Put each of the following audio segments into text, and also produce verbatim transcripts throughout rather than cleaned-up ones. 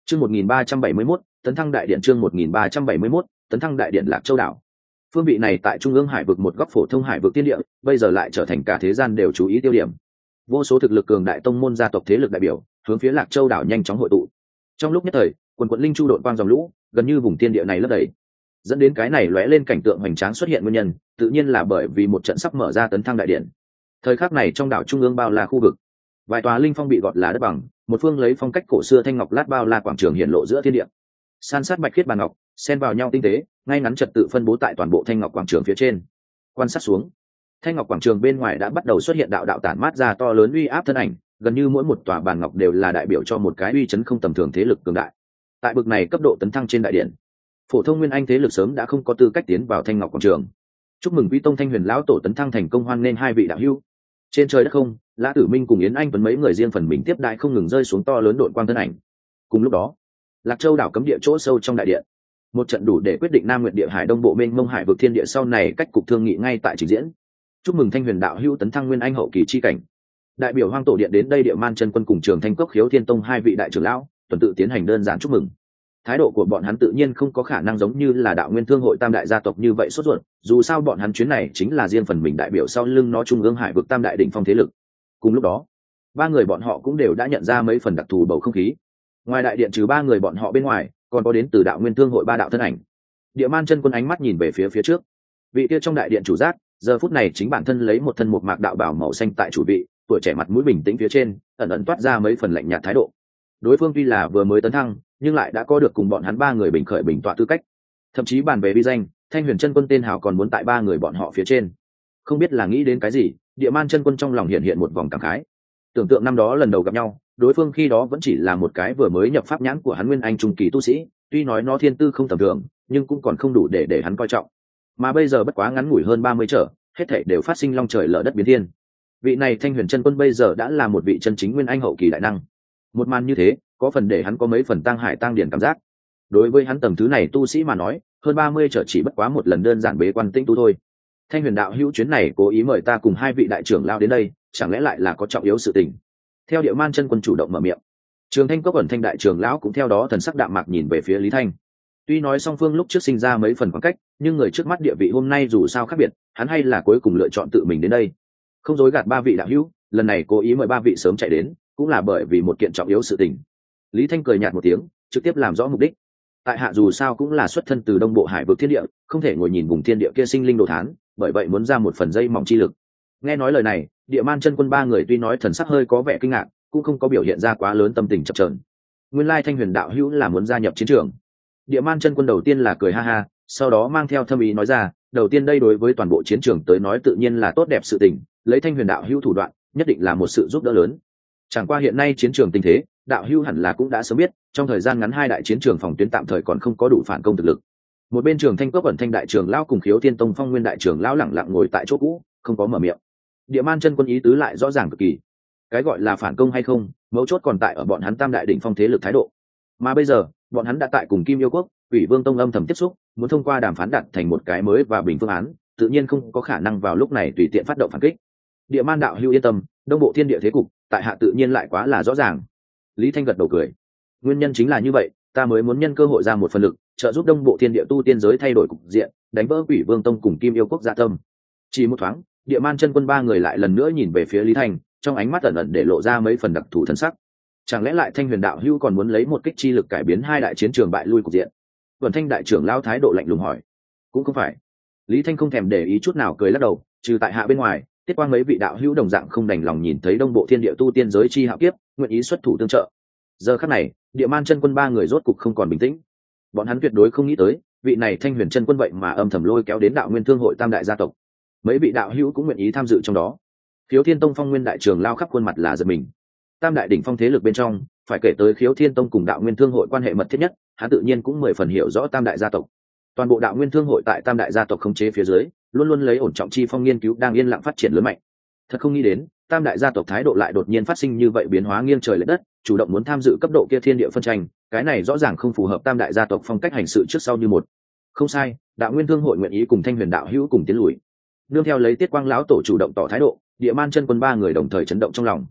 Chương một nghìn ba trăm bảy mươi mốt, tấn thăng đại điện chương một nghìn ba trăm bảy mươi mốt, tấn thăng đại điện Lạc Châu đảo. Phương vị này tại trung ương hải vực một góc phổ thông hải vực tiên địa, bây giờ lại trở thành cả thế gian đều chú ý tiêu điểm. Vô số thực lực cường đại tông môn gia tộc thế lực đại biểu, hướng phía Lạc Châu đảo nhanh chóng hội tụ. Trong lúc nhất thời, quần quần linh chu đội quang dòng lũ, gần như vùng tiên địa này lấp đầy. Dẫn đến cái này lóe lên cảnh tượng hoành tráng xuất hiện nguyên nhân, tự nhiên là bởi vì một trận sắp mở ra tấn thăng đại điện. Thời khắc này trong đảo trung ương bao la khu vực, vài tòa linh phong bị gọt là đất bằng, một phương lấy phong cách cổ xưa thanh ngọc lát bao la quảng trường hiện lộ giữa thiên địa. San sát bạch khiết bàn ngọc, xen vào nhau tinh tế, ngay ngắn trật tự phân bố tại toàn bộ thanh ngọc quảng trường phía trên. Quan sát xuống, thanh ngọc quảng trường bên ngoài đã bắt đầu xuất hiện đạo đạo tản mát ra to lớn uy áp thân ảnh, gần như mỗi một tòa bàn ngọc đều là đại biểu cho một cái uy chấn không tầm thường thế lực cường đại. Tại bực này cấp độ tấn thăng trên đại điện, phổ thông nguyên anh thế lực sớm đã không có tư cách tiến vào thanh ngọc quảng trường. Chúc mừng Quý Tông Thanh Huyền lão tổ tấn thăng thành công, hoan nên hai vị đạo hữu. Trên trời đất không, Lã Tử Minh cùng Yến Anh Tuấn mấy người riêng phần mình tiếp đại không ngừng rơi xuống to lớn đội quang thân ảnh. Cùng lúc đó, Lạc Châu đảo cấm địa chỗ sâu trong đại điện, một trận đủ để quyết định Nam Nguyệt Địa Hải Đông Bộ mênh mông hải vực thiên địa sau này cách cục thương nghị ngay tại trình diễn. Chúc mừng Thanh Huyền đạo hữu tấn thăng nguyên anh hậu kỳ chi cảnh. Đại biểu Hoang Tổ Điện đến đây Địa Man Chân Quân cùng Trường Thanh Cốc Khiếu Thiên Tông hai vị đại trưởng lão, tuần tự tiến hành đơn giản chúc mừng. Thái độ của bọn hắn tự nhiên không có khả năng giống như là Đạo Nguyên Thương hội tam đại gia tộc như vậy sốt ruột, dù sao bọn hắn chuyến này chính là riêng phần mình đại biểu sau lưng nó trung ương hải vực tam đại đỉnh phong thế lực. Cùng lúc đó, ba người bọn họ cũng đều đã nhận ra mấy phần đặc thù bầu không khí. Ngoài đại điện trừ ba người bọn họ bên ngoài, còn có đến từ Đạo Nguyên Thương hội ba đạo thân ảnh. Địa Man Chân Quân ánh mắt nhìn về phía phía trước, vị kia trong đại điện chủ giác, giờ phút này chính bản thân lấy một thân một mạc đạo bào màu xanh tại chủ vị, tuổi trẻ mặt mũi bình tĩnh phía trên, ẩn ẩn toát ra mấy phần lạnh nhạt thái độ. Đối phương tuy là vừa mới tấn thăng, nhưng lại đã có được cùng bọn hắn ba người bình khởi bình tọa tư cách. Thậm chí bàn về uy danh, Thanh Huyền Chân Quân tên hào còn muốn tại ba người bọn họ phía trên. Không biết là nghĩ đến cái gì, Địa Man Chân Quân trong lòng hiện hiện một vòng cảm khái. Tưởng tượng năm đó lần đầu gặp nhau, đối phương khi đó vẫn chỉ là một cái vừa mới nhập pháp nhãn của hắn nguyên anh trung kỳ tu sĩ, tuy nói nó thiên tư không tầm thường, nhưng cũng còn không đủ để để hắn coi trọng. Mà bây giờ bất quá ngắn ngủi hơn ba mươi trở, hết thảy đều phát sinh long trời lở đất biến thiên. Vị này Thanh Huyền Chân Quân bây giờ đã là một vị chân chính nguyên anh hậu kỳ đại năng. Một màn như thế, có phần để hắn có mấy phần tang hải tang điển cảm giác. Đối với hắn tầm thứ này tu sĩ mà nói, hơn ba mươi trở chỉ bất quá một lần đơn giản bế quan tĩnh tu thôi. Thanh Huyền đạo hữu chuyến này cố ý mời ta cùng hai vị đại trưởng lao đến đây, chẳng lẽ lại là có trọng yếu sự tình? Theo Địa Man Chân Quân chủ động mở miệng, Trường Thanh Cốc ẩn Thanh đại trưởng lão cũng theo đó thần sắc đạm mạc nhìn về phía Lý Thanh. Tuy nói song phương lúc trước sinh ra mấy phần khoảng cách, nhưng người trước mắt địa vị hôm nay dù sao khác biệt, hắn hay là cuối cùng lựa chọn tự mình đến đây. Không dối gạt ba vị đạo hữu, lần này cố ý mời ba vị sớm chạy đến, cũng là bởi vì một kiện trọng yếu sự tình. Lý Thanh cười nhạt một tiếng, trực tiếp làm rõ mục đích. Tại hạ dù sao cũng là xuất thân từ Đông Bộ Hải vực thiên địa, không thể ngồi nhìn vùng thiên địa kia sinh linh đồ thán, bởi vậy muốn ra một phần dây mỏng chi lực. Nghe nói lời này, Địa Man Chân Quân ba người tuy nói thần sắc hơi có vẻ kinh ngạc, cũng không có biểu hiện ra quá lớn tâm tình chập chờn. Nguyên lai Thanh Huyền đạo hữu là muốn gia nhập chiến trường. Địa Man Chân Quân đầu tiên là cười ha ha, sau đó mang theo thâm ý nói ra, đầu tiên đây đối với toàn bộ chiến trường tới nói tự nhiên là tốt đẹp sự tình, lấy Thanh Huyền đạo hữu thủ đoạn, nhất định là một sự giúp đỡ lớn. Chẳng qua hiện nay chiến trường tình thế, đạo hữu hẳn là cũng đã sớm biết, trong thời gian ngắn hai đại chiến trường phòng tuyến tạm thời còn không có đủ phản công thực lực. Một bên Trường Thanh Cốc ẩn Thanh đại trưởng lão cùng Khiếu Thiên Tông Phong Nguyên đại trưởng lão lẳng lặng ngồi tại chỗ cũ, không có mở miệng. Địa Man Chân Quân ý tứ lại rõ ràng cực kỳ. Cái gọi là phản công hay không, mấu chốt còn tại ở bọn hắn tam đại đỉnh phong thế lực thái độ. Mà bây giờ, bọn hắn đã tại cùng Kim Yêu Quốc, Ủy Vương Tông âm thầm tiếp xúc, muốn thông qua đàm phán đạt thành một cái mới và bình phương án, tự nhiên không có khả năng vào lúc này tùy tiện phát động phản kích. Địa Man đạo hữu yên tâm, Đông Bộ thiên địa thế cục, tại hạ tự nhiên lại quá là rõ ràng. Lý Thanh gật đầu cười. Nguyên nhân chính là như vậy, ta mới muốn nhân cơ hội ra một phần lực, trợ giúp Đông Bộ thiên địa tu tiên giới thay đổi cục diện, đánh vỡ Quỷ Vương Tông cùng Kim Yêu Quốc dạ tâm. Chỉ một thoáng, Địa Man Chân Quân ba người lại lần nữa nhìn về phía Lý Thanh, trong ánh mắt ẩn ẩn để lộ ra mấy phần đặc thù thần sắc. Chẳng lẽ lại Thanh Huyền đạo hữu còn muốn lấy một kích chi lực cải biến hai đại chiến trường bại lui cục diện? Vân Thanh đại trưởng lão thái độ lạnh lùng hỏi. Cũng không phải. Lý Thanh không thèm để ý chút nào, cười lắc đầu, trừ tại hạ bên ngoài, Tiết Quang mấy vị đạo hữu đồng dạng không đành lòng nhìn thấy Đông Bộ thiên địa tu tiên giới chi hạo kiếp, nguyện ý xuất thủ tương trợ. Giờ khắc này, Địa Man Chân Quân ba người rốt cục không còn bình tĩnh. Bọn hắn tuyệt đối không nghĩ tới, vị này Thanh Huyền Chân Quân vậy mà âm thầm lôi kéo đến Đạo Nguyên Thương hội tam đại gia tộc. Mấy vị đạo hữu cũng nguyện ý tham dự trong đó. Khiếu Thiên Tông Phong Nguyên đại trưởng lao khắp khuôn mặt là giật mình. Tam đại đỉnh phong thế lực bên trong, phải kể tới Khiếu Thiên Tông cùng Đạo Nguyên Thương hội quan hệ mật thiết nhất, hắn tự nhiên cũng mười phần hiểu rõ tam đại gia tộc. Toàn bộ Đạo Nguyên Thương hội tại tam đại gia tộc khống chế phía dưới, luôn luôn lấy ổn trọng chi phong nghiên cứu đang yên lặng phát triển lớn mạnh. Thật không nghĩ đến, tam đại gia tộc thái độ lại đột nhiên phát sinh như vậy biến hóa nghiêng trời lệch đất, chủ động muốn tham dự cấp độ kia thiên địa phân tranh, cái này rõ ràng không phù hợp tam đại gia tộc phong cách hành sự trước sau như một. Không sai, Đạo Nguyên Thương hội nguyện ý cùng Thanh Huyền đạo hữu cùng tiến lùi. Nương theo lấy Tiết Quang lão tổ chủ động tỏ thái độ, Địa Man Chân Quân ba người đồng thời chấn động trong lòng.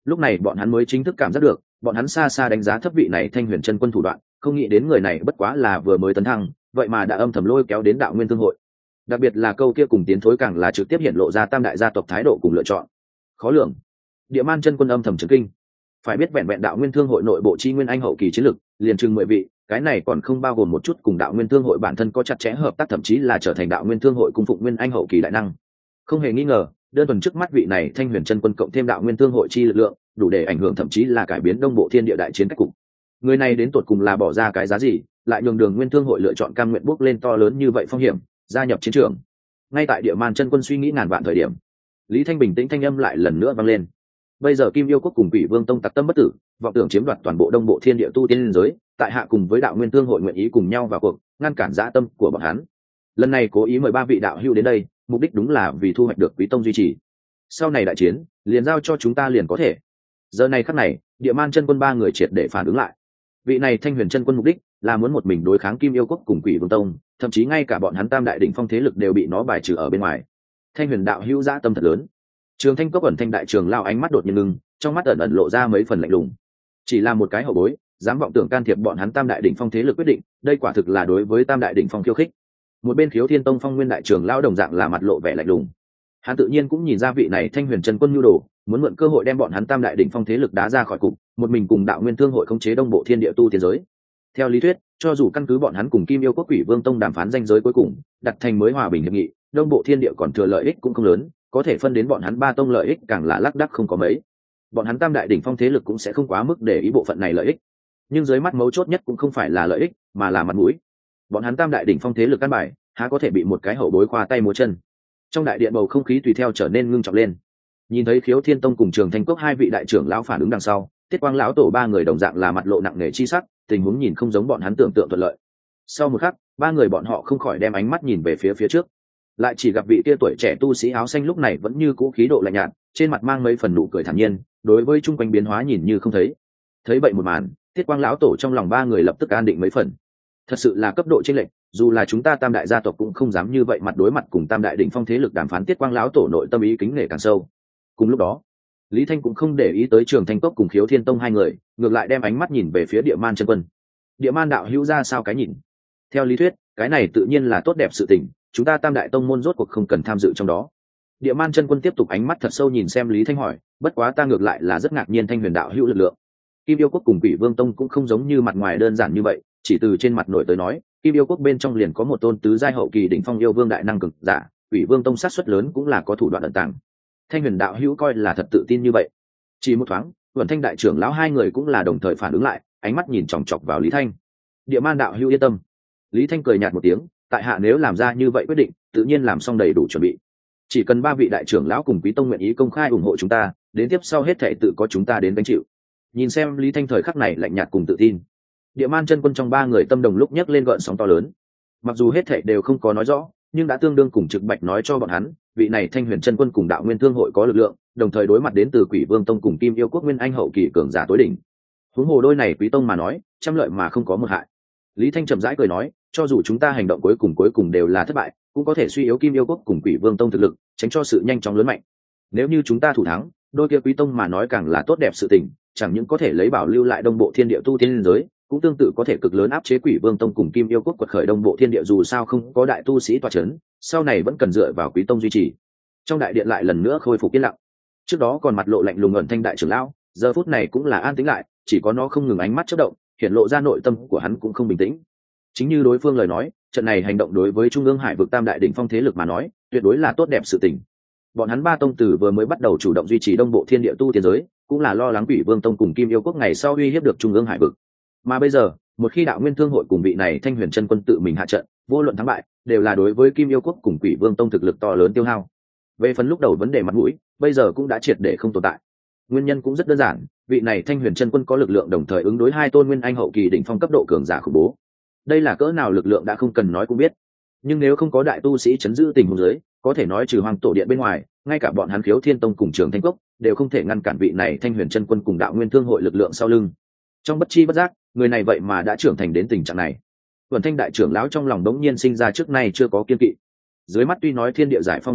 lúc này bọn hắn mới chính thức cảm giác được bọn hắn xa xa đánh giá thấp vị này thanh huyền chân quân thủ đoạn, không nghĩ đến người này bất quá là vừa mới tấn thăng, vậy mà đã âm thầm lôi kéo đến đạo nguyên thương hội. Đặc biệt là câu kia cùng tiến thối càng là trực tiếp hiện lộ ra tam đại gia tộc thái độ cùng lựa chọn khó lường. Địa Man chân quân âm thầm chấn kinh, phải biết vẹn vẹn đạo nguyên thương hội nội bộ chi nguyên anh hậu kỳ chiến lực liền chừng mười vị, cái này còn không bao gồm một chút cùng đạo nguyên thương hội bản thân có chặt chẽ hợp tác, thậm chí là trở thành đạo nguyên thương hội cung phụng nguyên anh hậu kỳ đại năng. Không hề nghi ngờ, đơn thuần trước mắt vị này thanh huyền chân quân cộng thêm đạo nguyên thương hội chi lực lượng đủ để ảnh hưởng thậm chí là cải biến đông bộ thiên địa đại chiến cách cục. Người này đến tột cùng là bỏ ra cái giá gì lại nhường đường nguyên thương hội lựa chọn cam nguyện bước lên to lớn như vậy phong hiểm gia nhập chiến trường. Ngay tại Địa Man chân quân suy nghĩ ngàn vạn thời điểm, Lý Thanh bình tĩnh thanh âm lại lần nữa vang lên. Bây giờ Kim Yêu Quốc cùng Quỷ Vương Tông tặc tâm bất tử, vọng tưởng chiếm đoạt toàn bộ đông bộ thiên địa tu tiên giới, tại hạ cùng với đạo nguyên thương hội nguyện ý cùng nhau vào cuộc ngăn cản dã tâm của bọn hắn. Lần này cố ý mời ba vị đạo hữu đến đây, mục đích đúng là vì thu hoạch được Quý Tông duy trì. Sau này đại chiến liền giao cho chúng ta liền có thể. Giờ này khắc này, Địa Man chân quân ba người triệt để phản ứng lại. Vị này thanh huyền chân quân mục đích là muốn một mình đối kháng Kim Yêu Quốc cùng Quỷ Vương Tông, thậm chí ngay cả bọn hắn tam đại đỉnh phong thế lực đều bị nó bài trừ ở bên ngoài. Thanh huyền đạo hữu dã tâm thật lớn. Trường Thanh Cốc ẩn thanh đại trường lao ánh mắt đột nhiên ngưng, trong mắt ẩn ẩn lộ ra mấy phần lạnh lùng. Chỉ là một cái hậu bối, dám vọng tưởng can thiệp bọn hắn tam đại đỉnh phong thế lực quyết định, đây quả thực là đối với tam đại đỉnh phong khiêu khích. Một bên Khiếu Thiên Tông Phong Nguyên đại trường lao đồng dạng là mặt lộ vẻ lạnh lùng. Hắn tự nhiên cũng nhìn ra vị này thanh huyền chân quân nhu đồ, muốn mượn cơ hội đem bọn hắn tam đại đỉnh phong thế lực đá ra khỏi cục, một mình cùng đạo nguyên thương hội khống chế đông bộ thiên địa tu tiên giới. Theo lý thuyết, cho dù căn cứ bọn hắn cùng Kim Yêu Quốc Quỷ Vương Tông đàm phán danh giới cuối cùng, đặt thành mới hòa bình hiệp nghị, đông bộ thiên địa còn thừa lợi ích cũng không lớn, có thể phân đến bọn hắn ba tông lợi ích càng là lác đác không có mấy. Bọn hắn tam đại đỉnh phong thế lực cũng sẽ không quá mức để ý bộ phận này lợi ích. Nhưng dưới mắt mấu chốt nhất cũng không phải là lợi ích, mà là mặt mũi. Bọn hắn tam đại đỉnh phong thế lực căn bài, há có thể bị một cái hậu bối khoa tay múa chân. Trong đại điện bầu không khí tùy theo trở nên ngưng trọng lên. Nhìn thấy Khiếu Thiên Tông cùng Trường Thanh Cốc hai vị đại trưởng lão phản ứng đằng sau, Tiết Quang lão tổ ba người đồng dạng là mặt lộ nặng nề chi sắc, tình huống nhìn không giống bọn hắn tưởng tượng thuận lợi. Sau một khắc, ba người bọn họ không khỏi đem ánh mắt nhìn về phía phía trước, lại chỉ gặp vị kia tuổi trẻ tu sĩ áo xanh lúc này vẫn như cũ khí độ lạnh nhạt, trên mặt mang mấy phần nụ cười thản nhiên, đối với chung quanh biến hóa nhìn như không thấy. Thấy vậy một màn, Tiết Quang lão tổ trong lòng ba người lập tức an định mấy phần. Thật sự là cấp độ chênh lệch, dù là chúng ta tam đại gia tộc cũng không dám như vậy mặt đối mặt cùng tam đại đỉnh phong thế lực đàm phán. Tiết Quang lão tổ nội tâm ý kính nể càng sâu. Cùng lúc đó, Lý Thanh cũng không để ý tới Trường Thanh Cốc cùng Khiếu Thiên Tông hai người, ngược lại đem ánh mắt nhìn về phía Địa Man chân quân. Địa Man đạo hữu ra sao cái nhìn? Theo lý thuyết, cái này tự nhiên là tốt đẹp sự tình, chúng ta tam đại tông môn rốt cuộc không cần tham dự trong đó. Địa Man chân quân tiếp tục ánh mắt thật sâu nhìn xem Lý Thanh hỏi, bất quá ta ngược lại là rất ngạc nhiên thanh huyền đạo hữu lực lượng. Kim Yêu Quốc cùng Quỷ Vương Tông cũng không giống như mặt ngoài đơn giản như vậy, chỉ từ trên mặt nổi tới nói, Kim Yêu Quốc bên trong liền có một tôn tứ giai hậu kỳ đỉnh phong yêu vương đại năng cực giả, Quỷ Vương Tông sát suất lớn cũng là có thủ đoạn ẩn tàng. Thanh huyền đạo hữu coi là thật tự tin như vậy. Chỉ một thoáng, Vân Thanh đại trưởng lão hai người cũng là đồng thời phản ứng lại, ánh mắt nhìn chòng chọc vào Lý Thanh. Địa Man đạo hữu yên tâm. Lý Thanh cười nhạt một tiếng, tại hạ nếu làm ra như vậy quyết định, tự nhiên làm xong đầy đủ chuẩn bị. Chỉ cần ba vị đại trưởng lão cùng Quý Tông nguyện ý công khai ủng hộ chúng ta, đến tiếp sau hết thảy tự có chúng ta đến gánh chịu. Nhìn xem Lý Thanh thời khắc này lạnh nhạt cùng tự tin, Địa Man chân quân trong ba người tâm đồng lúc nhấc lên gợn sóng to lớn. Mặc dù hết thảy đều không có nói rõ, nhưng đã tương đương cùng trực bạch nói cho bọn hắn, vị này Thanh Huyền chân quân cùng đạo nguyên thương hội có lực lượng, đồng thời đối mặt đến từ Quỷ Vương Tông cùng Kim Yêu Quốc nguyên anh hậu kỳ cường giả tối đỉnh. Huống hồ đôi này Quý Tông mà nói, trăm lợi mà không có một hại. Lý Thanh chậm rãi cười nói, cho dù chúng ta hành động cuối cùng cuối cùng đều là thất bại, cũng có thể suy yếu Kim Yêu Quốc cùng Quỷ Vương Tông thực lực, tránh cho sự nhanh chóng lớn mạnh. Nếu như chúng ta thủ thắng, đôi kia Quý Tông mà nói càng là tốt đẹp sự tình, chẳng những có thể lấy bảo lưu lại đông bộ thiên địa tu tiên giới, cũng tương tự có thể cực lớn áp chế Quỷ Vương Tông cùng Kim Yêu Quốc quật khởi đông bộ thiên địa, dù sao không có đại tu sĩ tọa chấn, sau này vẫn cần dựa vào Quý Tông duy trì. Trong đại điện lại lần nữa khôi phục yên lặng. Trước đó còn mặt lộ lạnh lùng ẩn thanh đại trưởng lão, giờ phút này cũng là an tĩnh lại, chỉ có nó không ngừng ánh mắt chớp động, hiện lộ ra nội tâm của hắn cũng không bình tĩnh. Chính như đối phương lời nói, trận này hành động đối với Trung ương Hải vực tam đại đỉnh phong thế lực mà nói, tuyệt đối là tốt đẹp sự tình. Bọn hắn ba tông tử vừa mới bắt đầu chủ động duy trì đông bộ thiên địa tu tiên giới, cũng là lo lắng Quỷ Vương Tông cùng Kim Yêu Quốc ngày sau uy hiếp được Trung ương Hải vực. Mà bây giờ, một khi đạo nguyên thương hội cùng vị này Thanh Huyền chân quân tự mình hạ trận, vô luận thắng bại, đều là đối với Kim Yêu Quốc cùng Quỷ Vương Tông thực lực to lớn tiêu hao. Về phần lúc đầu vấn đề mặt mũi, bây giờ cũng đã triệt để không tồn tại. Nguyên nhân cũng rất đơn giản, vị này Thanh Huyền chân quân có lực lượng đồng thời ứng đối hai tôn nguyên anh hậu kỳ đỉnh phong cấp độ cường giả khủng bố. Đây là cỡ nào lực lượng đã không cần nói cũng biết. Nhưng nếu không có đại tu sĩ chấn giữ tình huống dưới, có thể nói trừ Hoàng tổ điện bên ngoài, ngay cả bọn hắn Khiếu Thiên Tông cùng Trường Thanh Cốc đều không thể ngăn cản vị này Thanh Huyền chân quân cùng đạo nguyên thương hội lực lượng sau lưng. Trong bất chi bất giác, người này vậy mà đã trưởng thành đến tình trạng này. Tuần Thanh đại trưởng lão trong lòng đống nhiên sinh ra trước nay chưa có kiên kỵ. Dưới mắt tuy nói thiên địa giải phong gia tốc,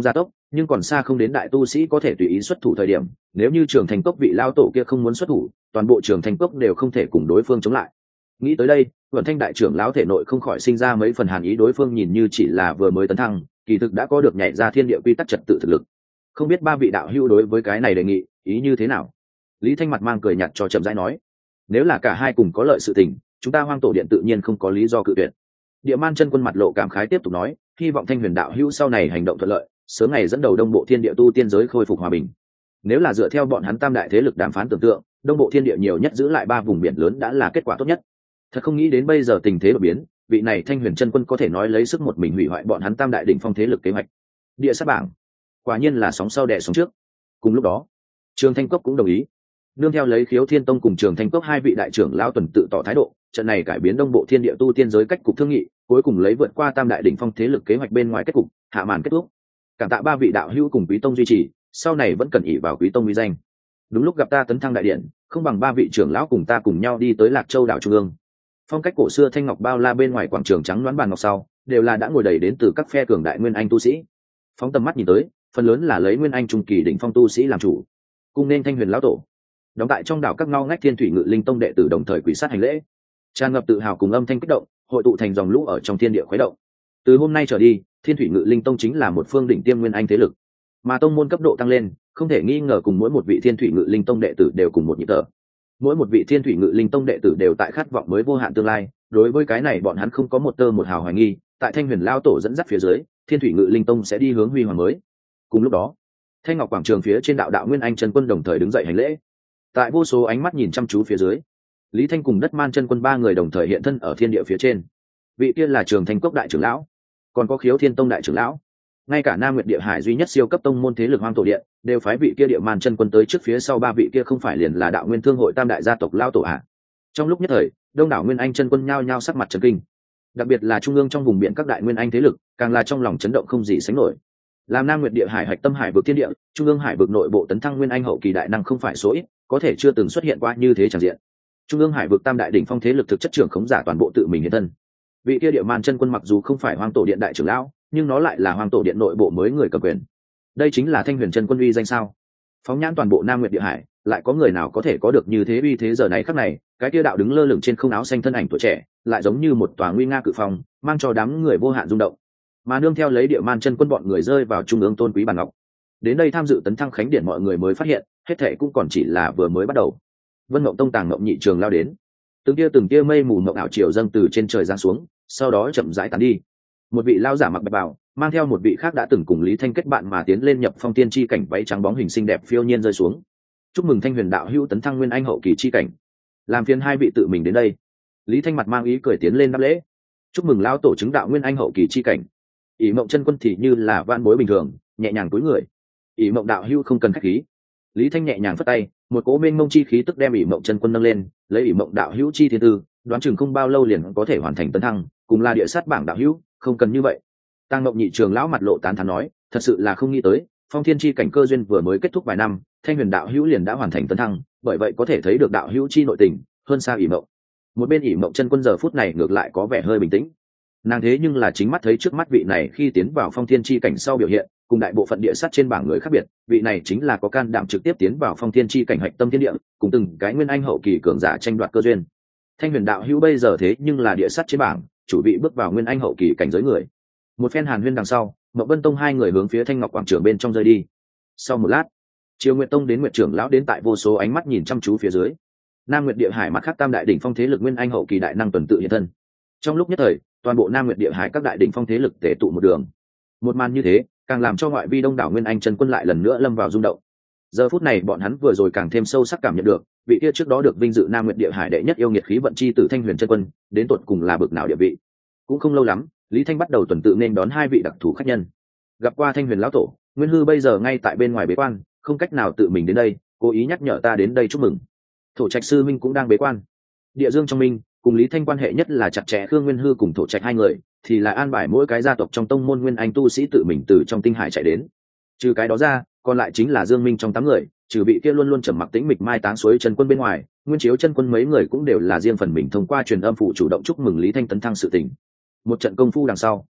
nhưng còn xa không đến đại tu sĩ có thể tùy ý xuất thủ thời điểm. Nếu như Trường Thanh Cốc vị lao tổ kia không muốn xuất thủ, toàn bộ Trường Thanh Cốc đều không thể cùng đối phương chống lại. Nghĩ tới đây, Vận Thanh đại trưởng lão thể nội không khỏi sinh ra mấy phần hàn ý. Đối phương nhìn như chỉ là vừa mới tấn thăng, kỳ thực đã có được nhảy ra thiên địa quy tắc trật tự thực lực. Không biết ba vị đạo hữu đối với cái này đề nghị ý như thế nào? Lý Thanh mặt mang cười nhạt cho chậm rãi nói, nếu là cả hai cùng có lợi sự tình, chúng ta Hoang Tổ Điện tự nhiên không có lý do cự tuyệt. Địa Man chân quân mặt lộ cảm khái tiếp tục nói, hy vọng Thanh Huyền đạo hữu sau này hành động thuận lợi, sớm ngày dẫn đầu đông bộ thiên địa tu tiên giới khôi phục hòa bình. Nếu là dựa theo bọn hắn tam đại thế lực đàm phán tưởng tượng, đông bộ thiên địa nhiều nhất giữ lại ba vùng biển lớn đã là kết quả tốt nhất. Thật không nghĩ đến bây giờ tình thế đột biến, vị này Thanh Huyền chân quân có thể nói lấy sức một mình hủy hoại bọn hắn tam đại đỉnh phong thế lực kế hoạch. Địa sát bảng, quả nhiên là sóng sau đè sóng trước. Cùng lúc đó, Trường Thanh Cốc cũng đồng ý. Nương theo lấy Khiếu Thiên Tông cùng Trường Thanh Cốc hai vị đại trưởng lão tuần tự tỏ thái độ, trận này cải biến đông bộ thiên địa tu tiên giới cách cục thương nghị, cuối cùng lấy vượt qua tam đại đỉnh phong thế lực kế hoạch bên ngoài kết cục, hạ màn kết thúc. Cảm tạ ba vị đạo hữu cùng Quý Tông duy trì, sau này vẫn cần ỷ vào Quý Tông uy danh. Đúng lúc gặp ta tấn thăng đại điện, không bằng ba vị trưởng lão cùng ta cùng nhau đi tới Lạc Châu đảo trung ương. Phong cách cổ xưa thanh ngọc bao la bên ngoài quảng trường trắng đoán bàn ngọc sau, đều là đã ngồi đầy đến từ các phe cường đại nguyên anh tu sĩ. Phóng tầm mắt nhìn tới, phần lớn là lấy nguyên anh trung kỳ đỉnh phong tu sĩ làm chủ. Cung nên Thanh Huyền lão tổ. Đóng tại trong đảo các ngao ngách Thiên Thủy Ngự Linh Tông đệ tử đồng thời quỳ sát hành lễ, tràn ngập tự hào cùng âm thanh kích động, hội tụ thành dòng lũ ở trong thiên địa khuấy động. Từ hôm nay trở đi, Thiên Thủy Ngự Linh Tông chính là một phương đỉnh tiêm nguyên anh thế lực, mà tông môn cấp độ tăng lên, không thể nghi ngờ cùng mỗi một vị Thiên Thủy Ngự Linh Tông đệ tử đều cùng một nhịp thở. Mỗi một vị Thiên Thủy Ngự Linh Tông đệ tử đều tại khát vọng mới vô hạn tương lai, đối với cái này bọn hắn không có một tơ một hào hoài nghi, tại Thanh Huyền lão tổ dẫn dắt phía dưới, Thiên Thủy Ngự Linh Tông sẽ đi hướng huy hoàng mới. Cùng lúc đó, Thanh Ngọc quảng trường phía trên đạo đạo nguyên anh chân quân đồng thời đứng dậy hành lễ. Tại vô số ánh mắt nhìn chăm chú phía dưới, Lý Thanh cùng Đất Man chân quân ba người đồng thời hiện thân ở thiên địa phía trên. Vị kia là Trường Thanh Cốc đại trưởng lão, còn có Khiếu Thiên Tông đại trưởng lão, ngay cả Nam Nguyệt Địa Hải duy nhất siêu cấp tông môn thế lực Hoang Tổ Điện đều phái vị kia Địa Man chân quân tới trước, phía sau ba vị kia không phải liền là Đạo Nguyên Thương hội tam đại gia tộc lão tổ à? Trong lúc nhất thời, đông đảo nguyên anh chân quân nhao nhao sắc mặt trấn kinh, đặc biệt là trung ương trong vùng biển các đại nguyên anh thế lực, càng là trong lòng chấn động không gì sánh nổi. Làm Nam Nguyệt Địa Hải hạch tâm hải vực thiên địa, trung ương hải vực nội bộ tấn thăng nguyên anh hậu kỳ đại năng không phải số ít, có thể chưa từng xuất hiện qua như thế tràn diện. Trung ương hải vực tam đại đỉnh phong thế lực thực chất trưởng khống giả toàn bộ tự mình hiện thân. Vị kia Địa Man chân quân mặc dù không phải Hoang Tổ Điện đại trưởng lão, nhưng nó lại là Hoang Tổ Điện nội bộ mới người cầm quyền. Đây chính là Thanh Huyền chân quân uy danh sao? Phóng nhãn toàn bộ Nam Nguyệt Địa Hải, lại có người nào có thể có được như thế uy thế giờ này khắc này, cái kia đạo đứng lơ lửng trên không áo xanh thân ảnh tuổi trẻ, lại giống như một tòa nguy nga cự phong, mang cho đám người vô hạn rung động. Mà nương theo lấy Địa Man chân quân bọn người rơi vào trung ương tôn quý bàn ngọc. Đến đây tham dự tấn thăng khánh điển mọi người mới phát hiện, hết thảy cũng còn chỉ là vừa mới bắt đầu. Vân Mộng Tông Tàng Ngộng Nhị Trường lao đến, từng tia từng tia mây mù mộng ảo chiều dâng từ trên trời giáng xuống, sau đó chậm rãi tán đi. Một vị lao giả mặc bạch bào, mang theo một vị khác đã từng cùng Lý Thanh kết bạn mà tiến lên nhập phong tiên chi cảnh, váy trắng bóng hình xinh đẹp phiêu nhiên rơi xuống. Chúc mừng Thanh Huyền đạo hữu tấn thăng nguyên anh hậu kỳ chi cảnh. Làm phiền hai vị tự mình đến đây. Lý Thanh mặt mang ý cười tiến lên đáp lễ. Chúc mừng lão tổ chứng đạo nguyên anh hậu kỳ chi cảnh. ỷ Mộng chân quân thì như là van bối bình thường, nhẹ nhàng cúi người. ỷ Mộng đạo hữu không cần khách khí. Lý Thanh nhẹ nhàng phất tay, một cỗ mênh mông chi khí tức đem ỷ Mộng chân quân nâng lên, lấy ỷ Mộng đạo hữu chi thiên tư, đoán chừng không bao lâu liền có thể hoàn thành tấn thăng, cùng là địa sát bảng đạo hữu, không cần như vậy. Tàng Ngộng Nhị Trường lão mặt lộ tán thán nói, thật sự là không nghĩ tới, phong thiên chi cảnh cơ duyên vừa mới kết thúc vài năm, Thanh Huyền đạo hữu liền đã hoàn thành tấn thăng, bởi vậy có thể thấy được đạo hữu chi nội tình hơn xa ỷ Mộng. Một bên ỷ Mộng chân quân giờ phút này ngược lại có vẻ hơi bình tĩnh. Nàng thế nhưng là chính mắt thấy trước mắt vị này khi tiến vào phong thiên chi cảnh sau biểu hiện, cùng đại bộ phận địa sát trên bảng người khác biệt, vị này chính là có can đảm trực tiếp tiến vào phong thiên chi cảnh hạch tâm thiên địa, cùng từng cái nguyên anh hậu kỳ cường giả tranh đoạt cơ duyên. Thanh Huyền đạo hữu bây giờ thế nhưng là địa sát trên bảng, chủ bị bước vào nguyên anh hậu kỳ cảnh giới người. Một phen hàn huyên đằng sau, Mộng Vân Tông hai người hướng phía Thanh Ngọc quảng trường bên trong rơi đi. Sau một lát, Triều Nguyệt Tông đến Nguyệt trưởng lão đến tại vô số ánh mắt nhìn chăm chú phía dưới. Nam Nguyệt Địa Hải mặt khác tam đại đỉnh phong thế lực nguyên anh hậu kỳ đại năng tuần tự hiện thân. Trong lúc nhất thời, toàn bộ Nam Nguyệt Địa Hải các đại đỉnh phong thế lực tề tụ một đường. Một màn như thế, càng làm cho ngoại vi đông đảo nguyên anh chân quân lại lần nữa lâm vào rung động. Giờ phút này bọn hắn vừa rồi càng thêm sâu sắc cảm nhận được, vị kia trước đó được vinh dự Nam Nguyệt Địa Hải đệ nhất yêu nghiệt khí vận chi tử Thanh Huyền chân quân, đến tột cùng là bực nào địa vị. Cũng không lâu lắm, Lý Thanh bắt đầu tuần tự nên đón hai vị đặc thù khách nhân. Gặp qua Thanh Huyền lão tổ, Nguyên Hư bây giờ ngay tại bên ngoài bế quan, không cách nào tự mình đến đây, cố ý nhắc nhở ta đến đây chúc mừng. Thổ Trạch sư minh cũng đang bế quan. Địa Dương trong minh, cùng Lý Thanh quan hệ nhất là chặt chẽ, Khương Nguyên Hư cùng Thổ Trạch hai người, thì là an bài mỗi cái gia tộc trong tông môn nguyên anh tu sĩ tự mình từ trong tinh hải chạy đến. Trừ cái đó ra, còn lại chính là Dương Minh trong tám người, trừ vị kia luôn luôn trầm mặc tĩnh mịch mai táng suối chân quân bên ngoài, Nguyên Chiếu chân quân mấy người cũng đều là riêng phần mình thông qua truyền âm phụ chủ động chúc mừng Lý Thanh tấn thăng sự tình. Một trận công phu đằng sau,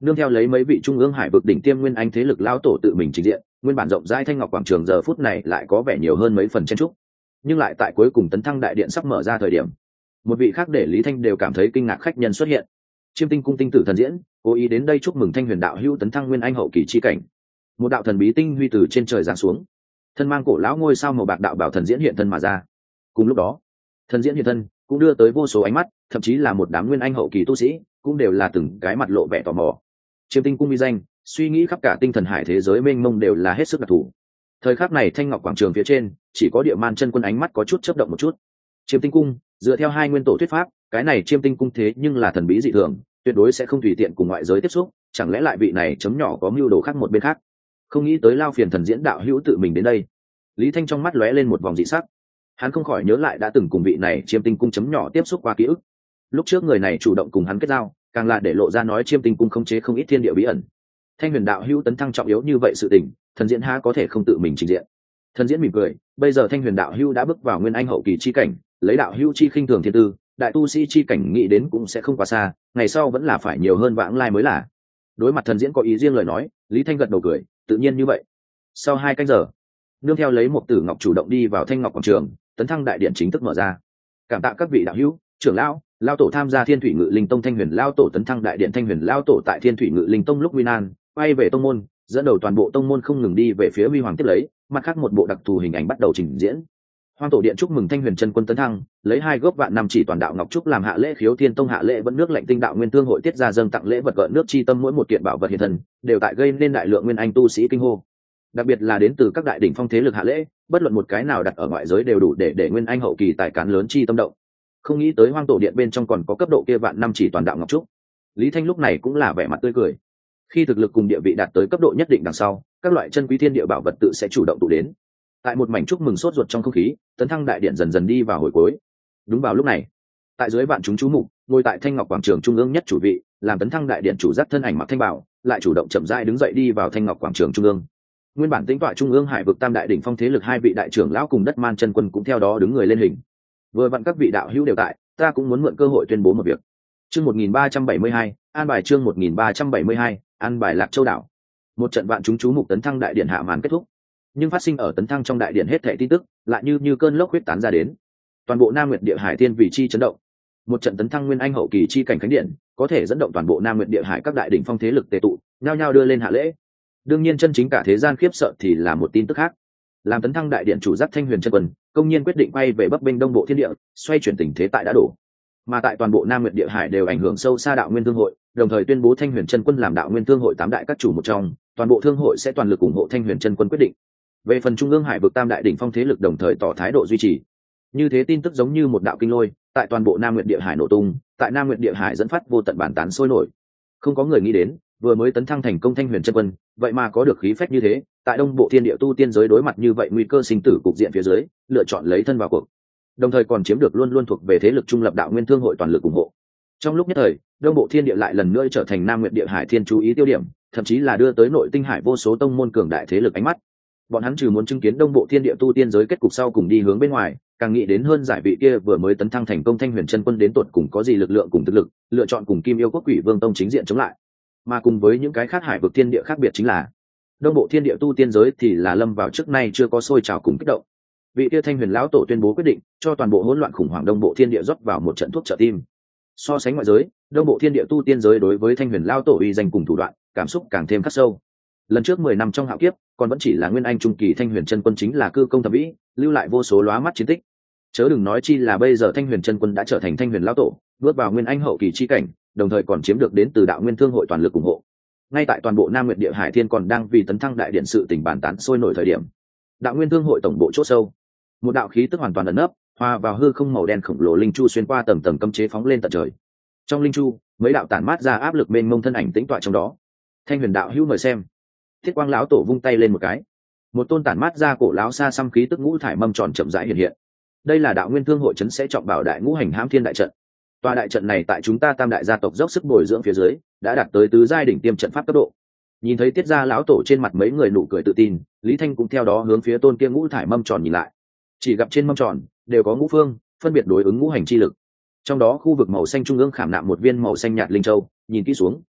nương theo lấy mấy vị trung ương hải vực đỉnh tiêm nguyên anh thế lực lao tổ tự mình trình diện, nguyên bản rộng rãi thanh ngọc quảng trường giờ phút này lại có vẻ nhiều hơn mấy phần chen trúc. Nhưng lại tại cuối cùng tấn thăng đại điện sắp mở ra thời điểm, một vị khác để Lý Thanh đều cảm thấy kinh ngạc khách nhân xuất hiện. Chiêm Tinh cung tinh tử thần diễn cố ý đến đây chúc mừng Thanh Huyền đạo hữu tấn thăng nguyên anh hậu kỳ chi cảnh. Một đạo thần bí tinh huy từ trên trời giáng xuống, thân mang cổ lão ngôi sao màu bạc đạo bảo thần diễn hiện thân mà ra. Cùng lúc đó, thần diễn hiện thân cũng đưa tới vô số ánh mắt, thậm chí là một đám nguyên anh hậu kỳ tu sĩ cũng đều là từng cái mặt lộ vẻ tò mò. Chiêm Tinh cung uy danh, suy nghĩ khắp cả tinh thần hải thế giới mênh mông đều là hết sức đặc thù. Thời khắc này thanh ngọc quảng trường phía trên chỉ có Địa Man chân quân ánh mắt có chút chớp động một chút. Chiêm Tinh cung dựa theo hai nguyên tổ thuyết pháp, cái này Chiêm Tinh cung thế nhưng là thần bí dị thường, tuyệt đối sẽ không tùy tiện cùng ngoại giới tiếp xúc, chẳng lẽ lại vị này chấm nhỏ có mưu đồ khác một bên khác. Không nghĩ tới lao phiền thần diễn đạo hữu tự mình đến đây. Lý Thanh trong mắt lóe lên một vòng dị sắc, hắn không khỏi nhớ lại đã từng cùng vị này Chiêm Tinh cung chấm nhỏ tiếp xúc qua ký ức. Lúc trước người này chủ động cùng hắn kết giao, càng là để lộ ra nói Chiêm Tinh cung khống chế không ít thiên địa bí ẩn. Thanh Huyền đạo hữu tấn thăng trọng yếu như vậy sự tình, thần diễn há có thể không tự mình trình diện. Thần diễn mỉm cười, bây giờ Thanh Huyền đạo hữu đã bước vào nguyên anh hậu kỳ chi cảnh, lấy đạo hữu chi khinh thường thiên tư, đại tu sĩ chi cảnh nghĩ đến cũng sẽ không quá xa, ngày sau vẫn là phải nhiều hơn vãng lai mới là. Đối mặt thần diễn có ý riêng lời nói, Lý Thanh gật đầu cười, tự nhiên như vậy. Sau hai canh giờ, nương theo lấy một tử ngọc chủ động đi vào thanh ngọc quảng trường, tấn thăng đại điện chính thức mở ra. Cảm tạ các vị đạo hữu, trưởng lão, lao tổ tham gia Thiên Thủy Ngự Linh Tông Thanh Huyền lao tổ tấn thăng đại điện Thanh Huyền lao tổ tại Thiên Thủy Ngự Linh Tông lúc nguy nan, quay về tông môn, dẫn đầu toàn bộ tông môn không ngừng đi về phía huy hoàng tiếp lấy, mặt khác một bộ đặc thù hình ảnh bắt đầu trình diễn. Hoang tổ điện chúc mừng Thanh Huyền chân quân tấn thăng, lấy hai gốc vạn năm chỉ toàn đạo ngọc trúc làm hạ lễ, khiếu thiên tông hạ lễ vẫn nước lệnh tinh đạo nguyên thương hội tiết ra dâng tặng lễ vật gợn nước chi tâm, mỗi một kiện bảo vật hiện thần đều tại gây nên đại lượng nguyên anh tu sĩ kinh hô. Đặc biệt là đến từ các đại đỉnh phong thế lực hạ lễ, bất luận một cái nào đặt ở ngoại giới đều đủ để để nguyên anh hậu kỳ tài cán lớn chi tâm động. Không nghĩ tới hoang tổ điện bên trong còn có cấp độ kia vạn năm chỉ toàn đạo ngọc trúc. Lý Thanh lúc này cũng là vẻ mặt tươi cười. Khi thực lực cùng địa vị đạt tới cấp độ nhất định đằng sau, các loại chân quý thiên địa bảo vật tự sẽ chủ động tụ đến. Tại một mảnh chúc mừng sốt ruột trong không khí, tấn thăng đại điện dần dần đi vào hồi cuối. Đúng vào lúc này, tại dưới vạn chúng chú mục, ngồi tại thanh ngọc quảng trường trung ương nhất chủ vị, làm tấn thăng đại điện chủ giác thân ảnh mặc thanh bảo, lại chủ động chậm rãi đứng dậy đi vào thanh ngọc quảng trường trung ương. Nguyên bản tính tọa trung ương hải vực tam đại đỉnh phong thế lực hai vị đại trưởng lão cùng đất man chân quân cũng theo đó đứng người lên hình. Vừa vặn các vị đạo hữu đều tại, ta cũng muốn mượn cơ hội tuyên bố một việc. Chương một nghìn ba trăm bảy mươi hai, an bài chương một nghìn ba trăm bảy mươi hai, an bài Lạc Châu đảo. Một trận vạn chúng chú mục tấn thăng đại điện hạ màn kết thúc. Nhưng phát sinh ở tấn thăng trong đại điện hết thảy tin tức, lại như như cơn lốc huyết tán ra đến. Toàn bộ Nam Nguyệt Địa Hải thiên vị chi chấn động. Một trận tấn thăng nguyên anh hậu kỳ chi cảnh khánh điện, có thể dẫn động toàn bộ Nam Nguyệt Địa Hải các đại đỉnh phong thế lực tề tụ, nhao nhao đưa lên hạ lễ. Đương nhiên chân chính cả thế gian khiếp sợ thì là một tin tức khác. Làm tấn thăng đại điện chủ giác Thanh Huyền chân quân, công nhiên quyết định quay về Bắc Binh Đông Bộ thiên địa, xoay chuyển tình thế tại đã đổ. Mà tại toàn bộ Nam Nguyệt Địa Hải đều ảnh hưởng sâu xa đạo nguyên thương hội, đồng thời tuyên bố Thanh Huyền chân quân làm đạo nguyên thương hội tám đại các chủ một trong, toàn bộ thương hội sẽ toàn lực ủng hộ Thanh Huyền chân quân quyết định. Về phần trung ương hải vực tam đại đỉnh phong thế lực đồng thời tỏ thái độ duy trì. Như thế tin tức giống như một đạo kinh lôi, tại toàn bộ Nam Nguyệt Địa Hải nổ tung, tại Nam Nguyệt Địa Hải dẫn phát vô tận bản tán sôi nổi. Không có người nghĩ đến, vừa mới tấn thăng thành công Thanh Huyền chân quân, vậy mà có được khí phách như thế, tại Đông Bộ Thiên Địa tu tiên giới đối mặt như vậy nguy cơ sinh tử cục diện phía dưới, lựa chọn lấy thân vào cuộc. Đồng thời còn chiếm được luôn luôn thuộc về thế lực trung lập đạo nguyên thương hội toàn lực ủng hộ. Trong lúc nhất thời, Đông Bộ Thiên Địa lại lần nữa trở thành Nam Nguyệt Địa Hải thiên chú ý tiêu điểm, thậm chí là đưa tới nội tinh hải vô số tông môn cường đại thế lực ánh mắt. Bọn hắn trừ muốn chứng kiến Đông Bộ Thiên Địa tu tiên giới kết cục sau cùng đi hướng bên ngoài, càng nghĩ đến hơn giải vị kia vừa mới tấn thăng thành công Thanh Huyền chân quân đến tột cùng có gì lực lượng cùng thực lực, lựa chọn cùng Kim Yêu Quốc Quỷ Vương tông chính diện chống lại. Mà cùng với những cái khác hải vực thiên địa khác biệt chính là, Đông Bộ Thiên Địa tu tiên giới thì là lâm vào trước nay chưa có sôi trào cùng kích động. Vị kia Thanh Huyền lão tổ tuyên bố quyết định, cho toàn bộ hỗn loạn khủng hoảng Đông Bộ Thiên Địa rót vào một trận thuốc trợ tim. So sánh ngoại giới, Đông Bộ Thiên Địa tu tiên giới đối với Thanh Huyền lão tổ uy danh cùng thủ đoạn, cảm xúc càng thêm khắc sâu. Lần trước mười năm trong hạo kiếp, còn vẫn chỉ là nguyên anh trung kỳ Thanh Huyền chân quân chính là cư công thẩm vĩ, lưu lại vô số lóa mắt chiến tích. Chớ đừng nói chi là bây giờ Thanh Huyền chân quân đã trở thành Thanh Huyền lão tổ, bước vào nguyên anh hậu kỳ chi cảnh, đồng thời còn chiếm được đến từ đạo nguyên thương hội toàn lực ủng hộ. Ngay tại toàn bộ Nam Nguyệt Địa Hải thiên còn đang vì tấn thăng đại điện sự tình bàn tán sôi nổi thời điểm, đạo nguyên thương hội tổng bộ chỗ sâu, một đạo khí tức hoàn toàn ẩn nấp, hòa vào hư không màu đen khổng lồ linh chu xuyên qua tầng tầng cấm chế phóng lên tận trời. Trong linh chu, mấy đạo tản mát ra áp lực mênh mông thân ảnh tĩnh tọa trong đó. Thanh Huyền đạo hữu mời xem. Thiết Quang lão tổ vung tay lên một cái, một tôn tản mát ra cổ lão xa xăm khí tức ngũ thải mâm tròn chậm rãi hiện hiện. Đây là đạo nguyên thương hội trấn sẽ trọng bảo đại ngũ hành hãm thiên đại trận. Tòa đại trận này tại chúng ta tam đại gia tộc dốc sức bồi dưỡng phía dưới, đã đạt tới tứ giai đỉnh tiêm trận pháp cấp độ. Nhìn thấy Tiết gia lão tổ trên mặt mấy người nụ cười tự tin, Lý Thanh cũng theo đó hướng phía tôn kia ngũ thải mâm tròn nhìn lại. Chỉ gặp trên mâm tròn đều có ngũ phương, phân biệt đối ứng ngũ hành chi lực. Trong đó khu vực màu xanh trung ương khảm nạm một viên màu xanh nhạt linh châu, nhìn kỹ xuống,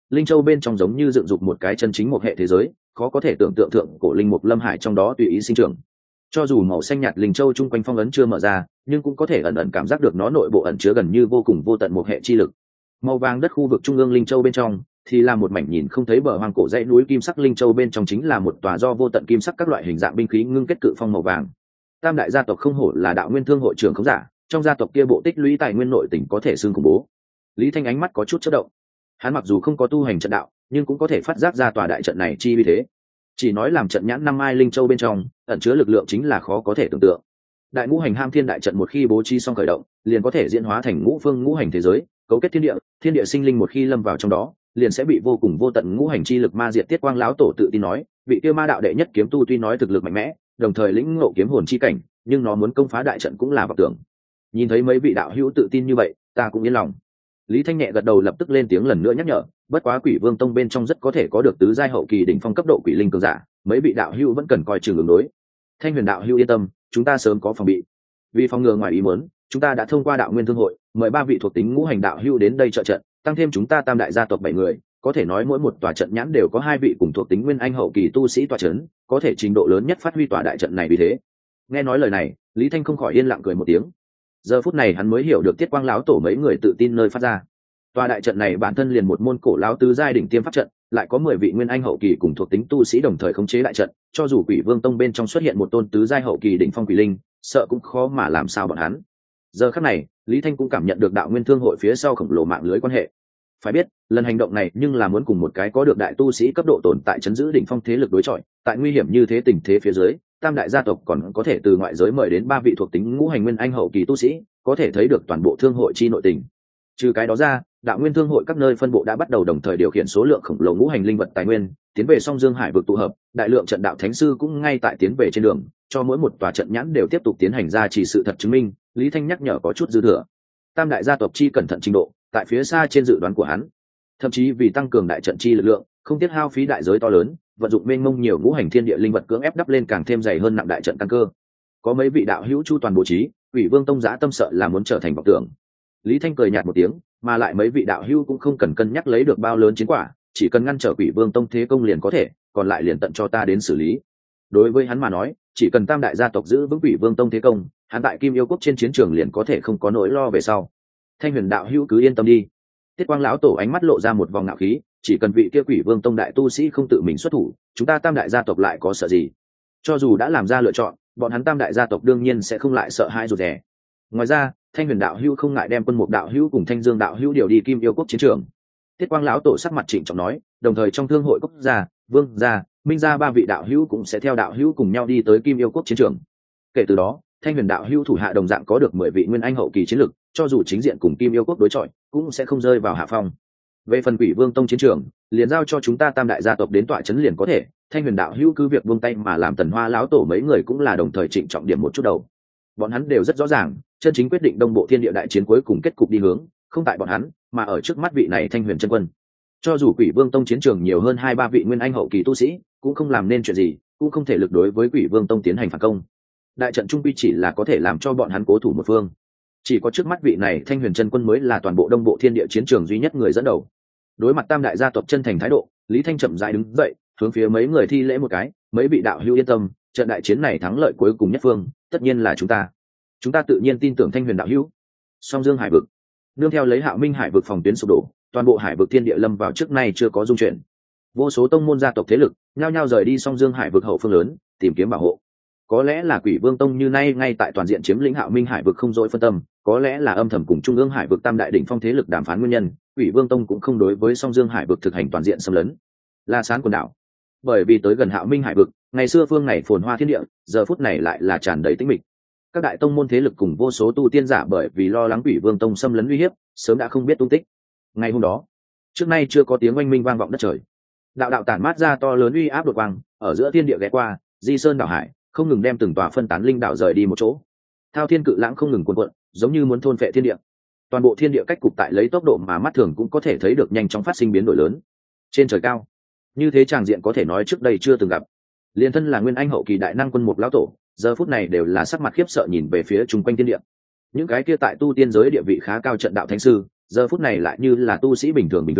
linh châu bên trong giống như dựng dục một cái chân chính một hệ thế giới, khó có thể tưởng tượng thượng cổ linh mục lâm hải trong đó tùy ý sinh trưởng. Cho dù màu xanh nhạt linh châu chung quanh phong ấn chưa mở ra, nhưng cũng có thể ẩn ẩn cảm giác được nó nội bộ ẩn chứa gần như vô cùng vô tận một hệ chi lực. Màu vàng đất khu vực trung ương linh châu bên trong thì là một mảnh nhìn không thấy bờ hoang cổ dãy núi kim sắc, linh châu bên trong chính là một tòa do vô tận kim sắc các loại hình dạng binh khí ngưng kết cự phong màu vàng. Tam đại gia tộc không hổ là đạo nguyên thương hội trưởng không giả, trong gia tộc kia bộ tích lũy tài nguyên nội tình có thể xương khủng bố. Lý Thanh ánh mắt có chút chớp động. Hắn mặc dù không có tu hành trận đạo, nhưng cũng có thể phát giác ra tòa đại trận này chi uy thế. Chỉ nói làm trận nhãn năm ai linh châu bên trong ẩn chứa lực lượng chính là khó có thể tưởng tượng. Đại ngũ hành ham thiên đại trận một khi bố trí xong khởi động, liền có thể diễn hóa thành ngũ phương ngũ hành thế giới, cấu kết thiên địa, thiên địa sinh linh một khi lâm vào trong đó, liền sẽ bị vô cùng vô tận ngũ hành chi lực ma diệt. Tiết Quang lão tổ tự tin nói, vị tiêu ma đạo đệ nhất kiếm tu tuy nói thực lực mạnh mẽ, đồng thời lĩnh ngộ kiếm hồn chi cảnh, nhưng nó muốn công phá đại trận cũng là vọng tưởng. Nhìn thấy mấy vị đạo hữu tự tin như vậy, ta cũng yên lòng. Lý Thanh nhẹ gật đầu, lập tức lên tiếng lần nữa nhắc nhở, bất quá Quỷ Vương Tông bên trong rất có thể có được tứ giai hậu kỳ đỉnh phong cấp độ quỷ linh cường giả, mấy vị đạo hữu vẫn cần coi chừng ứng đối. Thanh Huyền đạo hữu yên tâm, chúng ta sớm có phòng bị. Vì phòng ngừa ngoài ý muốn, chúng ta đã thông qua đạo nguyên thương hội mời ba vị thuộc tính ngũ hành đạo hữu đến đây trợ trận, tăng thêm chúng ta tam đại gia tộc bảy người, có thể nói mỗi một tòa trận nhãn đều có hai vị cùng thuộc tính nguyên anh hậu kỳ tu sĩ tòa chấn, có thể trình độ lớn nhất phát huy tòa đại trận này. Vì thế, nghe nói lời này, Lý Thanh không khỏi yên lặng cười một tiếng. Giờ phút này hắn mới hiểu được Tiết Quang lão tổ mấy người tự tin nơi phát ra. Tòa đại trận này bản thân liền một môn cổ lão tứ giai đỉnh tiêm pháp trận, lại có mười vị nguyên anh hậu kỳ cùng thuộc tính tu sĩ đồng thời khống chế đại trận, cho dù Quỷ Vương Tông bên trong xuất hiện một tôn tứ giai hậu kỳ đỉnh phong quỷ linh, sợ cũng khó mà làm sao bọn hắn. Giờ khắc này, Lý Thanh cũng cảm nhận được đạo nguyên thương hội phía sau khổng lồ mạng lưới quan hệ. Phải biết, lần hành động này nhưng là muốn cùng một cái có được đại tu sĩ cấp độ tồn tại chấn giữ đỉnh phong thế lực đối chọi, tại nguy hiểm như thế tình thế phía dưới, tam đại gia tộc còn có thể từ ngoại giới mời đến ba vị thuộc tính ngũ hành nguyên anh hậu kỳ tu sĩ, có thể thấy được toàn bộ thương hội chi nội tình. Trừ cái đó ra, đạo nguyên thương hội các nơi phân bộ đã bắt đầu đồng thời điều khiển số lượng khổng lồ ngũ hành linh vật tài nguyên tiến về song dương hải vực tụ hợp, đại lượng trận đạo thánh sư cũng ngay tại tiến về trên đường, cho mỗi một tòa trận nhãn đều tiếp tục tiến hành ra chỉ sự thật chứng minh. Lý Thanh nhắc nhở có chút dư thừa. Tam đại gia tộc chi cẩn thận trình độ tại phía xa trên dự đoán của hắn, thậm chí vì tăng cường đại trận chi lực lượng, không tiết hao phí đại giới to lớn, vận dụng mênh mông nhiều ngũ hành thiên địa linh vật cưỡng ép đắp lên càng thêm dày hơn nặng đại trận căn cơ. Có mấy vị đạo hữu chu toàn bố trí, Quỷ Vương Tông giã tâm sợ là muốn trở thành vọng tưởng. Lý Thanh cười nhạt một tiếng, mà lại mấy vị đạo hữu cũng không cần cân nhắc lấy được bao lớn chiến quả, chỉ cần ngăn trở Quỷ Vương Tông thế công liền có thể, còn lại liền tận cho ta đến xử lý. Đối với hắn mà nói, chỉ cần tam đại gia tộc giữ vững Quỷ Vương Tông thế công, hắn tại Kim Yêu Quốc trên chiến trường liền có thể không có nỗi lo về sau. Thanh Huyền đạo hữu cứ yên tâm đi. Tiết Quang lão tổ ánh mắt lộ ra một vòng ngạo khí, chỉ cần vị kia Quỷ Vương Tông đại tu sĩ không tự mình xuất thủ, chúng ta tam đại gia tộc lại có sợ gì? Cho dù đã làm ra lựa chọn, bọn hắn tam đại gia tộc đương nhiên sẽ không lại sợ hãi rụt rè. Ngoài ra, Thanh Huyền đạo hữu không ngại đem Quân Mục đạo hữu cùng Thanh Dương đạo hữu điều đi Kim Yêu Quốc chiến trường. Tiết Quang lão tổ sắc mặt trịnh trọng nói, đồng thời trong thương hội quốc gia, vương gia, minh gia ba vị đạo hữu cũng sẽ theo đạo hữu cùng nhau đi tới Kim Yêu Quốc chiến trường. Kể từ đó, Thanh Huyền đạo hữu thủ hạ đồng dạng có được mười vị nguyên anh hậu kỳ chiến lực, cho dù chính diện cùng Kim Yêu Quốc đối chọi, cũng sẽ không rơi vào hạ phong. Về phần Quỷ Vương Tông chiến trường, liền giao cho chúng ta tam đại gia tộc đến tọa chấn liền có thể. Thanh Huyền đạo hữu cứ việc buông tay mà làm. Tần Hoa lão tổ mấy người cũng là đồng thời trịnh trọng điểm một chút đầu. Bọn hắn đều rất rõ ràng, chân chính quyết định đông bộ thiên địa đại chiến cuối cùng kết cục đi hướng, không tại bọn hắn, mà ở trước mắt vị này Thanh Huyền chân quân. Cho dù Quỷ Vương Tông chiến trường nhiều hơn hai ba vị nguyên anh hậu kỳ tu sĩ, cũng không làm nên chuyện gì, cũng không thể lực đối với Quỷ Vương Tông tiến hành phản công. Đại trận trung quy chỉ là có thể làm cho bọn hắn cố thủ một phương. Chỉ có trước mắt vị này Thanh Huyền chân quân mới là toàn bộ đông bộ thiên địa chiến trường duy nhất người dẫn đầu. Đối mặt tam đại gia tộc chân thành thái độ, Lý Thanh chậm rãi đứng dậy, hướng phía mấy người thi lễ một cái, mấy vị đạo hữu yên tâm, trận đại chiến này thắng lợi cuối cùng nhất phương, tất nhiên là chúng ta. Chúng ta tự nhiên tin tưởng Thanh Huyền đạo hữu. Song Dương hải vực, nương theo lấy Hạo Minh hải vực phòng tuyến sụp đổ, toàn bộ hải vực thiên địa lâm vào trước nay chưa có dung chuyển. Vô số tông môn gia tộc thế lực nhao nhao rời đi Song Dương hải vực hậu phương lớn, tìm kiếm bảo hộ. Có lẽ là Quỷ Vương Tông như nay ngay tại toàn diện chiếm lĩnh Hạo Minh hải vực không dối phân tâm, có lẽ là âm thầm cùng Trung ương hải vực tam đại đỉnh phong thế lực đàm phán nguyên nhân, Quỷ Vương Tông cũng không đối với Song Dương hải vực thực hành toàn diện xâm lấn. La Sán quần đảo, bởi vì tới gần Hạo Minh hải vực, ngày xưa phương này phồn hoa thiên địa, giờ phút này lại là tràn đầy tĩnh mịch. Các đại tông môn thế lực cùng vô số tu tiên giả bởi vì lo lắng Quỷ Vương Tông xâm lấn uy hiếp, sớm đã không biết tung tích. Ngày hôm đó, trước nay chưa có tiếng oanh minh vang vọng đất trời. Đạo đạo tản mát ra to lớn uy áp đột quang, ở giữa thiên địa ghé qua, di sơn đảo hải, không ngừng đem từng tòa phân tán linh đạo rời đi một chỗ. Thao thiên cự lãng không ngừng cuồn cuộn, giống như muốn thôn phệ thiên địa. Toàn bộ thiên địa cách cục tại lấy tốc độ mà mắt thường cũng có thể thấy được nhanh chóng phát sinh biến đổi lớn. Trên trời cao, như thế tràng diện có thể nói trước đây chưa từng gặp. Liên thân là nguyên anh hậu kỳ đại năng Quân Mục lão tổ, giờ phút này đều là sắc mặt khiếp sợ nhìn về phía chung quanh thiên địa. Những cái kia tại tu tiên giới địa vị khá cao trận đạo thánh sư, giờ phút này lại như là tu sĩ bình thường bình thường,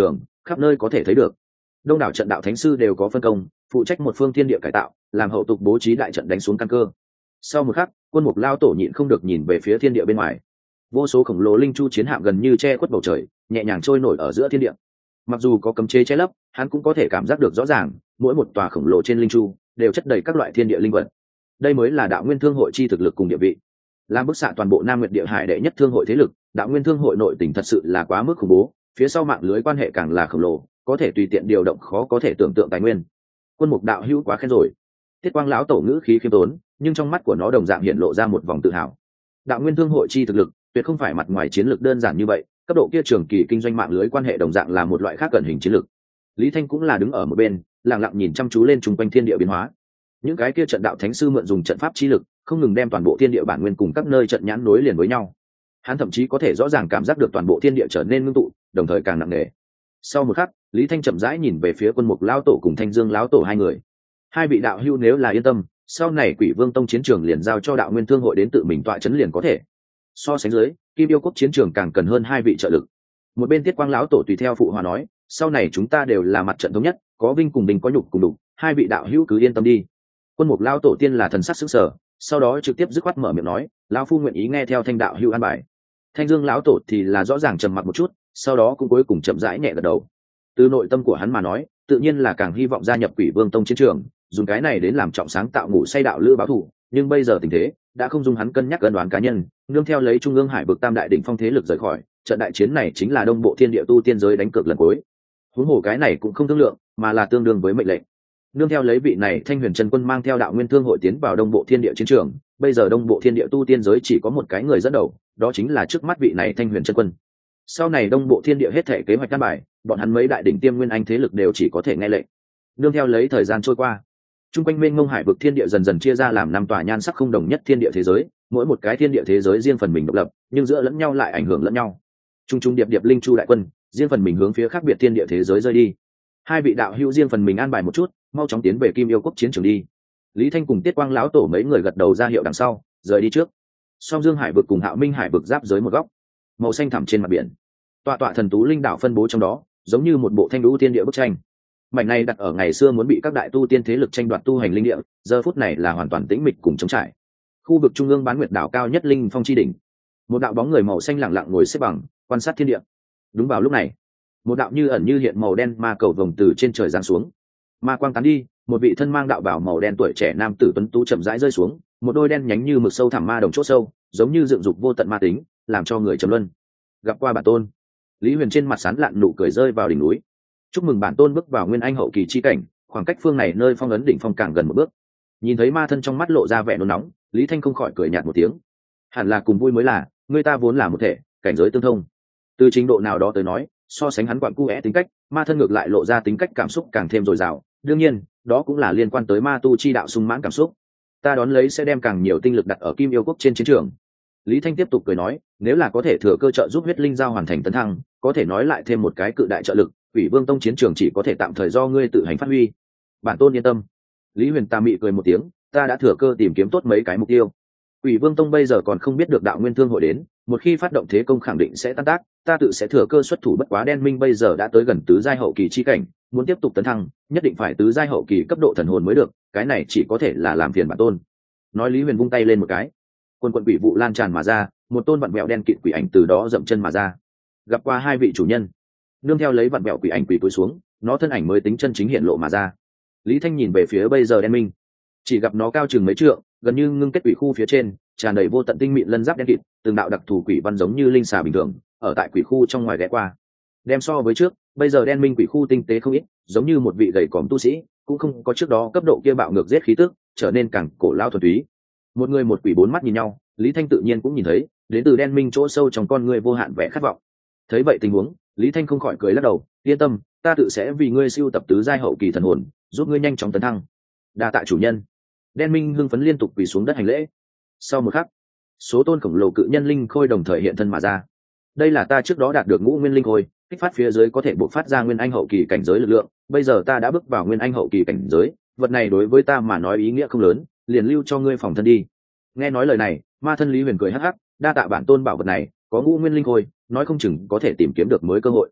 khắp nơi có thể thấy được. Đông đảo trận đạo thánh sư đều có phân công, phụ trách một phương thiên địa cải tạo, làm hậu tục bố trí đại trận đánh xuống căn cơ. Sau một khắc, quân mục lao tổ nhịn không được nhìn về phía thiên địa bên ngoài. Vô số khổng lồ linh chu chiến hạm gần như che khuất bầu trời, nhẹ nhàng trôi nổi ở giữa thiên địa. Mặc dù có cấm chế che lấp, hắn cũng có thể cảm giác được rõ ràng, mỗi một tòa khổng lồ trên linh chu đều chất đầy các loại thiên địa linh vật. Đây mới là đạo nguyên thương hội chi thực lực cùng địa vị. Làm bức xạ toàn bộ Nam Nguyệt Địa Hải đệ nhất thương hội thế lực, đạo nguyên thương hội nội tình thật sự là quá mức khủng bố, phía sau mạng lưới quan hệ càng là khổng lồ, có thể tùy tiện điều động khó có thể tưởng tượng tài nguyên. Quân mục đạo hữu quá khen rồi. Tiết Quang lão tổ ngữ khí khiêm tốn, nhưng trong mắt của nó đồng dạng hiện lộ ra một vòng tự hào. Đạo nguyên thương hội chi thực lực tuyệt không phải mặt ngoài chiến lược đơn giản như vậy, cấp độ kia trường kỳ kinh doanh mạng lưới quan hệ đồng dạng là một loại khác cận hình chiến lược. Lý Thanh cũng là đứng ở một bên, lặng lặng nhìn chăm chú lên trung quanh thiên địa biến hóa. Những cái kia trận đạo thánh sư mượn dùng trận pháp chi lực, không ngừng đem toàn bộ thiên địa bản nguyên cùng các nơi trận nhãn nối liền với nhau. Hắn thậm chí có thể rõ ràng cảm giác được toàn bộ thiên địa trở nên ngưng tụ, đồng thời càng nặng nề. Sau một khắc, Lý Thanh chậm rãi nhìn về phía Quân Mục lão tổ cùng Thanh Dương lão tổ hai người. Hai vị đạo hữu nếu là yên tâm, sau này Quỷ Vương Tông chiến trường liền giao cho đạo nguyên thương hội đến tự mình tọa chấn liền có thể. So sánh dưới, Kim Yêu Quốc chiến trường càng cần hơn hai vị trợ lực. Một bên Tiết Quang lão tổ tùy theo phụ hòa nói, sau này chúng ta đều là mặt trận thống nhất, có vinh cùng bình có nhục cùng đục, hai vị đạo hữu cứ yên tâm đi. Quân Mục lão tổ tiên là thần sắc sững sờ, sau đó trực tiếp dứt khoát mở miệng nói, lão phu nguyện ý nghe theo Thanh đạo hữu an bài. Thanh Dương lão tổ thì là rõ ràng trầm mặc một chút, sau đó cũng cuối cùng chậm rãi nhẹ gật đầu. Từ nội tâm của hắn mà nói, tự nhiên là càng hy vọng gia nhập Quỷ Vương Tông chiến trường, dùng cái này đến làm trọng sáng tạo ngủ say đạo lữ báo thù, nhưng bây giờ tình thế đã không dung hắn cân nhắc cân đoán cá nhân, nương theo lấy trung ương hải vực tam đại đỉnh phong thế lực rời khỏi, trận đại chiến này chính là đông bộ thiên địa tu tiên giới đánh cược lần cuối. Huống hồ cái này cũng không thương lượng, mà là tương đương với mệnh lệnh. Nương theo lấy vị này Thanh Huyền Chân Quân mang theo đạo nguyên thương hội tiến vào đông bộ thiên địa chiến trường, bây giờ đông bộ thiên địa tu tiên giới chỉ có một cái người dẫn đầu, đó chính là trước mắt vị này Thanh Huyền Chân Quân. Sau này đông bộ thiên địa hết thể kế hoạch căn bài, bọn hắn mấy đại đỉnh tiêm nguyên anh thế lực đều chỉ có thể nghe lệnh. Nương theo lấy thời gian trôi qua, trung quanh mênh mông hải vực thiên địa dần dần chia ra làm năm tòa nhan sắc không đồng nhất thiên địa thế giới, mỗi một cái thiên địa thế giới riêng phần mình độc lập, nhưng giữa lẫn nhau lại ảnh hưởng lẫn nhau. Trung trung điệp điệp linh chu đại quân, riêng phần mình hướng phía khác biệt thiên địa thế giới rơi đi. Hai vị đạo hữu riêng phần mình an bài một chút, mau chóng tiến về Kim Yêu Quốc chiến trường đi. Lý Thanh cùng Tiết Quang lão tổ mấy người gật đầu ra hiệu đằng sau, rời đi trước. Song Dương hải vực cùng Hạo Minh hải vực giáp giới một góc, màu xanh thẳm trên mặt biển. Tọa tọa thần tú linh đảo phân bố trong đó, giống như một bộ thanh lũ thiên địa bức tranh. Mảnh này đặt ở ngày xưa muốn bị các đại tu tiên thế lực tranh đoạt tu hành linh địa, giờ phút này là hoàn toàn tĩnh mịch cùng trống trải. Khu vực trung ương bán nguyệt đảo cao nhất linh phong chi đỉnh, một đạo bóng người màu xanh lặng lặng ngồi xếp bằng, quan sát thiên địa. Đúng vào lúc này, một đạo như ẩn như hiện màu đen ma cầu vồng từ trên trời giáng xuống. Ma quang tán đi, một vị thân mang đạo bào màu đen tuổi trẻ nam tử tuấn tú chậm rãi rơi xuống, một đôi đen nhánh như mực sâu thẳm ma đồng chỗ sâu, giống như dựng dục vô tận ma tính, làm cho người trầm luân. Gặp qua bản tôn. Lý Huyền trên mặt sán lạn nụ cười rơi vào đỉnh núi. Chúc mừng bản tôn bước vào nguyên anh hậu kỳ chi cảnh, khoảng cách phương này nơi phong ấn đỉnh phong càng gần một bước. Nhìn thấy ma thân trong mắt lộ ra vẻ nôn nóng, Lý Thanh không khỏi cười nhạt một tiếng. Hẳn là cùng vui mới là, người ta vốn là một thể, cảnh giới tương thông. Từ trình độ nào đó tới nói, so sánh hắn quặn cu é tính cách, ma thân ngược lại lộ ra tính cách cảm xúc càng thêm dồi dào. Đương nhiên, đó cũng là liên quan tới ma tu chi đạo sung mãn cảm xúc. Ta đón lấy sẽ đem càng nhiều tinh lực đặt ở Kim Yêu Quốc trên chiến trường. Lý Thanh tiếp tục cười nói, nếu là có thể thừa cơ trợ giúp huyết linh giao hoàn thành tấn thăng, có thể nói lại thêm một cái cự đại trợ lực, Quỷ Vương Tông chiến trường chỉ có thể tạm thời do ngươi tự hành phát huy. Bản tôn yên tâm. Lý Huyền ta mị cười một tiếng, ta đã thừa cơ tìm kiếm tốt mấy cái mục tiêu. Quỷ Vương Tông bây giờ còn không biết được đạo nguyên thương hội đến, một khi phát động thế công khẳng định sẽ tan tác, ta tự sẽ thừa cơ xuất thủ. Bất quá đen minh bây giờ đã tới gần tứ giai hậu kỳ chi cảnh, muốn tiếp tục tấn thăng, nhất định phải tứ giai hậu kỳ cấp độ thần hồn mới được, cái này chỉ có thể là làm phiền bản tôn. Nói Lý Huyền vung tay lên một cái, quân quận quỷ vụ lan tràn mà ra, một tôn vặn vẹo đen kịt quỷ ảnh từ đó dậm chân mà ra. Gặp qua hai vị chủ nhân. Nương theo lấy vặn vẹo quỷ ảnh quỷ cúi xuống, nó thân ảnh mới tính chân chính hiện lộ mà ra. Lý Thanh nhìn về phía bây giờ đen minh, chỉ gặp nó cao chừng mấy trượng, gần như ngưng kết quỷ khu phía trên tràn đầy vô tận tinh mịn lân giáp đen kịt, từng đạo đặc thù quỷ văn giống như linh xà bình thường ở tại quỷ khu trong ngoài ghé qua. Đem so với trước, bây giờ đen minh quỷ khu tinh tế không ít, giống như một vị gầy còm tu sĩ, cũng không có trước đó cấp độ kia bạo ngược giết khí tức, trở nên càng cổ lao thuần túy. Một người một quỷ bốn mắt nhìn nhau, Lý Thanh tự nhiên cũng nhìn thấy, đến từ đen minh chỗ sâu trong con người vô hạn vẻ khát vọng. Thấy vậy tình huống, Lý Thanh không khỏi cười lắc đầu, yên tâm, ta tự sẽ vì ngươi siêu tập tứ giai hậu kỳ thần hồn, giúp ngươi nhanh chóng tấn thăng. Đa tạ chủ nhân. Đen minh hưng phấn liên tục quỳ xuống đất hành lễ. Sau một khắc, số tôn khổng lồ cự nhân linh khôi đồng thời hiện thân mà ra. Đây là ta trước đó đạt được ngũ nguyên linh khôi, kích phát phía dưới có thể bộc phát ra nguyên anh hậu kỳ cảnh giới lực lượng, bây giờ ta đã bước vào nguyên anh hậu kỳ cảnh giới, vật này đối với ta mà nói ý nghĩa không lớn, liền lưu cho ngươi phòng thân đi. Nghe nói lời này, ma thân Lý Huyền cười hắc hắc, đa tạ bản tôn bảo vật này, có ngũ nguyên linh khôi, nói không chừng có thể tìm kiếm được mới cơ hội.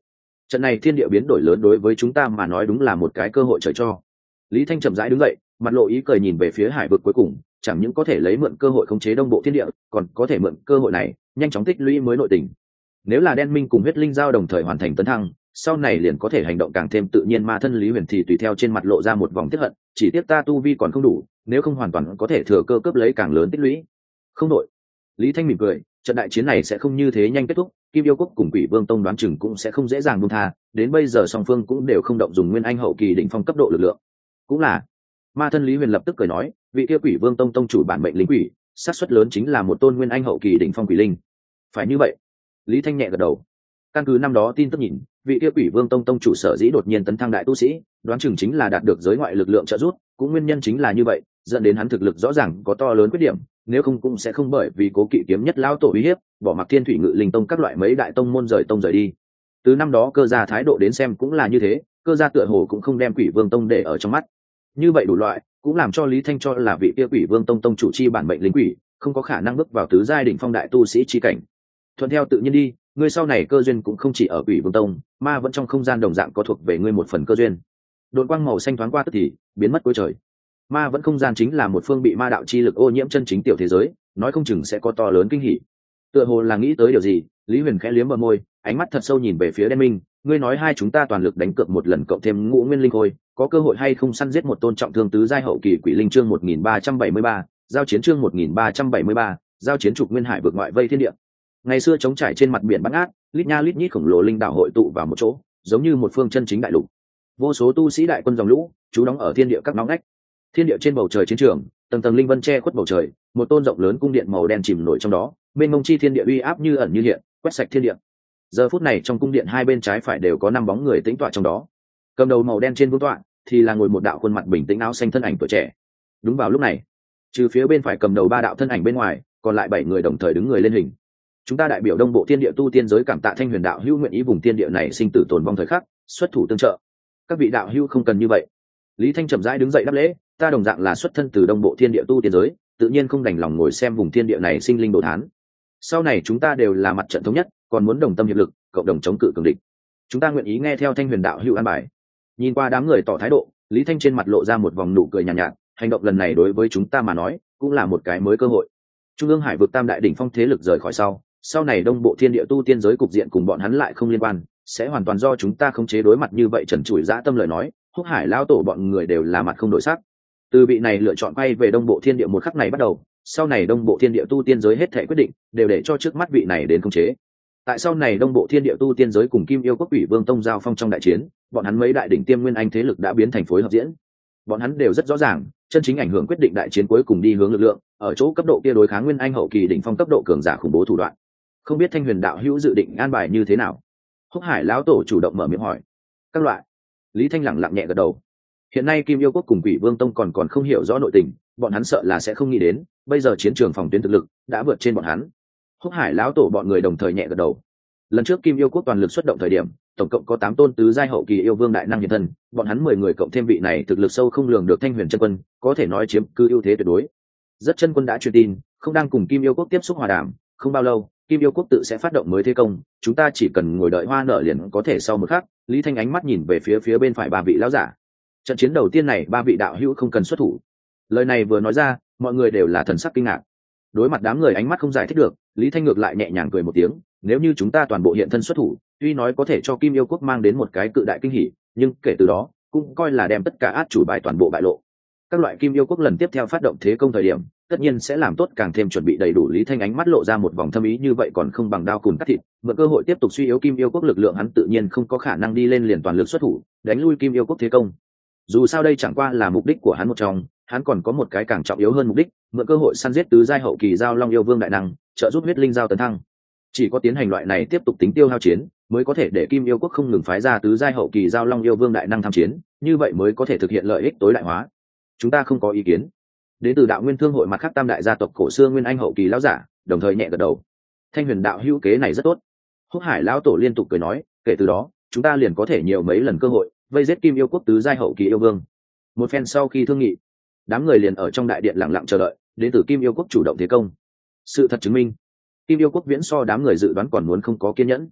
Trận này thiên địa biến đổi lớn đối với chúng ta mà nói đúng là một cái cơ hội trời cho. Lý Thanh chậm rãi đứng dậy, mặt lộ ý cười nhìn về phía hải vực cuối cùng, chẳng những có thể lấy mượn cơ hội khống chế đông bộ thiên địa, còn có thể mượn cơ hội này nhanh chóng tích lũy mới nội tình. Nếu là đen minh cùng huyết linh giao đồng thời hoàn thành tấn thăng, sau này liền có thể hành động càng thêm tự nhiên. Ma thân Lý Huyền thì tùy theo trên mặt lộ ra một vòng tiếc hận, chỉ tiếc ta tu vi còn không đủ, nếu không hoàn toàn có thể thừa cơ cướp lấy càng lớn tích lũy. Không đội. Lý Thanh mỉm cười, trận đại chiến này sẽ không như thế nhanh kết thúc, Kim Yêu Quốc cùng Quỷ Vương Tông đoán chừng cũng sẽ không dễ dàng buông tha, đến bây giờ song phương cũng đều không động dùng nguyên anh hậu kỳ đỉnh phong cấp độ lực lượng. Cũng là. Ma thân Lý Huyền lập tức cười nói, vị kia Quỷ Vương Tông tông chủ bản mệnh linh quỷ, xác suất lớn chính là một tôn nguyên anh hậu kỳ đỉnh phong quỷ linh. Phải như vậy. Lý Thanh nhẹ gật đầu. Căn cứ năm đó tin tức nhìn, vị kia Quỷ Vương Tông tông chủ sở dĩ đột nhiên tấn thăng đại tu sĩ, đoán chừng chính là đạt được giới ngoại lực lượng trợ giúp, cũng nguyên nhân chính là như vậy, dẫn đến hắn thực lực rõ ràng có to lớn khuyết điểm, nếu không cũng sẽ không bởi vì cố kỵ kiếm nhất lão tổ uy hiếp, bỏ mặc Thiên Thủy Ngự Linh Tông các loại mấy đại tông môn rời tông rời đi. Từ năm đó Cơ gia thái độ đến xem cũng là như thế, Cơ gia tựa hồ cũng không đem Quỷ Vương Tông để ở trong mắt. Như vậy đủ loại, cũng làm cho Lý Thanh cho là vị kia Quỷ Vương Tông tông chủ chi bản mệnh linh quỷ, không có khả năng bước vào tứ giai đỉnh phong đại tu sĩ chi cảnh. Thuận theo tự nhiên đi, ngươi sau này cơ duyên cũng không chỉ ở Quỷ Vương Tông, ma vẫn trong không gian đồng dạng có thuộc về ngươi một phần cơ duyên. Đột quang màu xanh thoáng qua tức thì biến mất cuối trời. Ma vẫn không gian chính là một phương bị ma đạo chi lực ô nhiễm chân chính tiểu thế giới, nói không chừng sẽ có to lớn kinh hỉ. Tựa hồ là nghĩ tới điều gì, Lý Huyền khẽ liếm bờ môi, ánh mắt thật sâu nhìn về phía Đen Minh, ngươi nói hai chúng ta toàn lực đánh cược một lần cộng thêm ngũ nguyên linh khôi, có cơ hội hay không săn giết một tôn trọng thương tứ giai hậu kỳ quỷ linh. Chương một nghìn ba trăm bảy mươi ba, giao chiến. Chương một nghìn ba trăm bảy mươi ba, giao chiến. Trục nguyên hải vượt ngoại vây thiên địa. Ngày xưa trống trải trên mặt biển bát ngát, lít nha lít nhít khổng lồ linh đảo hội tụ vào một chỗ, giống như một phương chân chính đại lục. Vô số tu sĩ đại quân dòng lũ, trú đóng ở thiên địa các nóng ngách. Thiên địa trên bầu trời chiến trường, tầng tầng linh vân che khuất bầu trời, một tôn rộng lớn cung điện màu đen chìm nổi trong đó, bên mông chi thiên địa uy áp như ẩn như hiện, quét sạch thiên địa. Giờ phút này trong cung điện hai bên trái phải đều có năm bóng người tĩnh tọa trong đó. Cầm đầu màu đen trên vương tọa thì là ngồi một đạo khuôn mặt bình tĩnh áo xanh thân ảnh tuổi trẻ. Đúng vào lúc này, trừ phía bên phải cầm đầu ba đạo thân ảnh bên ngoài, còn lại bảy người đồng thời đứng người lên hình. Chúng ta đại biểu đông bộ thiên địa tu tiên giới cảm tạ Thanh Huyền đạo hữu nguyện ý vùng thiên địa này sinh tử tồn vong thời khắc, xuất thủ tương trợ. Các vị đạo hữu không cần như vậy. Lý Thanh chậm rãi đứng dậy đáp lễ, ta đồng dạng là xuất thân từ đông bộ thiên địa tu tiên giới, tự nhiên không đành lòng ngồi xem vùng thiên địa này sinh linh đồ thán. Sau này chúng ta đều là mặt trận thống nhất, còn muốn đồng tâm hiệp lực, cộng đồng chống cự cường địch. Chúng ta nguyện ý nghe theo Thanh Huyền đạo hữu an bài. Nhìn qua đám người tỏ thái độ, Lý Thanh trên mặt lộ ra một vòng nụ cười nhàn nhạt, nhạt, hành động lần này đối với chúng ta mà nói, cũng là một cái mới cơ hội. Trung ương hải vực tam đại đỉnh phong thế lực rời khỏi sau, sau này đông bộ thiên địa tu tiên giới cục diện cùng bọn hắn lại không liên quan, sẽ hoàn toàn do chúng ta khống chế. Đối mặt như vậy trần trụi dã tâm lời nói, Húc Hải lão tổ bọn người đều là mặt không đổi sắc. Từ vị này lựa chọn quay về đông bộ thiên địa một khắc này bắt đầu, sau này đông bộ thiên địa tu tiên giới hết thảy quyết định đều để cho trước mắt vị này đến khống chế. Tại sau này đông bộ thiên địa tu tiên giới cùng Kim Yêu Quốc Quỷ Vương Tông giao phong trong đại chiến, bọn hắn mấy đại đỉnh tiêm nguyên anh thế lực đã biến thành phối hợp diễn. Bọn hắn đều rất rõ ràng, chân chính ảnh hưởng quyết định đại chiến cuối cùng đi hướng lực lượng, ở chỗ cấp độ kia đối kháng nguyên anh hậu kỳ đỉnh phong cấp độ cường giả khủng bố thủ đoạn. Không biết Thanh Huyền đạo hữu dự định an bài như thế nào? Húc Hải lão tổ chủ động mở miệng hỏi. Các loại. Lý Thanh lẳng lặng nhẹ gật đầu. Hiện nay Kim Yêu Quốc cùng Quỷ Vương Tông còn còn không hiểu rõ nội tình, bọn hắn sợ là sẽ không nghĩ đến, bây giờ chiến trường phòng tuyến thực lực đã vượt trên bọn hắn. Húc Hải lão tổ bọn người đồng thời nhẹ gật đầu. Lần trước Kim Yêu Quốc toàn lực xuất động thời điểm, tổng cộng có tám tôn tứ giai hậu kỳ yêu vương đại năng hiện thân, bọn hắn mười người cộng thêm vị này thực lực sâu không lường được Thanh Huyền chân quân, có thể nói chiếm cứ ưu thế tuyệt đối. Rất chân quân đã truyền tin, không đang cùng Kim Yêu Quốc tiếp xúc hòa đàm, không bao lâu, Kim Yêu Quốc tự sẽ phát động mới thế công, chúng ta chỉ cần ngồi đợi hoa nở liền có thể. Sau một khắc, Lý Thanh ánh mắt nhìn về phía phía bên phải ba vị lão giả. Trận chiến đầu tiên này ba vị đạo hữu không cần xuất thủ. Lời này vừa nói ra, mọi người đều là thần sắc kinh ngạc. Đối mặt đám người ánh mắt không giải thích được, Lý Thanh ngược lại nhẹ nhàng cười một tiếng, nếu như chúng ta toàn bộ hiện thân xuất thủ, tuy nói có thể cho Kim Yêu Quốc mang đến một cái cự đại kinh hỉ, nhưng kể từ đó cũng coi là đem tất cả át chủ bài toàn bộ bại lộ. Các loại Kim Yêu Quốc lần tiếp theo phát động thế công thời điểm, tất nhiên sẽ làm tốt càng thêm chuẩn bị đầy đủ. Lý Thanh ánh mắt lộ ra một vòng thâm ý, như vậy còn không bằng đao cùn cắt thịt, mượn cơ hội tiếp tục suy yếu Kim Yêu Quốc lực lượng. Hắn tự nhiên không có khả năng đi lên liền toàn lực xuất thủ đánh lui Kim Yêu Quốc thế công, dù sao đây chẳng qua là mục đích của hắn một trong, hắn còn có một cái càng trọng yếu hơn mục đích, mượn cơ hội săn giết tứ giai hậu kỳ giao long yêu vương đại năng, trợ giúp huyết linh giao tấn thăng. Chỉ có tiến hành loại này tiếp tục tính tiêu hao chiến, mới có thể để Kim Yêu Quốc không ngừng phái ra tứ giai hậu kỳ giao long yêu vương đại năng tham chiến, như vậy mới có thể thực hiện lợi ích tối đại hóa. Chúng ta không có ý kiến. Đến từ đạo nguyên thương hội mặt khác tam đại gia tộc cổ xưa nguyên anh hậu kỳ lão giả đồng thời nhẹ gật đầu. Thanh Huyền đạo hữu kế này rất tốt. Húc Hải lão tổ liên tục cười nói, kể từ đó chúng ta liền có thể nhiều mấy lần cơ hội vây giết Kim Yêu Quốc tứ giai hậu kỳ yêu vương. Một phen sau khi thương nghị, đám người liền ở trong đại điện lặng lặng chờ đợi đến từ Kim Yêu Quốc chủ động thế công. Sự thật chứng minh, Kim Yêu Quốc viễn so đám người dự đoán còn muốn không có kiên nhẫn.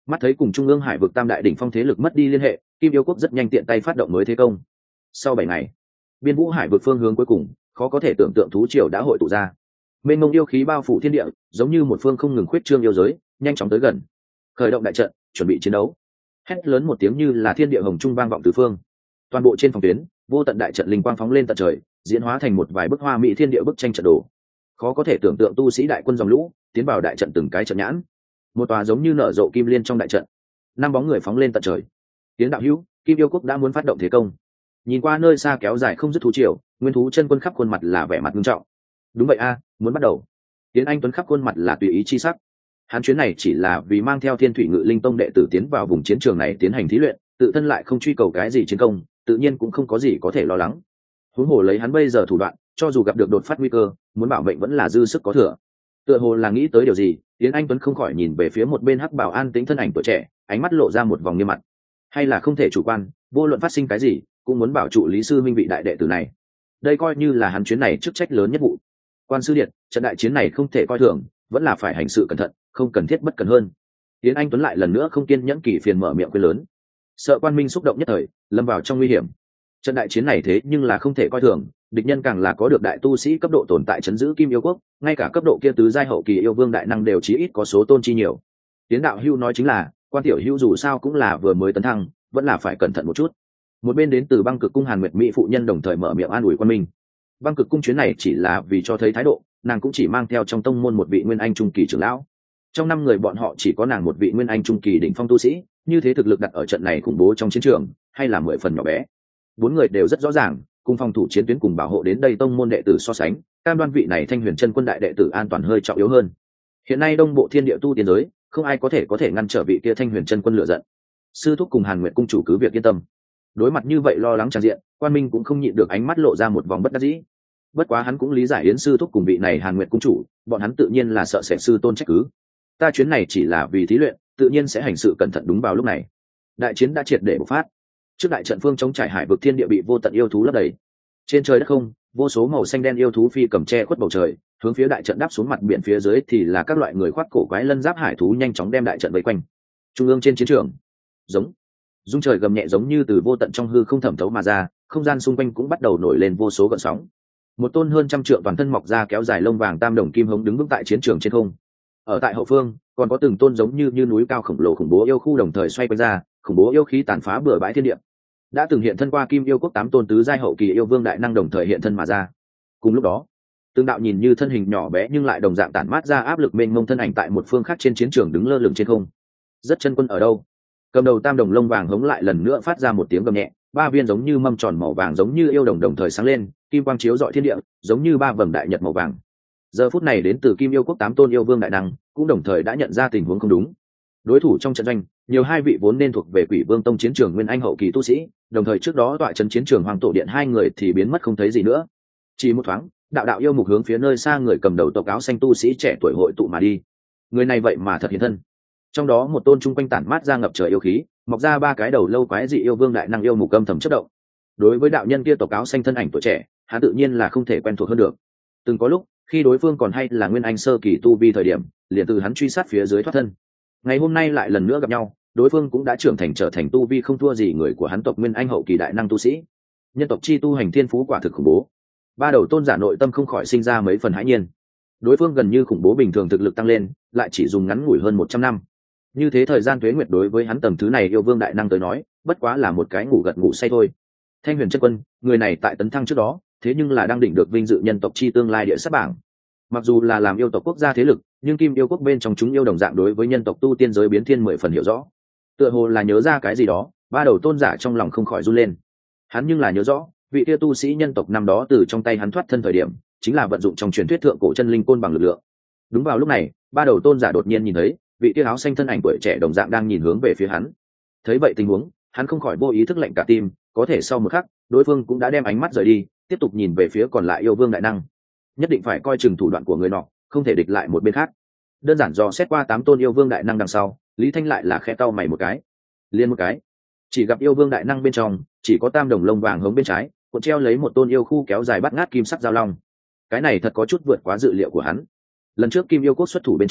Mắt thấy cùng trung ương hải vực tam đại đỉnh phong thế lực mất đi liên hệ, Kim Yêu Quốc rất nhanh tiện tay phát động mới thế công. Sau bảy ngày, biên vũ hải vực phương hướng cuối cùng, khó có thể tưởng tượng thú triều đã hội tụ ra. Mênh mông yêu khí bao phủ thiên địa, giống như một phương không ngừng khuyết trương yêu giới, nhanh chóng tới gần. Khởi động đại trận, chuẩn bị chiến đấu. Hét lớn một tiếng như là thiên địa hồng trung vang vọng tứ phương. Toàn bộ trên phòng tuyến, vô tận đại trận linh quang phóng lên tận trời, diễn hóa thành một vài bức hoa mỹ thiên địa bức tranh trận đồ. Khó có thể tưởng tượng tu sĩ đại quân dòng lũ tiến vào đại trận từng cái trận nhãn. Một tòa giống như nở rộ kim liên trong đại trận, năm bóng người phóng lên tận trời. Tiếng đạo hữu, Kim Yêu Quốc đã muốn phát động thế công. Nhìn qua nơi xa kéo dài không dứt thú triều, nguyên thú chân quân khắp khuôn mặt là vẻ mặt nghiêm trọng. Đúng vậy a, muốn bắt đầu. Tiến Anh Tuấn khắp khuôn mặt là tùy ý chi sắc. Hắn chuyến này chỉ là vì mang theo Thiên Thủy Ngự Linh Tông đệ tử tiến vào vùng chiến trường này tiến hành thí luyện, tự thân lại không truy cầu cái gì chiến công, tự nhiên cũng không có gì có thể lo lắng. Huống hồ lấy hắn bây giờ thủ đoạn, cho dù gặp được đột phát nguy cơ, muốn bảo mệnh vẫn là dư sức có thừa. Tựa hồ là nghĩ tới điều gì, Tiến Anh Tuấn không khỏi nhìn về phía một bên hắc bảo an tĩnh thân ảnh tuổi trẻ, ánh mắt lộ ra một vòng nghiêm mặt. Hay là không thể chủ quan, vô luận phát sinh cái gì, cũng muốn bảo trụ Lý sư minh vị đại đệ tử này. Đây coi như là hắn chuyến này chức trách lớn nhất vụ. Quan sư điện, trận đại chiến này không thể coi thường, vẫn là phải hành sự cẩn thận, không cần thiết bất cần hơn. Tiến Anh Tuấn lại lần nữa không kiên nhẫn kỳ phiền mở miệng quên lớn, sợ Quan Minh xúc động nhất thời, lâm vào trong nguy hiểm. Trận đại chiến này thế nhưng là không thể coi thường, địch nhân càng là có được đại tu sĩ cấp độ tồn tại chấn giữ Kim Yêu Quốc, ngay cả cấp độ kia tứ giai hậu kỳ yêu vương đại năng đều chí ít có số tôn chi nhiều. Tiến đạo hưu nói chính là, Quan tiểu hưu dù sao cũng là vừa mới tấn thăng, vẫn là phải cẩn thận một chút. Một bên đến từ Băng Cực cung Hàn Nguyệt mỹ phụ nhân đồng thời mở miệng an ủi Quan Minh. Băng Cực cung chuyến này chỉ là vì cho thấy thái độ, nàng cũng chỉ mang theo trong tông môn một vị nguyên anh trung kỳ trưởng lão. Trong năm người bọn họ chỉ có nàng một vị nguyên anh trung kỳ đỉnh phong tu sĩ, như thế thực lực đặt ở trận này khủng bố trong chiến trường, hay là mười phần nhỏ bé. Bốn người đều rất rõ ràng, cùng phòng thủ chiến tuyến cùng bảo hộ đến đây tông môn đệ tử so sánh, cam đoan vị này Thanh Huyền chân quân đại đệ tử an toàn hơi trọng yếu hơn. Hiện nay đông bộ thiên địa tu tiên giới, không ai có thể có thể ngăn trở vị kia Thanh Huyền chân quân lựa giận. Sư thúc cùng Hàn Nguyệt cung chủ cứ việc yên tâm. Đối mặt như vậy lo lắng tràn diện, Quan Minh cũng không nhịn được ánh mắt lộ ra một vòng bất đắc dĩ. Bất quá hắn cũng lý giải Yến sư thúc cùng vị này Hàn Nguyệt cung chủ, bọn hắn tự nhiên là sợ sệt sư tôn trách cứ. Ta chuyến này chỉ là vì thí luyện, tự nhiên sẽ hành sự cẩn thận đúng vào lúc này. Đại chiến đã triệt để bộc phát. Trước đại trận phương chống trải hải vực thiên địa bị vô tận yêu thú lấp đầy. Trên trời đất không, vô số màu xanh đen yêu thú phi cầm che khuất bầu trời, hướng phía đại trận đáp xuống mặt biển phía dưới thì là các loại người khoác cổ quái lân giáp hải thú nhanh chóng đem đại trận vây quanh. Trung ương trên chiến trường, giống dung trời gầm nhẹ giống như từ vô tận trong hư không thẩm thấu mà ra, không gian xung quanh cũng bắt đầu nổi lên vô số gợn sóng. Một tôn hơn trăm trượng toàn thân mọc ra kéo dài lông vàng tam đồng kim hống đứng vững tại chiến trường trên không. Ở tại hậu phương, còn có từng tôn giống như như núi cao khổng lồ khủng bố yêu khu đồng thời xoay quanh ra, khủng bố yêu khí tàn phá bừa bãi thiên địa. Đã từng hiện thân qua Kim Yêu Quốc tám tôn tứ giai hậu kỳ yêu vương đại năng đồng thời hiện thân mà ra. Cùng lúc đó, tương đạo nhìn như thân hình nhỏ bé nhưng lại đồng dạng tản mát ra áp lực mênh mông thân ảnh tại một phương khác trên chiến trường đứng lơ lửng trên không. Rất chân quân ở đâu? Cầm đầu tam đồng lông vàng hống lại lần nữa phát ra một tiếng gầm nhẹ, ba viên giống như mâm tròn màu vàng giống như yêu đồng đồng thời sáng lên, kim quang chiếu rọi thiên địa, giống như ba vầng đại nhật màu vàng. Giờ phút này đến từ Kim Yêu Quốc tám tôn yêu vương đại năng, cũng đồng thời đã nhận ra tình huống không đúng. Đối thủ trong trận doanh, nhiều hai vị vốn nên thuộc về Quỷ Vương Tông chiến trường nguyên anh hậu kỳ tu sĩ, đồng thời trước đó tọa trấn chiến trường Hoàng Tổ Điện hai người thì biến mất không thấy gì nữa. Chỉ một thoáng, đạo đạo yêu mục hướng phía nơi xa người cầm đầu tộc áo xanh tu sĩ trẻ tuổi hội tụ mà đi. Người này vậy mà thật hiện thân. Trong đó một tôn trung quanh tản mát ra ngập trời yêu khí, mọc ra ba cái đầu lâu quái dị yêu vương đại năng yêu mục âm thầm chớp động. Đối với đạo nhân kia tộc áo xanh thân ảnh tuổi trẻ, hắn tự nhiên là không thể quen thuộc hơn được. Từng có lúc, khi đối phương còn hay là nguyên anh sơ kỳ tu vi thời điểm, liền từ hắn truy sát phía dưới thoát thân. Ngày hôm nay lại lần nữa gặp nhau, đối phương cũng đã trưởng thành trở thành tu vi không thua gì người của hắn tộc nguyên anh hậu kỳ đại năng tu sĩ. Nhân tộc chi tu hành thiên phú quả thực khủng bố. Ba đầu tôn giả nội tâm không khỏi sinh ra mấy phần hãi nhiên. Đối phương gần như khủng bố bình thường thực lực tăng lên, lại chỉ dùng ngắn ngủi hơn một trăm năm. Như thế thời gian tuế nguyệt đối với hắn tầng thứ này yêu vương đại năng tới nói, bất quá là một cái ngủ gật ngủ say thôi. Thanh Huyền chân quân, người này tại tấn thăng trước đó, thế nhưng là đang đỉnh được vinh dự nhân tộc chi tương lai địa sát bảng. Mặc dù là làm yêu tộc quốc gia thế lực, nhưng Kim Yêu Quốc bên trong chúng yêu đồng dạng đối với nhân tộc tu tiên giới biến thiên mười phần hiểu rõ. Tựa hồ là nhớ ra cái gì đó, ba đầu tôn giả trong lòng không khỏi run lên. Hắn nhưng là nhớ rõ, vị kia tu sĩ nhân tộc năm đó từ trong tay hắn thoát thân thời điểm, chính là vận dụng trong truyền thuyết thượng cổ chân linh côn bằng lực lượng. Đúng vào lúc này, ba đầu tôn giả đột nhiên nhìn thấy, vị kia áo xanh thân ảnh tuổi trẻ đồng dạng đang nhìn hướng về phía hắn. Thấy vậy tình huống, hắn không khỏi vô ý thức lạnh cả tim, có thể sau một khắc, đối phương cũng đã đem ánh mắt rời đi, tiếp tục nhìn về phía còn lại yêu vương đại năng. Nhất định phải coi chừng thủ đoạn của người nọ, không thể địch lại một bên khác. Đơn giản do xét qua tám tôn yêu vương đại năng đằng sau, Lý Thanh lại là khẽ cau mày một cái, liên một cái. Chỉ gặp yêu vương đại năng bên trong, chỉ có tam đồng lông vàng hướng bên trái, cuộn treo lấy một tôn yêu khu kéo dài bắt ngát kim sắc giao long. Cái này thật có chút vượt quá dự liệu của hắn. Lần trước Kim Yêu Quốc xuất thủ bên trong,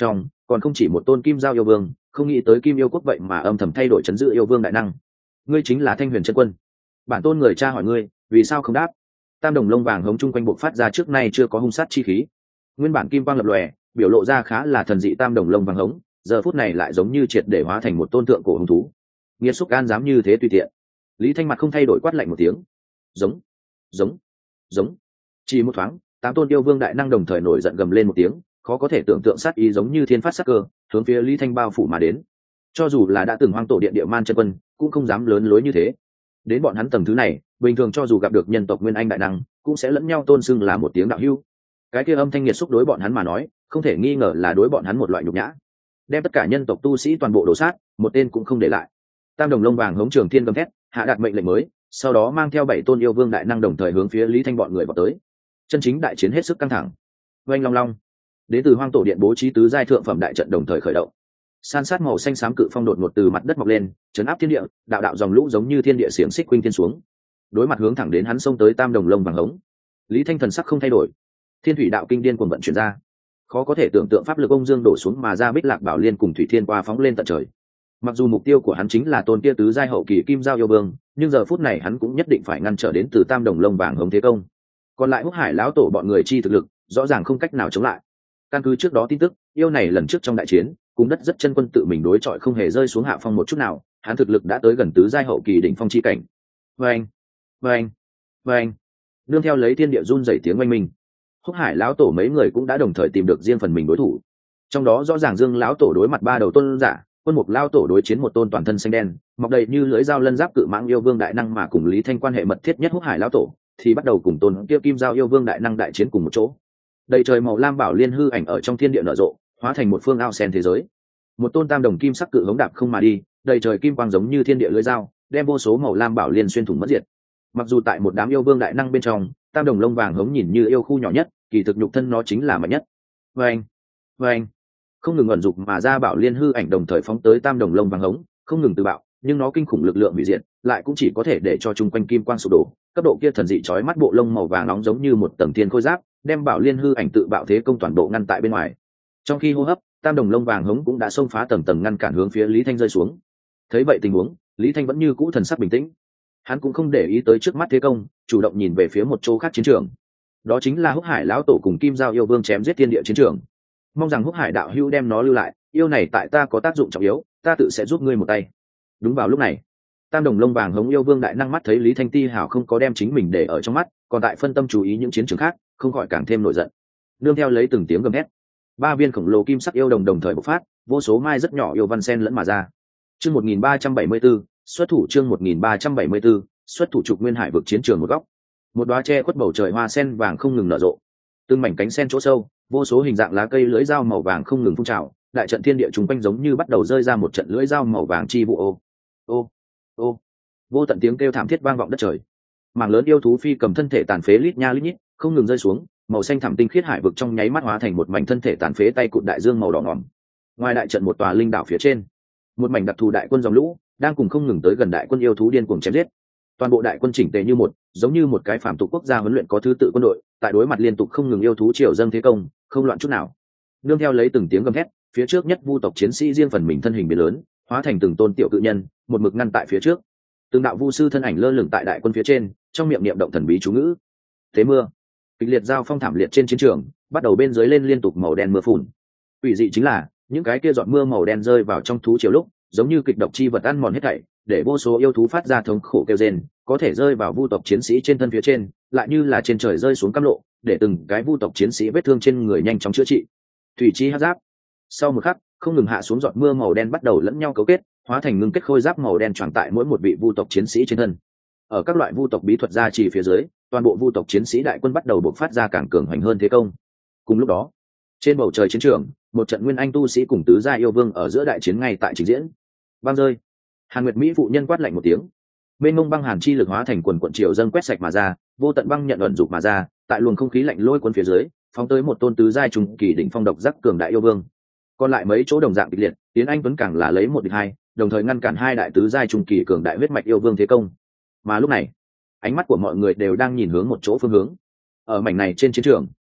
còn không chỉ một tôn kim giao yêu vương, không nghĩ tới Kim Yêu Quốc vậy mà âm thầm thay đổi chấn giữ yêu vương đại năng. Ngươi chính là Thanh Huyền chân quân. Bản tôn người cha hỏi ngươi, vì sao không đáp? Tam đồng lông vàng hống chung quanh bộc phát ra trước nay chưa có hung sát chi khí. Nguyên bản kim quang lập lòe, biểu lộ ra khá là thần dị tam đồng lông vàng hống, giờ phút này lại giống như triệt để hóa thành một tôn tượng cổ hung thú. Nghiệt xúc gan dám như thế tùy tiện. Lý Thanh mặt không thay đổi quát lạnh một tiếng. Giống, giống, giống. Chỉ một thoáng, tám tôn yêu vương đại năng đồng thời nổi giận gầm lên một tiếng, khó có thể tưởng tượng sát ý giống như thiên phát sát cơ, hướng phía Lý Thanh bao phủ mà đến. Cho dù là đã từng hoang tổ điện địa man chân quân, cũng không dám lớn lối như thế. Đến bọn hắn tầng thứ này, bình thường cho dù gặp được nhân tộc nguyên anh đại năng, cũng sẽ lẫn nhau tôn xưng là một tiếng đạo hữu. Cái kia âm thanh nghiệt xúc đối bọn hắn mà nói, không thể nghi ngờ là đối bọn hắn một loại nhục nhã. Đem tất cả nhân tộc tu sĩ toàn bộ đổ sát, một tên cũng không để lại. Tam đồng lông vàng hống trường thiên gầm thét, hạ đạt mệnh lệnh mới, sau đó mang theo bảy tôn yêu vương đại năng đồng thời hướng phía Lý Thanh bọn người vào tới. Chân chính đại chiến hết sức căng thẳng. Oanh long long. Đến từ hoang tổ điện bố trí tứ giai thượng phẩm đại trận đồng thời khởi động. San sát màu xanh xám cự phong đột ngột từ mặt đất mọc lên, chấn áp thiên địa, đạo đạo dòng lũ giống như thiên địa xiềng xích quanh thiên xuống. Đối mặt hướng thẳng đến hắn xông tới tam đồng lông vàng hống. Lý Thanh thần sắc không thay đổi. Thiên thủy đạo kinh điên cuồng vận chuyển ra. Khó có thể tưởng tượng pháp lực ông dương đổ xuống mà ra Bích Lạc Bảo Liên cùng thủy thiên qua phóng lên tận trời. Mặc dù mục tiêu của hắn chính là tôn kia tứ giai hậu kỳ kim giao yêu vương, nhưng giờ phút này hắn cũng nhất định phải ngăn trở đến từ tam đồng lông vàng hống thế công. Còn lại Húc Hải lão tổ bọn người chi thực lực, rõ ràng không cách nào chống lại. Căn cứ trước đó tin tức, yêu này lần trước trong đại chiến, cùng đất rất chân quân tự mình đối chọi không hề rơi xuống hạ phong một chút nào, hắn thực lực đã tới gần tứ giai hậu kỳ đỉnh phong chi cảnh. Vâng, vâng, vâng. Nương theo lấy thiên địa run rẩy tiếng oanh minh, Húc Hải lão tổ mấy người cũng đã đồng thời tìm được riêng phần mình đối thủ. Trong đó rõ ràng Dương lão tổ đối mặt ba đầu tôn giả, Quân Mục lão tổ đối chiến một tôn toàn thân xanh đen, mọc đầy như lưỡi dao lân giáp cự mãng yêu vương đại năng mà cùng Lý Thanh quan hệ mật thiết nhất Húc Hải lão tổ, thì bắt đầu cùng tôn kia kim giao yêu vương đại năng đại chiến cùng một chỗ. Đầy trời màu lam bảo liên hư ảnh ở trong thiên địa nở rộ, hóa thành một phương ao sen thế giới. Một tôn tam đồng kim sắc cự hống đạp không mà đi, đầy trời kim quang giống như thiên địa lưỡi dao, đem vô số màu lam bảo liên xuyên thủng mất diệt. Mặc dù tại một đám yêu vương đại năng bên trong, tam đồng lông vàng hống nhìn như yêu khu nhỏ nhất, kỳ thực nhục thân nó chính là mạnh nhất. Vâng, vâng. Không ngừng ẩn dục mà ra bảo liên hư ảnh đồng thời phóng tới tam đồng lông vàng hống, không ngừng tự bạo, nhưng nó kinh khủng lực lượng hủy diệt, lại cũng chỉ có thể để cho chung quanh kim quang sụp đổ. Cấp độ kia thần dị chói mắt bộ lông màu vàng nóng giống như một tầng thiên khôi giáp, đem bảo liên hư ảnh tự bạo thế công toàn bộ ngăn tại bên ngoài. Trong khi hô hấp, tam đồng lông vàng hống cũng đã xông phá tầng tầng ngăn cản hướng phía Lý Thanh rơi xuống. Thấy vậy tình huống, Lý Thanh vẫn như cũ thần sắc bình tĩnh. Hắn cũng không để ý tới trước mắt thế công, chủ động nhìn về phía một chỗ khác chiến trường. Đó chính là Húc Hải lão tổ cùng Kim Giao yêu vương chém giết thiên địa chiến trường. Mong rằng Húc Hải đạo hữu đem nó lưu lại, yêu này tại ta có tác dụng trọng yếu, ta tự sẽ giúp ngươi một tay. Đúng vào lúc này, tam đồng lông vàng hống yêu vương đại năng mắt thấy Lý Thanh ti hảo không có đem chính mình để ở trong mắt, còn tại phân tâm chú ý những chiến trường khác, không khỏi càng thêm nổi giận. Nương theo lấy từng tiếng gầm hét, ba viên khổng lồ kim sắc yêu đồng đồng thời bộc phát, vô số mai rất nhỏ yêu văn sen lẫn mà ra. Chương một nghìn ba trăm bảy mươi 1374, xuất thủ chương một nghìn ba trăm bảy mươi 1374, xuất thủ trục nguyên hải vực chiến trường một góc. Một đóa che khuất bầu trời hoa sen vàng không ngừng nở rộ. Từng mảnh cánh sen chỗ sâu, vô số hình dạng lá cây lưỡi dao màu vàng không ngừng phun trào, đại trận thiên địa trùng quanh giống như bắt đầu rơi ra một trận lưỡi dao màu vàng chi vụ ô. Ô, ô. Vô tận tiếng kêu thảm thiết vang vọng đất trời. Mảng lớn yêu thú phi cầm thân thể tàn phế lít nha lít nhít, không ngừng rơi xuống, màu xanh thẳm tinh khiết hải vực trong nháy mắt hóa thành một mảnh thân thể tàn phế tay cụt đại dương màu đỏ ngòm. Ngoài đại trận một tòa linh đảo phía trên, một mảnh đặc thù đại quân dòng lũ đang cùng không ngừng tới gần đại quân yêu thú điên cuồng chém giết. Toàn bộ đại quân chỉnh tề như một, giống như một cái phàm tục quốc gia huấn luyện có thứ tự quân đội, tại đối mặt liên tục không ngừng yêu thú triều dâng thế công, không loạn chút nào. Nương theo lấy từng tiếng gầm hét, phía trước nhất vu tộc chiến sĩ riêng phần mình thân hình biến lớn, hóa thành từng tôn tiểu cự nhân, một mực ngăn tại phía trước. Từng đạo vu sư thân ảnh lơ lửng tại đại quân phía trên, trong miệng niệm động thần bí chú ngữ. Thế mưa, kịch liệt giao phong thảm liệt trên chiến trường, bắt đầu bên dưới lên liên tục màu đen mưa phùn. Ủy dị chính là, những cái kia giọt mưa màu đen rơi vào trong thú triều lúc, giống như kịch độc chi vật ăn mòn hết thảy, để vô số yêu thú phát ra thống khổ kêu rên, có thể rơi vào vu tộc chiến sĩ trên thân phía trên, lại như là trên trời rơi xuống cam lộ, để từng cái vu tộc chiến sĩ vết thương trên người nhanh chóng chữa trị. Thủy chi hắc giáp. Sau một khắc, không ngừng hạ xuống giọt mưa màu đen bắt đầu lẫn nhau cấu kết, hóa thành ngưng kết khôi giáp màu đen tròn tại mỗi một vị vu tộc chiến sĩ trên thân. Ở các loại vu tộc bí thuật gia trì phía dưới, toàn bộ vu tộc chiến sĩ đại quân bắt đầu bộc phát ra càng cường hoành hơn thế công. Cùng lúc đó, trên bầu trời chiến trường, một trận nguyên anh tu sĩ cùng tứ gia yêu vương ở giữa đại chiến ngay tại trình diễn. Băng rơi. Hàn Nguyệt Mỹ phụ nhân quát lạnh một tiếng, mênh mông băng hàn chi lực hóa thành quần quần triều dâng quét sạch mà ra, vô tận băng nhận ẩn dục mà ra, tại luồng không khí lạnh lôi cuốn phía dưới, phóng tới một tôn tứ giai trùng kỳ đỉnh phong độc giác cường đại yêu vương. Còn lại mấy chỗ đồng dạng kịch liệt, Tiến Anh Tuấn càng là lấy một địch hai, đồng thời ngăn cản hai đại tứ giai trùng kỳ cường đại huyết mạch yêu vương thế công. Mà lúc này, ánh mắt của mọi người đều đang nhìn hướng một chỗ phương hướng. Ở mảnh này trên chiến trường,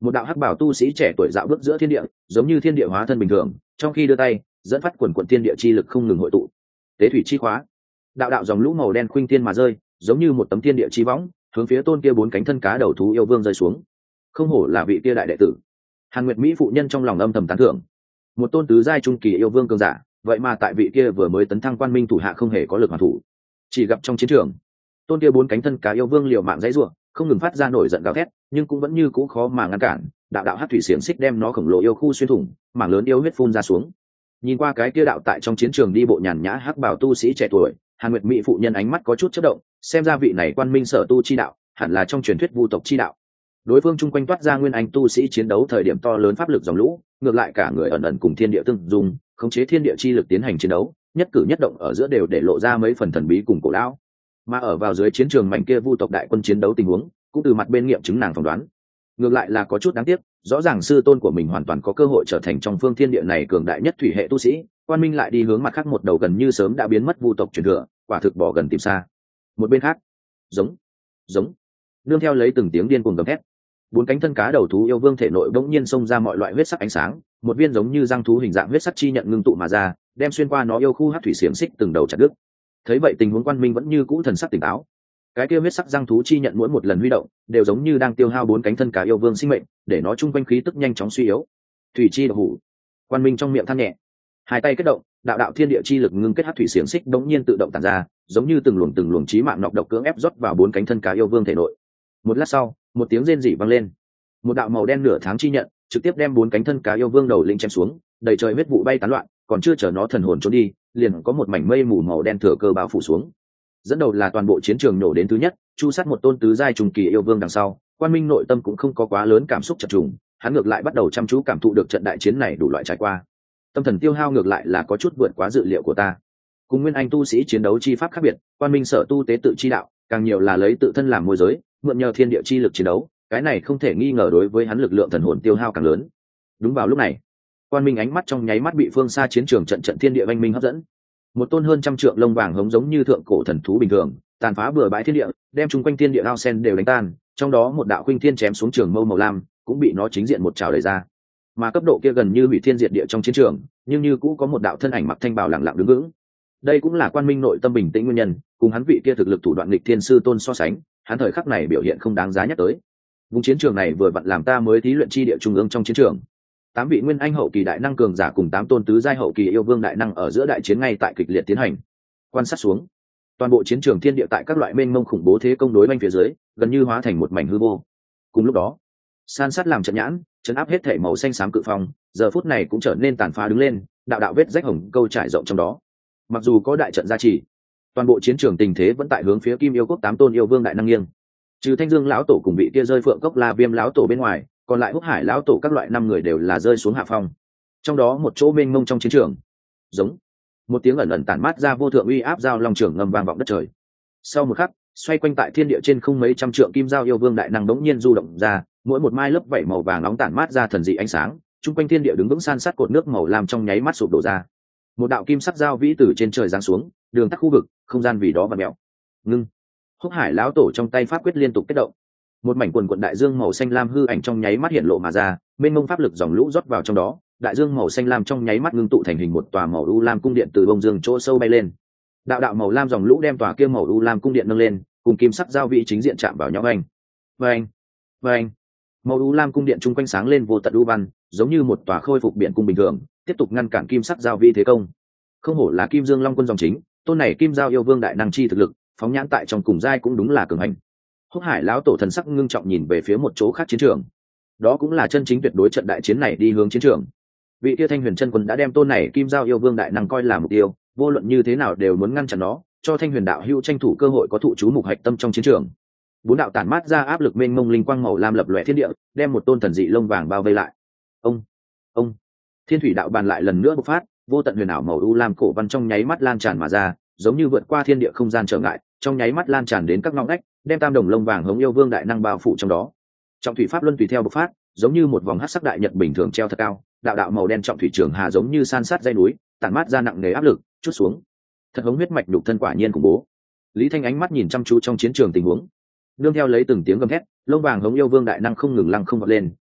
một đạo hắc bảo tu sĩ trẻ tuổi dạo bước giữa thiên địa, giống như thiên địa hóa thân bình thường, trong khi đưa tay dẫn phát quần quận thiên địa chi lực không ngừng hội tụ. Tế thủy chi khóa, đạo đạo dòng lũ màu đen khuynh thiên mà rơi, giống như một tấm thiên địa chi võng, hướng phía tôn kia bốn cánh thân cá đầu thú yêu vương rơi xuống. Không hổ là vị kia đại đệ tử. Hàn Nguyệt Mỹ phụ nhân trong lòng âm thầm tán thưởng. Một tôn tứ giai trung kỳ yêu vương cường giả, vậy mà tại vị kia vừa mới tấn thăng quan minh thủ hạ không hề có lực hoàn thủ. Chỉ gặp trong chiến trường, tôn kia bốn cánh thân cá yêu vương liều mạng dãy rủa, không ngừng phát ra nổi giận gào thét, nhưng cũng vẫn như cũ khó mà ngăn cản. Đạo đạo hắc thủy xiềng xích đem nó khổng lồ yêu khu xuyên thủng, mảng lớn yêu huyết phun ra xuống. Nhìn qua cái kia đạo tại trong chiến trường đi bộ nhàn nhã hắc bảo tu sĩ trẻ tuổi, Hàn Nguyệt Mỹ phụ nhân ánh mắt có chút chớp động, xem ra vị này quan minh sở tu chi đạo, hẳn là trong truyền thuyết vu tộc chi đạo. Đối phương chung quanh toát ra nguyên anh tu sĩ chiến đấu thời điểm to lớn pháp lực dòng lũ, ngược lại cả người ẩn ẩn cùng thiên địa tương dung, khống chế thiên địa chi lực tiến hành chiến đấu, nhất cử nhất động ở giữa đều để lộ ra mấy phần thần bí cùng cổ lão. Mà ở vào dưới chiến trường mảnh kia vu tộc đại quân chiến đấu tình huống, cũng từ mặt bên nghiệm chứng nàng phỏng đoán. Ngược lại là có chút đáng tiếc, rõ ràng sư tôn của mình hoàn toàn có cơ hội trở thành trong phương thiên địa này cường đại nhất thủy hệ tu sĩ, quan minh lại đi hướng mặt khác một đầu gần như sớm đã biến mất vu tộc truyền thừa, quả thực bỏ gần tìm xa. Một bên khác, giống giống nương theo lấy từng tiếng điên cuồng gầm thét, bốn cánh thân cá đầu thú yêu vương thể nội bỗng nhiên xông ra mọi loại huyết sắc ánh sáng, một viên giống như răng thú hình dạng huyết sắc chi nhận ngưng tụ mà ra, đem xuyên qua nó yêu khu hắc thủy xiềng xích từng đầu chặt đứt. Thấy vậy tình huống quan minh vẫn như cũ thần sắc tỉnh táo. Cái kia huyết sắc răng thú chi nhận mỗi một lần huy động đều giống như đang tiêu hao bốn cánh thân cá yêu vương sinh mệnh, để nó chung quanh khí tức nhanh chóng suy yếu. Thủy chi độc hủ, quan minh trong miệng than nhẹ, hai tay kết động, đạo đạo thiên địa chi lực ngưng kết hắc thủy xiềng xích bỗng nhiên tự động tản ra, giống như từng luồng từng luồng chí mạng nọc độc cưỡng ép rót vào bốn cánh thân cá yêu vương thể nội. Một lát sau, một tiếng rên rỉ vang lên, một đạo màu đen nửa tháng chi nhận trực tiếp đem bốn cánh thân cá yêu vương đầu linh chém xuống, đầy trời huyết vụ bay tán loạn, còn chưa chờ nó thần hồn trốn đi, liền có một mảnh mây mù màu đen thừa cơ bao phủ xuống. Dẫn đầu là toàn bộ chiến trường nổ đến thứ nhất, chu sát một tôn tứ giai trùng kỳ yêu vương đằng sau, quan minh nội tâm cũng không có quá lớn cảm xúc chập trùng, hắn ngược lại bắt đầu chăm chú cảm thụ được trận đại chiến này đủ loại trải qua. Tâm thần tiêu hao ngược lại là có chút vượt quá dự liệu của ta. Cùng nguyên anh tu sĩ chiến đấu chi pháp khác biệt, quan minh sở tu tế tự chi đạo, càng nhiều là lấy tự thân làm môi giới, mượn nhờ thiên địa chi lực chiến đấu, cái này không thể nghi ngờ đối với hắn lực lượng thần hồn tiêu hao càng lớn. Đúng vào lúc này, quan minh ánh mắt trong nháy mắt bị phương xa chiến trường trận trận thiên địa oanh minh hấp dẫn. Một tôn hơn trăm trượng lông vàng hống giống như thượng cổ thần thú bình thường, tàn phá bừa bãi thiên địa, đem chung quanh thiên địa ao sen đều đánh tan, trong đó một đạo khuynh thiên chém xuống trường mâu màu lam, cũng bị nó chính diện một trảo đẩy ra. Mà cấp độ kia gần như hủy thiên diệt địa trong chiến trường, nhưng như cũ có một đạo thân ảnh mặc thanh bào lặng lặng đứng vững. Đây cũng là quan minh nội tâm bình tĩnh nguyên nhân, cùng hắn vị kia thực lực thủ đoạn nghịch thiên sư tôn so sánh, hắn thời khắc này biểu hiện không đáng giá nhắc tới. Vùng chiến trường này vừa vặn làm ta mới thí luyện chi địa trung ương trong chiến trường. Tám vị nguyên anh hậu kỳ đại năng cường giả cùng tám tôn tứ giai hậu kỳ yêu vương đại năng ở giữa đại chiến ngay tại kịch liệt tiến hành. Quan sát xuống, toàn bộ chiến trường thiên địa tại các loại mênh mông khủng bố thế công đối banh phía dưới, gần như hóa thành một mảnh hư vô. Cùng lúc đó, san sát làm trận nhãn, chấn áp hết thể màu xanh xám cự phong, giờ phút này cũng trở nên tàn phá đứng lên, đạo đạo vết rách hồng câu trải rộng trong đó. Mặc dù có đại trận gia trì, toàn bộ chiến trường tình thế vẫn tại hướng phía Kim Yêu Quốc tám tôn yêu vương đại năng nghiêng. Trừ Thanh Dương lão tổ cùng vị kia rơi Phượng Cốc La Viêm lão tổ bên ngoài, còn lại Húc Hải lão tổ các loại năm người đều là rơi xuống hạ phong. Trong đó một chỗ mênh mông trong chiến trường, giống một tiếng ẩn ẩn tản mát ra vô thượng uy áp giao long trường ngầm vang vọng đất trời. Sau một khắc, xoay quanh tại thiên địa trên không mấy trăm trượng kim giao yêu vương đại năng đống nhiên du động ra, mỗi một mai lớp vảy màu vàng nóng tản mát ra thần dị ánh sáng, chung quanh thiên địa đứng vững san sát cột nước màu lam trong nháy mắt sụp đổ ra. Một đạo kim sắc giao vĩ từ trên trời giáng xuống, đường tắt khu vực, không gian vì đó vặn mèo. Ngưng. Húc Hải lão tổ trong tay pháp quyết liên tục kết động, một mảnh quần quần đại dương màu xanh lam hư ảnh trong nháy mắt hiện lộ mà ra, mênh mông pháp lực dòng lũ rót vào trong đó, đại dương màu xanh lam trong nháy mắt ngưng tụ thành hình một tòa màu u lam cung điện từ bông dương chỗ sâu bay lên. Đạo đạo màu lam dòng lũ đem tòa kia màu u lam cung điện nâng lên, cùng kim sắc giao vị chính diện chạm vào nhau anh. Vâng, vâng. Màu u lam cung điện chung quanh sáng lên vô tận u văn, giống như một tòa khôi phục biển cung bình thường, tiếp tục ngăn cản kim sắc giao vị thế công. Không hổ là Kim Dương Long quân dòng chính, tôn này kim giao yêu vương đại năng chi thực lực, phóng nhãn tại trong cùng giai cũng đúng là cường hành. Húc Hải lão tổ thần sắc ngưng trọng nhìn về phía một chỗ khác chiến trường. Đó cũng là chân chính tuyệt đối trận đại chiến này đi hướng chiến trường. Vị Tia Thanh Huyền chân quân đã đem tôn này kim giao yêu vương đại năng coi là mục tiêu, vô luận như thế nào đều muốn ngăn chặn nó, cho Thanh Huyền đạo hữu tranh thủ cơ hội có thụ chú mục hạch tâm trong chiến trường. Bốn đạo tản mát ra áp lực mênh mông linh quang màu lam lập lòe thiên địa, đem một tôn thần dị lông vàng bao vây lại. Ông, ông, Thiên thủy đạo bàn lại lần nữa bộc phát, vô tận huyền ảo màu u lam cổ văn trong nháy mắt lan tràn mà ra, giống như vượt qua thiên địa không gian trở ngại, trong nháy mắt lan tràn đến các ngõ ngách, đem tam đồng lông vàng hống yêu vương đại năng bao phủ trong đó. Trọng thủy pháp luân tùy theo bộc phát, giống như một vòng hắc sắc đại nhật bình thường treo thật cao, đạo đạo màu đen trọng thủy trường hà giống như san sát dây núi, tản mát ra nặng nề áp lực, chút xuống. Thật hống huyết mạch nhục thân quả nhiên khủng bố. Lý Thanh ánh mắt nhìn chăm chú trong chiến trường tình huống, nương theo lấy từng tiếng gầm thét, lông vàng hống yêu vương đại năng không ngừng lăng không vọt lên,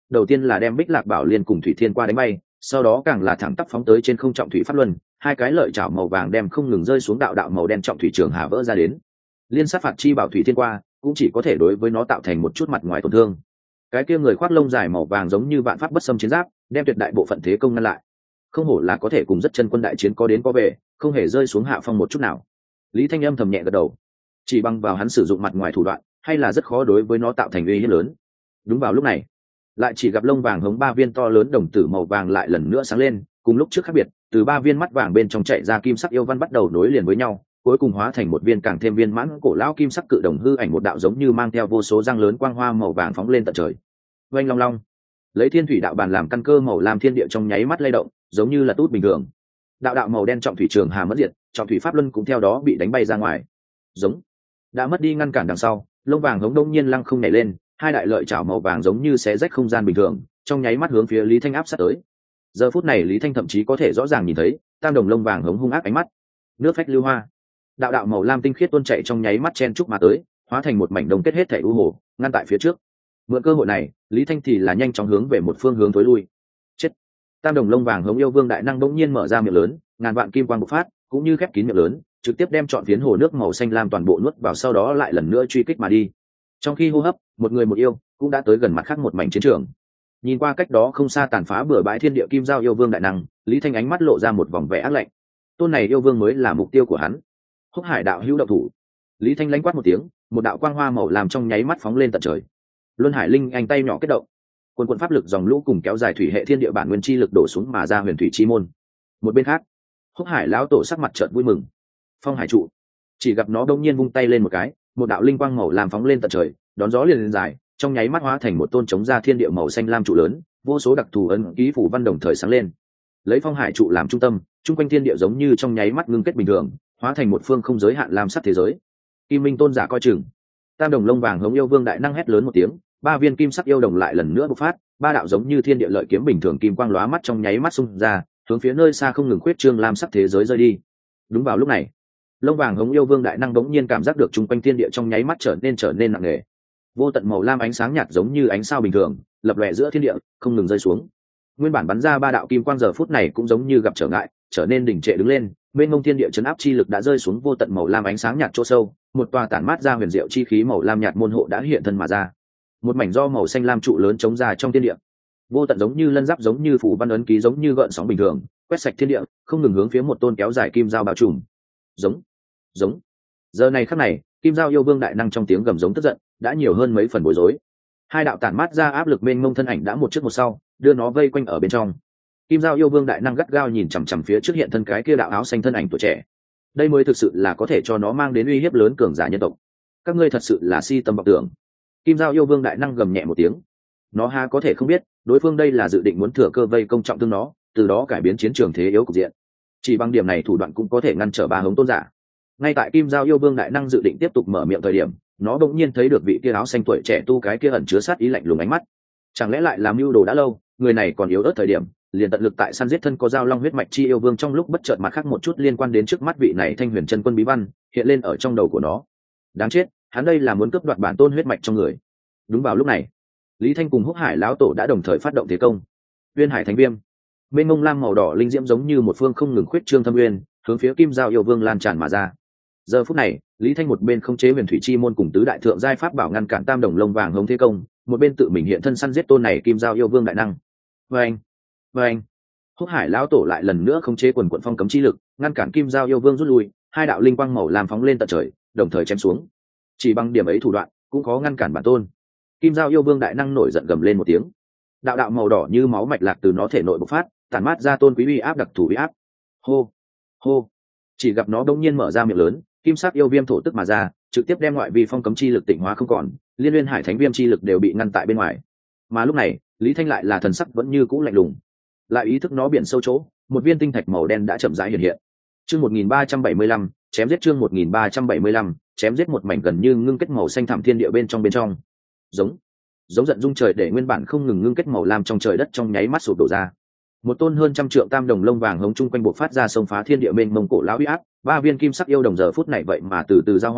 đầu tiên là đem Bích Lạc Bảo Liên cùng Thủy Thiên qua đánh bay, sau đó càng là thẳng tắp phóng tới trên không trọng thủy pháp luân, hai cái lợi chảo màu vàng đem không ngừng rơi xuống đạo đạo màu đen trọng thủy trường hà vỡ ra đến. Liên sát phạt chi bảo Thủy Thiên qua cũng chỉ có thể đối với nó tạo thành một chút mặt ngoài tổn thương. Cái kia người khoác lông dài màu vàng giống như vạn pháp bất xâm chiến giáp, đem tuyệt đại bộ phận thế công ngăn lại. Không hổ là có thể cùng rất chân quân đại chiến có đến có về, không hề rơi xuống hạ phong một chút nào. Lý Thanh âm thầm nhẹ gật đầu, chỉ bằng vào hắn sử dụng mặt ngoài thủ đoạn, hay là rất khó đối với nó tạo thành uy hiếp lớn. Đúng vào lúc này, lại chỉ gặp lông vàng hống ba viên to lớn đồng tử màu vàng lại lần nữa sáng lên, cùng lúc trước khác biệt, từ ba viên mắt vàng bên trong chạy ra kim sắc yêu văn bắt đầu nối liền với nhau, cuối cùng hóa thành một viên càng thêm viên mãn cổ lão kim sắc cự đồng hư ảnh, một đạo giống như mang theo vô số răng lớn quang hoa màu vàng phóng lên tận trời. Oanh long long, lấy thiên thủy đạo bàn làm căn cơ màu lam thiên địa trong nháy mắt lay động, giống như là tút bình thường. Đạo đạo màu đen trọng thủy trường hà mất diệt, trọng thủy pháp luân cũng theo đó bị đánh bay ra ngoài. Giống, đã mất đi ngăn cản đằng sau, lông vàng hống đông nhiên lăng không nhảy lên, hai đại lợi chảo màu vàng giống như xé rách không gian bình thường, trong nháy mắt hướng phía Lý Thanh áp sát tới. Giờ phút này Lý Thanh thậm chí có thể rõ ràng nhìn thấy tam đồng lông vàng hống hung ác ánh mắt, nước phách lưu hoa, đạo đạo màu lam tinh khiết tuôn chảy trong nháy mắt chen chúc mà tới, hóa thành một mảnh đồng kết hết thảy u hồ, ngăn tại phía trước. Mượn cơ hội này, Lý Thanh thì là nhanh chóng hướng về một phương hướng tối lui. Chết! Tam đồng lông vàng hống yêu vương đại năng bỗng nhiên mở ra miệng lớn, ngàn vạn kim quang bộc phát, cũng như khép kín miệng lớn, trực tiếp đem trọn phiến hồ nước màu xanh lam toàn bộ nuốt vào, sau đó lại lần nữa truy kích mà đi. Trong khi hô hấp, một người một yêu cũng đã tới gần mặt khác một mảnh chiến trường. Nhìn qua cách đó không xa tàn phá bừa bãi thiên địa kim giao yêu vương đại năng, Lý Thanh ánh mắt lộ ra một vòng vẻ ác lạnh. Tôn này yêu vương mới là mục tiêu của hắn. Húc Hải đạo hữu động thủ. Lý Thanh lánh quát một tiếng, một đạo quang hoa màu làm trong nháy mắt phóng lên tận trời. Luân Hải linh anh tay nhỏ kết động, quần quần pháp lực dòng lũ cùng kéo dài thủy hệ thiên địa bản nguyên chi lực đổ xuống mà ra huyền thủy chi môn. Một bên khác, Húc Hải lão tổ sắc mặt chợt vui mừng. Phong Hải trụ, chỉ gặp nó đông nhiên vung tay lên một cái, một đạo linh quang màu làm phóng lên tận trời, đón gió liền lên dài, trong nháy mắt hóa thành một tôn chống ra thiên địa màu xanh lam trụ lớn, vô số đặc thù ấn ký phủ văn đồng thời sáng lên. Lấy Phong Hải trụ làm trung tâm, trung quanh thiên địa giống như trong nháy mắt ngưng kết bình thường, hóa thành một phương không giới hạn lam sắc thế giới. Kim Minh tôn giả coi chừng. Tam đồng lông vàng hống yêu vương đại năng hét lớn một tiếng, ba viên kim sắc yêu đồng lại lần nữa bộc phát, ba đạo giống như thiên địa lợi kiếm bình thường kim quang lóa mắt trong nháy mắt xung ra, hướng phía nơi xa không ngừng khuyết trương lam sắc thế giới rơi đi. Đúng vào lúc này, lông vàng hống yêu vương đại năng đống nhiên cảm giác được trung quanh thiên địa trong nháy mắt trở nên trở nên nặng nề. Vô tận màu lam ánh sáng nhạt giống như ánh sao bình thường, lập lòe giữa thiên địa, không ngừng rơi xuống. Nguyên bản bắn ra ba đạo kim quang giờ phút này cũng giống như gặp trở ngại, trở nên đỉnh trệ đứng lên, bên ngông thiên địa chấn áp chi lực đã rơi xuống vô tận màu lam ánh sáng nhạt chỗ sâu, một tòa tản mát ra huyền diệu chi khí màu lam nhạt môn hộ đã hiện thân mà ra. Một mảnh do màu xanh lam trụ lớn chống ra trong thiên địa. Vô tận giống như lân giáp giống như phủ văn ấn ký giống như gợn sóng bình thường, quét sạch thiên địa, không ngừng hướng phía một tôn kéo dài kim dao bao trùm. Giống, giống. Giờ này khắc này, kim dao yêu vương đại năng trong tiếng gầm giống tức giận, đã nhiều hơn mấy phần bối rối. Hai đạo tản mát ra áp lực mênh mông thân ảnh đã một trước một sau, đưa nó vây quanh ở bên trong. Kim Giao yêu vương đại năng gắt gao nhìn chằm chằm phía trước hiện thân cái kia đạo áo xanh thân ảnh tuổi trẻ. Đây mới thực sự là có thể cho nó mang đến uy hiếp lớn cường giả nhân tộc. Các ngươi thật sự là si tâm vọng tưởng. Kim Giao yêu vương đại năng gầm nhẹ một tiếng. Nó ha có thể không biết, đối phương đây là dự định muốn thừa cơ vây công trọng thương nó, từ đó cải biến chiến trường thế yếu cục diện. Chỉ bằng điểm này thủ đoạn cũng có thể ngăn trở ba hống tôn giả. Ngay tại Kim Giao yêu vương đại năng dự định tiếp tục mở miệng thời điểm, nó bỗng nhiên thấy được vị kia áo xanh tuổi trẻ tu cái kia ẩn chứa sát ý lạnh lùng ánh mắt. Chẳng lẽ lại làm mưu đồ đã lâu, người này còn yếu ớt thời điểm, liền tận lực tại săn giết thân có giao long huyết mạch chi yêu vương, trong lúc bất chợt mặt khác một chút liên quan đến trước mắt vị này thanh huyền chân quân bí văn hiện lên ở trong đầu của nó. Đáng chết, hắn đây là muốn cướp đoạt bản tôn huyết mạch trong người. Đúng vào lúc này, Lý Thanh cùng Húc Hải lão tổ đã đồng thời phát động thế công. Uyên Hải Thánh Viêm, mênh mông lam màu đỏ linh diễm giống như một phương không ngừng khuyết trương thâm uyên, hướng phía Kim Giao yêu vương lan tràn mà ra. Giờ phút này, Lý Thanh một bên không chế huyền thủy chi môn cùng tứ đại thượng giai pháp bảo ngăn cản tam đồng lông vàng hống thế công, một bên tự mình hiện thân săn giết tôn này Kim Giao yêu vương đại năng. Vâng, vâng. Húc Hải lão tổ lại lần nữa không chế quần quận phong cấm chi lực, ngăn cản Kim Giao yêu vương rút lui, hai đạo linh quang màu làm phóng lên tận trời, đồng thời chém xuống. Chỉ bằng điểm ấy thủ đoạn, cũng khó ngăn cản bản tôn. Kim Giao yêu vương đại năng nổi giận gầm lên một tiếng. Đạo đạo màu đỏ như máu mạch lạc từ nó thể nội bộc phát, tản mát ra tôn quý uy áp đặc thù uy áp. Hô, hô. Chỉ gặp nó đột nhiên mở ra miệng lớn, kim sắc yêu viêm thổ tức mà ra, trực tiếp đem ngoại vi phong cấm chi lực tịnh hóa không còn, liên liên hải thánh viêm chi lực đều bị ngăn tại bên ngoài. Mà lúc này, Lý Thanh lại là thần sắc vẫn như cũ lạnh lùng, lại ý thức nó biển sâu chỗ, một viên tinh thạch màu đen đã chậm rãi hiện hiện. Chương một nghìn ba trăm bảy mươi lăm, chém giết chương một nghìn ba trăm bảy mươi lăm, chém giết một mảnh gần như ngưng kết màu xanh thẳm thiên địa bên trong bên trong. Giống, giống giận rung trời để nguyên bản không ngừng ngưng kết màu lam trong trời đất trong nháy mắt sụp đổ ra. Một tôn hơn trăm trượng tam đồng lông vàng hống chung quanh bộc phát ra sông phá thiên địa mênh mông cổ lão uy áp, ba viên kim sắc yêu đồng giờ phút này vậy mà từ từ giao hòa,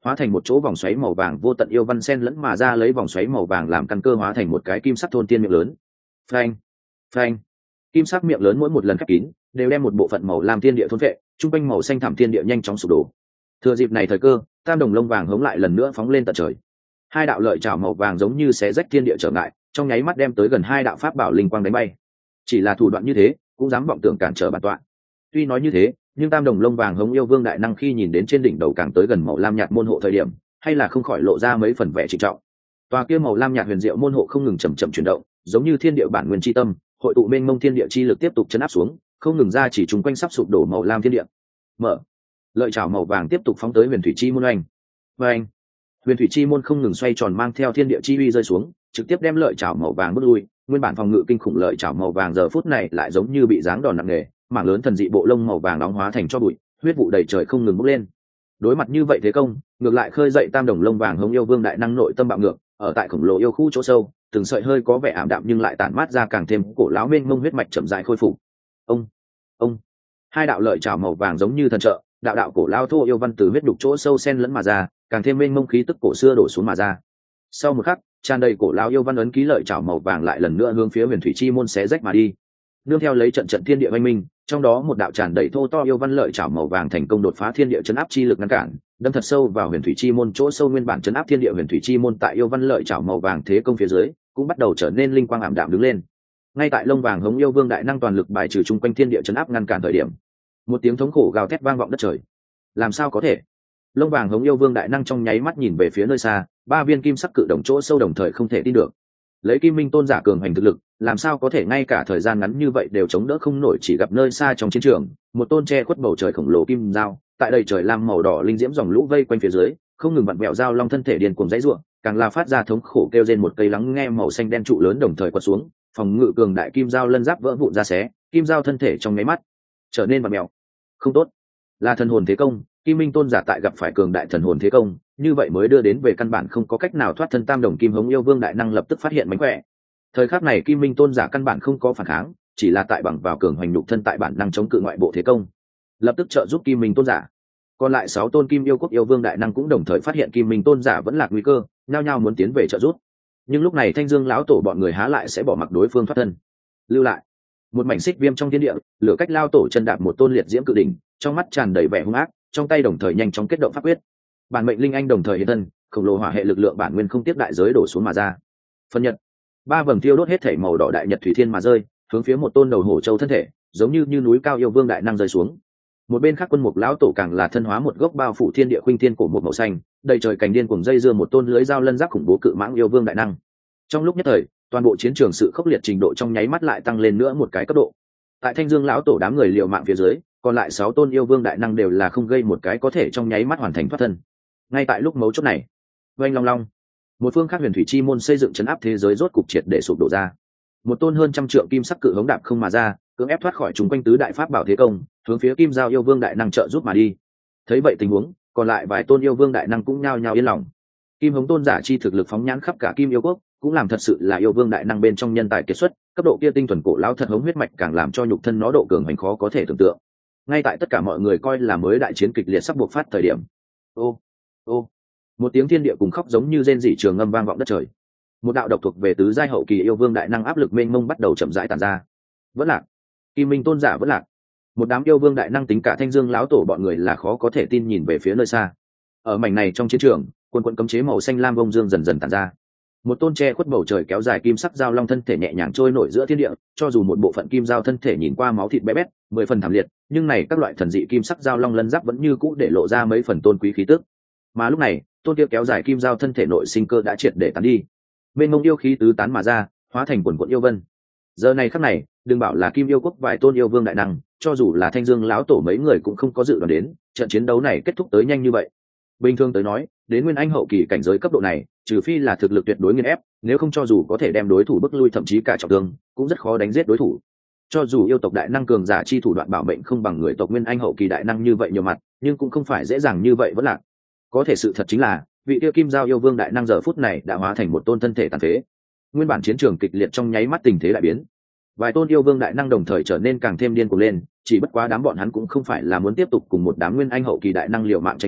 hóa thành một chỗ vòng xoáy màu vàng vô tận yêu văn sen lẫn mà ra, lấy vòng xoáy màu vàng làm căn cơ hóa thành một cái kim sắc thôn tiên miệng lớn. Phanh, phanh, kim sắc miệng lớn mỗi một lần khép kín đều đem một bộ phận màu lam thiên địa thôn vệ, trung quanh màu xanh thảm thiên địa nhanh chóng sụp đổ. Thừa dịp này thời cơ, tam đồng lông vàng hống lại lần nữa phóng lên tận trời. Hai đạo lợi chảo màu vàng giống như xé rách thiên địa trở ngại, trong nháy mắt đem tới gần hai đạo pháp bảo linh quang đánh bay. Chỉ là thủ đoạn như thế cũng dám vọng tưởng cản trở bản tọa. Tuy nói như thế, nhưng tam đồng lông vàng hống yêu vương đại năng khi nhìn đến trên đỉnh đầu càng tới gần màu lam nhạt môn hộ thời điểm, hay là không khỏi lộ ra mấy phần vẻ trịnh trọng. Tòa kia màu lam nhạt huyền diệu môn hộ không ngừng chậm chậm chuyển động, giống như thiên địa bản nguyên chi tâm, hội tụ mênh mông thiên địa chi lực tiếp tục chấn áp xuống, không ngừng ra chỉ chúng quanh sắp sụp đổ màu lam thiên địa. Mở. Lợi chảo màu vàng tiếp tục phóng tới huyền thủy chi môn oanh. Oanh. Huyền thủy chi môn không ngừng xoay tròn mang theo thiên địa chi uy rơi xuống, trực tiếp đem lợi chảo màu vàng bước lui. Nguyên bản phòng ngự kinh khủng lợi chảo màu vàng giờ phút này lại giống như bị giáng đòn nặng nề, mảng lớn thần dị bộ lông màu vàng nóng hóa thành cho bụi, huyết vụ đầy trời không ngừng bốc lên. Đối mặt như vậy thế công, ngược lại khơi dậy tam đồng lông vàng hống yêu vương đại năng nội tâm bạo ngược, ở tại khổng lồ yêu khu chỗ sâu, từng sợi hơi có vẻ ảm đạm nhưng lại tản mát ra càng thêm cổ lão mênh mông huyết mạch chậm rãi khôi phục. Ông, ông, hai đạo lợi chảo màu vàng giống như thần trợ, đạo đạo cổ lao thô yêu văn từ huyết đục chỗ sâu xen lẫn mà ra, càng thêm mênh mông khí tức cổ xưa đổ xuống mà ra. Sau một khắc, tràn đầy cổ lao yêu văn ấn ký lợi chảo màu vàng lại lần nữa hướng phía huyền thủy chi môn xé rách mà đi. Nương theo lấy trận trận thiên địa oanh minh, trong đó một đạo tràn đầy thô to yêu văn lợi chảo màu vàng thành công đột phá thiên địa chấn áp chi lực ngăn cản, đâm thật sâu vào huyền thủy chi môn chỗ sâu. Nguyên bản chấn áp thiên địa huyền thủy chi môn tại yêu văn lợi chảo màu vàng thế công phía dưới cũng bắt đầu trở nên linh quang ảm đạm đứng lên. Ngay tại lông vàng hống yêu vương đại năng toàn lực bài trừ chung quanh thiên địa chấn áp ngăn cản thời điểm, một tiếng thống khổ gào thét vang vọng đất trời. Làm sao có thể? Lông vàng hống yêu vương đại năng trong nháy mắt nhìn về phía nơi xa, ba viên kim sắc cự đồng chỗ sâu đồng thời không thể tin được. Lấy Kim Minh tôn giả cường hành thực lực, làm sao có thể ngay cả thời gian ngắn như vậy đều chống đỡ không nổi. Chỉ gặp nơi xa trong chiến trường, một tôn che khuất bầu trời khổng lồ kim dao, tại đây trời lam màu đỏ linh diễm dòng lũ vây quanh phía dưới, không ngừng vặn vẹo dao long thân thể điên cuồng dãy rủa, càng là phát ra thống khổ kêu rên. Một cây lắng nghe màu xanh đen trụ lớn đồng thời quật xuống, phòng ngự cường đại kim dao lân giáp vỡ vụn ra xé, kim dao thân thể trong nháy mắt trở nên vặn vẹo. Không tốt, là thần hồn thế công. Kim Minh tôn giả tại gặp phải cường đại thần hồn thế công, như vậy mới đưa đến về căn bản không có cách nào thoát thân tam đồng kim hống yêu vương đại năng lập tức phát hiện mánh khỏe. Thời khắc này Kim Minh tôn giả căn bản không có phản kháng, chỉ là tại bằng vào cường hoành nhục thân tại bản năng chống cự ngoại bộ thế công, lập tức trợ giúp Kim Minh tôn giả. Còn lại sáu tôn kim yêu quốc yêu vương đại năng cũng đồng thời phát hiện Kim Minh tôn giả vẫn là nguy cơ, nhao nhao muốn tiến về trợ giúp. Nhưng lúc này Thanh Dương lão tổ bọn người há lại sẽ bỏ mặc đối phương thoát thân. Lưu lại một mảnh xích viêm trong thiên địa, lửa cách lao tổ chân đạp một tôn liệt diễm cự đỉnh, trong mắt tràn đầy vẻ hung ác, trong tay đồng thời nhanh chóng kết động pháp quyết. Bản mệnh linh anh đồng thời hiện thân, khổng lồ hỏa hệ lực lượng bản nguyên không tiếp đại giới đổ xuống mà ra. Phân nhật, ba vầng thiêu đốt hết thể màu đỏ đại nhật thủy thiên mà rơi, hướng phía một tôn đầu hổ châu thân thể, giống như như núi cao yêu vương đại năng rơi xuống. Một bên khác quân mục lão tổ càng là thân hóa một gốc bao phủ thiên địa khuynh thiên cổ một màu xanh, đầy trời cành điên cuồng dây dưa một tôn lưới dao lân giáp khủng bố cự mãng yêu vương đại năng. Trong lúc nhất thời, toàn bộ chiến trường sự khốc liệt trình độ trong nháy mắt lại tăng lên nữa một cái cấp độ. Tại Thanh Dương lão tổ đám người liều mạng phía dưới, còn lại sáu tôn yêu vương đại năng đều là không gây một cái có thể trong nháy mắt hoàn thành thoát thân. Ngay tại lúc mấu chốt này, oanh long long, một phương khác huyền thủy chi môn xây dựng chấn áp thế giới rốt cục triệt để sụp đổ ra. Một tôn hơn trăm trượng kim sắc cự hống đạp không mà ra, cưỡng ép thoát khỏi chúng quanh tứ đại pháp bảo thế công, hướng phía kim giao yêu vương đại năng trợ giúp mà đi. Thấy vậy tình huống, còn lại vài tôn yêu vương đại năng cũng nhao nhao yên lòng. Kim hống tôn giả chi thực lực phóng nhãn khắp cả kim yêu quốc, cũng làm thật sự là yêu vương đại năng bên trong nhân tài kiệt xuất, cấp độ kia tinh thuần cổ lão thật hống huyết mạch càng làm cho nhục thân nó độ cường hành khó có thể tưởng tượng. Ngay tại tất cả mọi người coi là mới đại chiến kịch liệt sắp buộc phát thời điểm, ô ô một tiếng thiên địa cùng khóc giống như rên rỉ trường ngâm vang vọng đất trời. Một đạo độc thuộc về tứ giai hậu kỳ yêu vương đại năng áp lực mênh mông bắt đầu chậm rãi tàn ra. Vẫn lạc, Kim Minh tôn giả vẫn lạc. Một đám yêu vương đại năng tính cả Thanh Dương lão tổ bọn người là khó có thể tin nhìn về phía nơi xa. Ở mảnh này trong chiến trường, quân quận cấm chế màu xanh lam vông dương dần dần tàn ra. Một tôn che khuất bầu trời kéo dài kim sắc dao long thân thể nhẹ nhàng trôi nổi giữa thiên địa, cho dù một bộ phận kim dao thân thể nhìn qua máu thịt bé bét, mười phần thảm liệt, nhưng này các loại thần dị kim sắc dao long lân giáp vẫn như cũ để lộ ra mấy phần tôn quý khí tức. Mà lúc này, tôn kia kéo dài kim dao thân thể nội sinh cơ đã triệt để tán đi. Bên mông yêu khí tứ tán mà ra, hóa thành quần quần yêu vân. Giờ này khắc này, đừng bảo là kim yêu quốc vài tôn yêu vương đại năng, cho dù là Thanh Dương lão tổ mấy người cũng không có dự đoán đến, trận chiến đấu này kết thúc tới nhanh như vậy. Bình thường tới nói, đến nguyên anh hậu kỳ cảnh giới cấp độ này, trừ phi là thực lực tuyệt đối nghiền ép, nếu không cho dù có thể đem đối thủ bức lui thậm chí cả trọng thương, cũng rất khó đánh giết đối thủ. Cho dù yêu tộc đại năng cường giả chi thủ đoạn bảo mệnh không bằng người tộc nguyên anh hậu kỳ đại năng như vậy nhiều mặt, nhưng cũng không phải dễ dàng như vậy vẫn là. Có thể sự thật chính là, vị tiêu kim giao yêu vương đại năng giờ phút này đã hóa thành một tôn thân thể tàn phế. Nguyên bản chiến trường kịch liệt trong nháy mắt tình thế đại biến. Vài tôn yêu vương đại năng đồng thời trở nên càng thêm điên cuồng lên, chỉ bất quá đám bọn hắn cũng không phải là muốn tiếp tục cùng một đám nguyên anh hậu kỳ đại năng liều mạng tranh đấu,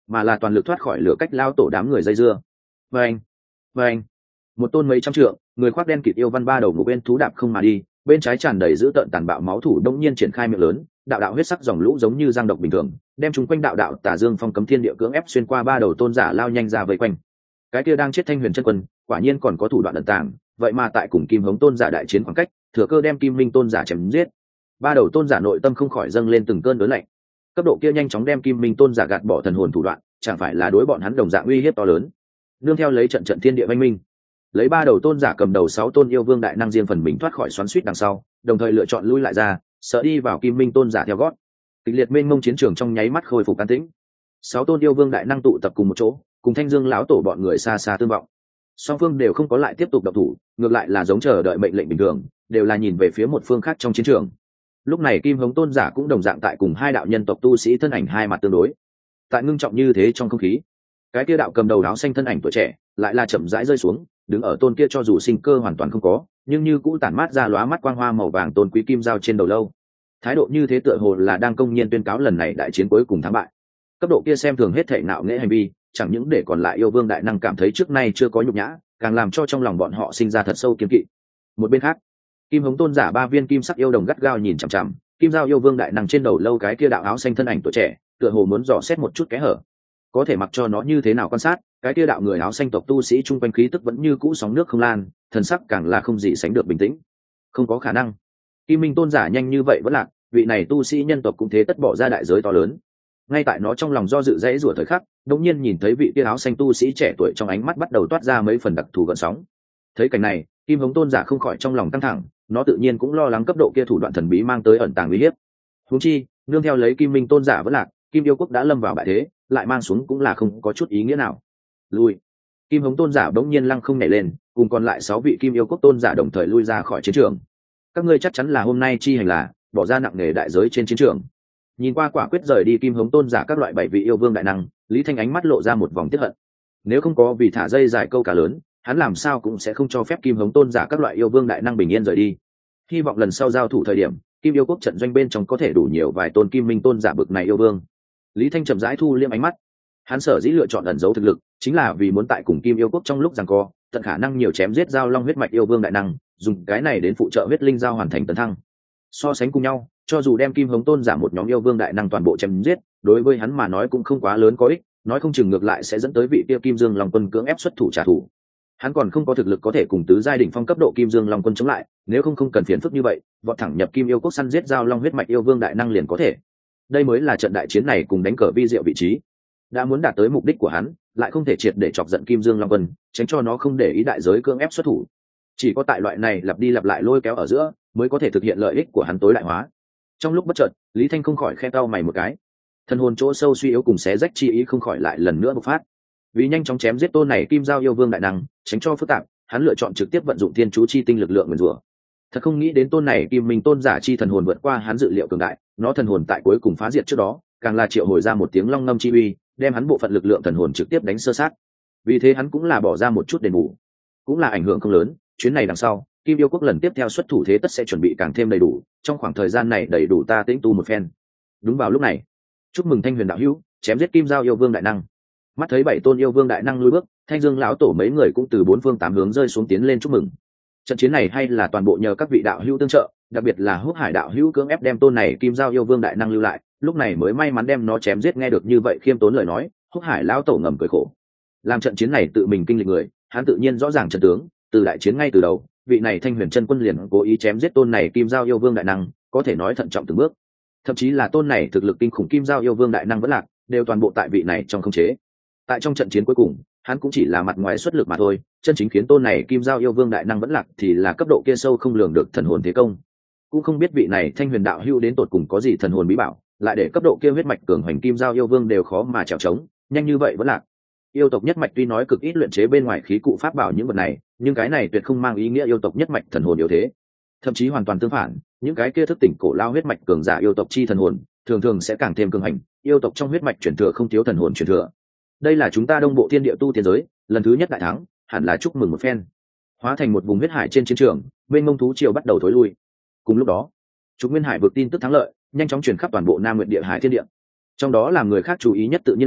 mà là toàn lực thoát khỏi lửa cách lao tổ đám người dây dưa. Và anh, và anh, một tôn mấy trăm trượng, người khoác đen kịt yêu văn ba đầu ngủ bên thú đạp không mà đi, bên trái tràn đầy dữ tợn tàn bạo máu thủ đông nhiên triển khai miệng lớn, đạo đạo huyết sắc dòng lũ giống như giang độc bình thường, đem chúng quanh đạo đạo tà dương phong cấm thiên địa cưỡng ép xuyên qua ba đầu tôn giả lao nhanh ra vây quanh. Cái kia đang chết Thanh Huyền chân quân, quả nhiên còn có thủ đoạn ẩn tàng, vậy mà tại cùng Kim Hống tôn giả đại chiến khoảng cách, thừa cơ đem Kim Minh tôn giả chém giết. Ba đầu tôn giả nội tâm không khỏi dâng lên từng cơn đớn lạnh. Cấp độ kia nhanh chóng đem Kim Minh tôn giả gạt bỏ thần hồn thủ đoạn, chẳng phải là đối bọn hắn đồng dạng uy hiếp to lớn. Nương theo lấy trận trận thiên địa vinh minh, lấy ba đầu tôn giả cầm đầu sáu tôn yêu vương đại năng riêng phần mình thoát khỏi xoắn xuýt đằng sau, đồng thời lựa chọn lui lại ra, sợ đi vào Kim Minh tôn giả theo gót. Kịch liệt mênh mông chiến trường trong nháy mắt khôi phục an tĩnh. Sáu tôn yêu vương đại năng tụ tập cùng một chỗ, cùng Thanh Dương lão tổ bọn người xa xa tương vọng. Song phương đều không có lại tiếp tục động thủ, ngược lại là giống chờ đợi mệnh lệnh bình thường, đều là nhìn về phía một phương khác trong chiến trường. Lúc này Kim Hống tôn giả cũng đồng dạng tại cùng hai đạo nhân tộc tu sĩ thân ảnh hai mặt tương đối. Tại ngưng trọng như thế trong không khí, cái kia đạo cầm đầu áo xanh thân ảnh tuổi trẻ lại là chậm rãi rơi xuống, đứng ở tôn kia cho dù sinh cơ hoàn toàn không có, nhưng như cũ tản mát ra lóa mắt quang hoa màu vàng tôn quý kim giao trên đầu lâu. Thái độ như thế tựa hồ là đang công nhiên tuyên cáo lần này đại chiến cuối cùng thắng bại. Cấp độ kia xem thường hết thảy nạo nghễ hành vi, chẳng những để còn lại yêu vương đại năng cảm thấy trước nay chưa có nhục nhã, càng làm cho trong lòng bọn họ sinh ra thật sâu kiêng kỵ. Một bên khác, Kim Hống tôn giả ba viên kim sắc yêu đồng gắt gao nhìn chằm chằm kim giao yêu vương đại năng trên đầu lâu cái kia đạo áo xanh thân ảnh tuổi trẻ, tựa hồ muốn dò xét một chút kẽ hở. Có thể mặc cho nó như thế nào quan sát, cái kia đạo người áo xanh tộc tu sĩ trung quanh khí tức vẫn như cũ sóng nước không lan, thần sắc càng là không gì sánh được bình tĩnh. Không có khả năng, Kim Minh tôn giả nhanh như vậy vẫn lạc, vị này tu sĩ nhân tộc cũng thế tất bỏ ra đại giới to lớn. Ngay tại nó trong lòng do dự dãy rủa thời khắc, đột nhiên nhìn thấy vị kia áo xanh tu sĩ trẻ tuổi trong ánh mắt bắt đầu toát ra mấy phần đặc thù gợn sóng. Thấy cảnh này, Kim Hống tôn giả không khỏi trong lòng căng thẳng, nó tự nhiên cũng lo lắng cấp độ kia thủ đoạn thần bí mang tới ẩn tàng uy hiếp. Huống chi, nương theo lấy Kim Minh tôn giả vẫn lạc, Kim yêu quốc đã lâm vào bại thế, lại mang xuống cũng là không có chút ý nghĩa nào. Lui. Kim Hống tôn giả bỗng nhiên lăng không nhảy lên, cùng còn lại sáu vị Kim yêu quốc tôn giả đồng thời lui ra khỏi chiến trường. Các ngươi chắc chắn là hôm nay chi hành là bỏ ra nặng nề đại giới trên chiến trường. Nhìn qua quả quyết rời đi Kim Hống tôn giả các loại bảy vị yêu vương đại năng, Lý Thanh ánh mắt lộ ra một vòng tiếc hận. Nếu không có vì thả dây dài câu cá lớn, hắn làm sao cũng sẽ không cho phép Kim Hống tôn giả các loại yêu vương đại năng bình yên rời đi. Hy vọng lần sau giao thủ thời điểm, Kim yêu quốc trận doanh bên trong có thể đủ nhiều vài tôn Kim Minh tôn giả bực này yêu vương. Lý Thanh chậm rãi thu liêm ánh mắt. Hắn sở dĩ lựa chọn ẩn giấu thực lực, chính là vì muốn tại cùng Kim yêu quốc trong lúc giằng co, tận khả năng nhiều chém giết giao long huyết mạch yêu vương đại năng, dùng cái này đến phụ trợ huyết linh giao hoàn thành tấn thăng. So sánh cùng nhau, cho dù đem Kim Hống tôn giả một nhóm yêu vương đại năng toàn bộ chém giết, đối với hắn mà nói cũng không quá lớn có ích, nói không chừng ngược lại sẽ dẫn tới vị kia Kim Dương Long quân cưỡng ép xuất thủ trả thù. Hắn còn không có thực lực có thể cùng tứ giai đỉnh phong cấp độ Kim Dương Long quân chống lại, nếu không không cần phiền phức như vậy, vọt thẳng nhập Kim yêu quốc săn giết giao long huyết mạch yêu vương đại năng liền có thể. Đây mới là trận đại chiến này cùng đánh cờ vi diệu vị trí. Đã muốn đạt tới mục đích của hắn, lại không thể triệt để chọc giận Kim Dương Long quân, tránh cho nó không để ý đại giới cưỡng ép xuất thủ. Chỉ có tại loại này lặp đi lặp lại lôi kéo ở giữa, mới có thể thực hiện lợi ích của hắn tối đại hóa. Trong lúc bất chợt, Lý Thanh không khỏi khe cau mày một cái. Thân hồn chỗ sâu suy yếu cùng xé rách chi ý không khỏi lại lần nữa bộc phát. Vì nhanh chóng chém giết tôn này Kim Giao yêu vương đại năng, tránh cho phức tạp, hắn lựa chọn trực tiếp vận dụng thiên chú chi tinh lực lượng nguyên rủa. Thật không nghĩ đến tôn này Kim Minh tôn giả chi thần hồn vượt qua hắn dự liệu cường đại, nó thần hồn tại cuối cùng phá diệt trước đó, càng là triệu hồi ra một tiếng long ngâm chi uy, đem hắn bộ phận lực lượng thần hồn trực tiếp đánh sơ sát. Vì thế hắn cũng là bỏ ra một chút đền bù, cũng là ảnh hưởng không lớn. Chuyến này đằng sau, Kim yêu quốc lần tiếp theo xuất thủ thế tất sẽ chuẩn bị càng thêm đầy đủ, trong khoảng thời gian này đầy đủ ta tĩnh tu một phen. Đúng vào lúc này, chúc mừng Thanh Huyền đạo hữu chém giết Kim Giao yêu vương đại năng. Mắt thấy bảy tôn yêu vương đại năng lùi bước, Thanh Dương lão tổ mấy người cũng từ bốn phương tám hướng rơi xuống tiến lên chúc mừng. Trận chiến này hay là toàn bộ nhờ các vị đạo hữu tương trợ, đặc biệt là Húc Hải đạo hữu cưỡng ép đem tôn này Kim Giao yêu vương đại năng lưu lại, lúc này mới may mắn đem nó chém giết. Nghe được như vậy khiêm tốn lời nói, Húc Hải lão tổ ngầm cười khổ. Làm trận chiến này tự mình kinh lịch người, hắn tự nhiên rõ ràng trận tướng, từ đại chiến ngay từ đầu, vị này Thanh Huyền chân quân liền cố ý chém giết tôn này Kim Giao yêu vương đại năng, có thể nói thận trọng từng bước. Thậm chí là tôn này thực lực kinh khủng Kim Giao yêu vương đại năng vẫn lạc, đều toàn bộ tại vị này trong khống chế. Tại trong trận chiến cuối cùng, hắn cũng chỉ là mặt ngoài xuất lực mà thôi, chân chính khiến tôn này Kim Giao yêu vương đại năng vẫn lạc thì là cấp độ kia sâu không lường được thần hồn thế công. Cũng không biết vị này Thanh Huyền đạo hữu đến tột cùng có gì thần hồn bí bảo, lại để cấp độ kia huyết mạch cường hoành Kim Giao yêu vương đều khó mà trèo trống, nhanh như vậy vẫn lạc. Yêu tộc nhất mạch tuy nói cực ít luyện chế bên ngoài khí cụ pháp bảo những vật này, nhưng cái này tuyệt không mang ý nghĩa yêu tộc nhất mạch thần hồn yếu thế. Thậm chí hoàn toàn tương phản, những cái kia thức tỉnh cổ lao huyết mạch cường giả yêu tộc chi thần hồn, thường thường sẽ càng thêm cường hành, yêu tộc trong huyết mạch truyền thừa không thiếu thần hồn truyền thừa. Đây là chúng ta Đông Bộ Thiên Địa tu tiên giới, lần thứ nhất đại thắng, hẳn là chúc mừng một phen. Hóa thành một vùng huyết hải trên chiến trường, bên mông thú triều bắt đầu thối lui. Cùng lúc đó, Trục Nguyên Hải vực tin tức thắng lợi, nhanh chóng truyền khắp toàn bộ Nam Nguyệt Địa Hải Thiên Địa. Trong đó làm người khác chú ý nhất tự nhiên là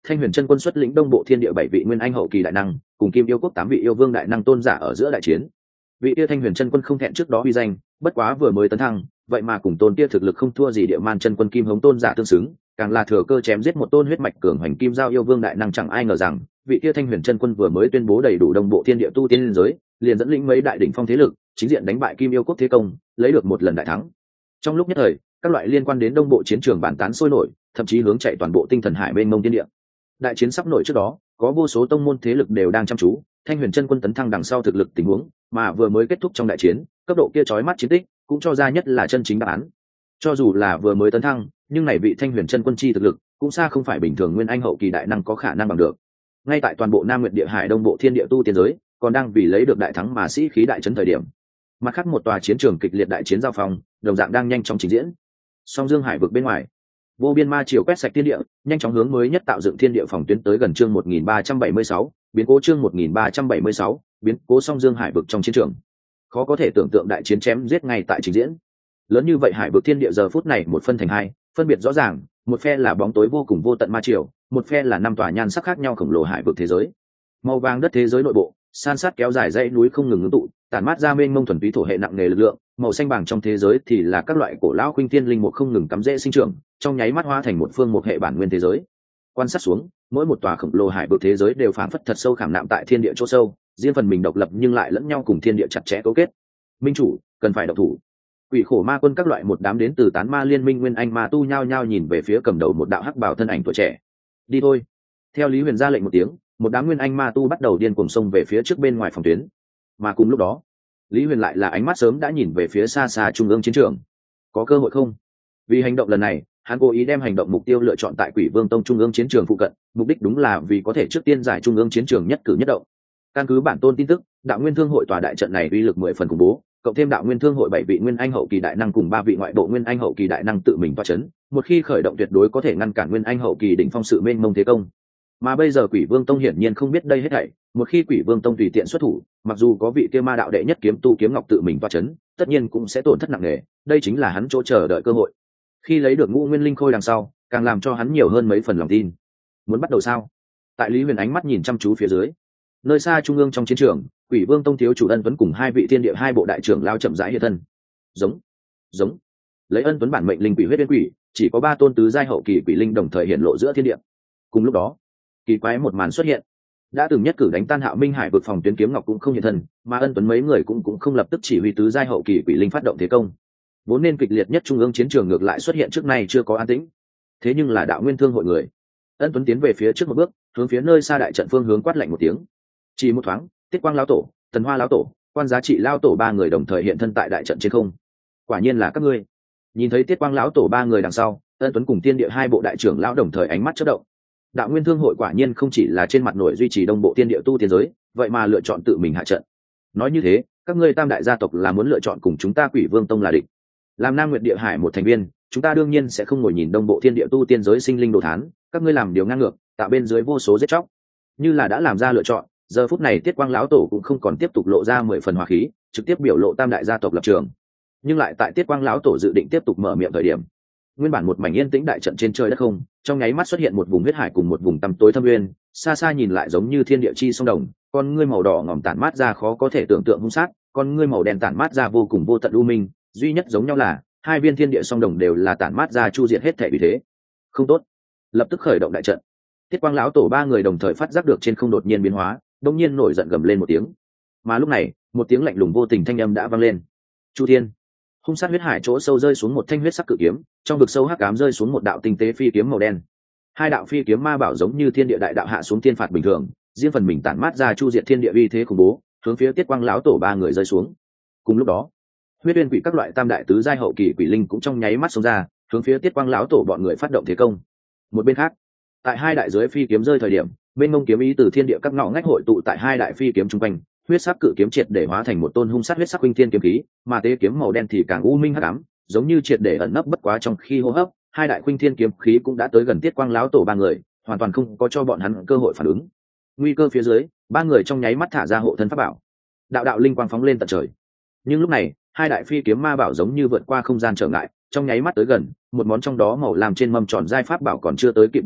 Thanh Huyền Chân Quân xuất lĩnh đông bộ thiên địa bảy vị nguyên anh hậu kỳ đại năng, cùng Kim Yêu Quốc tám vị yêu vương đại năng tôn giả ở giữa đại chiến. Vị kia Thanh Huyền Chân Quân không thẹn trước đó uy danh, bất quá vừa mới tấn thăng, vậy mà cùng tôn kia thực lực không thua gì Địa Man Chân Quân Kim Hống tôn giả tương xứng, càng là thừa cơ chém giết một tôn huyết mạch cường hành kim giao yêu vương đại năng, chẳng ai ngờ rằng, vị kia Thanh Huyền Chân Quân vừa mới tuyên bố đầy đủ đông bộ thiên địa tu tiên liên giới, liền dẫn lĩnh mấy đại đỉnh phong thế lực, chính diện đánh bại Kim Yêu Quốc thế công, lấy được một lần đại thắng. Trong lúc nhất thời, các loại liên quan đến đông bộ chiến trường bàn tán sôi nổi, thậm chí hướng chạy toàn bộ tinh thần hải bên mông thiên địa. Đại chiến sắp nổi trước đó, có vô số tông môn thế lực đều đang chăm chú Thanh Huyền Chân Quân tấn thăng đằng sau thực lực tình huống, mà vừa mới kết thúc trong đại chiến, cấp độ kia chói mắt chiến tích cũng cho ra nhất là chân chính đáp án. Cho dù là vừa mới tấn thăng, nhưng này vị Thanh Huyền Chân Quân chi thực lực cũng xa không phải bình thường nguyên anh hậu kỳ đại năng có khả năng bằng được. Ngay tại toàn bộ Nam Nguyệt Địa Hải đông bộ thiên địa tu tiên giới, còn đang vì lấy được đại thắng mà sĩ khí đại trấn thời điểm, mặt khác một tòa chiến trường kịch liệt đại chiến giao phong, đồng dạng đang nhanh chóng trình diễn. Song Dương Hải vực bên ngoài, vô biên ma triều quét sạch thiên địa, nhanh chóng hướng mới nhất tạo dựng thiên địa phòng tuyến tới gần chương một nghìn ba trăm bảy mươi sáu, biến cố chương một nghìn ba trăm bảy mươi sáu, biến cố Song Dương Hải vực trong chiến trường. Khó có thể tưởng tượng đại chiến chém giết ngay tại trình diễn. Lớn như vậy hải vực thiên địa giờ phút này một phân thành hai, phân biệt rõ ràng, một phe là bóng tối vô cùng vô tận ma triều, một phe là năm tòa nhan sắc khác nhau khổng lồ hải vực thế giới. Màu vàng đất thế giới nội bộ, san sát kéo dài dãy núi không ngừng ngưng tụ, tản mát ra mênh mông thuần túy thổ hệ nặng nề lực lượng, màu xanh vàng trong thế giới thì là các loại cổ lão khuynh tiên linh mục không ngừng cắm rễ sinh trưởng, trong nháy mắt hóa thành một phương một hệ bản nguyên thế giới. Quan sát xuống, mỗi một tòa khổng lồ hải vực thế giới đều phảng phất thật sâu khảm nạm tại thiên địa chỗ sâu, riêng phần mình độc lập nhưng lại lẫn nhau cùng thiên địa chặt chẽ cấu kết. Minh chủ, cần phải động thủ. Quỷ khổ ma quân các loại một đám đến từ tán ma liên minh nguyên anh ma tu nhao nhao nhìn về phía cầm đầu một đạo hắc bảo thân ảnh tuổi trẻ. Đi thôi. Theo Lý Huyền ra lệnh một tiếng, một đám nguyên anh ma tu bắt đầu điên cuồng xông về phía trước bên ngoài phòng tuyến. Mà cùng lúc đó, Lý Huyền lại là ánh mắt sớm đã nhìn về phía xa xa trung ương chiến trường. Có cơ hội không? Vì hành động lần này, hắn cố ý đem hành động mục tiêu lựa chọn tại Quỷ Vương Tông trung ương chiến trường phụ cận, mục đích đúng là vì có thể trước tiên giải trung ương chiến trường nhất cử nhất động. Căn cứ bản tôn tin tức, Đạo Nguyên Thương hội tòa đại trận này uy lực mười phần khủng bố, cộng thêm Đạo Nguyên Thương hội bảy vị nguyên anh hậu kỳ đại năng cùng ba vị ngoại bộ nguyên anh hậu kỳ đại năng tự mình toa chấn, một khi khởi động tuyệt đối có thể ngăn cản nguyên anh hậu kỳ đỉnh phong sự mênh mông thế công. Mà bây giờ Quỷ Vương Tông hiển nhiên không biết đây hết thảy, một khi Quỷ Vương Tông tùy tiện xuất thủ, mặc dù có vị kia ma đạo đệ nhất kiếm tu kiếm ngọc tự mình toa chấn, tất nhiên cũng sẽ tổn thất nặng nề, đây chính là hắn chỗ chờ đợi cơ hội. Khi lấy được Ngũ Nguyên Linh Khôi đằng sau, càng làm cho hắn nhiều hơn mấy phần lòng tin. Muốn bắt đầu sao? Tại Lý Huyền ánh mắt nhìn chăm chú phía dưới, nơi xa trung ương trong chiến trường, Quỷ Vương Tông thiếu chủ Ân Tuấn cùng hai vị thiên địa hai bộ đại trưởng lao chậm rãi hiện thân. Giống, giống. Lấy Ân Tuấn bản mệnh linh quỷ huyết viên quỷ, chỉ có ba tôn tứ giai hậu kỳ quỷ linh đồng thời hiện lộ giữa thiên địa. Cùng lúc đó, kỳ quái một màn xuất hiện. Đã từng nhất cử đánh tan Hạo Minh Hải vực phòng tuyến kiếm ngọc cũng không hiện thân, mà Ân Tuấn mấy người cũng cũng không lập tức chỉ huy tứ giai hậu kỳ quỷ linh phát động thế công. Vốn nên kịch liệt nhất trung ương chiến trường ngược lại xuất hiện trước nay chưa có an tĩnh. Thế nhưng là Đạo Nguyên Thương hội người. Ân Tuấn tiến về phía trước một bước, hướng phía nơi xa đại trận phương hướng quát lạnh một tiếng. Chỉ một thoáng, Tiết Quang lão tổ, Tần Hoa lão tổ, Quan Giá Trị lão tổ ba người đồng thời hiện thân tại đại trận trên không. Quả nhiên là các ngươi. Nhìn thấy Tiết Quang lão tổ ba người đằng sau, Ân Tuấn cùng Tiên Địa hai bộ đại trưởng lão đồng thời ánh mắt chớp động. Đạo Nguyên Thương hội quả nhiên không chỉ là trên mặt nổi duy trì đông bộ tiên địa tu tiên giới, vậy mà lựa chọn tự mình hạ trận. Nói như thế, các ngươi Tam đại gia tộc là muốn lựa chọn cùng chúng ta Quỷ Vương Tông là địch. Làm Nam Nguyệt Địa Hải một thành viên, chúng ta đương nhiên sẽ không ngồi nhìn đông bộ thiên địa tu tiên giới sinh linh đồ thán, các ngươi làm điều ngang ngược, tạo bên dưới vô số giết chóc. Như là đã làm ra lựa chọn, giờ phút này Tiết Quang lão tổ cũng không còn tiếp tục lộ ra mười phần hòa khí, trực tiếp biểu lộ Tam đại gia tộc lập trường. Nhưng lại tại Tiết Quang lão tổ dự định tiếp tục mở miệng thời điểm, nguyên bản một mảnh yên tĩnh đại trận trên trời đất không, trong nháy mắt xuất hiện một vùng huyết hải cùng một vùng tăm tối thâm uyên, xa xa nhìn lại giống như thiên địa chi sông đồng, con ngươi màu đỏ ngòm tản mát ra khó có thể tưởng tượng hung sát, con ngươi màu đen tản mát ra vô cùng vô tận u minh, duy nhất giống nhau là hai viên thiên địa song đồng đều là tản mát ra chu diệt hết thể vì thế. Không tốt, lập tức khởi động đại trận. Tiết Quang lão tổ ba người đồng thời phát giác được trên không đột nhiên biến hóa, đột nhiên nổi giận gầm lên một tiếng. Mà lúc này, một tiếng lạnh lùng vô tình thanh âm đã vang lên. Chu Thiên. Hung sát huyết hải chỗ sâu rơi xuống một thanh huyết sắc cự kiếm, trong vực sâu hắc ám rơi xuống một đạo tinh tế phi kiếm màu đen. Hai đạo phi kiếm ma bảo giống như thiên địa đại đạo hạ xuống thiên phạt bình thường, riêng phần mình tản mát ra chu diệt thiên địa uy thế khủng bố, hướng phía Tiết Quang lão tổ ba người rơi xuống. Cùng lúc đó, huyết uyên quỷ các loại tam đại tứ giai hậu kỳ quỷ linh cũng trong nháy mắt xông ra, hướng phía Tiết Quang lão tổ bọn người phát động thế công. Một bên khác, tại hai đại dưới phi kiếm rơi thời điểm, bên mông kiếm ý từ thiên địa các ngõ ngách hội tụ tại hai đại phi kiếm trung quanh, huyết sắc cự kiếm triệt để hóa thành một tôn hung sát huyết sắc huynh thiên kiếm khí, mà tế kiếm màu đen thì càng u minh hắc ám, giống như triệt để ẩn nấp bất quá trong khi hô hấp, hai đại huynh thiên kiếm khí cũng đã tới gần Tiết Quang lão tổ ba người, hoàn toàn không có cho bọn hắn cơ hội phản ứng. Nguy cơ phía dưới, ba người trong nháy mắt thả ra hộ thân pháp bảo, đạo đạo linh quang phóng lên tận trời. Nhưng lúc này, hai đại phi kiếm ma bảo giống như vượt qua không gian trở ngại, trong nháy mắt tới gần, một món trong đó màu làm trên mâm tròn giai pháp bảo còn chưa tới kịp bộc phát,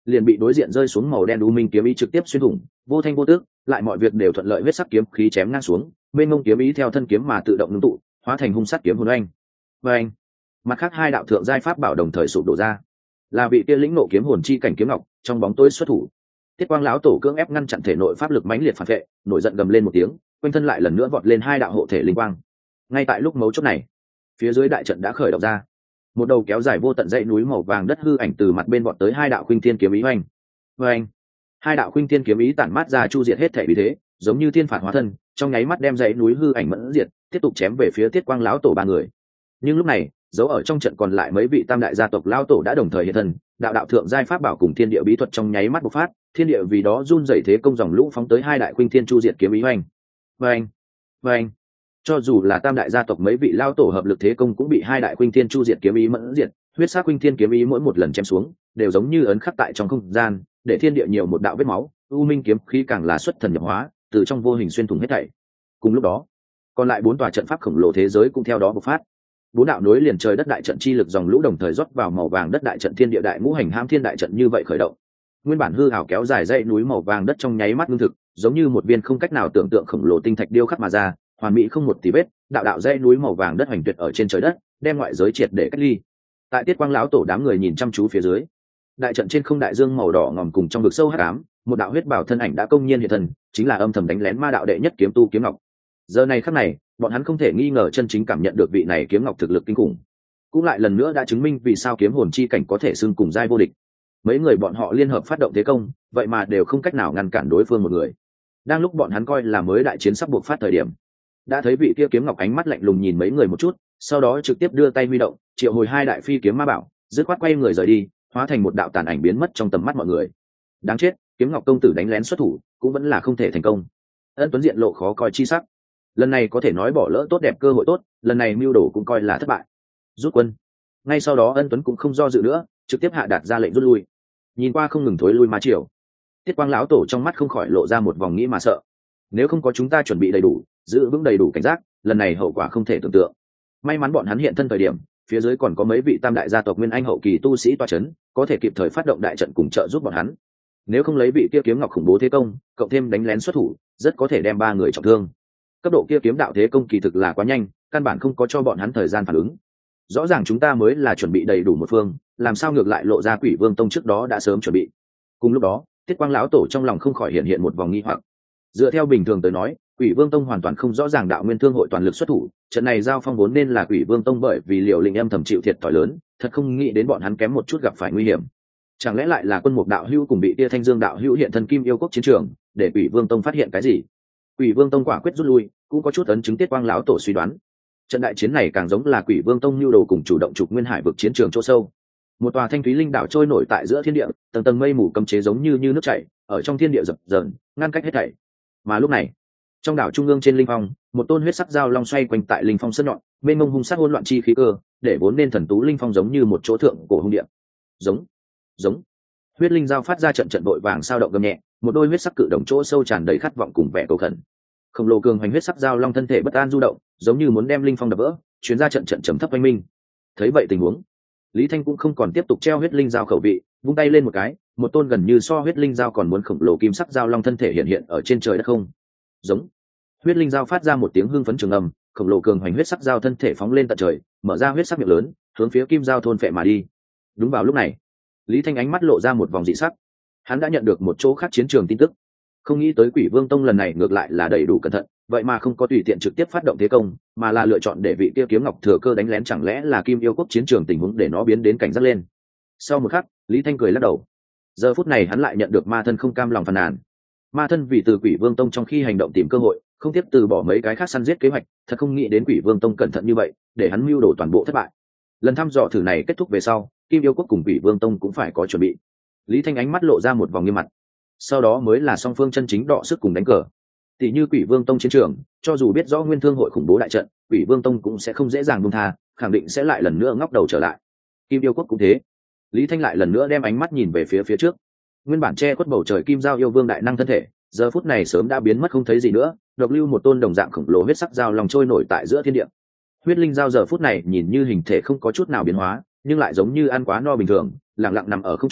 liền bị đối diện rơi xuống màu đen u minh kiếm ý trực tiếp xuyên thủng, vô thanh vô tước, lại mọi việc đều thuận lợi, huyết sắc kiếm khí chém ngang xuống, mênh mông kiếm ý theo thân kiếm mà tự động ngưng tụ, hóa thành hung sắc kiếm hồn oanh. Và anh, mặt khác hai đạo thượng giai pháp bảo đồng thời sụp đổ ra, là vị kia lĩnh nộ kiếm hồn chi cảnh kiếm ngọc trong bóng tối xuất thủ. Tiết Quang lão tổ cưỡng ép ngăn chặn thể nội pháp lực mãnh liệt phản vệ, nổi giận gầm lên một tiếng, quanh thân lại lần nữa vọt lên hai đạo hộ thể linh quang. Ngay tại lúc mấu chốt này, phía dưới đại trận đã khởi động ra, một đầu kéo dài vô tận dãy núi màu vàng đất hư ảnh từ mặt bên vọt tới hai đạo khuynh thiên kiếm ý oanh. Và anh, hai đạo khuynh thiên kiếm ý tản mát ra chu diệt hết thể, vì thế giống như thiên phạt hóa thân, trong nháy mắt đem dãy núi hư ảnh mẫn diệt, tiếp tục chém về phía Tiết Quang lão tổ ba người. Nhưng lúc này, dấu ở trong trận còn lại mấy vị tam đại gia tộc lão tổ đã đồng thời hiện thân, đạo đạo thượng giai pháp bảo cùng thiên địa bí thuật trong nháy mắt bộc phát, thiên địa vì đó run rẩy, thế công dòng lũ phóng tới hai đại khuynh thiên chu diệt kiếm ý oanh. Và anh, và anh, cho dù là tam đại gia tộc mấy vị lão tổ hợp lực thế công cũng bị hai đại khuynh thiên chu diệt kiếm ý mẫn diệt, huyết sắc khuynh thiên kiếm ý mỗi một lần chém xuống đều giống như ấn khắc tại trong không gian, để thiên địa nhiều một đạo vết máu, u minh kiếm khí càng là xuất thần nhập hóa, từ trong vô hình xuyên thủng hết thảy. Cùng lúc đó, còn lại bốn tòa trận pháp khổng lồ thế giới cũng theo đó bộc phát, bốn đạo nối liền trời đất đại trận chi lực dòng lũ đồng thời rót vào màu vàng đất đại trận thiên địa đại ngũ hành hãm thiên đại trận như vậy khởi động. Nguyên bản hư ảo kéo dài dãy núi màu vàng đất trong nháy mắt ngưng thực, giống như một viên không cách nào tưởng tượng khổng lồ tinh thạch điêu khắc mà ra, hoàn mỹ không một tì vết, đạo đạo dãy núi màu vàng đất hoành tuyệt ở trên trời đất, đem ngoại giới triệt để cách ly. Tại Tiết Quang lão tổ đám người nhìn chăm chú phía dưới, đại trận trên không đại dương màu đỏ ngòm cùng trong vực sâu hắc ám, một đạo huyết bảo thân ảnh đã công nhiên hiện thân, chính là âm thầm đánh lén ma đạo đệ nhất kiếm tu Kiếm Ngọc. Giờ này khắc này, bọn hắn không thể nghi ngờ chân chính cảm nhận được vị này Kiếm Ngọc thực lực kinh khủng, cũng lại lần nữa đã chứng minh vì sao kiếm hồn chi cảnh có thể xưng cùng giai vô địch. Mấy người bọn họ liên hợp phát động thế công, vậy mà đều không cách nào ngăn cản đối phương một người. Đang lúc bọn hắn coi là mới đại chiến sắp buộc phát thời điểm, đã thấy vị kia Kiếm Ngọc ánh mắt lạnh lùng nhìn mấy người một chút, sau đó trực tiếp đưa tay huy động, triệu hồi hai đại phi kiếm ma bảo, dứt khoát quay người rời đi, hóa thành một đạo tàn ảnh biến mất trong tầm mắt mọi người. Đáng chết, Kiếm Ngọc công tử đánh lén xuất thủ, cũng vẫn là không thể thành công. Ân Tuấn diện lộ khó coi chi sắc. Lần này có thể nói bỏ lỡ tốt đẹp cơ hội tốt, lần này mưu đồ cũng coi là thất bại. Rút quân. Ngay sau đó Ân Tuấn cũng không do dự nữa, trực tiếp hạ đạt ra lệnh rút lui. Nhìn qua không ngừng thối lui ma triều, Tiết Quang lão tổ trong mắt không khỏi lộ ra một vòng nghĩ mà sợ. Nếu không có chúng ta chuẩn bị đầy đủ, giữ vững đầy đủ cảnh giác, lần này hậu quả không thể tưởng tượng. May mắn bọn hắn hiện thân thời điểm, phía dưới còn có mấy vị tam đại gia tộc nguyên anh hậu kỳ tu sĩ toa chấn, có thể kịp thời phát động đại trận cùng trợ giúp bọn hắn. Nếu không lấy vị kia Kiếm Ngọc khủng bố thế công, cộng thêm đánh lén xuất thủ, rất có thể đem ba người trọng thương. Cấp độ kia kiếm đạo thế công kỳ thực là quá nhanh, căn bản không có cho bọn hắn thời gian phản ứng. Rõ ràng chúng ta mới là chuẩn bị đầy đủ một phương, làm sao ngược lại lộ ra Quỷ Vương Tông trước đó đã sớm chuẩn bị. Cùng lúc đó, Tiết Quang lão tổ trong lòng không khỏi hiện hiện một vòng nghi hoặc. Dựa theo bình thường tới nói, Quỷ Vương Tông hoàn toàn không rõ ràng đạo nguyên thương hội toàn lực xuất thủ, trận này giao phong vốn nên là Quỷ Vương Tông, bởi vì Liều Lĩnh âm thầm chịu thiệt thòi lớn, thật không nghĩ đến bọn hắn kém một chút gặp phải nguy hiểm. Chẳng lẽ lại là Quân Mục đạo hữu cùng bị Tia Thanh Dương đạo hữu hiện thân Kim Yêu Quốc chiến trường, để Quỷ Vương Tông phát hiện cái gì? Quỷ Vương Tông quả quyết rút lui, cũng có chút ấn chứng Tiết Quang lão tổ suy đoán. Trận đại chiến này càng giống là Quỷ Vương Tông nhu đồ cùng chủ động trục Nguyên Hải vực chiến trường chỗ sâu. Một tòa thanh thúy linh đảo trôi nổi tại giữa thiên địa, tầng tầng mây mù cấm chế giống như như nước chảy, ở trong thiên địa dập dờn, ngăn cách hết thảy. Mà lúc này, trong đảo trung ương trên linh phong, một tôn huyết sắc dao long xoay quanh tại linh phong sơn nhọn, mênh mông hung sát hỗn loạn chi khí cơ, để vốn nên thần tú linh phong giống như một chỗ thượng cổ hung địa. Giống, giống. Huyết linh dao phát ra trận trận đội vàng sao động gầm nhẹ, một đôi huyết sắc cự đồng chỗ sâu tràn đầy khát vọng cùng vẻ cầu khẩn. Khổng lồ cường hoành huyết sắc dao long thân thể bất an du động, giống như muốn đem linh phong đập vỡ, chuyến ra trận trận trầm thấp oanh minh. Thấy vậy tình huống, Lý Thanh cũng không còn tiếp tục treo huyết linh dao khẩu vị, vung tay lên một cái, một tôn gần như so huyết linh dao còn muốn khổng lồ kim sắc dao long thân thể hiện hiện ở trên trời đất không. Giống. Huyết linh dao phát ra một tiếng hưng phấn trường âm, khổng lồ cường hoành huyết sắc dao thân thể phóng lên tận trời, mở ra huyết sắc miệng lớn, hướng phía kim dao thôn phệ mà đi. Đúng vào lúc này, Lý Thanh ánh mắt lộ ra một vòng dị sắc. Hắn đã nhận được một chỗ khác chiến trường tin tức, không nghĩ tới Quỷ Vương Tông lần này ngược lại là đầy đủ cẩn thận, vậy mà không có tùy tiện trực tiếp phát động thế công, mà là lựa chọn để vị kia Kiếm Ngọc thừa cơ đánh lén, chẳng lẽ là Kim Yêu Quốc chiến trường tình huống để nó biến đến cảnh giác lên. Sau một khắc, Lý Thanh cười lắc đầu. Giờ phút này hắn lại nhận được ma thân không cam lòng phàn nàn. Ma thân vì từ Quỷ Vương Tông trong khi hành động tìm cơ hội, không tiếp từ bỏ mấy cái khác săn giết kế hoạch, thật không nghĩ đến Quỷ Vương Tông cẩn thận như vậy, để hắn mưu đồ toàn bộ thất bại. Lần thăm dò thử này kết thúc về sau, Kim Yêu Quốc cùng Quỷ Vương Tông cũng phải có chuẩn bị. Lý Thanh ánh mắt lộ ra một vòng nghiêm mặt. Sau đó mới là song phương chân chính đọ sức cùng đánh cờ. Tỷ như Quỷ Vương Tông chiến trường, cho dù biết rõ Nguyên Thương hội khủng bố đại trận, Quỷ Vương Tông cũng sẽ không dễ dàng buông tha, khẳng định sẽ lại lần nữa ngóc đầu trở lại. Kim Yêu Quốc cũng thế. Lý Thanh lại lần nữa đem ánh mắt nhìn về phía phía trước. Nguyên bản che khuất bầu trời Kim Giao yêu vương đại năng thân thể, giờ phút này sớm đã biến mất không thấy gì nữa, độc lưu một tôn đồng dạng khổng lồ huyết sắc dao long trôi nổi tại giữa thiên địa. Huyết linh dao giờ phút này nhìn như hình thể không có chút nào biến hóa, nhưng lại giống như ăn quá no bình thường, lặng lặng nằm ở không trung,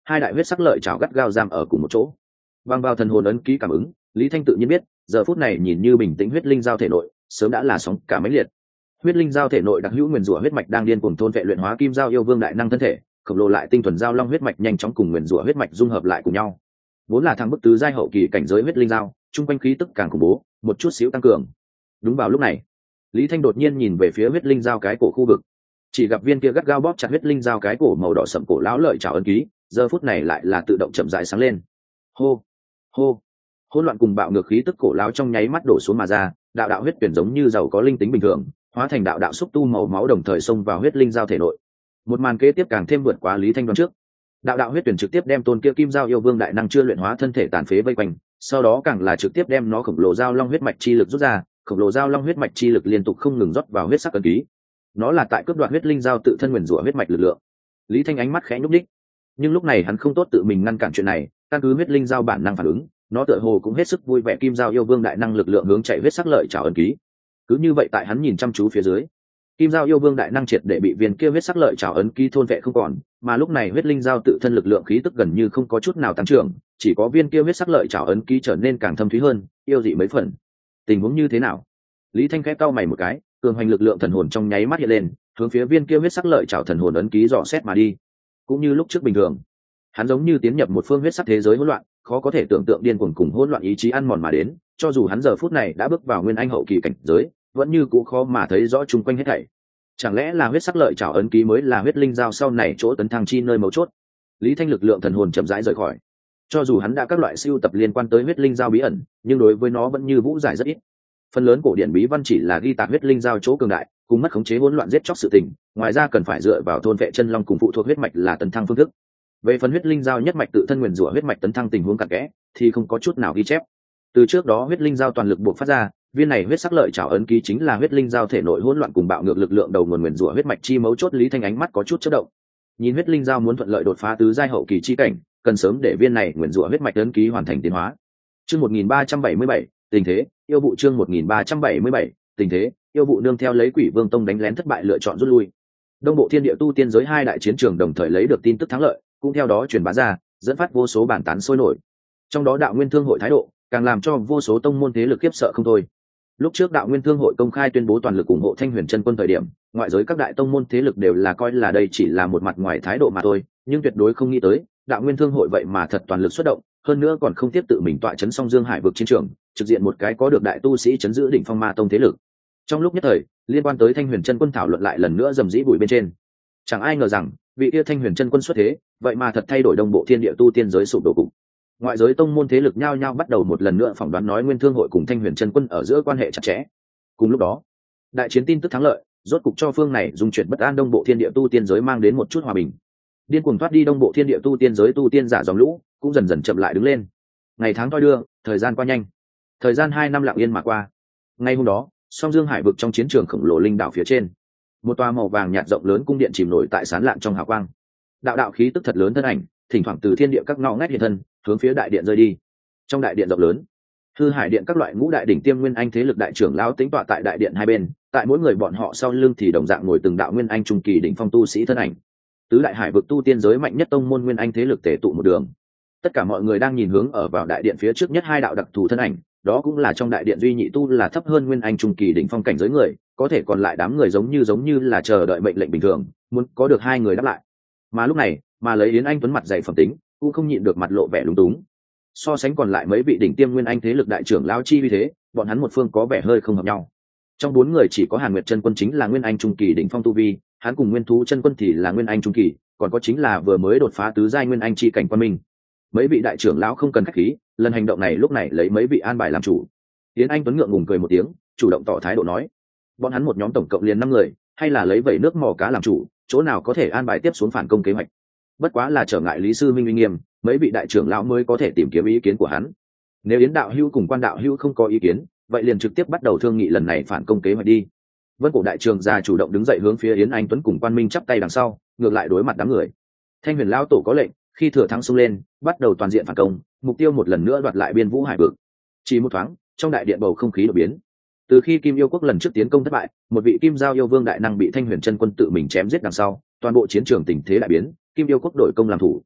hai đại huyết sắc lợi chảo gắt gao giam ở cùng một chỗ. Bằng vào thần hồn ấn ký cảm ứng, Lý Thanh tự nhiên biết giờ phút này nhìn như bình tĩnh huyết linh giao thể nội sớm đã là sóng cả mấy liệt. Huyết linh giao thể nội đặc hữu nguyên rủa huyết mạch đang điên cuồng thôn vệ luyện hóa kim giao yêu vương đại năng thân thể, khổng lồ lại tinh thuần giao long huyết mạch nhanh chóng cùng nguyên rủa huyết mạch dung hợp lại cùng nhau. Vốn là thằng bức tứ giai hậu kỳ cảnh giới huyết linh giao, trung quanh khí tức càng khủng bố, một chút xíu tăng cường. Đúng vào lúc này, Lý Thanh đột nhiên nhìn về phía huyết linh giao cái cổ khu vực, chỉ gặp viên kia gắt gao bóp chặt huyết linh giao cái cổ màu đỏ sậm cổ lão lợi trảo ấn ký, giờ phút này lại là tự động chậm rãi sáng lên. Hô, hô, hỗn loạn cùng bạo ngược khí tức cổ lão trong nháy mắt đổ xuống mà ra, đạo đạo huyết tuyển giống như giàu có linh tính bình thường, hóa thành đạo đạo xúc tu màu máu đồng thời xông vào huyết linh giao thể nội. Một màn kế tiếp càng thêm vượt quá Lý Thanh đoán trước. Đạo đạo huyết tuyển trực tiếp đem tôn kia kim giao yêu vương đại năng chưa luyện hóa thân thể tàn phế vây quanh, sau đó càng là trực tiếp đem nó khổng lồ giao long huyết mạch chi lực rút ra, khổng lồ giao long huyết mạch chi lực liên tục không ngừng rót vào huyết sắc ấn ký. Nó là tại cướp đoạt huyết linh giao tự thân nguyền rủa huyết mạch lực lượng. Lý Thanh ánh mắt khẽ nhúc nhích, nhưng lúc này hắn không tốt tự mình ngăn cản chuyện này, căn cứ huyết linh giao bản năng phản ứng, nó tựa hồ cũng hết sức vui vẻ kim giao yêu vương đại năng lực lượng hướng chạy huyết sắc lợi trảo ấn ký. Cứ như vậy tại hắn nhìn chăm chú phía dưới, kim giao yêu vương đại năng triệt để bị viên kia huyết sắc lợi trảo ấn ký thôn vệ không còn, mà lúc này huyết linh giao tự thân lực lượng khí tức gần như không có chút nào tăng trưởng, chỉ có viên kia huyết sắc lợi trảo ấn ký trở nên càng thâm thúy hơn, yêu dị mấy phần. Tình huống như thế nào? Lý Thanh khẽ cau mày một cái, cường hành lực lượng thần hồn trong nháy mắt hiện lên, hướng phía viên kia huyết sắc lợi trảo thần hồn ấn ký dò xét mà đi. Cũng như lúc trước bình thường, hắn giống như tiến nhập một phương huyết sắc thế giới hỗn loạn, khó có thể tưởng tượng điên cuồng cùng hỗn loạn ý chí ăn mòn mà đến, cho dù hắn giờ phút này đã bước vào nguyên anh hậu kỳ cảnh giới, vẫn như cũ khó mà thấy rõ chung quanh hết thảy. Chẳng lẽ là huyết sắc lợi trảo ấn ký mới là huyết linh giao sau này chỗ tấn thăng chi nơi mấu chốt? Lý Thanh lực lượng thần hồn chậm rãi rời khỏi. Cho dù hắn đã các loại siêu tập liên quan tới huyết linh giao bí ẩn, nhưng đối với nó vẫn như vũ giải rất ít. Phần lớn cổ điển bí văn chỉ là ghi tạc huyết linh giao chỗ cường đại, cùng mất khống chế hỗn loạn giết chóc sự tình, ngoài ra cần phải dựa vào thôn vệ chân long cùng phụ thuộc huyết mạch là tấn thăng phương thức. Về phần huyết linh giao nhất mạch tự thân nguyên rủa huyết mạch tấn thăng tình huống cặn kẽ, thì không có chút nào ghi chép. Từ trước đó huyết linh giao toàn lực buộc phát ra, viên này huyết sắc lợi trảo ấn ký chính là huyết linh giao thể nội hỗn loạn cùng bạo ngược lực lượng đầu nguồn nguyên rủa huyết mạch chi mấu chốt. Lý Thanh ánh mắt có chút chớp động. Nhìn huyết linh giao muốn thuận lợi đột phá tứ giai hậu kỳ chi cảnh, cần sớm để viên này nguyên rủa huyết mạch ấn ký hoàn thành tiến hóa. Chương một nghìn ba trăm bảy mươi bảy, tình thế, yêu vụ chương một nghìn ba trăm bảy mươi bảy, tình thế, yêu vụ nương theo lấy Quỷ Vương Tông đánh lén thất bại lựa chọn rút lui. Đông bộ thiên địa tu tiên giới hai đại chiến trường đồng thời lấy được tin tức thắng lợi, cũng theo đó truyền bá ra, dẫn phát vô số bản tán sôi nổi. Trong đó Đạo Nguyên Thương hội thái độ càng làm cho vô số tông môn thế lực khiếp sợ không thôi. Lúc trước Đạo Nguyên Thương hội công khai tuyên bố toàn lực ủng hộ Thanh Huyền Chân Quân thời điểm, ngoại giới các đại tông môn thế lực đều là coi là đây chỉ là một mặt ngoài thái độ mà thôi, nhưng tuyệt đối không nghĩ tới, Đạo Nguyên Thương hội vậy mà thật toàn lực xuất động, hơn nữa còn không tiếp tự mình tọa chấn Song Dương Hải vực chiến trường, trực diện một cái có được đại tu sĩ chấn giữ đỉnh phong ma tông thế lực. Trong lúc nhất thời, liên quan tới Thanh Huyền Chân Quân thảo luận lại lần nữa rầm rĩ bụi bên trên. Chẳng ai ngờ rằng, vị kia Thanh Huyền Chân Quân xuất thế, vậy mà thật thay đổi đồng bộ thiên địa tu tiên giới sụp đổ cục. Ngoại giới tông môn thế lực nhao nhao bắt đầu một lần nữa phỏng đoán nói Nguyên Thương hội cùng Thanh Huyền Chân Quân ở giữa quan hệ chặt chẽ. Cùng lúc đó, đại chiến tin tức thắng lợi, rốt cục cho phương này dung chuyển bất an đông bộ thiên địa tu tiên giới mang đến một chút hòa bình. Điên cuồng thoát đi đông bộ thiên địa tu tiên giới tu tiên giả dòng lũ, cũng dần dần chậm lại đứng lên. Ngày tháng thoi đưa, thời gian qua nhanh. Thời gian hai năm lặng yên mà qua. Ngay hôm đó, Song Dương Hải vực trong chiến trường khổng lồ linh đảo phía trên, một tòa màu vàng nhạt rộng lớn cung điện chìm nổi tại sáng lạng trong hào quang. Đạo đạo khí tức thật lớn thân ảnh, thỉnh thoảng từ thiên địa các ngõ ngách hiện thân, hướng phía đại điện rơi đi. Trong đại điện rộng lớn, Hư Hải điện các loại ngũ đại đỉnh tiêm nguyên anh thế lực đại trưởng lão tính tọa tại đại điện hai bên, tại mỗi người bọn họ sau lưng thì đồng dạng ngồi từng đạo nguyên anh trung kỳ đỉnh phong tu sĩ thân ảnh. Tứ đại hải vực tu tiên giới mạnh nhất tông môn nguyên anh thế lực tề tụ một đường. Tất cả mọi người đang nhìn hướng ở vào đại điện phía trước nhất hai đạo đặc thù thân ảnh, đó cũng là trong đại điện duy nhị tu là thấp hơn nguyên anh trung kỳ đỉnh phong cảnh giới người, có thể còn lại đám người giống như giống như là chờ đợi mệnh lệnh bình thường, muốn có được hai người đáp lại. Mà lúc này, mà lấy Yến Anh Tuấn mặt dày phẩm tính, cũng không nhịn được mặt lộ vẻ lúng túng. So sánh còn lại mấy vị đỉnh tiêm nguyên anh thế lực đại trưởng lão chi vì thế, bọn hắn một phương có vẻ hơi không hợp nhau. Trong bốn người chỉ có Hàn Nguyệt chân quân chính là nguyên anh trung kỳ đỉnh phong tu vi, hắn cùng Nguyên Thú chân quân thì là nguyên anh trung kỳ, còn có chính là vừa mới đột phá tứ giai nguyên anh chi cảnh Quan Minh. Mấy vị đại trưởng lão không cần khách khí, lần hành động này lúc này lấy mấy vị an bài làm chủ. Yến Anh Tuấn ngượng ngùng cười một tiếng, chủ động tỏ thái độ nói: bọn hắn một nhóm tổng cộng liền năm người, hay là lấy vẩy nước mò cá làm chủ, chỗ nào có thể an bài tiếp xuống phản công kế hoạch. Bất quá là trở ngại Lý sư minh uy nghiêm, mấy vị đại trưởng lão mới có thể tìm kiếm ý kiến của hắn. Nếu Yến đạo hữu cùng Quan đạo hữu không có ý kiến, vậy liền trực tiếp bắt đầu thương nghị lần này phản công kế hoạch đi. Vân Cổ đại trường gia chủ động đứng dậy hướng phía Yến Anh Tuấn cùng Quan Minh chắp tay đằng sau, ngược lại đối mặt đám người. Thanh Huyền lão tổ có lệnh, khi thừa thắng xông lên, bắt đầu toàn diện phản công, mục tiêu một lần nữa đoạt lại Biên Vũ Hải vực. Chỉ một thoáng, trong đại điện bầu không khí đột biến. Từ khi Kim Yêu quốc lần trước tiến công thất bại, một vị Kim Giao yêu vương đại năng bị Thanh Huyền chân quân tự mình chém giết đằng sau, toàn bộ chiến trường tình thế đại biến, Kim Yêu quốc đội công làm thủ.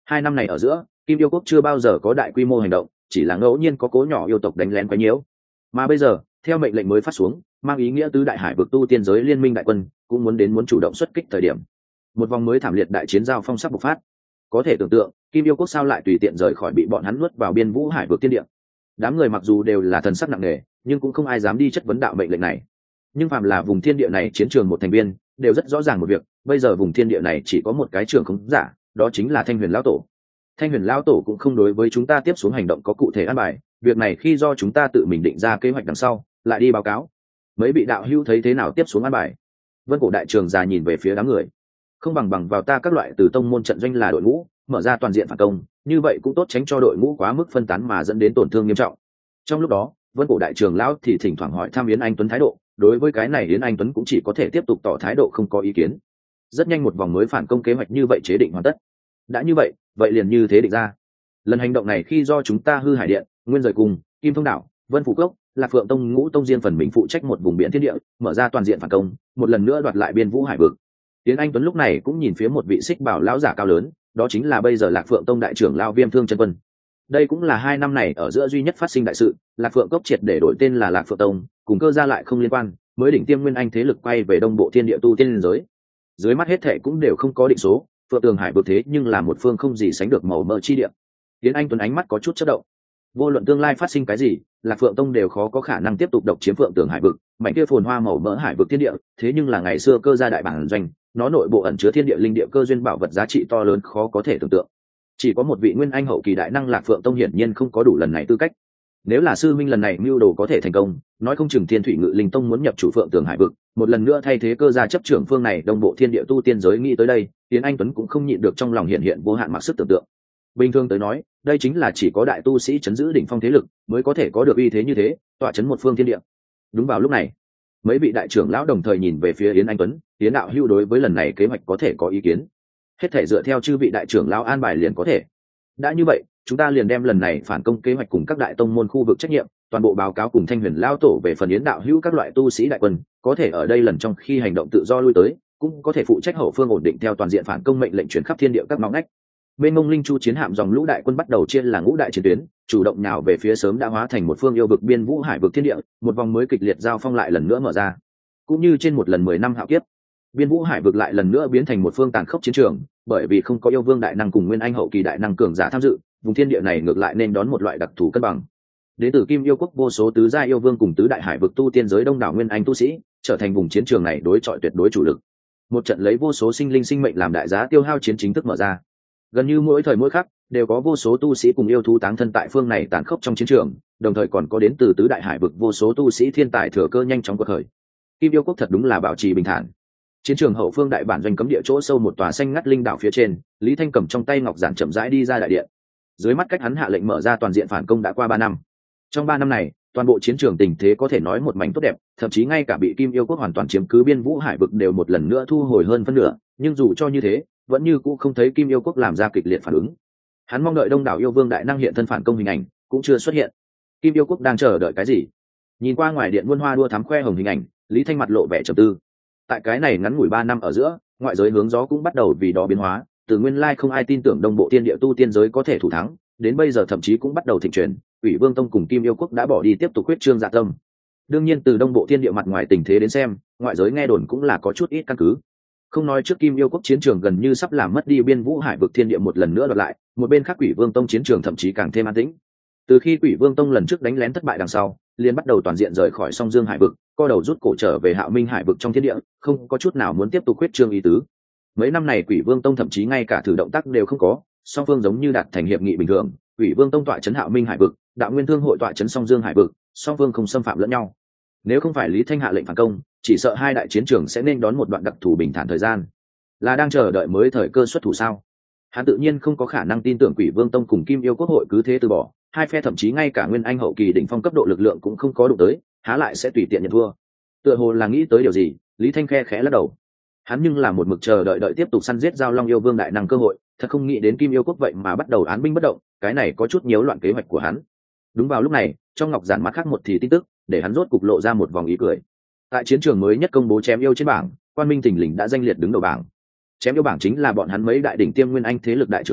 Hai năm này ở giữa, Kim Yêu quốc chưa bao giờ có đại quy mô hành động, chỉ là ngẫu nhiên có cố nhỏ yêu tộc đánh lén quấy nhiễu. Mà bây giờ, theo mệnh lệnh mới phát xuống, mang ý nghĩa tứ đại hải vực tu tiên giới liên minh đại quân cũng muốn đến muốn chủ động xuất kích thời điểm. Một vòng mới thảm liệt đại chiến giao phong sắp bộc phát. Có thể tưởng tượng, Kim Yêu quốc sao lại tùy tiện rời khỏi bị bọn hắn nuốt vào biên vũ hải vực tiên địa. Đám người mặc dù đều là thần sắc nặng nề, nhưng cũng không ai dám đi chất vấn đạo mệnh lệnh này. Nhưng phàm là vùng thiên địa này chiến trường một thành viên, đều rất rõ ràng một việc, bây giờ vùng thiên địa này chỉ có một cái trường không giả, đó chính là Thanh Huyền lão tổ. Thanh Huyền lão tổ cũng không đối với chúng ta tiếp xuống hành động có cụ thể an bài, việc này khi do chúng ta tự mình định ra kế hoạch đằng sau, lại đi báo cáo. Mấy vị đạo hữu thấy thế nào tiếp xuống an bài? Vân Cổ đại trường già nhìn về phía đám người. Không bằng bằng vào ta các loại từ tông môn trận doanh là đội ngũ, mở ra toàn diện phản công, như vậy cũng tốt tránh cho đội ngũ quá mức phân tán mà dẫn đến tổn thương nghiêm trọng. Trong lúc đó, Vân Cổ đại trường lão thì thỉnh thoảng hỏi thăm Yến Anh Tuấn thái độ, đối với cái này Yến Anh Tuấn cũng chỉ có thể tiếp tục tỏ thái độ không có ý kiến. Rất nhanh một vòng mới phản công kế hoạch như vậy chế định hoàn tất. Đã như vậy, vậy liền như thế định ra. Lần hành động này khi do chúng ta Hư Hải Điện, Nguyên Rời Cùng, Kim Thông Đảo, Vân Phủ Cốc, Lạc Phượng Tông ngũ tông riêng phần mình phụ trách một vùng biển thiên địa, mở ra toàn diện phản công, một lần nữa đoạt lại biên vũ hải vực. Yến Anh Tuấn lúc này cũng nhìn phía một vị xích bảo lão giả cao lớn, đó chính là bây giờ Lạc Phượng Tông đại trưởng lão Viêm Thương Chân Quân. Đây cũng là hai năm này ở giữa duy nhất phát sinh đại sự, Lạc Phượng Cốc triệt để đổi tên là Lạc Phượng Tông, cùng cơ gia lại không liên quan, mới đỉnh tiêm nguyên anh thế lực quay về đông bộ thiên địa tu tiên liên giới. Dưới mắt hết thệ cũng đều không có định số, Phượng Tường Hải vực thế nhưng là một phương không gì sánh được màu mỡ chi địa. Yến Anh Tuấn ánh mắt có chút chớp động. Vô luận tương lai phát sinh cái gì, Lạc Phượng Tông đều khó có khả năng tiếp tục độc chiếm Phượng Tường Hải vực, mảnh kia phồn hoa màu mỡ hải vực thiên địa, thế nhưng là ngày xưa cơ gia đại bản doanh, nó nội bộ ẩn chứa thiên địa linh địa cơ duyên bảo vật giá trị to lớn khó có thể tưởng tượng. Chỉ có một vị nguyên anh hậu kỳ đại năng Lạc Phượng Tông hiển nhiên không có đủ lần này tư cách. Nếu là sư minh lần này mưu đồ có thể thành công, nói không chừng Thiên Thủy Ngự Linh Tông muốn nhập chủ Phượng Tường Hải vực, một lần nữa thay thế cơ gia chấp trưởng phương này đông bộ thiên địa tu tiên giới. Nghĩ tới đây, Yến Anh Tuấn cũng không nhịn được trong lòng hiện hiện vô hạn mặc sức tưởng tượng. Bình thường tới nói, đây chính là chỉ có đại tu sĩ chấn giữ đỉnh phong thế lực mới có thể có được uy thế như thế, tọa chấn một phương thiên địa. Đúng vào lúc này, mấy vị đại trưởng lão đồng thời nhìn về phía Yến Anh Tuấn. Yến đạo hữu đối với lần này kế hoạch có thể có ý kiến? Hết thể dựa theo chư vị đại trưởng lão an bài liền có thể. Đã như vậy, chúng ta liền đem lần này phản công kế hoạch cùng các đại tông môn khu vực trách nhiệm toàn bộ báo cáo cùng Thanh Huyền lão tổ. Về phần Yến đạo hữu các loại tu sĩ đại quân có thể ở đây lần trong khi hành động tự do lui tới, cũng có thể phụ trách hậu phương ổn định theo toàn diện phản công mệnh lệnh truyền khắp thiên địa các ngõ ngách. Bên Mông Linh Chu chiến hạm dòng lũ đại quân bắt đầu chia là ngũ đại chiến tuyến, chủ động nhào về phía sớm đã hóa thành một phương yêu vực biên vũ hải vực thiên địa. Một vòng mới kịch liệt giao phong lại lần nữa mở ra. Cũng như trên một lần mười năm hạo kiếp, biên vũ hải vực lại lần nữa biến thành một phương tàn khốc chiến trường, bởi vì không có yêu vương đại năng cùng nguyên anh hậu kỳ đại năng cường giả tham dự, vùng thiên địa này ngược lại nên đón một loại đặc thù cân bằng. Đến từ Kim Yêu quốc vô số tứ gia yêu vương cùng tứ đại hải vực tu tiên giới đông đảo nguyên anh tu sĩ, trở thành vùng chiến trường này đối chọi tuyệt đối chủ lực. Một trận lấy vô số sinh linh sinh mệnh làm đại giá tiêu hao chiến chính thức mở ra. Gần như mỗi thời mỗi khắc đều có vô số tu sĩ cùng yêu thú táng thân tại phương này tàn khốc trong chiến trường, đồng thời còn có đến từ tứ đại hải vực vô số tu sĩ thiên tài thừa cơ nhanh chóng quật khởi. Kim Yêu quốc thật đúng là bảo trì bình thản. Chiến trường hậu phương đại bản doanh cấm địa chỗ sâu một tòa xanh ngắt linh đảo phía trên, Lý Thanh cầm trong tay ngọc giản chậm rãi đi ra đại điện. Dưới mắt cách hắn hạ lệnh mở ra toàn diện phản công đã qua ba năm. Trong ba năm này, toàn bộ chiến trường tình thế có thể nói một mảnh tốt đẹp, thậm chí ngay cả bị Kim Yêu quốc hoàn toàn chiếm cứ biên vũ hải vực đều một lần nữa thu hồi hơn phân nửa, nhưng dù cho như thế, vẫn như cũ không thấy Kim Yêu quốc làm ra kịch liệt phản ứng. Hắn mong đợi đông đảo yêu vương đại năng hiện thân phản công hình ảnh, cũng chưa xuất hiện. Kim Yêu quốc đang chờ đợi cái gì? Nhìn qua ngoài điện muôn hoa đua thắm khoe hồng hình ảnh, Lý Thanh mặt lộ vẻ trầm tư. Tại cái này ngắn ngủi ba năm ở giữa, ngoại giới hướng gió cũng bắt đầu vì đó biến hóa, từ nguyên lai không ai tin tưởng đông bộ tiên địa tu tiên giới có thể thủ thắng, đến bây giờ thậm chí cũng bắt đầu thịnh truyền, Ủy Vương Tông cùng Kim Yêu quốc đã bỏ đi tiếp tục huyết trương dạ tâm. Đương nhiên từ đông bộ tiên địa mặt ngoài tình thế đến xem, ngoại giới nghe đồn cũng là có chút ít căn cứ. Không nói trước Kim Yêu quốc chiến trường gần như sắp làm mất đi biên vũ hải vực thiên địa một lần nữa đoạt lại, một bên khác Quỷ Vương Tông chiến trường thậm chí càng thêm an tĩnh. Từ khi Quỷ Vương Tông lần trước đánh lén thất bại đằng sau, liền bắt đầu toàn diện rời khỏi Song Dương hải vực, co đầu rút cổ trở về Hạo Minh hải vực trong thiên địa, không có chút nào muốn tiếp tục huyết trương ý tứ. Mấy năm này Quỷ Vương Tông thậm chí ngay cả thử động tác đều không có, song phương giống như đạt thành hiệp nghị bình thường, Quỷ Vương Tông tọa trấn Hạo Minh hải vực, Đạo Nguyên Thương hội tọa trấn Song Dương hải vực, song phương không xâm phạm lẫn nhau. Nếu không phải Lý Thanh hạ lệnh phản công, chỉ sợ hai đại chiến trường sẽ nên đón một đoạn đặc thù bình thản thời gian. Là đang chờ đợi mới thời cơ xuất thủ sao? Hắn tự nhiên không có khả năng tin tưởng Quỷ Vương Tông cùng Kim Yêu quốc hội cứ thế từ bỏ, hai phe thậm chí ngay cả nguyên anh hậu kỳ đỉnh phong cấp độ lực lượng cũng không có đụng tới, há lại sẽ tùy tiện nhận thua. Tựa hồ là nghĩ tới điều gì, Lý Thanh khe khẽ lắc đầu. Hắn nhưng là một mực chờ đợi đợi tiếp tục săn giết giao long yêu vương đại năng cơ hội, thật không nghĩ đến Kim Yêu quốc vậy mà bắt đầu án binh bất động, cái này có chút nhiễu loạn kế hoạch của hắn. Đúng vào lúc này, trong ngọc giản mắt khác một thì tin tức, để hắn rốt cục lộ ra một vòng ý cười. Tại chiến trường mới nhất công bố chém yêu trên bảng, Quan Minh thình lình đã danh liệt đứng đầu bảng. Chém yêu bảng chính là bọn hắn mấy đại đỉnh tiêm nguyên anh thế lực đại trưởng lão,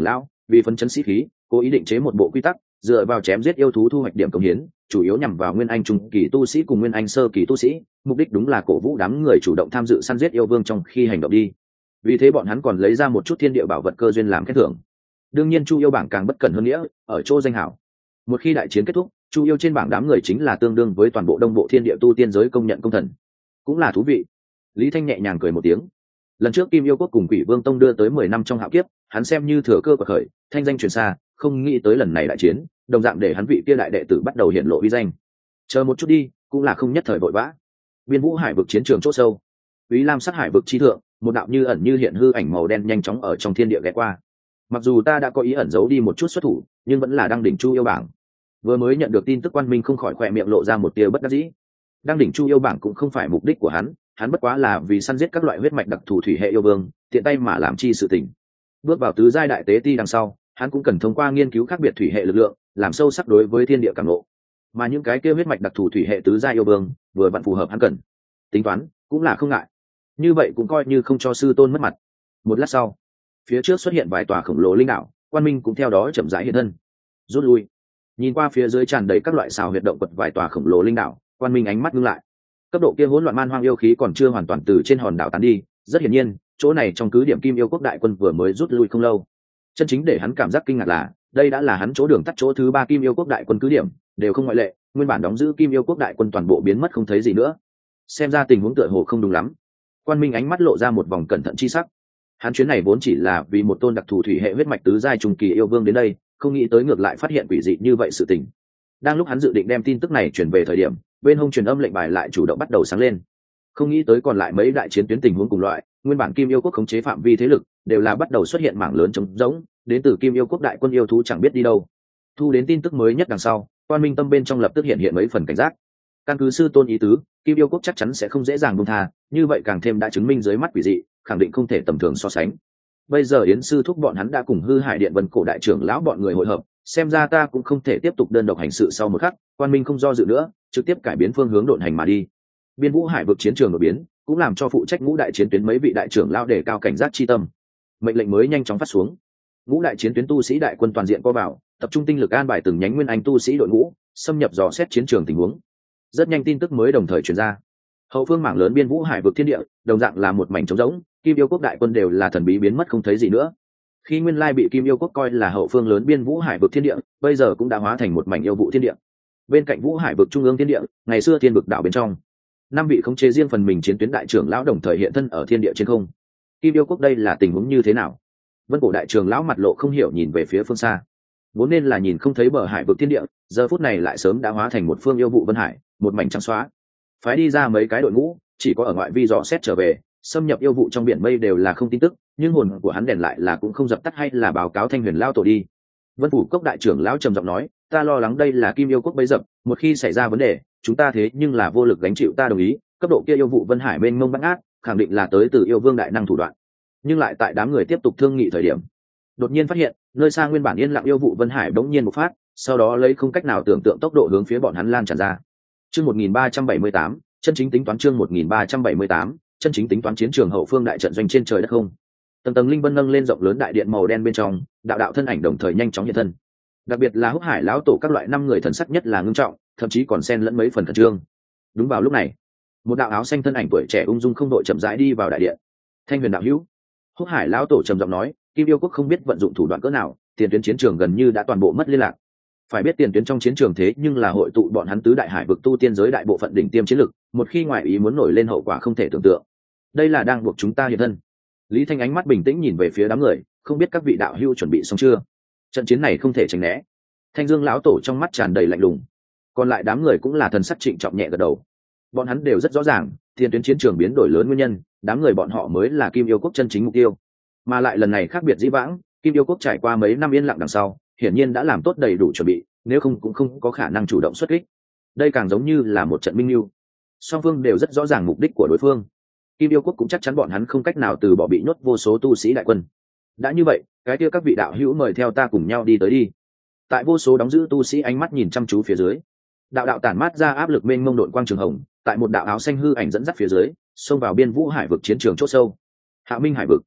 vì phấn chấn sĩ khí, cố ý định chế một bộ quy tắc, dựa vào chém giết yêu thú thu hoạch điểm công hiến, chủ yếu nhằm vào nguyên anh trung kỳ tu sĩ cùng nguyên anh sơ kỳ tu sĩ, mục đích đúng là cổ vũ đám người chủ động tham dự săn giết yêu vương trong khi hành động đi. Vì thế bọn hắn còn lấy ra một chút thiên địa bảo vật cơ duyên làm khen thưởng. Đương nhiên Chu yêu bảng càng bất cần hơn nghĩa, ở chỗ danh hảo. Một khi đại chiến kết thúc, Chu yêu trên bảng đám người chính là tương đương với toàn bộ đông bộ thiên địa tu tiên giới công nhận công thần, cũng là thú vị. Lý Thanh nhẹ nhàng cười một tiếng. Lần trước Kim Yêu Quốc cùng Quỷ Vương Tông đưa tới mười năm trong hạo kiếp, hắn xem như thừa cơ bậc khởi, thanh danh truyền xa, không nghĩ tới lần này đại chiến, đồng dạng để hắn vị kia đại đệ tử bắt đầu hiện lộ uy danh. Chờ một chút đi, cũng là không nhất thời vội vã. Biên Vũ Hải vực chiến trường chỗ sâu, Úy Lam sát hải vực chi thượng, một đạo như ẩn như hiện hư ảnh màu đen nhanh chóng ở trong thiên địa ghé qua. Mặc dù ta đã có ý ẩn giấu đi một chút xuất thủ, nhưng vẫn là đang đỉnh Chu yêu bảng. Vừa mới nhận được tin tức Quan Minh không khỏi khỏe miệng lộ ra một tia bất đắc dĩ. Đang đỉnh Chu yêu bảng cũng không phải mục đích của hắn, hắn bất quá là vì săn giết các loại huyết mạch đặc thù thủy hệ yêu vương, tiện tay mà làm chi sự tình. Bước vào tứ giai đại tế ti đằng sau, hắn cũng cần thông qua nghiên cứu khác biệt thủy hệ lực lượng, làm sâu sắc đối với thiên địa cảm ngộ. Mà những cái kia huyết mạch đặc thù thủy hệ tứ giai yêu vương, vừa vặn phù hợp hắn cần. Tính toán, cũng là không ngại. Như vậy cũng coi như không cho sư tôn mất mặt. Một lát sau, phía trước xuất hiện vài tòa khổng lồ linh đảo, Quan Minh cũng theo đó chậm rãi hiện thân. Rút lui. Nhìn qua phía dưới tràn đầy các loại xào huyệt động quật vài tòa khổng lồ linh đảo, Quan Minh ánh mắt ngưng lại. Cấp độ kia hỗn loạn man hoang yêu khí còn chưa hoàn toàn từ trên hòn đảo tán đi, rất hiển nhiên, chỗ này trong cứ điểm Kim Yêu Quốc đại quân vừa mới rút lui không lâu. Chân chính để hắn cảm giác kinh ngạc là, đây đã là hắn chỗ đường tắt chỗ thứ ba Kim Yêu Quốc đại quân cứ điểm, đều không ngoại lệ, nguyên bản đóng giữ Kim Yêu Quốc đại quân toàn bộ biến mất không thấy gì nữa. Xem ra tình huống tựa hồ không đúng lắm. Quan Minh ánh mắt lộ ra một vòng cẩn thận chi sắc. Hắn chuyến này vốn chỉ là vì một tôn đặc thù thủy hệ huyết mạch tứ giai trung kỳ yêu vương đến đây, không nghĩ tới ngược lại phát hiện quỷ dị như vậy sự tình. Đang lúc hắn dự định đem tin tức này chuyển về thời điểm, bên hông truyền âm lệnh bài lại chủ động bắt đầu sáng lên. Không nghĩ tới còn lại mấy đại chiến tuyến tình huống cùng loại, nguyên bản Kim Yêu Quốc khống chế phạm vi thế lực đều là bắt đầu xuất hiện mảng lớn trống rỗng, đến từ Kim Yêu Quốc đại quân yêu thú chẳng biết đi đâu. Thu đến tin tức mới nhất đằng sau, Quan Minh tâm bên trong lập tức hiện hiện mấy phần cảnh giác. Căn cứ sư tôn ý tứ, Kim Yêu Quốc chắc chắn sẽ không dễ dàng buông tha, như vậy càng thêm đã chứng minh dưới mắt quỷ dị, khẳng định không thể tầm thường so sánh. Bây giờ Yến sư thúc bọn hắn đã cùng Hư Hải Điện Vân cổ đại trưởng lão bọn người hội hợp, xem ra ta cũng không thể tiếp tục đơn độc hành sự sau một khắc. Quan Minh không do dự nữa, trực tiếp cải biến phương hướng độn hành mà đi. Biên Vũ Hải vực chiến trường đột biến, cũng làm cho phụ trách ngũ đại chiến tuyến mấy vị đại trưởng lão đề cao cảnh giác chi tâm. Mệnh lệnh mới nhanh chóng phát xuống. Ngũ đại chiến tuyến tu sĩ đại quân toàn diện co vào, tập trung tinh lực an bài từng nhánh nguyên anh tu sĩ đội ngũ, xâm nhập dò xét chiến trường tình huống. Rất nhanh tin tức mới đồng thời truyền ra. Hậu phương mảng lớn Biên Vũ Hải vực thiên địa, đồng dạng là một mảnh trống rỗng, Kim Yêu Quốc đại quân đều là thần bí biến mất không thấy gì nữa. Khi nguyên lai bị Kim Yêu Quốc coi là hậu phương lớn Biên Vũ Hải vực thiên địa, bây giờ cũng đã hóa thành một mảnh yêu vụ thiên địa. Bên cạnh Vũ Hải vực trung ương thiên địa, ngày xưa thiên vực đảo bên trong, năm vị khống chế riêng phần mình chiến tuyến đại trưởng lão đồng thời hiện thân ở thiên địa trên không. Kim Yêu Quốc đây là tình huống như thế nào? Vân cổ đại trưởng lão mặt lộ không hiểu nhìn về phía phương xa. Vốn nên là nhìn không thấy bờ hải vực thiên địa, giờ phút này lại sớm đã hóa thành một phương yêu vụ vân hải, một mảnh trắng xóa. Phái đi ra mấy cái đội ngũ, chỉ có ở ngoại vi dò xét trở về, xâm nhập yêu vụ trong biển mây đều là không tin tức, nhưng hồn của hắn đèn lại là cũng không dập tắt, hay là báo cáo Thanh Huyền lão tổ đi. Vân phủ cốc đại trưởng lão trầm giọng nói, ta lo lắng đây là Kim Yêu Quốc bấy dập, một khi xảy ra vấn đề, chúng ta thế nhưng là vô lực gánh chịu. Ta đồng ý, cấp độ kia yêu vụ vân hải mênh mông bát ngát, khẳng định là tới từ yêu vương đại năng thủ đoạn. Nhưng lại tại đám người tiếp tục thương nghị thời điểm, đột nhiên phát hiện nơi xa nguyên bản yên lặng yêu vụ vân hải bỗng nhiên một phát, sau đó lấy không cách nào tưởng tượng tốc độ hướng phía bọn hắn lan tràn ra. Chương một nghìn ba trăm bảy mươi tám, chân chính tính toán. Chương một nghìn ba trăm bảy mươi tám, chân chính tính toán. Chiến trường hậu phương đại trận doanh trên trời đất không. Tầng tầng linh vân nâng lên rộng lớn đại điện màu đen bên trong, đạo đạo thân ảnh đồng thời nhanh chóng hiện thân. Đặc biệt là Húc Hải lão tổ các loại năm người thần sắc nhất là ngưng trọng, thậm chí còn xen lẫn mấy phần khẩn trương. Đúng vào lúc này, một đạo áo xanh thân ảnh tuổi trẻ ung dung không đội chậm rãi đi vào đại điện. Thanh Huyền đạo hữu. Húc Hải lão tổ trầm giọng nói, Kim Yêu Quốc không biết vận dụng thủ đoạn cỡ nào, tiền tuyến chiến trường gần như đã toàn bộ mất liên lạc. Phải biết tiền tuyến trong chiến trường thế nhưng là hội tụ bọn hắn tứ đại hải vực tu tiên giới đại bộ phận đỉnh tiêm chiến lực, một khi ngoại ý muốn nổi lên hậu quả không thể tưởng tượng. Đây là đang buộc chúng ta hiện thân. Lý Thanh ánh mắt bình tĩnh nhìn về phía đám người, không biết các vị đạo hữu chuẩn bị xong chưa? Trận chiến này không thể tránh né. Thanh Dương lão tổ trong mắt tràn đầy lạnh lùng, còn lại đám người cũng là thần sắc trịnh trọng nhẹ gật đầu. Bọn hắn đều rất rõ ràng, tiền tuyến chiến trường biến đổi lớn nguyên nhân, đám người bọn họ mới là Kim Yêu Quốc chân chính mục tiêu. Mà lại lần này khác biệt dĩ vãng, Kim Yêu Quốc trải qua mấy năm yên lặng đằng sau, hiển nhiên đã làm tốt đầy đủ chuẩn bị, nếu không cũng không có khả năng chủ động xuất kích. Đây càng giống như là một trận minh lưu. Song phương đều rất rõ ràng mục đích của đối phương. Kim Yêu Quốc cũng chắc chắn bọn hắn không cách nào từ bỏ bị nhốt vô số tu sĩ đại quân. Đã như vậy, cái kia các vị đạo hữu mời theo ta cùng nhau đi tới đi. Tại vô số đóng giữ tu sĩ ánh mắt nhìn chăm chú phía dưới, đạo đạo tản mát ra áp lực mênh mông đội quang trường hồng, tại một đạo áo xanh hư ảnh dẫn dắt phía dưới, xông vào Biên Vũ Hải vực chiến trường chốt sâu. Hạ Minh Hải vực,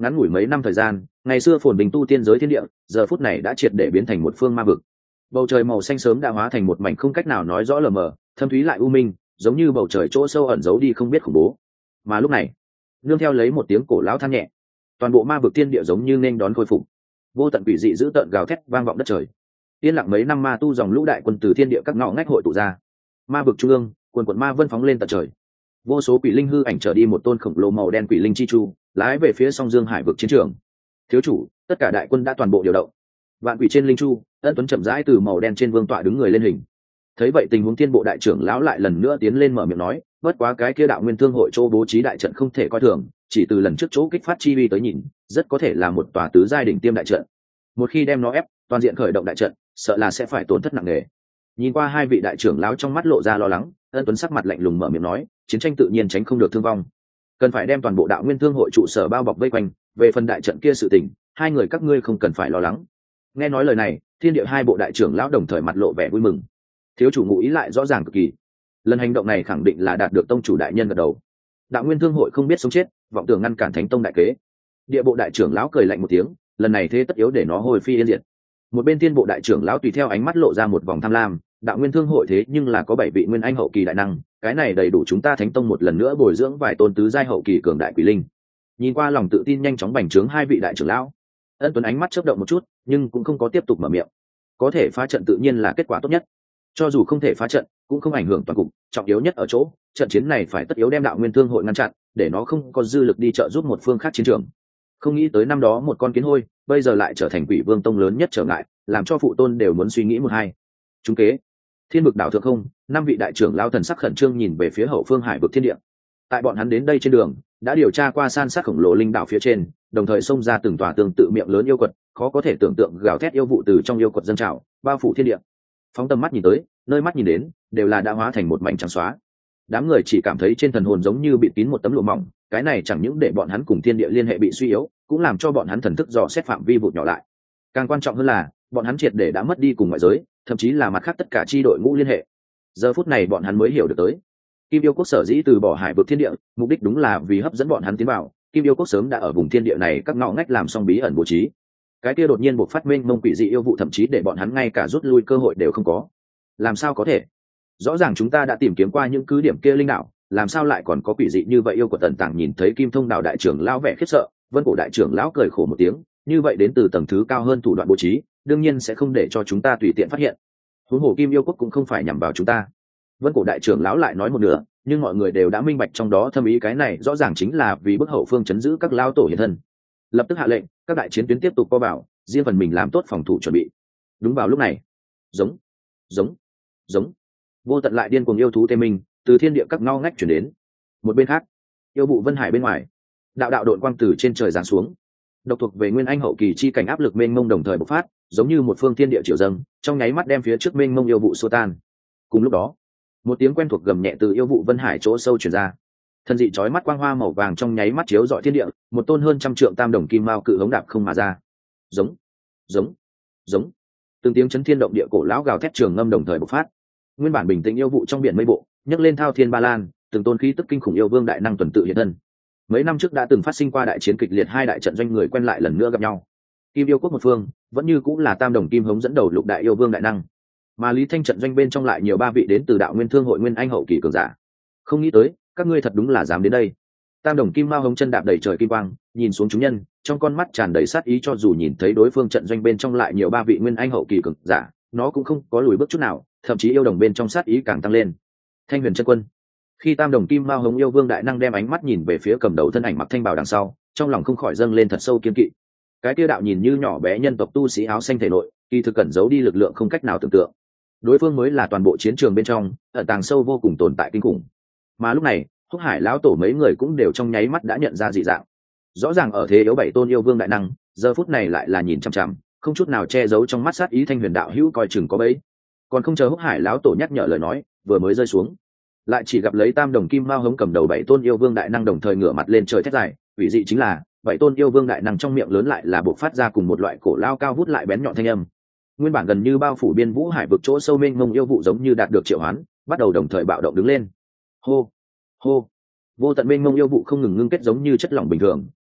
ngắn ngủi mấy năm thời gian, ngày xưa phồn bình tu tiên giới thiên địa giờ phút này đã triệt để biến thành một phương ma vực. Bầu trời màu xanh sớm đã hóa thành một mảnh không cách nào nói rõ lờ mờ, thâm thúy lại u minh, giống như bầu trời chỗ sâu ẩn giấu đi không biết khủng bố. Mà lúc này, nương theo lấy một tiếng cổ lão than nhẹ, toàn bộ ma vực thiên địa giống như nên đón khôi phục. Vô tận quỷ dị dữ tợn gào thét vang vọng đất trời. Yên lặng mấy năm ma tu dòng lũ đại quân từ thiên địa các ngõ ngách hội tụ ra. Ma vực trung ương, quần quần ma vân phóng lên tận trời. Vô số quỷ linh hư ảnh trở đi một tôn khổng lồ màu đen quỷ linh chi chu, lái về phía song dương hải vực chiến trường. Thiếu chủ, tất cả đại quân đã toàn bộ điều động. Vạn quỷ trên linh chu, Ân Tuấn chậm rãi từ màu đen trên vương tọa đứng người lên hình. Thấy vậy tình huống thiên bộ đại trưởng lão lại lần nữa tiến lên mở miệng nói, bất quá cái kia đạo nguyên thương hội chỗ bố trí đại trận không thể coi thường, chỉ từ lần trước chỗ kích phát chi vi tới nhìn, rất có thể là một tòa tứ giai đỉnh tiêm đại trận. Một khi đem nó ép, toàn diện khởi động đại trận, sợ là sẽ phải tổn thất nặng nề. Nhìn qua hai vị đại trưởng lão trong mắt lộ ra lo lắng, Ân Tuấn sắc mặt lạnh lùng mở miệng nói, chiến tranh tự nhiên tránh không được thương vong, cần phải đem toàn bộ đạo nguyên thương hội trụ sở bao bọc vây quanh. Về phần đại trận kia sự tình, hai người các ngươi không cần phải lo lắng. Nghe nói lời này, thiên địa hai bộ đại trưởng lão đồng thời mặt lộ vẻ vui mừng. Thiếu chủ ngụ ý lại rõ ràng cực kỳ, lần hành động này khẳng định là đạt được tông chủ đại nhân gật đầu. Đạo nguyên thương hội không biết sống chết, vọng tưởng ngăn cản thánh tông đại kế. Địa bộ đại trưởng lão cười lạnh một tiếng, lần này thế tất yếu để nó hồi phi yên diệt. Một bên thiên bộ đại trưởng lão tùy theo ánh mắt lộ ra một vòng tham lam, đạo nguyên thương hội thế nhưng là có bảy vị nguyên anh hậu kỳ đại năng, cái này đầy đủ chúng ta thánh tông một lần nữa bồi dưỡng vài tôn tứ giai hậu kỳ cường đại quỷ linh. Nhìn qua lòng tự tin nhanh chóng bành trướng hai vị đại trưởng lão, Ân Tuấn ánh mắt chớp động một chút, nhưng cũng không có tiếp tục mở miệng. Có thể phá trận tự nhiên là kết quả tốt nhất, cho dù không thể phá trận cũng không ảnh hưởng toàn cục, trọng yếu nhất ở chỗ trận chiến này phải tất yếu đem đạo nguyên thương hội ngăn chặn, để nó không có dư lực đi trợ giúp một phương khác chiến trường. Không nghĩ tới năm đó một con kiến hôi bây giờ lại trở thành quỷ vương tông lớn nhất trở ngại, làm cho phụ tôn đều muốn suy nghĩ một hai. Chúng kế thiên vực đảo thượng không, năm vị đại trưởng lao thần sắc khẩn trương nhìn về phía hậu phương hải vực thiên địa. Tại bọn hắn đến đây trên đường đã điều tra qua san sát khổng lồ linh đảo phía trên, đồng thời xông ra từng tòa tương tự miệng lớn yêu quật, khó có thể tưởng tượng gào thét yêu vụ từ trong yêu quật dâng trào bao phủ thiên địa. Phóng tầm mắt nhìn tới, nơi mắt nhìn đến đều là đã hóa thành một mảnh trắng xóa. Đám người chỉ cảm thấy trên thần hồn giống như bị kín một tấm lụa mỏng, cái này chẳng những để bọn hắn cùng thiên địa liên hệ bị suy yếu, cũng làm cho bọn hắn thần thức dò xét phạm vi vụt nhỏ lại. Càng quan trọng hơn là bọn hắn triệt để đã mất đi cùng ngoại giới, thậm chí là mặt khác tất cả chi đội ngũ liên hệ. Giờ phút này bọn hắn mới hiểu được tới, Kim Yêu Quốc sở dĩ từ bỏ hải vực thiên địa, mục đích đúng là vì hấp dẫn bọn hắn tiến vào. Kim Yêu Quốc sớm đã ở vùng thiên địa này các ngõ ngách làm xong bí ẩn bố trí. Cái kia đột nhiên buộc phát minh mông quỷ dị yêu vụ, thậm chí để bọn hắn ngay cả rút lui cơ hội đều không có. Làm sao có thể? Rõ ràng chúng ta đã tìm kiếm qua những cứ điểm kia linh đảo, làm sao lại còn có quỷ dị như vậy yêu của tần tàng. Nhìn thấy Kim Thông Đạo đại trưởng lão vẻ khiếp sợ, Vân Cổ đại trưởng lão cười khổ một tiếng, như vậy đến từ tầng thứ cao hơn thủ đoạn bố trí, đương nhiên sẽ không để cho chúng ta tùy tiện phát hiện. Huống hồ Kim Yêu Quốc cũng không phải nhằm vào chúng ta. Vân Cổ đại trưởng lão lại nói một nửa, nhưng mọi người đều đã minh bạch trong đó thâm ý, cái này rõ ràng chính là vì bức hậu phương chấn giữ các lao tổ hiện thân. Lập tức hạ lệnh, các đại chiến tuyến tiếp tục co vào, riêng phần mình làm tốt phòng thủ chuẩn bị. Đúng vào lúc này, giống giống giống vô tận lại điên cuồng yêu thú tê minh từ thiên địa các ngõ ngách chuyển đến. Một bên khác, yêu vụ vân hải bên ngoài, đạo đạo đội quang từ trên trời giáng xuống, độc thuộc về nguyên anh hậu kỳ chi cảnh áp lực mênh mông đồng thời bộc phát, giống như một phương thiên địa triều dâng, trong nháy mắt đem phía trước mênh mông yêu vụ xua tan. Cùng lúc đó, một tiếng quen thuộc gầm nhẹ từ yêu vụ vân hải chỗ sâu truyền ra, thân dị chói mắt quang hoa màu vàng trong nháy mắt chiếu rọi thiên địa, một tôn hơn trăm trượng tam đồng kim mao cự hống đạp không mà ra. Giống giống giống từng tiếng chấn thiên động địa cổ lão gào thét trường ngâm đồng thời bộc phát. Nguyên bản bình tĩnh yêu vụ trong biển mây bộ nhấc lên thao thiên ba lan, từng tôn khí tức kinh khủng yêu vương đại năng tuần tự hiện thân. Mấy năm trước đã từng phát sinh qua đại chiến kịch liệt, hai đại trận doanh người quen lại lần nữa gặp nhau. Kim Yêu Quốc một phương vẫn như cũng là tam đồng kim hống dẫn đầu lục đại yêu vương đại năng, mà Lý Thanh trận doanh bên trong lại nhiều ba vị đến từ đạo nguyên thương hội nguyên anh hậu kỳ cường giả. Không nghĩ tới các ngươi thật đúng là dám đến đây. Tam đồng kim mao hống chân đạp đầy trời kim quang, nhìn xuống chúng nhân, trong con mắt tràn đầy sát ý. Cho dù nhìn thấy đối phương trận doanh bên trong lại nhiều ba vị nguyên anh hậu kỳ cường giả, nó cũng không có lùi bước chút nào, thậm chí yêu đồng bên trong sát ý càng tăng lên. Thanh Huyền chân quân. Khi tam đồng kim mao hống yêu vương đại năng đem ánh mắt nhìn về phía cầm đầu thân ảnh mặc thanh bào đằng sau, trong lòng không khỏi dâng lên thật sâu kiên kỵ. Cái kia đạo nhìn như nhỏ bé nhân tộc tu sĩ áo xanh thể nội, kỳ thực cẩn giấu đi lực lượng không cách nào tưởng tượng. Đối phương mới là toàn bộ chiến trường bên trong ẩn tàng sâu vô cùng tồn tại kinh khủng. Mà lúc này, Húc Hải lão tổ mấy người cũng đều trong nháy mắt đã nhận ra dị dạng. Rõ ràng ở thế yếu bảy tôn yêu vương đại năng, giờ phút này lại là nhìn chằm chằm, không chút nào che giấu trong mắt sát ý. Thanh Huyền đạo hữu coi chừng có bẫy. Còn không chờ Húc Hải lão tổ nhắc nhở lời nói, vừa mới rơi xuống, lại chỉ gặp lấy tam đồng kim mao hống cầm đầu bảy tôn yêu vương đại năng đồng thời ngửa mặt lên trời thét dài. Ủy dị chính là bảy tôn yêu vương đại năng trong miệng lớn lại là bộc phát ra cùng một loại cổ lao cao vút lại bén nhọn thanh âm. Nguyên bản gần như bao phủ biên vũ hải vực chỗ sâu mênh mông yêu vụ giống như đạt được triệu hoán, bắt đầu đồng thời bạo động đứng lên. Hô hô vô tận mênh mông yêu vụ không ngừng ngưng kết giống như chất lỏng bình thường,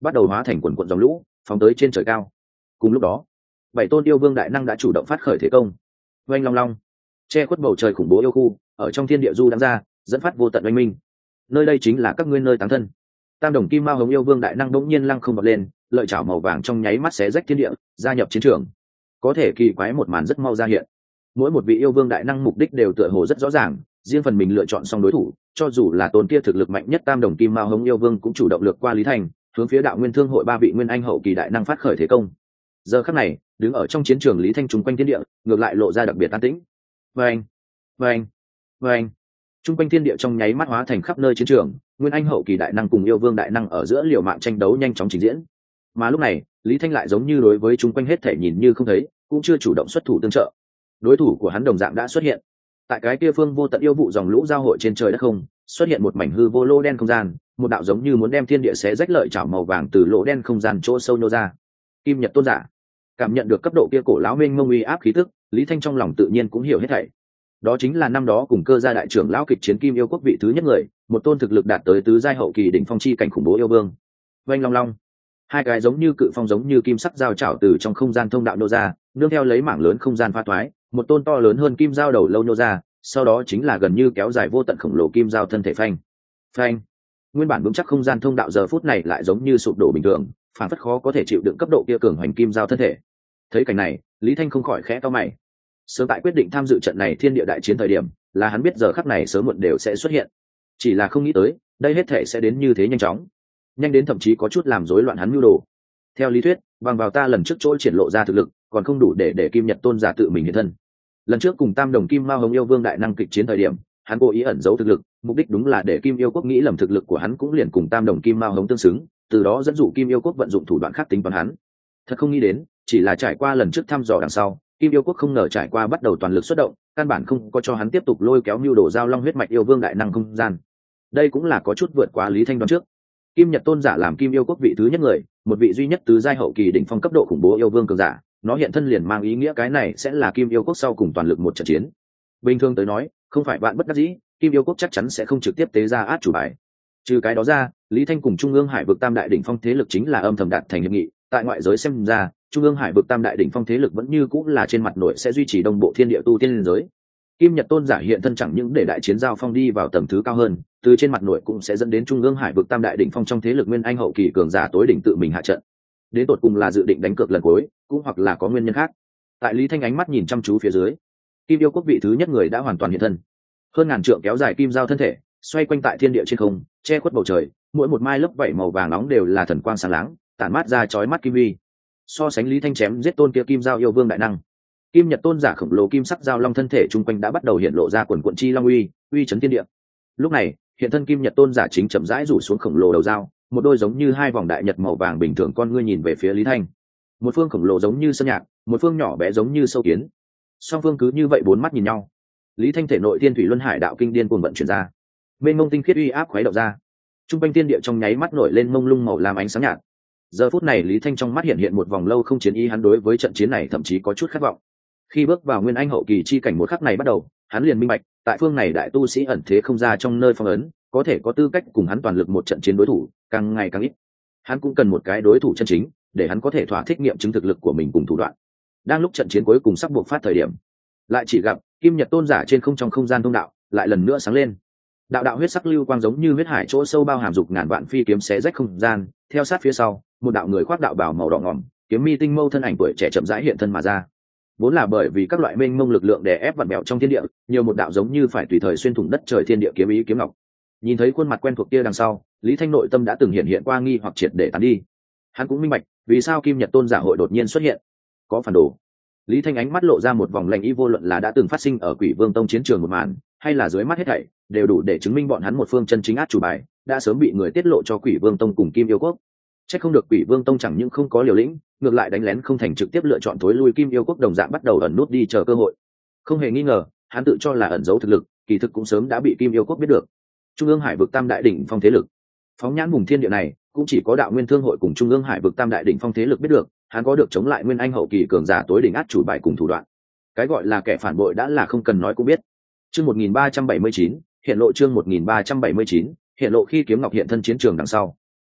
bắt đầu hóa thành quần quận dòng lũ phóng tới trên trời cao. Cùng lúc đó, bảy tôn yêu vương đại năng đã chủ động phát khởi thế công. Oanh long long, che khuất bầu trời khủng bố yêu khu ở trong thiên địa du đang ra, dẫn phát vô tận oanh minh. Nơi đây chính là các ngươi nơi táng thân. Tam đồng kim mao hồng yêu vương đại năng bỗng nhiên lăng không bật lên, lợi chảo màu vàng trong nháy mắt xé rách thiên địa, gia nhập chiến trường. Có thể kỳ quái một màn rất mau ra hiện. Mỗi một vị yêu vương đại năng mục đích đều tựa hồ rất rõ ràng, riêng phần mình lựa chọn xong đối thủ, cho dù là tôn kia thực lực mạnh nhất tam đồng kim mao hồng yêu vương cũng chủ động lược qua Lý Thành, hướng phía đạo nguyên thương hội ba vị nguyên anh hậu kỳ đại năng phát khởi thế công. Giờ khắc này, đứng ở trong chiến trường Lý Thanh trùng quanh thiên địa, ngược lại lộ ra đặc biệt an tĩnh. Vâng, vâng, vâng. Trung quanh thiên địa trong nháy mắt hóa thành khắp nơi chiến trường, nguyên anh hậu kỳ đại năng cùng yêu vương đại năng ở giữa liều mạng tranh đấu nhanh chóng trình diễn. Mà lúc này, Lý Thanh lại giống như đối với chúng quanh hết thể nhìn như không thấy, cũng chưa chủ động xuất thủ tương trợ. Đối thủ của hắn đồng dạng đã xuất hiện. Tại cái kia phương vô tận yêu vụ dòng lũ giao hội trên trời đất không, xuất hiện một mảnh hư vô lô đen không gian, một đạo giống như muốn đem thiên địa xé rách lợi chảo màu vàng từ lỗ đen không gian chỗ sâu nô ra. Kim Nhật tôn giả cảm nhận được cấp độ kia cổ lão mênh mông uy áp khí tức, Lý Thanh trong lòng tự nhiên cũng hiểu hết thảy. Đó chính là năm đó cùng Cơ gia đại trưởng lão kịch chiến Kim yêu quốc vị thứ nhất người, một tôn thực lực đạt tới tứ giai hậu kỳ đỉnh phong chi cảnh khủng bố yêu vương. Vành long long, hai cái giống như cự phong giống như kim sắc dao chảo từ trong không gian thông đạo nô ra, nương theo lấy mảng lớn không gian pha thoái, một tôn to lớn hơn kim dao đầu lâu nô ra, sau đó chính là gần như kéo dài vô tận khổng lồ kim dao thân thể phanh. Phanh. Nguyên bản vững chắc không gian thông đạo giờ phút này lại giống như sụp đổ bình thường, phản phất khó có thể chịu đựng cấp độ kia cường hoành kim dao thân thể. Thấy cảnh này, Lý Thanh không khỏi khẽ cau mày. Sớm tại quyết định tham dự trận này thiên địa đại chiến thời điểm, là hắn biết giờ khắc này sớm muộn đều sẽ xuất hiện. Chỉ là không nghĩ tới, đây hết thể sẽ đến như thế nhanh chóng. Nhanh đến thậm chí có chút làm rối loạn hắn mưu đồ. Theo lý thuyết, bằng vào ta lần trước chỗ triển lộ ra thực lực, còn không đủ để để Kim Nhật tôn giả tự mình hiện thân. Lần trước cùng Tam đồng Kim Mao Hồng yêu vương đại năng kịch chiến thời điểm, hắn cố ý ẩn giấu thực lực, mục đích đúng là để Kim yêu quốc nghĩ lầm thực lực của hắn cũng liền cùng Tam đồng Kim Mao Hồng tương xứng, từ đó dẫn dụ Kim yêu quốc vận dụng thủ đoạn khác tính toán hắn. Thật không nghĩ đến, chỉ là trải qua lần trước thăm dò đằng sau, Kim yêu quốc không ngờ trải qua bắt đầu toàn lực xuất động, căn bản không có cho hắn tiếp tục lôi kéo mưu đồ giao long huyết mạch yêu vương đại năng không gian. Đây cũng là có chút vượt quá Lý Thanh đoán trước. Kim Nhật tôn giả làm Kim yêu quốc vị thứ nhất người, một vị duy nhất tứ giai hậu kỳ đỉnh phong cấp độ khủng bố yêu vương cường giả, nó hiện thân liền mang ý nghĩa cái này sẽ là Kim yêu quốc sau cùng toàn lực một trận chiến. Bình thường tới nói, không phải bạn bất đắc dĩ, Kim yêu quốc chắc chắn sẽ không trực tiếp tế ra át chủ bài. Trừ cái đó ra, Lý Thanh cùng Trung ương Hải vực tam đại đỉnh phong thế lực chính là âm thầm đạt thành hiệp nghị, tại ngoại giới xem ra, Trung ương Hải vực tam đại đỉnh phong thế lực vẫn như cũng là trên mặt nội sẽ duy trì đồng bộ thiên địa tu tiên liên giới. Kim Nhật tôn giả hiện thân chẳng những để đại chiến giao phong đi vào tầm thứ cao hơn, từ trên mặt nội cũng sẽ dẫn đến Trung ương Hải vực tam đại đỉnh phong trong thế lực nguyên anh hậu kỳ cường giả tối đỉnh tự mình hạ trận. Đến tột cùng là dự định đánh cược lần cuối, cũng hoặc là có nguyên nhân khác. Tại Lý Thanh ánh mắt nhìn chăm chú phía dưới, Kim yêu quốc vị thứ nhất người đã hoàn toàn hiện thân. Hơn ngàn trượng kéo dài kim giao thân thể, xoay quanh tại thiên địa trên không, che khuất bầu trời, mỗi một mai lớp vảy màu vàng nóng đều là thần quang sáng láng, tản mát ra chói mắt kim uy. So sánh Lý Thanh chém giết tôn kia kim giao yêu vương đại năng, Kim Nhật tôn giả khổng lồ kim sắc giao long thân thể trung quanh đã bắt đầu hiện lộ ra quần quần chi long uy, uy chấn thiên địa. Lúc này, hiện thân Kim Nhật tôn giả chính chậm rãi rủ xuống khổng lồ đầu dao, một đôi giống như hai vòng đại nhật màu vàng bình thường con ngươi nhìn về phía Lý Thanh. Một phương khổng lồ giống như sơn nhạc, một phương nhỏ bé giống như sâu kiến. Song phương cứ như vậy bốn mắt nhìn nhau. Lý Thanh thể nội thiên thủy luân hải đạo kinh điên cuồng vận chuyển ra, mênh mông tinh khiết uy áp khuấy động ra. Trung quanh thiên địa trong nháy mắt nổi lên mông lung màu lam ánh sáng nhạt. Giờ phút này Lý Thanh trong mắt hiện hiện một vòng lâu không chiến ý, hắn đối với trận chiến này thậm chí có chút khát vọng. Khi bước vào nguyên anh hậu kỳ chi cảnh một khắc này bắt đầu, hắn liền minh bạch, tại phương này đại tu sĩ ẩn thế không ra trong nơi phong ấn, có thể có tư cách cùng hắn toàn lực một trận chiến đối thủ, càng ngày càng ít. Hắn cũng cần một cái đối thủ chân chính, để hắn có thể thỏa thích nghiệm chứng thực lực của mình cùng thủ đoạn. Đang lúc trận chiến cuối cùng sắp buộc phát thời điểm, lại chỉ gặp Kim Nhật tôn giả trên không trong không gian thông đạo lại lần nữa sáng lên. Đạo đạo huyết sắc lưu quang giống như huyết hải chỗ sâu bao hàm dục ngàn vạn phi kiếm xé rách không gian, theo sát phía sau, một đạo người khoác đạo bào màu đỏ ngòm, kiếm mi tinh mâu thân ảnh tuổi trẻ chậm rãi hiện thân mà ra. Vốn là bởi vì các loại mênh mông lực lượng đè ép vặn bẹo trong thiên địa, nhiều một đạo giống như phải tùy thời xuyên thủng đất trời thiên địa kiếm ý kiếm ngọc. Nhìn thấy khuôn mặt quen thuộc kia đằng sau, Lý Thanh nội tâm đã từng hiện hiện qua nghi hoặc triệt để tán đi. Hắn cũng minh bạch, vì sao Kim Nhật tôn giả hội đột nhiên xuất hiện. Có phản đồ. Lý Thanh ánh mắt lộ ra một vòng lạnh ý, vô luận là đã từng phát sinh ở Quỷ Vương Tông chiến trường một màn, hay là dưới mắt hết thảy, đều đủ để chứng minh bọn hắn một phương chân chính át chủ bài đã sớm bị người tiết lộ cho Quỷ Vương Tông cùng Kim yêu quốc. Chắc không được Quỷ Vương Tông chẳng những không có liều lĩnh, ngược lại đánh lén không thành, trực tiếp lựa chọn thối lui Kim yêu quốc đồng dạng bắt đầu ẩn nút đi chờ cơ hội. Không hề nghi ngờ, hắn tự cho là ẩn giấu thực lực, kỳ thực cũng sớm đã bị Kim yêu quốc biết được. Trung ương Hải vực tam đại đỉnh phong thế lực, phóng nhãn vùng thiên địa này, cũng chỉ có Đạo Nguyên Thương hội cùng Trung ương Hải vực tam đại đỉnh phong thế lực biết được, hắn có được chống lại Nguyên Anh hậu kỳ cường giả tối đỉnh át chủ bài cùng thủ đoạn. Cái gọi là kẻ phản bội đã là không cần nói cũng biết. Chương một nghìn ba trăm bảy mươi chín, hiện lộ chương một nghìn ba trăm bảy mươi chín, hiện lộ khi kiếm ngọc hiện thân chiến trường đằng sau.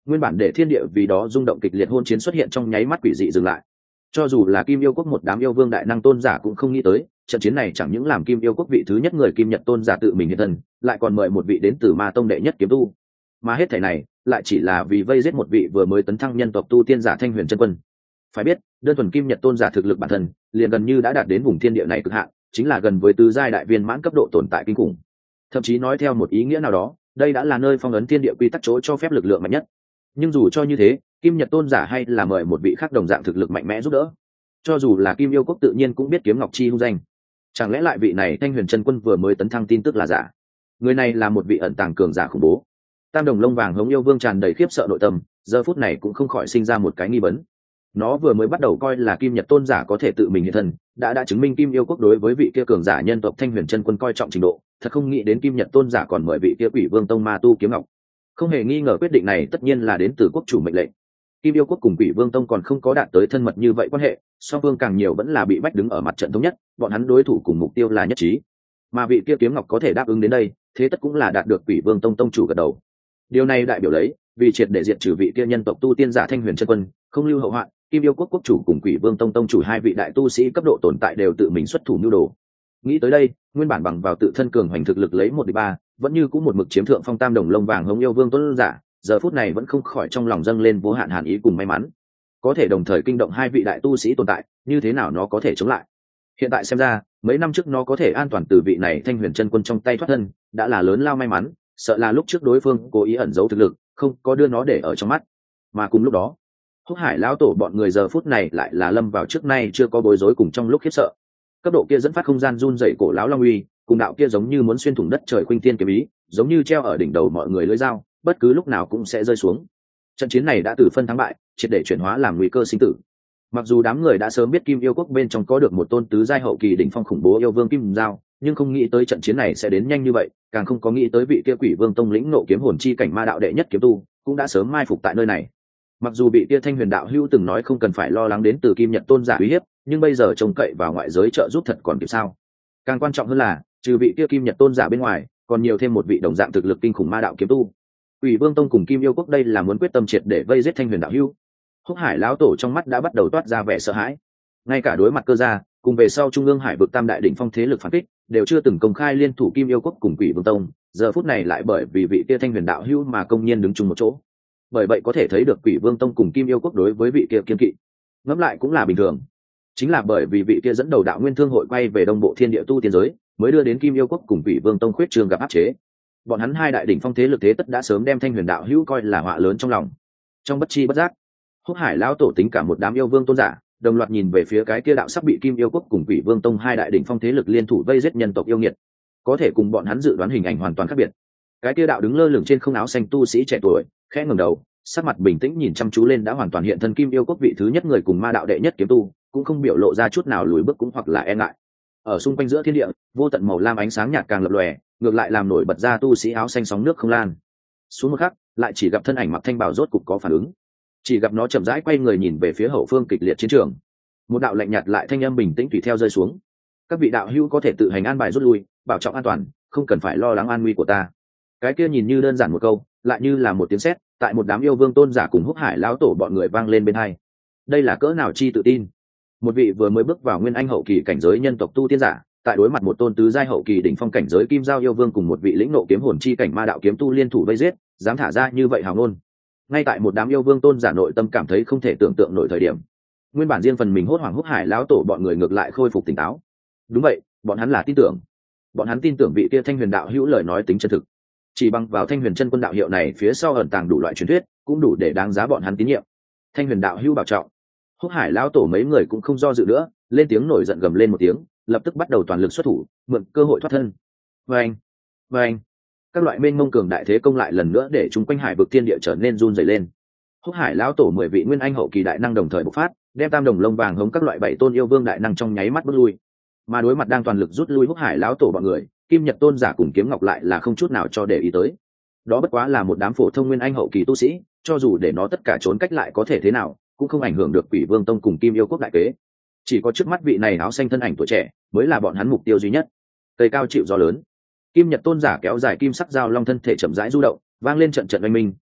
nguyên bản để thiên địa vì đó rung động kịch liệt hôn chiến xuất hiện trong nháy mắt quỷ dị dừng lại. Cho dù là Kim Yêu Quốc một đám yêu vương đại năng tôn giả cũng không nghĩ tới, trận chiến này chẳng những làm Kim Yêu Quốc vị thứ nhất người Kim Nhật tôn giả tự mình hiện thân, lại còn mời một vị đến từ Ma tông đệ nhất kiếm tu. Mà hết thảy này lại chỉ là vì vây giết một vị vừa mới tấn thăng nhân tộc tu tiên giả Thanh Huyền chân quân. Phải biết, đơn thuần Kim Nhật tôn giả thực lực bản thân, liền gần như đã đạt đến vùng thiên địa này cực hạn, chính là gần với tứ giai đại viên mãn cấp độ tồn tại kinh khủng. Thậm chí nói theo một ý nghĩa nào đó, đây đã là nơi phong ấn thiên địa quy tắc chỗ cho phép lực lượng mạnh nhất. Nhưng dù cho như thế, Kim Nhật tôn giả hay là mời một vị khác đồng dạng thực lực mạnh mẽ giúp đỡ. Cho dù là Kim Yêu Quốc tự nhiên cũng biết Kiếm Ngọc Chi hung danh. Chẳng lẽ lại vị này Thanh Huyền chân quân vừa mới tấn thăng tin tức là giả? Người này là một vị ẩn tàng cường giả khủng bố. Tam đồng lông vàng hống yêu vương tràn đầy khiếp sợ nội tâm, giờ phút này cũng không khỏi sinh ra một cái nghi vấn. Nó vừa mới bắt đầu coi là Kim Nhật tôn giả có thể tự mình hiện thân, đã đã chứng minh Kim Yêu Quốc đối với vị kia cường giả nhân tộc Thanh Huyền chân quân coi trọng trình độ, thật không nghĩ đến Kim Nhật tôn giả còn mời vị kia Quỷ Vương tông ma tu Kiếm Ngọc. Không hề nghi ngờ quyết định này tất nhiên là đến từ quốc chủ mệnh lệnh. Kim Yêu Quốc cùng Quỷ Vương tông còn không có đạt tới thân mật như vậy quan hệ, song phương càng nhiều vẫn là bị bách đứng ở mặt trận thống nhất, bọn hắn đối thủ cùng mục tiêu là nhất trí. Mà vị kia Kiếm Ngọc có thể đáp ứng đến đây, thế tất cũng là đạt được Quỷ Vương tông tông chủ gật đầu. Điều này đại biểu lấy, vì triệt để diệt trừ vị kia nhân tộc tu tiên giả Thanh Huyền chân quân, không lưu hậu hoạn, Kim Yêu Quốc quốc chủ cùng Quỷ Vương tông tông chủ hai vị đại tu sĩ cấp độ tồn tại đều tự mình xuất thủ nhu đồ. Nghĩ tới đây, nguyên bản bằng vào tự thân cường hành thực lực lấy một địch ba, vẫn như cũng một mực chiếm thượng phong tam đồng lông vàng hống yêu vương tuấn giả, giờ phút này vẫn không khỏi trong lòng dâng lên vô hạn hàn ý cùng may mắn. Có thể đồng thời kinh động hai vị đại tu sĩ tồn tại, như thế nào nó có thể chống lại? Hiện tại xem ra, mấy năm trước nó có thể an toàn từ vị này Thanh Huyền chân quân trong tay thoát thân, đã là lớn lao may mắn, sợ là lúc trước đối phương cố ý ẩn giấu thực lực, không có đưa nó để ở trong mắt. Mà cùng lúc đó, Húc Hải lão tổ bọn người giờ phút này lại là lâm vào trước nay chưa có bối rối cùng trong lúc khiếp sợ. Cấp độ kia dẫn phát không gian run rẩy cổ lão long uy, cùng đạo kia giống như muốn xuyên thủng đất trời khuynh thiên kiếm ý, giống như treo ở đỉnh đầu mọi người lưỡi dao, bất cứ lúc nào cũng sẽ rơi xuống. Trận chiến này đã từ phân thắng bại, triệt để chuyển hóa làm nguy cơ sinh tử. Mặc dù đám người đã sớm biết Kim Yêu Quốc bên trong có được một tôn tứ giai hậu kỳ đỉnh phong khủng bố yêu vương Kim Giao, nhưng không nghĩ tới trận chiến này sẽ đến nhanh như vậy, càng không có nghĩ tới vị kia Quỷ Vương tông lĩnh nộ kiếm hồn chi cảnh ma đạo đệ nhất kiếm tu, cũng đã sớm mai phục tại nơi này. Mặc dù bị kia Thanh Huyền đạo hữu từng nói không cần phải lo lắng đến từ Kim Nhật tôn giả uy hiếp, nhưng bây giờ trông cậy vào ngoại giới trợ giúp thật còn kịp sao? Càng quan trọng hơn là, trừ vị kia Kim Nhật tôn giả bên ngoài, còn nhiều thêm một vị đồng dạng thực lực kinh khủng ma đạo kiếm tu. Quỷ Vương tông cùng Kim Yêu Quốc đây là muốn quyết tâm triệt để vây giết Thanh Huyền đạo hữu. Húc Hải lão tổ trong mắt đã bắt đầu toát ra vẻ sợ hãi. Ngay cả đối mặt cơ gia, cùng về sau Trung ương Hải vực tam đại đỉnh phong thế lực phản kích, đều chưa từng công khai liên thủ Kim Yêu Quốc cùng Quỷ Vương tông, giờ phút này lại bởi vì vị kia Thanh Huyền đạo hữu mà công nhiên đứng chung một chỗ. Bởi vậy có thể thấy được Quỷ Vương tông cùng Kim Yêu Quốc đối với vị kia kiên kỵ. Ngẫm lại cũng là bình thường. Chính là bởi vì vị kia dẫn đầu đạo nguyên thương hội quay về đông bộ thiên địa tu tiên giới, mới đưa đến Kim Yêu Quốc cùng Quỷ Vương tông khuyết trường gặp áp chế. Bọn hắn hai đại đỉnh phong thế lực thế tất đã sớm đem Thanh Huyền đạo hữu coi là họa lớn trong lòng. Trong bất chi bất giác, Húc Hải lão tổ tính cả một đám yêu vương tôn giả, đồng loạt nhìn về phía cái kia đạo sắp bị Kim Yêu Quốc cùng Quỷ Vương tông hai đại đỉnh phong thế lực liên thủ vây giết nhân tộc yêu nghiệt. Có thể cùng bọn hắn dự đoán hình ảnh hoàn toàn khác biệt. Cái kia đạo đứng lơ lửng trên không áo xanh tu sĩ trẻ tuổi, khẽ ngẩng đầu, sắc mặt bình tĩnh nhìn chăm chú lên đã hoàn toàn hiện thân Kim Yêu Quốc vị thứ nhất người cùng ma đạo đệ nhất kiếm tu, cũng không biểu lộ ra chút nào lùi bước cũng hoặc là e ngại. Ở xung quanh giữa thiên địa, vô tận màu lam ánh sáng nhạt càng lập lòe, ngược lại làm nổi bật ra tu sĩ áo xanh sóng nước không lan. Xuống một khắc, lại chỉ gặp thân ảnh mặc thanh bào rốt cục có phản ứng. Chỉ gặp nó chậm rãi quay người nhìn về phía hậu phương kịch liệt chiến trường. Một đạo lạnh nhạt lại thanh âm bình tĩnh tùy theo rơi xuống. Các vị đạo hữu có thể tự hành an bài rút lui, bảo trọng an toàn, không cần phải lo lắng an nguy của ta. Cái kia nhìn như đơn giản một câu, lại như là một tiếng sét, tại một đám yêu vương tôn giả cùng Húc Hải lão tổ bọn người vang lên bên hai. Đây là cỡ nào chi tự tin? Một vị vừa mới bước vào nguyên anh hậu kỳ cảnh giới nhân tộc tu tiên giả, tại đối mặt một tôn tứ giai hậu kỳ đỉnh phong cảnh giới kim giao yêu vương cùng một vị lĩnh nộ kiếm hồn chi cảnh ma đạo kiếm tu liên thủ vây giết, dám thả ra như vậy hào ngôn. Ngay tại một đám yêu vương tôn giả nội tâm cảm thấy không thể tưởng tượng nổi thời điểm, nguyên bản riêng phần mình hốt hoảng Húc Hải lão tổ bọn người ngược lại khôi phục tỉnh táo. Đúng vậy, bọn hắn là tin tưởng. Bọn hắn tin tưởng vị kia Thanh Huyền đạo hữu lời nói tính chân thực. Chỉ bằng vào Thanh Huyền chân quân đạo hiệu này phía sau ẩn tàng đủ loại truyền thuyết, cũng đủ để đáng giá bọn hắn tín nhiệm. Thanh Huyền đạo hữu bảo trọng. Húc Hải lão tổ mấy người cũng không do dự nữa, lên tiếng nổi giận gầm lên một tiếng, lập tức bắt đầu toàn lực xuất thủ, mượn cơ hội thoát thân. Vâng, vâng. Các loại mênh mông cường đại thế công lại lần nữa để chúng quanh hải vực thiên địa trở nên run rẩy lên. Húc Hải lão tổ mười vị nguyên anh hậu kỳ đại năng đồng thời bộc phát, đem tam đồng lông vàng hống các loại bảy tôn yêu vương đại năng trong nháy mắt bước lui. Mà đối mặt đang toàn lực rút lui Húc Hải lão tổ bọn người, Kim Nhật tôn giả cùng Kiếm Ngọc lại là không chút nào cho để ý tới. Đó bất quá là một đám phổ thông nguyên anh hậu kỳ tu sĩ, cho dù để nó tất cả trốn cách lại có thể thế nào, cũng không ảnh hưởng được Quỷ Vương tông cùng Kim Yêu Quốc đại kế. Chỉ có trước mắt vị này áo xanh thân ảnh tuổi trẻ mới là bọn hắn mục tiêu duy nhất. Cây cao chịu gió lớn, Kim Nhật tôn giả kéo dài kim sắc dao long thân thể chậm rãi du động, vang lên trận trận oanh minh,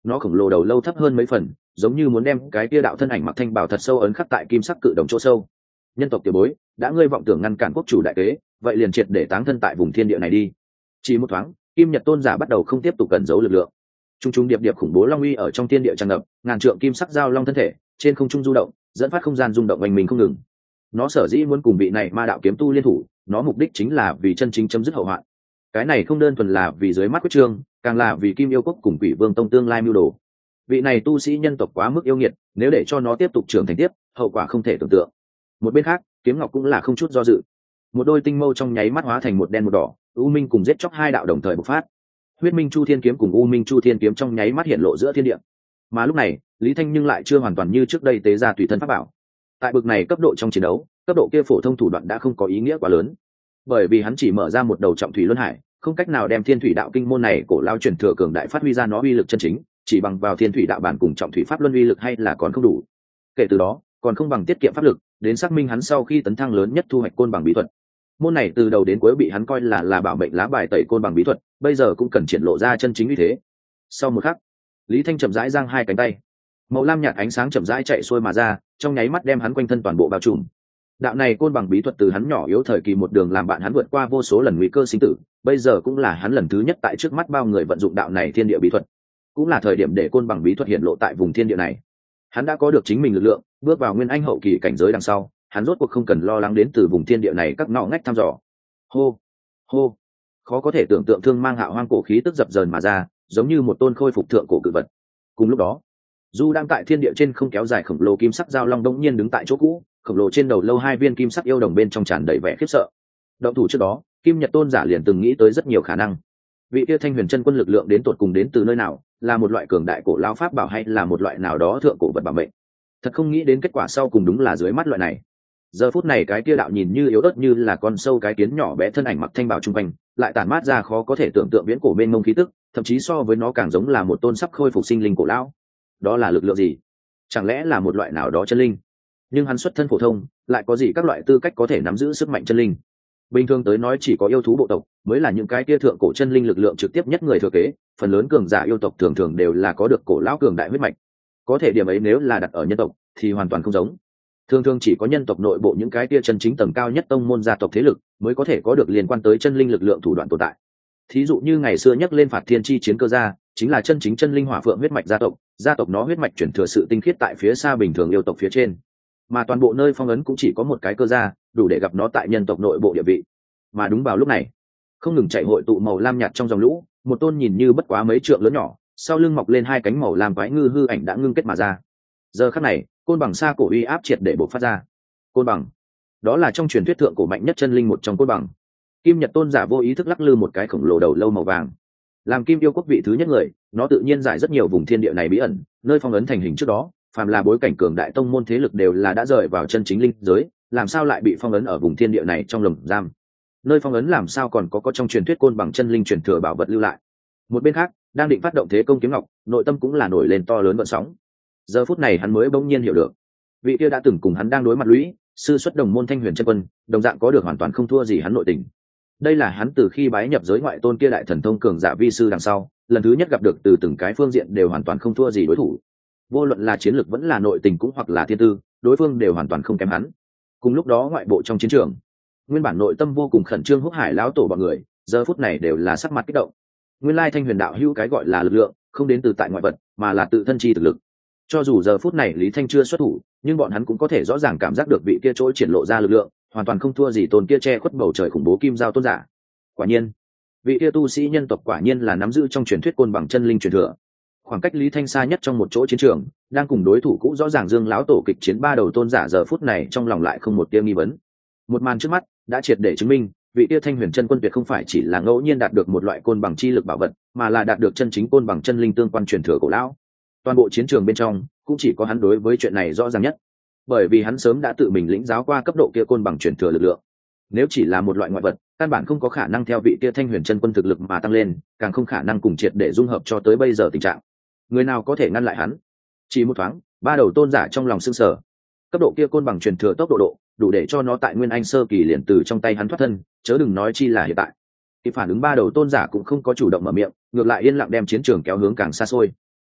nó khổng lồ đầu lâu thấp hơn mấy phần, giống như muốn đem cái kia đạo thân ảnh mặc thanh bào thật sâu ấn khắc tại kim sắc cự đồng chỗ sâu. Nhân tộc tiểu bối, đã ngươi vọng tưởng ngăn cản quốc chủ đại kế, vậy liền triệt để táng thân tại vùng thiên địa này đi. Chỉ một thoáng, kim nhật tôn giả bắt đầu không tiếp tục cẩn giấu lực lượng. Trung trung điệp điệp khủng bố long uy ở trong thiên địa tràn ngập, ngàn trượng kim sắc giao long thân thể trên không trung du động, dẫn phát không gian rung động oanh mình không ngừng. Nó sở dĩ muốn cùng vị này ma đạo kiếm tu liên thủ, nó mục đích chính là vì chân chính chấm dứt hậu hoạn. Cái này không đơn thuần là vì dưới mắt quyết trương, càng là vì Kim Yêu Quốc cùng Quỷ Vương Tông tương lai mưu đồ. Vị này tu sĩ nhân tộc quá mức yêu nghiệt, nếu để cho nó tiếp tục trưởng thành tiếp, hậu quả không thể tưởng tượng. Một bên khác, Kiếm Ngọc cũng là không chút do dự. Một đôi tinh mâu trong nháy mắt hóa thành một đen một đỏ, U Minh cùng giết chóc hai đạo đồng thời bộc phát. Huyết Minh Chu Thiên kiếm cùng U Minh Chu Thiên kiếm trong nháy mắt hiện lộ giữa thiên địa. Mà lúc này, Lý Thanh nhưng lại chưa hoàn toàn như trước đây tế ra tùy thân pháp bảo. Tại bực này cấp độ trong chiến đấu, cấp độ kia phổ thông thủ đoạn đã không có ý nghĩa quá lớn, bởi vì hắn chỉ mở ra một đầu trọng thủy luân hải, không cách nào đem thiên thủy đạo kinh môn này cổ lao truyền thừa cường đại phát huy ra nó uy lực chân chính, chỉ bằng vào thiên thủy đạo bản cùng trọng thủy pháp luân uy lực hay là còn không đủ. Kể từ đó, còn không bằng tiết kiệm pháp lực, đến xác minh hắn sau khi tấn thăng lớn nhất thu hoạch côn bằng bí thuật. Môn này từ đầu đến cuối bị hắn coi là là bảo mệnh lá bài tẩy côn bằng bí thuật, bây giờ cũng cần triển lộ ra chân chính uy thế. Sau một khắc, Lý Thanh chậm rãi giang hai cánh tay, màu lam nhạt ánh sáng chậm rãi chạy xuôi mà ra, trong nháy mắt đem hắn quanh thân toàn bộ bao trùm. Đạo này côn bằng bí thuật từ hắn nhỏ yếu thời kỳ một đường làm bạn hắn vượt qua vô số lần nguy cơ sinh tử, bây giờ cũng là hắn lần thứ nhất tại trước mắt bao người vận dụng đạo này thiên địa bí thuật, cũng là thời điểm để côn bằng bí thuật hiện lộ tại vùng thiên địa này. Hắn đã có được chính mình lực lượng, bước vào nguyên anh hậu kỳ cảnh giới đằng sau, hắn rốt cuộc không cần lo lắng đến từ vùng thiên địa này các ngõ ngách thăm dò. Hô, hô, khó có thể tưởng tượng thương mang hạo hoang cổ khí tức dập dờn mà ra, giống như một tôn khôi phục thượng cổ cự vật. Cùng lúc đó, Du đang tại thiên địa trên không kéo dài khổng lồ kim sắc giao long đống nhiên đứng tại chỗ cũ, khổng lồ trên đầu lâu hai viên kim sắc yêu đồng bên trong tràn đầy vẻ khiếp sợ. Động thủ trước đó, Kim Nhật tôn giả liền từng nghĩ tới rất nhiều khả năng. Vị kia Thanh Huyền chân quân lực lượng đến tột cùng đến từ nơi nào, là một loại cường đại cổ lao pháp bảo hay là một loại nào đó thượng cổ vật bảo mệnh. Thật không nghĩ đến kết quả sau cùng đúng là dưới mắt loại này. Giờ phút này cái kia đạo nhìn như yếu ớt như là con sâu cái kiến nhỏ bé thân ảnh mặc thanh bào trung quanh, lại tản mát ra khó có thể tưởng tượng viễn cổ mênh mông khí tức, thậm chí so với nó càng giống là một tôn sắp khôi phục sinh linh cổ lão. Đó là lực lượng gì? Chẳng lẽ là một loại nào đó chân linh? Nhưng hắn xuất thân phổ thông, lại có gì các loại tư cách có thể nắm giữ sức mạnh chân linh? Bình thường tới nói chỉ có yêu thú bộ tộc mới là những cái kia thượng cổ chân linh lực lượng trực tiếp nhất người thừa kế, phần lớn cường giả yêu tộc thường thường đều là có được cổ lão cường đại huyết mạch. Có thể điểm ấy nếu là đặt ở nhân tộc thì hoàn toàn không giống. Thường thường chỉ có nhân tộc nội bộ những cái kia chân chính tầng cao nhất tông môn gia tộc thế lực mới có thể có được liên quan tới chân linh lực lượng thủ đoạn tồn tại. Thí dụ như ngày xưa nhắc lên phạt thiên chi chiến cơ gia, chính là chân chính chân linh hỏa phượng huyết mạch gia tộc, gia tộc nó huyết mạch chuyển thừa sự tinh khiết tại phía xa bình thường yêu tộc phía trên, mà toàn bộ nơi phong ấn cũng chỉ có một cái cơ gia, đủ để gặp nó tại nhân tộc nội bộ địa vị. Mà đúng vào lúc này, không ngừng chạy hội tụ màu lam nhạt trong dòng lũ, một tôn nhìn như bất quá mấy trượng lớn nhỏ, sau lưng mọc lên hai cánh màu lam quái ngư hư ảnh đã ngưng kết mà ra. Giờ khắc này, côn bằng xa cổ uy áp triệt để bộc phát ra. Côn bằng, đó là trong truyền thuyết thượng cổ mạnh nhất chân linh một trong côn bằng. Kim Nhật tôn giả vô ý thức lắc lư một cái khổng lồ đầu lâu màu vàng. Làm Kim Yêu Quốc vị thứ nhất người, nó tự nhiên giải rất nhiều vùng thiên địa này bí ẩn, nơi phong ấn thành hình trước đó, phàm là bối cảnh cường đại tông môn thế lực đều là đã rời vào chân chính linh giới, làm sao lại bị phong ấn ở vùng thiên địa này trong lồng giam? Nơi phong ấn làm sao còn có có trong truyền thuyết côn bằng chân linh truyền thừa bảo vật lưu lại? Một bên khác, đang định phát động thế công Kiếm Ngọc, nội tâm cũng là nổi lên to lớn gợn sóng. Giờ phút này hắn mới bỗng nhiên hiểu được, vị kia đã từng cùng hắn đang đối mặt lũy, sư xuất đồng môn Thanh Huyền chân quân, đồng dạng có được hoàn toàn không thua gì hắn nội tình. Đây là hắn từ khi bái nhập giới ngoại tôn kia đại thần thông cường giả vi sư đằng sau, lần thứ nhất gặp được từ từng cái phương diện đều hoàn toàn không thua gì đối thủ. Vô luận là chiến lược vẫn là nội tình cũng hoặc là thiên tư, đối phương đều hoàn toàn không kém hắn. Cùng lúc đó ngoại bộ trong chiến trường, nguyên bản nội tâm vô cùng khẩn trương Húc Hải lão tổ bọn người, giờ phút này đều là sắc mặt kích động. Nguyên lai Thanh Huyền đạo hữu cái gọi là lực lượng, không đến từ tại ngoại vật, mà là tự thân chi thực lực. Cho dù giờ phút này Lý Thanh chưa xuất thủ, nhưng bọn hắn cũng có thể rõ ràng cảm giác được vị kia chỗ triển lộ ra lực lượng, hoàn toàn không thua gì tôn kia che khuất bầu trời khủng bố kim giao tôn giả. Quả nhiên, vị kia tu sĩ nhân tộc quả nhiên là nắm giữ trong truyền thuyết côn bằng chân linh truyền thừa. Khoảng cách Lý Thanh xa nhất trong một chỗ chiến trường, đang cùng đối thủ cũ rõ ràng Dương lão tổ kịch chiến ba đầu tôn giả, giờ phút này trong lòng lại không một tia nghi vấn. Một màn trước mắt đã triệt để chứng minh, vị kia Thanh Huyền chân quân tuyệt không phải chỉ là ngẫu nhiên đạt được một loại côn bằng chi lực bảo vật, mà là đạt được chân chính côn bằng chân linh tương quan truyền thừa cổ lão. Toàn bộ chiến trường bên trong, cũng chỉ có hắn đối với chuyện này rõ ràng nhất, bởi vì hắn sớm đã tự mình lĩnh giáo qua cấp độ kia côn bằng truyền thừa lực lượng. Nếu chỉ là một loại ngoại vật, căn bản không có khả năng theo vị kia Thanh Huyền chân quân thực lực mà tăng lên, càng không khả năng cùng triệt để dung hợp cho tới bây giờ tình trạng. Người nào có thể ngăn lại hắn? Chỉ một thoáng, ba đầu tôn giả trong lòng sưng sờ. Cấp độ kia côn bằng truyền thừa tốc độ độ, đủ để cho nó tại nguyên anh sơ kỳ liền từ trong tay hắn thoát thân, chớ đừng nói chi là hiện tại. Khi phản ứng ba đầu tôn giả cũng không có chủ động mở miệng, ngược lại yên lặng đem chiến trường kéo hướng càng xa xôi.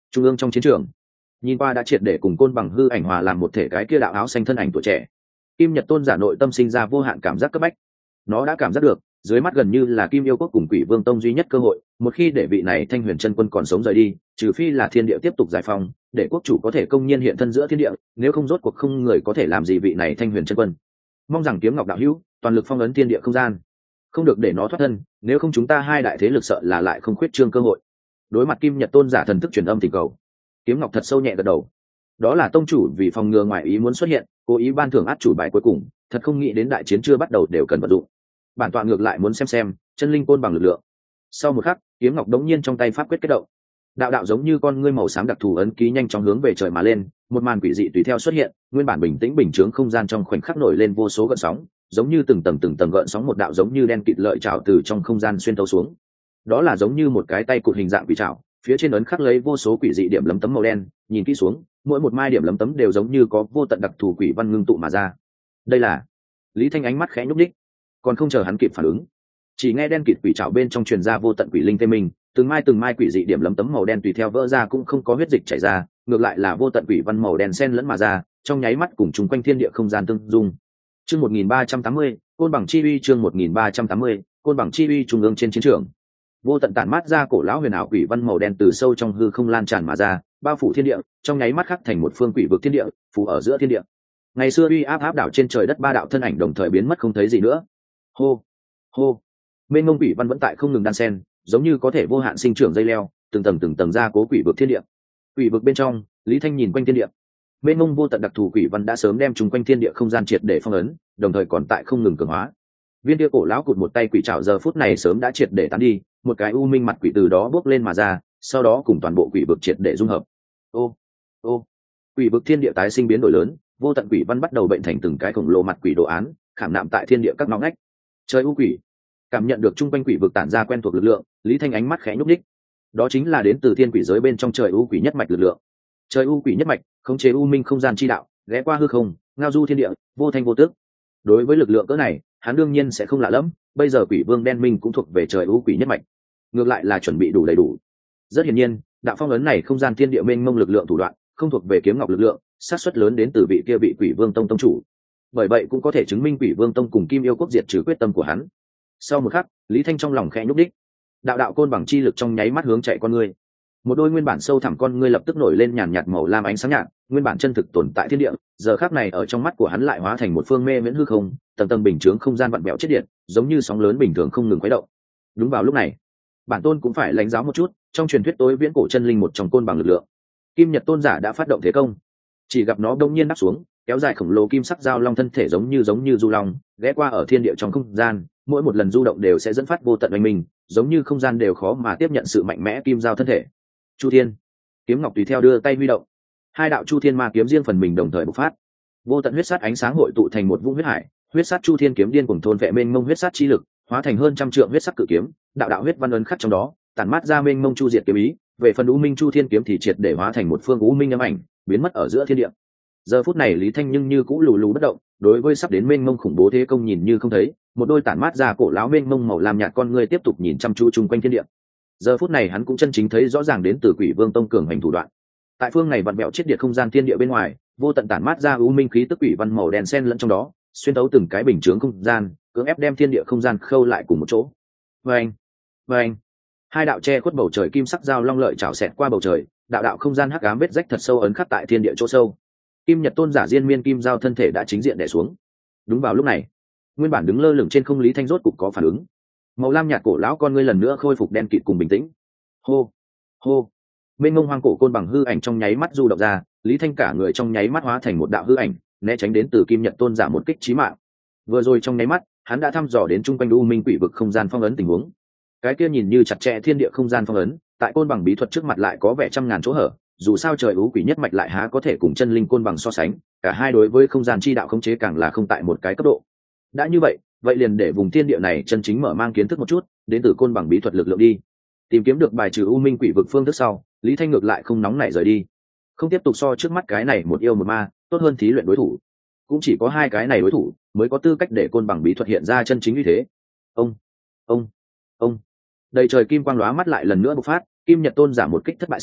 Trung ương trong chiến trường, nhìn qua đã triệt để cùng côn bằng hư ảnh hòa làm một thể cái kia đạo áo xanh thân ảnh tuổi trẻ, Kim Nhật Tôn giả nội tâm sinh ra vô hạn cảm giác cấp bách. Nó đã cảm giác được dưới mắt gần như là Kim Yêu Quốc cùng Quỷ Vương Tông duy nhất cơ hội, một khi để vị này Thanh Huyền Chân Quân còn sống rời đi, trừ phi là thiên địa tiếp tục giải phóng, để quốc chủ có thể công nhiên hiện thân giữa thiên địa, nếu không rốt cuộc không người có thể làm gì vị này Thanh Huyền Chân Quân. Mong rằng Kiếm Ngọc đạo hữu toàn lực phong ấn thiên địa không gian, không được để nó thoát thân, nếu không chúng ta hai đại thế lực sợ là lại không khuyết trương cơ hội. Đối mặt Kim Nhật Tôn giả thần thức truyền âm thỉnh cầu, Kiếm Ngọc thật sâu nhẹ gật đầu. Đó là tông chủ vì phòng ngừa ngoại ý muốn xuất hiện, cố ý ban thưởng át chủ bài cuối cùng, thật không nghĩ đến đại chiến chưa bắt đầu đều cần vận dụng. Bản tọa ngược lại muốn xem xem chân linh côn bằng lực lượng. Sau một khắc, Kiếm Ngọc đống nhiên trong tay pháp quyết kết động, đạo đạo giống như con ngươi màu xám đặc thù ấn ký nhanh chóng hướng về trời mà lên, một màn quỷ dị tùy theo xuất hiện, nguyên bản bình tĩnh bình chướng không gian trong khoảnh khắc nổi lên vô số gợn sóng, giống như từng tầng từng tầng gợn sóng, một đạo giống như đen kịt lợi trảo từ trong không gian xuyên tấu xuống. Đó là giống như một cái tay cụt hình dạng quỷ trảo, phía trên ấn khắc lấy vô số quỷ dị điểm lấm tấm màu đen, nhìn kỹ xuống, mỗi một mai điểm lấm tấm đều giống như có vô tận đặc thù quỷ văn ngưng tụ mà ra. Đây là... Lý Thanh ánh mắt khẽ nhúc nhích, còn không chờ hắn kịp phản ứng, chỉ nghe đen kịt quỷ trảo bên trong truyền ra vô tận quỷ linh tê mình, từng mai từng mai quỷ dị điểm lấm tấm màu đen tùy theo vỡ ra, cũng không có huyết dịch chảy ra, ngược lại là vô tận quỷ văn màu đen xen lẫn mà ra, trong nháy mắt cùng chung quanh thiên địa không gian tương dung. Chương một nghìn ba trăm tám mươi, côn bằng chi uy. Chương một nghìn ba trăm tám mươi, côn bằng chi uy. Trung ương trên chiến trường, vô tận tản mát ra cổ lão huyền ảo quỷ văn màu đen từ sâu trong hư không lan tràn mà ra, bao phủ thiên địa, trong nháy mắt khắc thành một phương quỷ vực thiên địa, phủ ở giữa thiên địa. Ngày xưa uy áp áp đảo trên trời đất ba đạo thân ảnh đồng thời biến mất không thấy gì nữa. Hô, hô, mênh mông quỷ văn vẫn tại không ngừng đan sen, giống như có thể vô hạn sinh trưởng dây leo, từng tầng từng tầng ra cố quỷ vực thiên địa. Quỷ vực bên trong, Lý Thanh nhìn quanh thiên địa, mênh mông vô tận đặc thù quỷ văn đã sớm đem chúng quanh thiên địa không gian triệt để phong ấn, đồng thời còn tại không ngừng cường hóa. Viên kia cổ lão cụt một tay quỷ trảo giờ phút này sớm đã triệt để tán đi, một cái u minh mặt quỷ từ đó bước lên mà ra, sau đó cùng toàn bộ quỷ vực triệt để dung hợp. Ô, ô, quỷ vực thiên địa tái sinh biến đổi lớn, vô tận quỷ văn bắt đầu bệnh thành từng cái khổng lồ mặt quỷ đồ án, khảm nạm tại thiên địa các ngõ ngách. Trời u quỷ, cảm nhận được trung quanh quỷ vực tản ra quen thuộc lực lượng, Lý Thanh ánh mắt khẽ nhúc nhích. Đó chính là đến từ thiên quỷ giới bên trong trời u quỷ nhất mạch lực lượng. Trời u quỷ nhất mạch khống chế u minh không gian chi đạo, ghé qua hư không, ngao du thiên địa, vô thanh vô tước. Đối với lực lượng cỡ này, hắn đương nhiên sẽ không lạ lẫm, bây giờ quỷ vương đen minh cũng thuộc về trời u quỷ nhất mạch, ngược lại là chuẩn bị đủ đầy đủ. Rất hiển nhiên, đạo phong ấn này không gian thiên địa mênh mông lực lượng thủ đoạn, không thuộc về Kiếm Ngọc lực lượng, xác suất lớn đến từ vị kia vị Quỷ Vương Tông tông chủ. Bởi vậy cũng có thể chứng minh Quỷ Vương Tông cùng Kim Yêu Quốc diệt trừ quyết tâm của hắn. Sau một khắc, Lý Thanh trong lòng khẽ nhúc đích, đạo đạo côn bằng chi lực trong nháy mắt hướng chạy con ngươi. Một đôi nguyên bản sâu thẳm con ngươi lập tức nổi lên nhàn nhạt màu lam ánh sáng nhạt, nguyên bản chân thực tồn tại thiên địa, giờ khắc này ở trong mắt của hắn lại hóa thành một phương mê miễn hư không, tầng tầng bình chướng không gian vặn vẹo chết điện, giống như sóng lớn bình thường không ngừng khuấy động. Đúng vào lúc này, bản tôn cũng phải lãnh giáo một chút, trong truyền thuyết tối viễn cổ chân linh một trong côn bằng lực lượng. Kim Nhật Tôn giả đã phát động thế công, chỉ gặp nó đông nhiên đáp xuống, kéo dài khổng lồ kim sắc dao long thân thể giống như giống như du long, ghé qua ở thiên địa trong không gian, mỗi một lần du động đều sẽ dẫn phát vô tận oanh minh, giống như không gian đều khó mà tiếp nhận sự mạnh mẽ kim dao thân thể. Chu Thiên, Kiếm Ngọc tùy theo đưa tay huy động, hai đạo Chu Thiên ma kiếm riêng phần mình đồng thời bộc phát, vô tận huyết sát ánh sáng hội tụ thành một vũng huyết hải, huyết sát Chu Thiên kiếm điên cuồng thôn vệ mênh mông huyết sát chi lực, hóa thành hơn trăm trượng huyết sắc cự kiếm, đạo đạo huyết văn ấn khắc trong đó, tản mát ra mênh mông chu diệt kiếm ý. Về phần U Minh Chu Thiên kiếm thì triệt để hóa thành một phương U Minh âm ảnh, biến mất ở giữa thiên địa. Giờ phút này Lý Thanh nhưng như cũ lù lù bất động, đối với sắp đến mênh mông khủng bố thế công nhìn như không thấy, một đôi tản mát ra cổ lão mênh mông màu lam nhạt con người tiếp tục nhìn chăm chú chung quanh thiên địa. Giờ phút này hắn cũng chân chính thấy rõ ràng đến từ Quỷ Vương Tông cường hành thủ đoạn. Tại phương này vặn vẹo chết điệt không gian thiên địa bên ngoài, vô tận tản mát ra U Minh khí tức quỷ văn màu đen xen lẫn trong đó, xuyên tấu từng cái bình chướng không gian, cưỡng ép đem thiên địa không gian khâu lại cùng một chỗ. Vâng, vâng, hai đạo che khuất bầu trời kim sắc dao long lợi chảo xẹt qua bầu trời, đạo đạo không gian hắc ám vết rách thật sâu ấn khắc tại thiên địa chỗ sâu. Kim Nhật Tôn giả diên miên kim dao thân thể đã chính diện đè xuống. Đúng vào lúc này, nguyên bản đứng lơ lửng trên không Lý Thanh rốt cục có phản ứng, màu lam nhạt cổ lão con ngươi lần nữa khôi phục đen kịt cùng bình tĩnh. Hô, hô, bên ngông hoang cổ côn bằng hư ảnh trong nháy mắt du động ra, Lý Thanh cả người trong nháy mắt hóa thành một đạo hư ảnh, né tránh đến từ Kim Nhật Tôn giả một kích chí mạng. Vừa rồi trong nháy mắt, hắn đã thăm dò đến trung quanh U Minh quỷ vực không gian phong ấn tình huống. Cái kia nhìn như chặt chẽ thiên địa không gian phong ấn, tại côn bằng bí thuật trước mặt lại có vẻ trăm ngàn chỗ hở, dù sao trời ú quỷ nhất mạch lại há có thể cùng chân linh côn bằng so sánh, cả hai đối với không gian chi đạo khống chế càng là không tại một cái cấp độ. Đã như vậy, vậy liền để vùng thiên địa này chân chính mở mang kiến thức một chút, đến từ côn bằng bí thuật lực lượng đi. Tìm kiếm được bài trừ U Minh quỷ vực phương thức sau, Lý Thanh ngược lại không nóng nảy rời đi, không tiếp tục so trước mắt cái này một yêu một ma, tốt hơn thí luyện đối thủ. Cũng chỉ có hai cái này đối thủ mới có tư cách để côn bằng bí thuật hiện ra chân chính như thế. Ông, ông, ông, đầy trời kim quang lóa mắt lại lần nữa bộc phát. Kim Nhật Tôn giả một kích thất bại sau,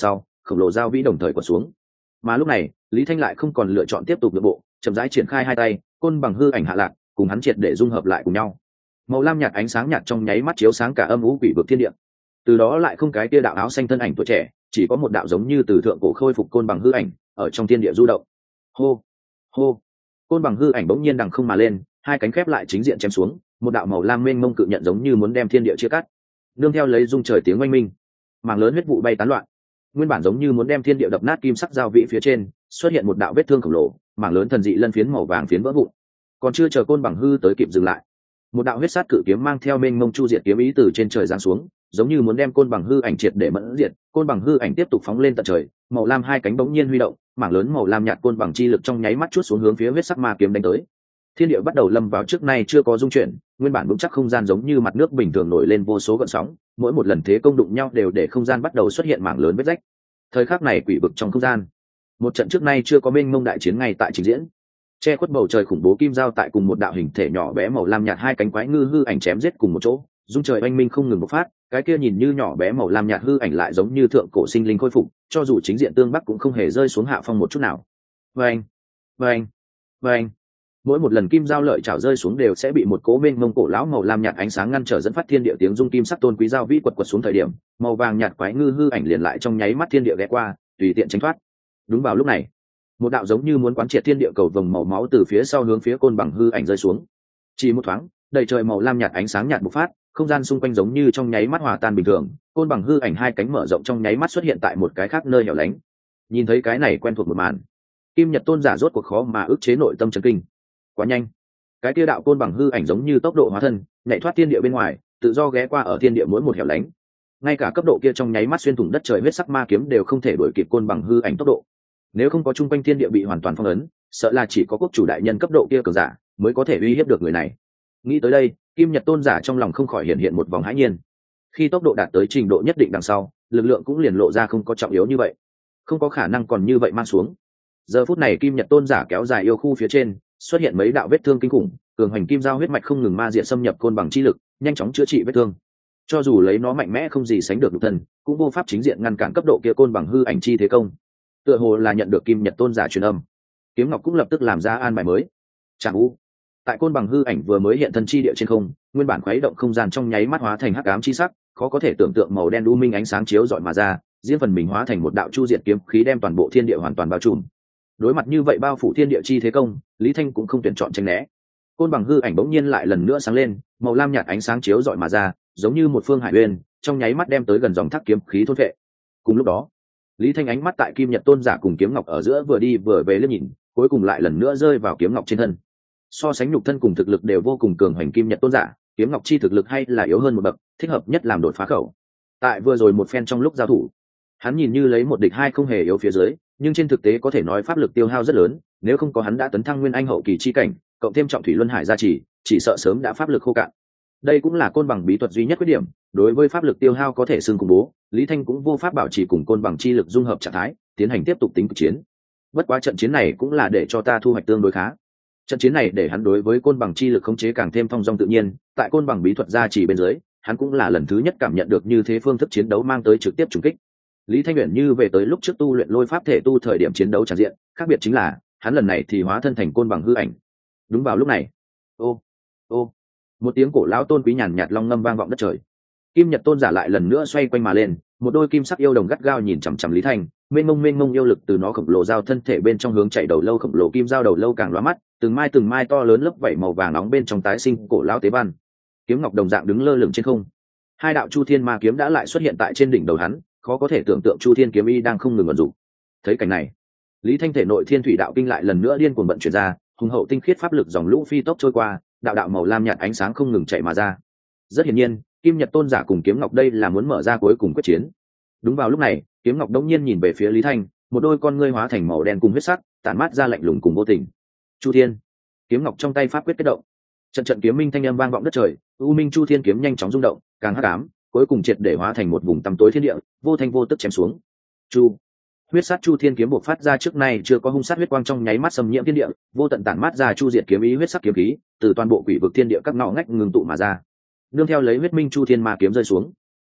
khổng lồ dao vĩ đồng thời quật xuống. Mà lúc này Lý Thanh lại không còn lựa chọn tiếp tục nội bộ, chậm rãi triển khai hai tay, côn bằng hư ảnh hạ lạc cùng hắn triệt để dung hợp lại cùng nhau. Màu lam nhạt ánh sáng nhạt trong nháy mắt chiếu sáng cả âm u quỷ vực thiên địa. Từ đó lại không cái kia đạo áo xanh thân ảnh tuổi trẻ, chỉ có một đạo giống như từ thượng cổ khôi phục côn bằng hư ảnh ở trong thiên địa du động. Hô, hô. Côn bằng hư ảnh bỗng nhiên đằng không mà lên, hai cánh khép lại chính diện chém xuống, một đạo màu lam mênh mông cự nhận giống như muốn đem thiên địa chia cắt. Nương theo lấy rung trời tiếng oanh minh, mảng lớn huyết vụ bay tán loạn. Nguyên bản giống như muốn đem thiên địa đập nát kim sắc giao vị phía trên, xuất hiện một đạo vết thương khổng lồ, mảng lớn thần dị lân phiến màu vàng phiến vỡ vụn. Còn chưa chờ côn bằng hư tới kịp dừng lại, một đạo huyết sát cự kiếm mang theo mênh mông chu diệt kiếm ý từ trên trời giáng xuống, giống như muốn đem côn bằng hư ảnh triệt để mẫn diệt. Côn bằng hư ảnh tiếp tục phóng lên tận trời, màu lam hai cánh bỗng nhiên huy động, mảng lớn màu lam nhạt côn bằng chi lực trong nháy mắt chuốt xuống hướng phía huyết sắc ma kiếm đánh tới. Thiên địa bắt đầu lâm vào trước nay chưa có dung chuyển, nguyên bản vững chắc không gian giống như mặt nước bình thường nổi lên vô số gợn sóng, mỗi một lần thế công đụng nhau đều để không gian bắt đầu xuất hiện mảng lớn vết rách. Thời khắc này quỷ vực trong không gian, một trận trước nay chưa có mênh mông đại chiến ngay tại trình diễn. Che khuất bầu trời khủng bố kim giao tại cùng một đạo hình thể nhỏ bé màu lam nhạt hai cánh quái ngư hư ảnh chém giết cùng một chỗ, dung trời oanh minh không ngừng bộc phát, cái kia nhìn như nhỏ bé màu lam nhạt hư ảnh lại giống như thượng cổ sinh linh khôi phục, cho dù chính diện tương bắc cũng không hề rơi xuống hạ phong một chút nào. Vâng, vâng, vâng. Mỗi một lần kim giao lợi chảo rơi xuống đều sẽ bị một cố mênh mông cổ lão màu lam nhạt ánh sáng ngăn trở, dẫn phát thiên địa tiếng rung kim sắc tôn quý giao vĩ quật quật xuống thời điểm, màu vàng nhạt quái ngư hư ảnh liền lại trong nháy mắt thiên địa ghé qua, tùy tiện tránh thoát. Đúng vào lúc này, một đạo giống như muốn quán triệt thiên địa cầu vồng màu máu từ phía sau hướng phía côn bằng hư ảnh rơi xuống. Chỉ một thoáng, đầy trời màu lam nhạt ánh sáng nhạt bộc phát, không gian xung quanh giống như trong nháy mắt hòa tan bình thường, côn bằng hư ảnh hai cánh mở rộng trong nháy mắt xuất hiện tại một cái khác nơi hẻo lánh. Nhìn thấy cái này quen thuộc một màn, Kim Nhật Tôn giả rốt cuộc khó mà ức chế nội tâm chấn kinh. Quá nhanh, cái kia đạo côn bằng hư ảnh giống như tốc độ hóa thân, nhảy thoát thiên địa bên ngoài, tự do ghé qua ở thiên địa mỗi một hẻo lánh. Ngay cả cấp độ kia trong nháy mắt xuyên thủng đất trời huyết sắc ma kiếm đều không thể đuổi kịp côn bằng hư ảnh tốc độ. Nếu không có trung quanh thiên địa bị hoàn toàn phong ấn, sợ là chỉ có quốc chủ đại nhân cấp độ kia cường giả mới có thể uy hiếp được người này. Nghĩ tới đây, Kim Nhật Tôn giả trong lòng không khỏi hiện hiện một vòng hãi nhiên. Khi tốc độ đạt tới trình độ nhất định đằng sau, lực lượng cũng liền lộ ra không có trọng yếu như vậy, không có khả năng còn như vậy mang xuống. Giờ phút này Kim Nhật Tôn giả kéo dài yêu khu phía trên, xuất hiện mấy đạo vết thương kinh khủng, cường hành kim giao huyết mạch không ngừng ma diệt xâm nhập côn bằng chi lực, nhanh chóng chữa trị vết thương. Cho dù lấy nó mạnh mẽ không gì sánh được nhục thân, cũng vô pháp chính diện ngăn cản cấp độ kia côn bằng hư ảnh chi thế công. Tựa hồ là nhận được Kim Nhật Tôn giả truyền âm, Kiếm Ngọc cũng lập tức làm ra an bài mới. Chạm u, tại côn bằng hư ảnh vừa mới hiện thân chi địa trên không, nguyên bản khuấy động không gian trong nháy mắt hóa thành hắc ám chi sắc, khó có thể tưởng tượng màu đen u minh ánh sáng chiếu rọi mà ra, riêng phần mình hóa thành một đạo chu diệt kiếm khí đem toàn bộ thiên địa hoàn toàn bao trùm. Đối mặt như vậy bao phủ thiên địa chi thế công, Lý Thanh cũng không tuyển chọn tránh né. Côn bằng hư ảnh bỗng nhiên lại lần nữa sáng lên, màu lam nhạt ánh sáng chiếu rọi mà ra, giống như một phương hải uyên, trong nháy mắt đem tới gần dòng thác kiếm khí thôn vệ. Cùng lúc đó, Lý Thanh ánh mắt tại Kim Nhật Tôn giả cùng Kiếm Ngọc ở giữa vừa đi vừa về liếc nhìn, cuối cùng lại lần nữa rơi vào Kiếm Ngọc trên thân. So sánh nhục thân cùng thực lực đều vô cùng cường hành Kim Nhật Tôn giả, Kiếm Ngọc chi thực lực hay là yếu hơn một bậc, thích hợp nhất làm đột phá khẩu. Tại vừa rồi một phen trong lúc giao thủ, hắn nhìn như lấy một địch hai không hề yếu phía dưới, nhưng trên thực tế có thể nói pháp lực tiêu hao rất lớn, nếu không có hắn đã tấn thăng nguyên anh hậu kỳ chi cảnh, cộng thêm trọng thủy luân hải gia trì, chỉ sợ sớm đã pháp lực khô cạn. Đây cũng là côn bằng bí thuật duy nhất khuyết điểm, đối với pháp lực tiêu hao có thể xương khủng bố, Lý Thanh cũng vô pháp bảo trì cùng côn bằng chi lực dung hợp trạng thái, tiến hành tiếp tục tính cực chiến. Bất quá trận chiến này cũng là để cho ta thu hoạch tương đối khá. Trận chiến này để hắn đối với côn bằng chi lực khống chế càng thêm phong dong tự nhiên, tại côn bằng bí thuật gia trì bên dưới, hắn cũng là lần thứ nhất cảm nhận được như thế phương thức chiến đấu mang tới trực tiếp trùng kích. Lý Thanh Uyển như về tới lúc trước tu luyện lôi pháp thể tu thời điểm chiến đấu tràn diện, khác biệt chính là hắn lần này thì hóa thân thành côn bằng hư ảnh. Đúng vào lúc này, ô ô một tiếng cổ lão tôn quý nhàn nhạt long ngâm vang vọng đất trời. Kim Nhật Tôn giả lại lần nữa xoay quanh mà lên, một đôi kim sắc yêu đồng gắt gao nhìn chằm chằm Lý Thanh, mênh mông mênh mông yêu lực từ nó khổng lồ giao thân thể bên trong hướng chạy đầu lâu khổng lồ kim giao đầu lâu càng lóa mắt, từng mai từng mai to lớn lớp vảy màu vàng nóng bên trong tái sinh cổ lão tế ban. Kiếm Ngọc đồng dạng đứng lơ lửng trên không. Hai đạo Chu Thiên Ma kiếm đã lại xuất hiện tại trên đỉnh đầu hắn, khó có thể tưởng tượng Chu Thiên kiếm y đang không ngừng vận dụng. Thấy cảnh này, Lý Thanh thể nội Thiên Thủy đạo kinh lại lần nữa điên cuồng vận chuyển ra, hùng hậu tinh khiết pháp lực dòng lũ phi tốc trôi qua, đạo đạo màu lam nhạt ánh sáng không ngừng chạy mà ra. Rất hiển nhiên, Kim Nhật Tôn giả cùng Kiếm Ngọc đây là muốn mở ra cuối cùng quyết chiến. Đúng vào lúc này, Kiếm Ngọc đống nhiên nhìn về phía Lý Thanh, một đôi con ngươi hóa thành màu đen cùng huyết sắc, tản mát ra lạnh lùng cùng vô tình. Chu Thiên, Kiếm Ngọc trong tay pháp quyết kết động. Trận trận kiếm minh thanh âm vang vọng đất trời, u minh Chu Thiên kiếm nhanh chóng rung động, càng hắc ám, cuối cùng triệt để hóa thành một vùng tăm tối thiên địa, vô thanh vô tức chém xuống. Chu, huyết sát Chu Thiên kiếm bộc phát ra trước nay chưa có hung sát huyết quang trong nháy mắt xâm nhiễm thiên địa, vô tận tản mát ra chu diệt kiếm ý huyết sắc kiếm khí, từ toàn bộ quỷ vực thiên địa các ngõ ngách ngừng tụ mà ra. Nương theo lấy huyết minh Chu Thiên ma kiếm rơi xuống,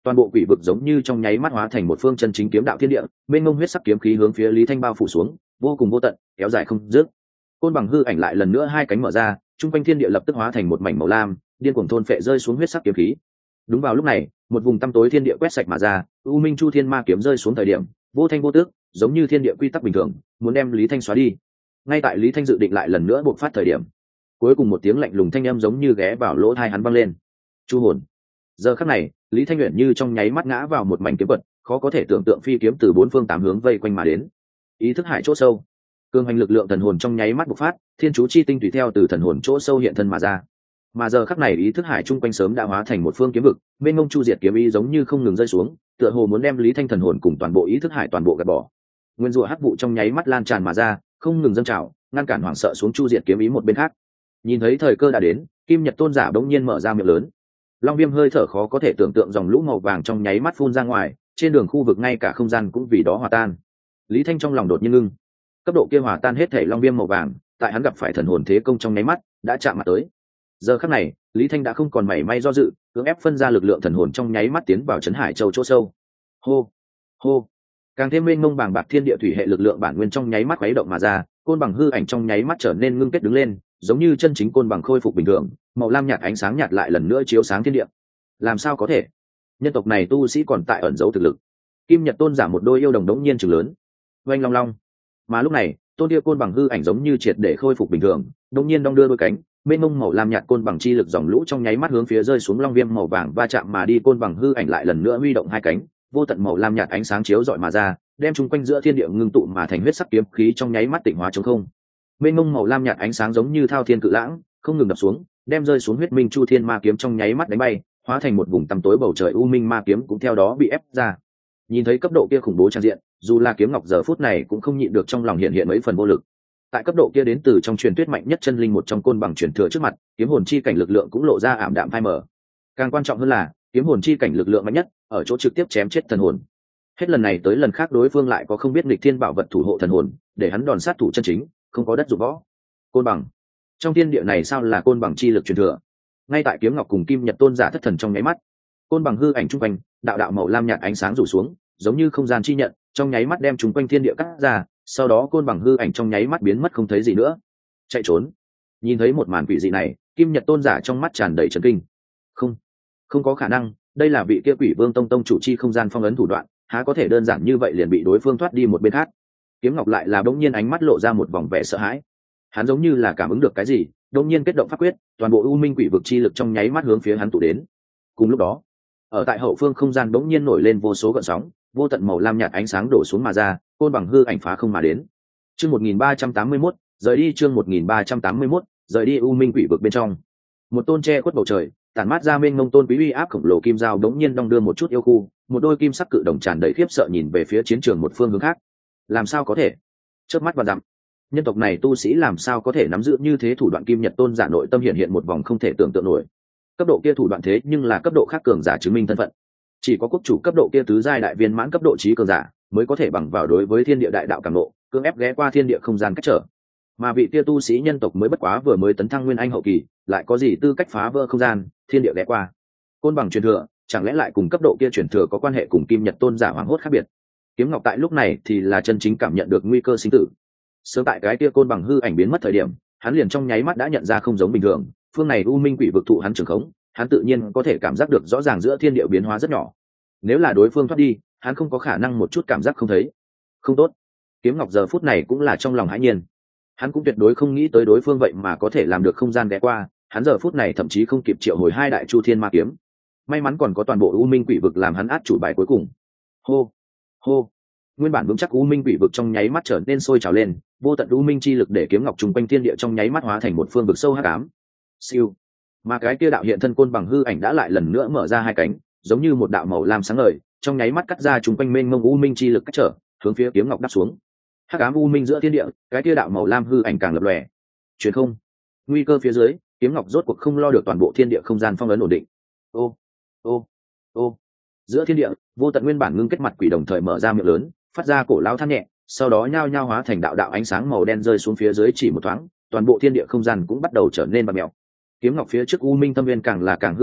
toàn bộ quỷ vực giống như trong nháy mắt hóa thành một phương chân chính kiếm đạo thiên địa, mênh mông huyết sắc kiếm khí hướng phía Lý Thanh bao phủ xuống, vô cùng vô tận, kéo dài không dứt. Côn bằng hư ảnh lại lần nữa hai cánh mở ra, trung quanh thiên địa lập tức hóa thành một mảnh màu lam, điên cuồng thôn phệ rơi xuống huyết sắc kiếm khí. Đúng vào lúc này, một vùng tăm tối thiên địa quét sạch mà ra, U Minh Chu Thiên Ma kiếm rơi xuống thời điểm, vô thanh vô tước, giống như thiên địa quy tắc bình thường, muốn đem Lý Thanh xóa đi. Ngay tại Lý Thanh dự định lại lần nữa bộc phát thời điểm, cuối cùng một tiếng lạnh lùng thanh âm giống như ghé vào lỗ tai hắn vang lên. Chu hồn. Giờ khắc này, Lý Thanh Uyển như trong nháy mắt ngã vào một mảnh kiếm vật, khó có thể tưởng tượng phi kiếm từ bốn phương tám hướng vây quanh mà đến. Ý thức hải chỗ sâu, cường hành lực lượng thần hồn trong nháy mắt bộc phát, thiên chú chi tinh tùy theo từ thần hồn chỗ sâu hiện thân mà ra. Mà giờ khắc này ý thức hải chung quanh sớm đã hóa thành một phương kiếm vực, bên ngông chu diệt kiếm ý giống như không ngừng rơi xuống, tựa hồ muốn đem Lý Thanh thần hồn cùng toàn bộ ý thức hải toàn bộ gạt bỏ. Nguyên rủa hắc vụ trong nháy mắt lan tràn mà ra, không ngừng dâng trào, ngăn cản hoảng sợ xuống chu diệt kiếm ý một bên khác. Nhìn thấy thời cơ đã đến, Kim Nhật Tôn giả bỗng nhiên mở ra miệng lớn. Long viêm hơi thở khó có thể tưởng tượng dòng lũ màu vàng trong nháy mắt phun ra ngoài, trên đường khu vực ngay cả không gian cũng vì đó hòa tan. Lý Thanh trong lòng đột nhiên ngưng, cấp độ kia hòa tan hết thể long viêm màu vàng, tại hắn gặp phải thần hồn thế công trong nháy mắt đã chạm mặt tới. Giờ khắc này, Lý Thanh đã không còn mảy may do dự, cưỡng ép phân ra lực lượng thần hồn trong nháy mắt tiến vào Trấn Hải Châu chỗ sâu. Hô, hô, càng thêm mênh mông bàng bạc thiên địa thủy hệ lực lượng bản nguyên trong nháy mắt khuấy động mà ra, côn bằng hư ảnh trong nháy mắt trở nên ngưng kết đứng lên, giống như chân chính côn bằng khôi phục bình thường, màu lam nhạt ánh sáng nhạt lại lần nữa chiếu sáng thiên địa. Làm sao có thể? Nhân tộc này tu sĩ còn tại ẩn giấu thực lực. Kim Nhật Tôn giả một đôi yêu đồng đống nhiên trừng lớn. Oanh long long. Mà lúc này, tôn địa côn bằng hư ảnh giống như triệt để khôi phục bình thường, đống nhiên đong đưa đôi cánh, bên mông màu lam nhạt côn bằng chi lực dòng lũ trong nháy mắt hướng phía rơi xuống long viêm màu vàng va chạm mà đi, côn bằng hư ảnh lại lần nữa huy động hai cánh, vô tận màu lam nhạt ánh sáng chiếu rọi mà ra, đem chúng quanh giữa thiên địa ngưng tụ mà thành huyết sắc kiếm khí trong nháy mắt tịnh hóa trống không. Bên mông màu lam nhạt ánh sáng giống như thao thiên cự lãng, không ngừng đập xuống, đem rơi xuống huyết minh chu thiên ma kiếm trong nháy mắt đánh bay, hóa thành một vùng tăm tối bầu trời u minh ma kiếm cũng theo đó bị ép ra. Nhìn thấy cấp độ kia khủng bố trang diện, dù là kiếm ngọc giờ phút này cũng không nhịn được trong lòng hiện hiện mấy phần vô lực. Tại cấp độ kia đến từ trong truyền thuyết mạnh nhất chân linh một trong côn bằng truyền thừa trước mặt, kiếm hồn chi cảnh lực lượng cũng lộ ra ảm đạm phai mờ. Càng quan trọng hơn là, kiếm hồn chi cảnh lực lượng mạnh nhất ở chỗ trực tiếp chém chết thần hồn. Hết lần này tới lần khác đối phương lại có không biết nghịch thiên bảo vật thủ hộ thần hồn, để hắn đòn sát thủ chân chính, không có đất dụng võ. Côn bằng, trong thiên địa này sao là côn bằng chi lực truyền thừa? Ngay tại kiếm ngọc cùng Kim Nhật Tôn giả thất thần trong nháy mắt, côn bằng hư ảnh trung quanh, đạo đạo màu lam nhạt ánh sáng rủ xuống, giống như không gian chi nhận, trong nháy mắt đem chúng quanh thiên địa cắt ra, sau đó côn bằng hư ảnh trong nháy mắt biến mất không thấy gì nữa. Chạy trốn. Nhìn thấy một màn quỷ dị này, Kim Nhật Tôn giả trong mắt tràn đầy chấn kinh. Không, không có khả năng, đây là vị kia Quỷ Vương Tông tông chủ chi không gian phong ấn thủ đoạn, há có thể đơn giản như vậy liền bị đối phương thoát đi một bên khác. Kiếm ngọc lại là đống nhiên ánh mắt lộ ra một vòng vẻ sợ hãi. Hắn giống như là cảm ứng được cái gì, đống nhiên kết động pháp quyết, toàn bộ u minh quỷ vực chi lực trong nháy mắt hướng phía hắn tụ đến. Cùng lúc đó, ở tại hậu phương không gian đống nhiên nổi lên vô số gợn sóng, vô tận màu lam nhạt ánh sáng đổ xuống mà ra, côn bằng hư ảnh phá không mà đến. Chương một nghìn ba trăm tám mươi mốt, rời đi chương một nghìn ba trăm tám mươi mốt, rời đi u minh quỷ vực bên trong. Một tôn che khuất bầu trời, tản mát ra mênh mông tôn quý uy áp khổng lồ kim dao đống nhiên đong đưa một chút yêu khu, một đôi kim sắc cự đồng tràn đầy khiếp sợ nhìn về phía chiến trường một phương hướng khác. Làm sao có thể? Chớp mắt và dặm, nhân tộc này tu sĩ làm sao có thể nắm giữ như thế thủ đoạn? Kim Nhật Tôn giả nội tâm hiện hiện một vòng không thể tưởng tượng nổi. Cấp độ kia thủ đoạn thế nhưng là cấp độ khác cường giả chứng minh thân phận. Chỉ có quốc chủ cấp độ kia tứ giai đại viên mãn cấp độ trí cường giả mới có thể bằng vào đối với thiên địa đại đạo cảm nộ, cưỡng ép ghé qua thiên địa không gian cách trở. Mà vị kia tu sĩ nhân tộc mới bất quá vừa mới tấn thăng nguyên anh hậu kỳ, lại có gì tư cách phá vỡ không gian, thiên địa ghé qua? Côn bằng truyền thừa, chẳng lẽ lại cùng cấp độ kia truyền thừa có quan hệ? Cùng Kim Nhật Tôn giả hoảng hốt khác biệt. Kiếm ngọc tại lúc này thì là chân chính cảm nhận được nguy cơ sinh tử. Sớm tại cái kia côn bằng hư ảnh biến mất thời điểm, hắn liền trong nháy mắt đã nhận ra không giống bình thường, phương này u minh quỷ vực thụ hắn trường khống, hắn tự nhiên có thể cảm giác được rõ ràng giữa thiên địa biến hóa rất nhỏ. Nếu là đối phương thoát đi, hắn không có khả năng một chút cảm giác không thấy. Không tốt. Kiếm ngọc giờ phút này cũng là trong lòng hãi nhiên. Hắn cũng tuyệt đối không nghĩ tới đối phương vậy mà có thể làm được không gian ghé qua, hắn giờ phút này thậm chí không kịp triệu hồi hai đại chu thiên ma kiếm. May mắn còn có toàn bộ u minh quỷ vực làm hắn át chủ bài cuối cùng. Hô, hô. Nguyên bản vững chắc u minh quỷ vực trong nháy mắt trở nên sôi trào lên, vô tận u minh chi lực để kiếm ngọc trùng quanh thiên địa trong nháy mắt hóa thành một phương vực sâu hắc ám. Siêu. Mà cái kia đạo hiện thân côn bằng hư ảnh đã lại lần nữa mở ra hai cánh, giống như một đạo màu lam sáng ngời, trong nháy mắt cắt ra trùng quanh mênh mông u minh chi lực cách trở, hướng phía kiếm ngọc đáp xuống. Hắc ám u minh giữa thiên địa, cái kia đạo màu lam hư ảnh càng lập lòe. Truyền không. Nguy cơ phía dưới, kiếm ngọc rốt cuộc không lo được toàn bộ thiên địa không gian phong ấn ổn định. Ô, ô, ô. Giữa thiên địa, vô tận nguyên bản ngưng kết mặt quỷ đồng thời mở ra miệng lớn, phát ra cổ lão than nhẹ, sau đó nhao nhao hóa thành đạo đạo ánh sáng màu đen rơi xuống phía dưới, chỉ một thoáng, toàn bộ thiên địa không gian cũng bắt đầu trở nên bạt mèo. Kiếm ngọc phía trước u minh tâm nguyên càng là càng hư ảo,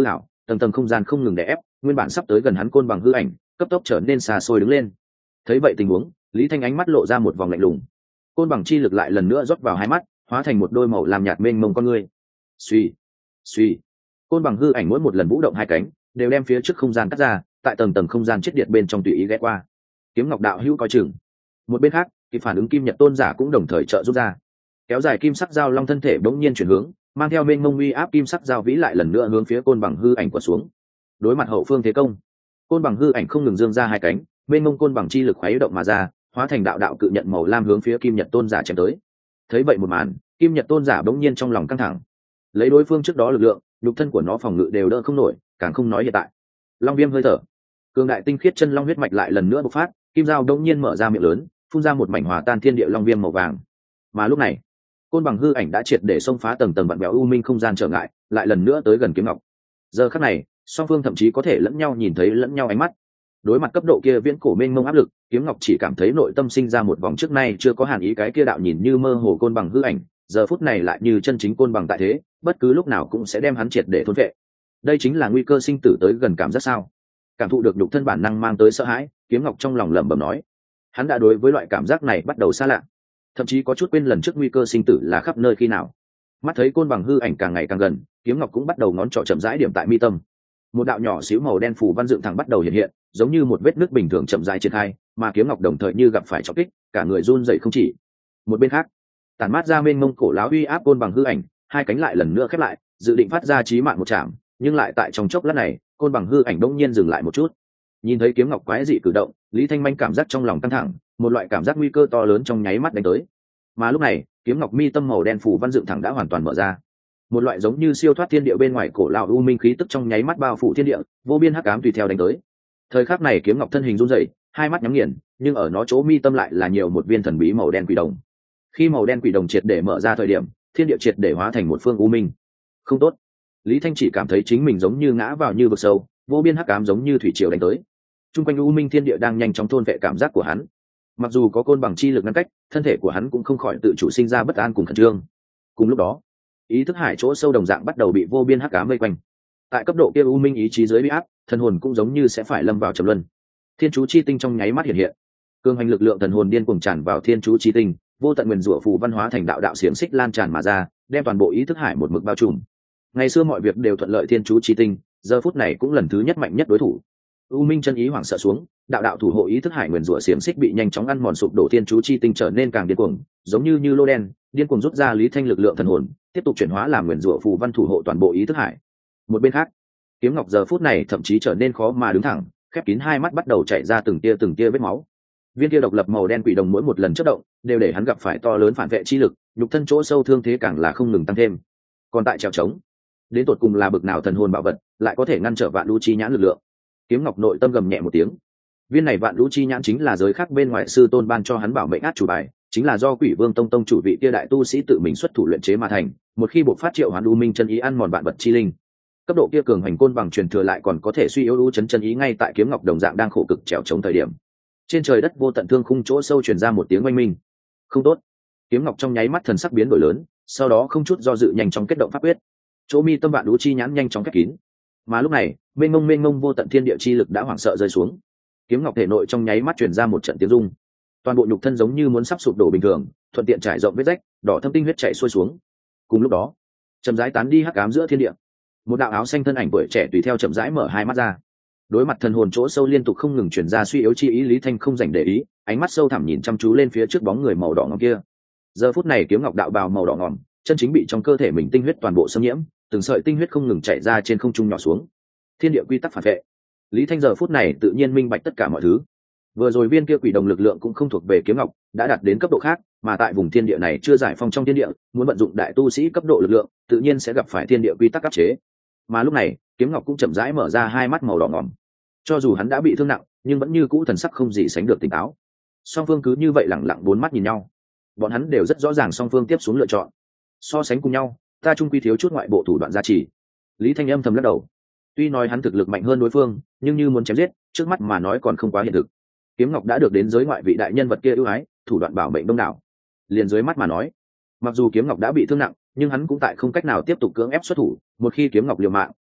tầng tầng không gian không ngừng đè ép, nguyên bản sắp tới gần hắn côn bằng hư ảnh cấp tốc trở nên xa xôi đứng lên. Thấy vậy tình huống, Lý Thanh ánh mắt lộ ra một vòng lạnh lùng. Côn bằng chi lực lại lần nữa rót vào hai mắt, hóa thành một đôi màu làm nhạt mênh mông con ngươi. Suy, suy, côn bằng hư ảnh mỗi một lần vũ động hai cánh, đều đem phía trước không gian cắt ra, tại tầng tầng không gian chết điện bên trong tùy ý ghé qua. Kiếm Ngọc đạo hữu coi chừng. Một bên khác, kịp phản ứng Kim Nhật tôn giả cũng đồng thời trợ giúp ra. Kéo dài kim sắc dao long thân thể bỗng nhiên chuyển hướng, mang theo mênh mông uy áp kim sắc dao vĩ lại lần nữa hướng phía côn bằng hư ảnh quật xuống. Đối mặt hậu phương thế công, côn bằng hư ảnh không ngừng dương ra hai cánh, mênh mông côn bằng chi lực khuấy động mà ra, hóa thành đạo đạo cự nhận màu lam hướng phía Kim Nhật tôn giả chém tới. Thấy vậy một màn, Kim Nhật tôn giả bỗng nhiên trong lòng căng thẳng. Lấy đối phương trước đó lực lượng, nhục thân của nó phòng ngự đều đỡ không nổi, càng không nói hiện tại. Long viêm hơi thở, cường đại tinh khiết chân long huyết mạch lại lần nữa bộc phát, kim dao bỗng nhiên mở ra miệng lớn, phun ra một mảnh hòa tan thiên địa long viêm màu vàng. Mà lúc này, côn bằng hư ảnh đã triệt để xông phá tầng tầng vặn vẹo u minh không gian trở ngại, lại lần nữa tới gần Kiếm Ngọc. Giờ khắc này, song phương thậm chí có thể lẫn nhau nhìn thấy lẫn nhau ánh mắt. Đối mặt cấp độ kia viễn cổ mênh mông áp lực, Kiếm Ngọc chỉ cảm thấy nội tâm sinh ra một vòng trước nay chưa có hàn ý, cái kia đạo nhìn như mơ hồ côn bằng hư ảnh, giờ phút này lại như chân chính côn bằng tại thế, bất cứ lúc nào cũng sẽ đem hắn triệt để thôn vệ. Đây chính là nguy cơ sinh tử tới gần cảm giác sao? Cảm thụ được nhục thân bản năng mang tới sợ hãi, Kiếm Ngọc trong lòng lẩm bẩm nói. Hắn đã đối với loại cảm giác này bắt đầu xa lạ, thậm chí có chút quên lần trước nguy cơ sinh tử là khắp nơi khi nào. Mắt thấy côn bằng hư ảnh càng ngày càng gần, Kiếm Ngọc cũng bắt đầu ngón trỏ chậm rãi điểm tại mi tâm. Một đạo nhỏ xíu màu đen phủ văn dựng thẳng bắt đầu hiện hiện, giống như một vết nước bình thường chậm rãi triển khai, mà Kiếm Ngọc đồng thời như gặp phải trọng kích, cả người run rẩy không chỉ. Một bên khác, tản mát ra mênh mông cổ láo uy áp côn bằng hư ảnh, hai cánh lại lần nữa khép lại, dự định phát ra chí mạng một chạm, nhưng lại tại trong chốc lát này, côn bằng hư ảnh đống nhiên dừng lại một chút. Nhìn thấy Kiếm Ngọc quái dị cử động, Lý Thanh Manh cảm giác trong lòng căng thẳng, một loại cảm giác nguy cơ to lớn trong nháy mắt đánh tới. Mà lúc này, Kiếm Ngọc mi tâm màu đen phủ văn dựng thẳng đã hoàn toàn mở ra. Một loại giống như siêu thoát thiên địa bên ngoài cổ lão u minh khí tức trong nháy mắt bao phủ thiên địa, vô biên hắc ám tùy theo đánh tới. Thời khắc này Kiếm Ngọc thân hình run rẩy, hai mắt nhắm nghiền, nhưng ở nó chỗ mi tâm lại là nhiều một viên thần bí màu đen quỷ đồng. Khi màu đen quỷ đồng triệt để mở ra thời điểm, thiên địa triệt để hóa thành một phương u minh. Không tốt. Lý Thanh chỉ cảm thấy chính mình giống như ngã vào như vực sâu, vô biên hắc ám giống như thủy triều đánh tới. Trung quanh u minh thiên địa đang nhanh chóng thôn vệ cảm giác của hắn. Mặc dù có côn bằng chi lực ngăn cách, thân thể của hắn cũng không khỏi tự chủ sinh ra bất an cùng khẩn trương. Cùng lúc đó, ý thức hải chỗ sâu đồng dạng bắt đầu bị vô biên hắc ám vây quanh. Tại cấp độ kia u minh ý chí dưới bị áp, thần hồn cũng giống như sẽ phải lâm vào trầm luân. Thiên chú chi tinh trong nháy mắt hiện hiện, cường hành lực lượng thần hồn điên cuồng tràn vào thiên chú chi tinh, vô tận nguyên rủa phù văn hóa thành đạo đạo xiềng xích lan tràn mà ra, đem toàn bộ ý thức hải một mực bao trùm. Ngày xưa mọi việc đều thuận lợi thiên chú chi tinh, giờ phút này cũng lần thứ nhất mạnh nhất đối thủ. U minh chân ý hoảng sợ xuống, đạo đạo thủ hộ ý thức hải nguyên rủa xiềng xích bị nhanh chóng ăn mòn sụp đổ, thiên chú chi tinh trở nên càng điên cuồng, giống như như lô đen, điên cuồng rút ra Lý Thanh lực lượng thần hồn, tiếp tục chuyển hóa làm nguyên rủa phù văn thủ hộ toàn bộ ý thức hải. Một bên khác, Kiếm Ngọc giờ phút này thậm chí trở nên khó mà đứng thẳng, khép kín hai mắt bắt đầu chảy ra từng tia từng tia vết máu. Viên kia độc lập màu đen quỷ đồng mỗi một lần chớp động, đều để hắn gặp phải to lớn phản vệ chi lực, nhục thân chỗ sâu thương thế càng là không ngừng tăng thêm. Còn tại trèo trống, đến tột cùng là bực nào thần hồn bạo vật, lại có thể ngăn trở vạn lũ chi nhãn lực lượng. Kiếm Ngọc nội tâm gầm nhẹ một tiếng. Viên này vạn lũ chi nhãn chính là giới khác bên ngoài sư tôn ban cho hắn bảo mệnh át chủ bài, chính là do Quỷ Vương Tông tông chủ vị kia đại tu sĩ tự mình xuất thủ luyện chế mà thành, một khi bộc phát triệu hoán u minh chân ý ăn mòn vạn vật chi linh. Cấp độ kia cường hành côn bằng truyền thừa lại còn có thể suy yếu u chấn chân ý ngay tại Kiếm Ngọc đồng dạng đang khổ cực trèo chống thời điểm. Trên trời đất vô tận thương khung chỗ sâu truyền ra một tiếng oanh minh. Không tốt. Kiếm Ngọc trong nháy mắt thần sắc biến đổi lớn, sau đó không chút do dự nhanh chóng kết động pháp quyết. Chỗ mi tâm vạn lũ chi nhãn nhanh chóng khép kín. Mà lúc này, mênh mông mênh mông vô tận thiên địa chi lực đã hoảng sợ rơi xuống. Kiếm Ngọc thể nội trong nháy mắt truyền ra một trận tiếng rung, toàn bộ nhục thân giống như muốn sắp sụp đổ bình thường, thuận tiện trải rộng vết rách, đỏ thâm tinh huyết chảy xuôi xuống. Cùng lúc đó, chậm rãi tán đi hắc ám giữa thiên địa, một đạo áo xanh thân ảnh tuổi trẻ tùy theo chậm rãi mở hai mắt ra. Đối mặt thần hồn chỗ sâu liên tục không ngừng truyền ra suy yếu chi ý, Lý Thanh không dành để ý, ánh mắt sâu thẳm nhìn chăm chú lên phía trước bóng người màu đỏ ngòm kia. Giờ phút này Kiếm Ngọc đạo bào màu đỏ ngòm, chân chính bị trong cơ thể mình tinh huyết toàn bộ xâm nhiễm, từng sợi tinh huyết không ngừng chảy ra trên không trung nhỏ xuống. Thiên địa quy tắc phản vệ. Lý Thanh giờ phút này tự nhiên minh bạch tất cả mọi thứ. Vừa rồi viên kia quỷ đồng lực lượng cũng không thuộc về Kiếm Ngọc, đã đạt đến cấp độ khác, mà tại vùng thiên địa này chưa giải phong trong thiên địa, muốn vận dụng đại tu sĩ cấp độ lực lượng, tự nhiên sẽ gặp phải thiên địa quy tắc áp chế. Mà lúc này, Kiếm Ngọc cũng chậm rãi mở ra hai mắt màu đỏ ngòm. Cho dù hắn đã bị thương nặng, nhưng vẫn như cũ thần sắc không gì sánh được tỉnh táo. Song phương cứ như vậy lẳng lặng bốn mắt nhìn nhau. Bọn hắn đều rất rõ ràng song phương tiếp xuống lựa chọn. So sánh cùng nhau, ta chung quy thiếu chút ngoại bộ thủ đoạn gia trì. Lý Thanh âm thầm lắc đầu. Tuy nói hắn thực lực mạnh hơn đối phương, nhưng như muốn chém giết, trước mắt mà nói còn không quá hiện thực. Kiếm Ngọc đã được đến giới ngoại vị đại nhân vật kia ưu ái, thủ đoạn bảo mệnh đông đảo. Liền dưới mắt mà nói, mặc dù Kiếm Ngọc đã bị thương nặng, nhưng hắn cũng tại không cách nào tiếp tục cưỡng ép xuất thủ, một khi Kiếm Ngọc liều mạng,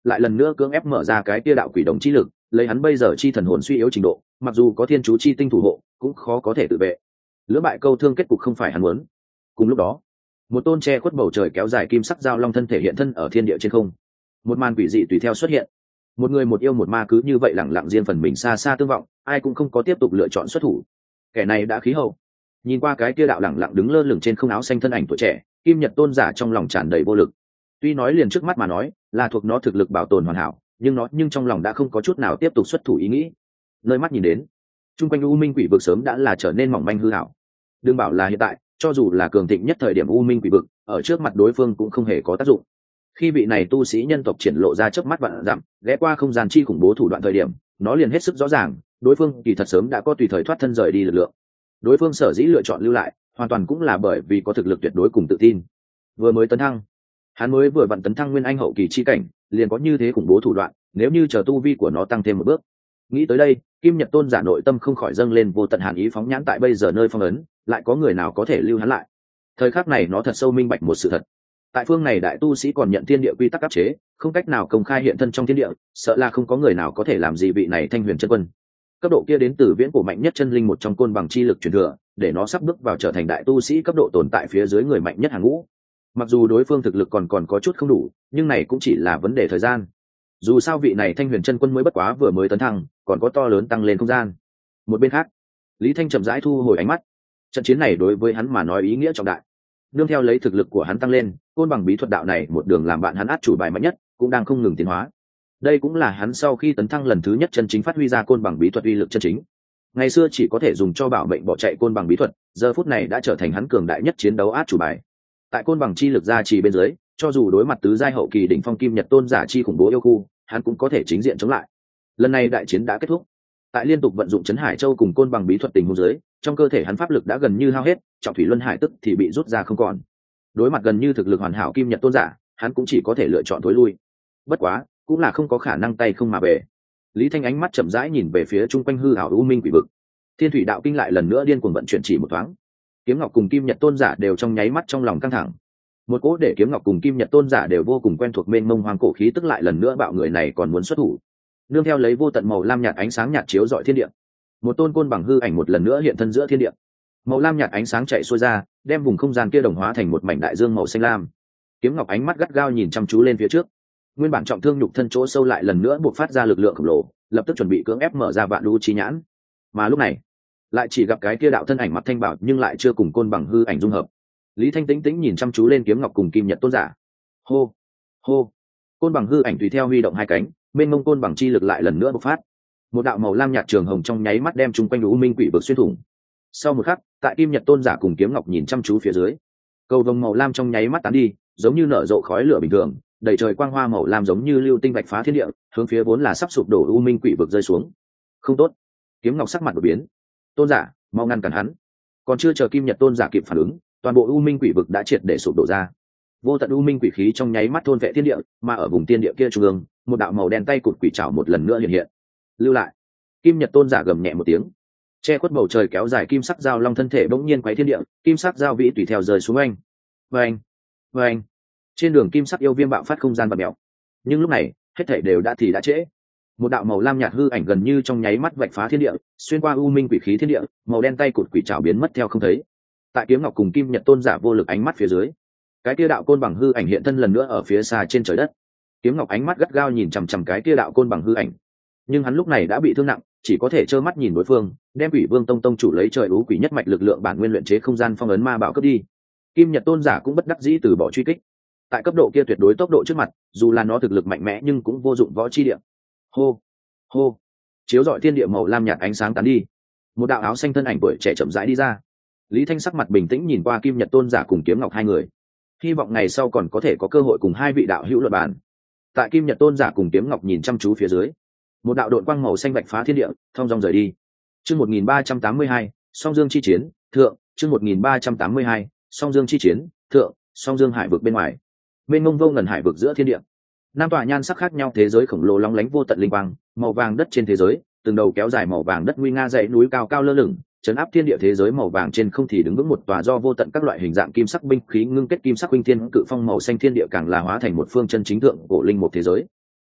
lại lần nữa cưỡng ép mở ra cái kia đạo quỷ đồng chi lực, lấy hắn bây giờ chi thần hồn suy yếu trình độ, mặc dù có thiên chú chi tinh thủ hộ cũng khó có thể tự vệ. Lưỡng bại câu thương kết cục không phải hắn muốn. Cùng lúc đó, một tôn che khuất bầu trời kéo dài kim sắc giao long thân thể hiện thân ở thiên địa trên không. Một màn quỷ dị tùy theo xuất hiện. Một người một yêu một ma cứ như vậy lẳng lặng riêng phần mình xa xa tương vọng, ai cũng không có tiếp tục lựa chọn xuất thủ. Kẻ này đã khí hậu. Nhìn qua cái kia đạo lẳng lặng đứng lơ lửng trên không áo xanh thân ảnh tuổi trẻ, Kim Nhật tôn giả trong lòng tràn đầy vô lực. Tuy nói liền trước mắt mà nói là thuộc nó thực lực bảo tồn hoàn hảo, nhưng nó nhưng trong lòng đã không có chút nào tiếp tục xuất thủ ý nghĩ. Nơi mắt nhìn đến, chung quanh u minh quỷ vực sớm đã là trở nên mỏng manh hư hảo. Đừng bảo là hiện tại, cho dù là cường thịnh nhất thời điểm u minh quỷ vực, ở trước mặt đối phương cũng không hề có tác dụng. Khi vị này tu sĩ nhân tộc triển lộ ra chớp mắt vạn dặm, ghé qua không gian chi khủng bố thủ đoạn thời điểm, nó liền hết sức rõ ràng, đối phương kỳ thật sớm đã có tùy thời thoát thân rời đi lực lượng. Đối phương sở dĩ lựa chọn lưu lại, hoàn toàn cũng là bởi vì có thực lực tuyệt đối cùng tự tin. Vừa mới tấn thăng, hắn mới vừa vặn tấn thăng nguyên anh hậu kỳ chi cảnh, liền có như thế khủng bố thủ đoạn, nếu như chờ tu vi của nó tăng thêm một bước. Nghĩ tới đây, Kim Nhật tôn giả nội tâm không khỏi dâng lên vô tận hàn ý phóng nhãn tại bây giờ nơi phong ấn, lại có người nào có thể lưu hắn lại. Thời khắc này nó thật sâu minh bạch một sự thật. Tại phương này đại tu sĩ còn nhận thiên địa quy tắc áp chế, không cách nào công khai hiện thân trong thiên địa, sợ là không có người nào có thể làm gì vị này Thanh Huyền chân quân. Cấp độ kia đến từ viễn cổ mạnh nhất chân linh một trong côn bằng chi lực truyền thừa, để nó sắp bước vào trở thành đại tu sĩ cấp độ tồn tại phía dưới người mạnh nhất hàng ngũ. Mặc dù đối phương thực lực còn còn có chút không đủ, nhưng này cũng chỉ là vấn đề thời gian. Dù sao vị này Thanh Huyền chân quân mới bất quá vừa mới tấn thăng, còn có to lớn tăng lên không gian. Một bên khác, Lý Thanh chậm rãi thu hồi ánh mắt. Trận chiến này đối với hắn mà nói ý nghĩa trọng đại. Nương theo lấy thực lực của hắn tăng lên, côn bằng bí thuật đạo này một đường làm bạn hắn át chủ bài mạnh nhất, cũng đang không ngừng tiến hóa. Đây cũng là hắn sau khi tấn thăng lần thứ nhất chân chính phát huy ra côn bằng bí thuật uy lực chân chính. Ngày xưa chỉ có thể dùng cho bảo mệnh bỏ chạy côn bằng bí thuật, giờ phút này đã trở thành hắn cường đại nhất chiến đấu át chủ bài. Tại côn bằng chi lực gia trì bên dưới, cho dù đối mặt tứ giai hậu kỳ đỉnh phong Kim Nhật tôn giả chi khủng bố yêu khu, hắn cũng có thể chính diện chống lại. Lần này đại chiến đã kết thúc. Tại liên tục vận dụng chấn hải châu cùng côn bằng bí thuật tình huống dưới, trong cơ thể hắn pháp lực đã gần như hao hết, trọng thủy luân hải tức thì bị rút ra không còn. Đối mặt gần như thực lực hoàn hảo Kim Nhật tôn giả, hắn cũng chỉ có thể lựa chọn thối lui. Bất quá, cũng là không có khả năng tay không mà về. Lý Thanh ánh mắt chậm rãi nhìn về phía trung quanh hư ảo u minh quỷ vực. Thiên thủy đạo kinh lại lần nữa điên cuồng vận chuyển chỉ một thoáng. Kiếm Ngọc cùng Kim Nhật tôn giả đều trong nháy mắt trong lòng căng thẳng. Một cỗ để Kiếm Ngọc cùng Kim Nhật tôn giả đều vô cùng quen thuộc mênh mông hoang cổ khí tức lại lần nữa bạo người này còn muốn xuất thủ. Nương theo lấy vô tận màu lam nhạt ánh sáng nhạt chiếu rọi thiên địa, một tôn côn bằng hư ảnh một lần nữa hiện thân giữa thiên địa. Màu lam nhạt ánh sáng chạy xuôi ra, đem vùng không gian kia đồng hóa thành một mảnh đại dương màu xanh lam. Kiếm Ngọc ánh mắt gắt gao nhìn chăm chú lên phía trước. Nguyên bản trọng thương nhục thân chỗ sâu lại lần nữa buộc phát ra lực lượng khổng lồ, lập tức chuẩn bị cưỡng ép mở ra vạn đu chi nhãn. Mà lúc này, lại chỉ gặp cái kia đạo thân ảnh mặt thanh bảo nhưng lại chưa cùng côn bằng hư ảnh dung hợp. Lý Thanh tĩnh tĩnh nhìn chăm chú lên Kiếm Ngọc cùng Kim Nhật tôn giả. Hô, hô. Côn bằng hư ảnh tùy theo huy động hai cánh, bên mông côn bằng chi lực lại lần nữa bộc phát. Một đạo màu lam nhạt trường hồng trong nháy mắt đem chung quanh u minh quỷ vực xuyên thủng. Sau một khắc, tại Kim Nhật tôn giả cùng Kiếm Ngọc nhìn chăm chú phía dưới, cầu vồng màu lam trong nháy mắt tán đi, giống như nở rộ khói lửa bình thường, đầy trời quang hoa màu lam giống như lưu tinh vạch phá thiên địa, hướng phía vốn là sắp sụp đổ u minh quỷ vực rơi xuống. Không tốt! Kiếm Ngọc sắc mặt đổi biến. Tôn giả, mau ngăn cản hắn! Còn chưa chờ Kim Nhật tôn giả kịp phản ứng, toàn bộ u minh quỷ vực đã triệt để sụp đổ ra. Vô tận u minh quỷ khí trong nháy mắt thôn vệ thiên địa, mà ở vùng thiên địa kia trung ương, một đạo màu đen tay cụt quỷ trảo một lần nữa hiện hiện. Lưu lại! Kim Nhật tôn giả gầm nhẹ một tiếng. Che khuất bầu trời kéo dài kim sắc dao long thân thể bỗng nhiên quấy thiên địa, kim sắc dao vĩ tùy theo rơi xuống anh. Vâng, vâng. Trên đường kim sắc yêu viêm bạo phát không gian bật mèo. Nhưng lúc này, hết thảy đều đã thì đã trễ. Một đạo màu lam nhạt hư ảnh gần như trong nháy mắt vạch phá thiên địa, xuyên qua u minh quỷ khí thiên địa, màu đen tay cụt quỷ trảo biến mất theo không thấy. Tại Kiếm Ngọc cùng Kim Nhật tôn giả vô lực ánh mắt phía dưới, cái kia đạo côn bằng hư ảnh hiện thân lần nữa ở phía xa trên trời đất. Kiếm Ngọc ánh mắt gắt gao nhìn chằm chằm cái kia đạo côn bằng hư ảnh, nhưng hắn lúc này đã bị thương nặng, chỉ có thể trơ mắt nhìn đối phương đem Quỷ Vương Tông tông chủ lấy trời ú quỷ nhất mạch lực lượng bản nguyên luyện chế không gian phong ấn ma bảo cướp đi. Kim Nhật tôn giả cũng bất đắc dĩ từ bỏ truy kích. Tại cấp độ kia tuyệt đối tốc độ trước mặt, dù là nó thực lực mạnh mẽ nhưng cũng vô dụng võ chi địa. Hô, hô, chiếu rọi thiên địa màu lam nhạt ánh sáng tán đi. Một đạo áo xanh thân ảnh tuổi trẻ chậm rãi đi ra. Lý Thanh sắc mặt bình tĩnh nhìn qua Kim Nhật tôn giả cùng Kiếm Ngọc hai người, hy vọng ngày sau còn có thể có cơ hội cùng hai vị đạo hữu luận bàn. Tại Kim Nhật tôn giả cùng Kiếm Ngọc nhìn chăm chú phía dưới, một đạo đội quang màu xanh bạch phá thiên địa, thông dong rời đi. Chương một nghìn ba trăm tám mươi hai, Song Dương chi chiến, thượng, chương một nghìn ba trăm tám mươi hai, Song Dương chi chiến, thượng, Song Dương hải vực bên ngoài. Mênh mông vô ngần hải vực giữa thiên địa. Năm tòa nhan sắc khác nhau thế giới khổng lồ lóng lánh vô tận linh quang, màu vàng đất trên thế giới, từng đầu kéo dài màu vàng đất nguy nga dãy núi cao cao lơ lửng, trấn áp thiên địa thế giới màu vàng trên không thì đứng vững một tòa do vô tận các loại hình dạng kim sắc binh khí ngưng kết kim sắc huynh thiên cự phong màu xanh thiên địa càng là hóa thành một phương chân chính thượng cổ linh một thế giới.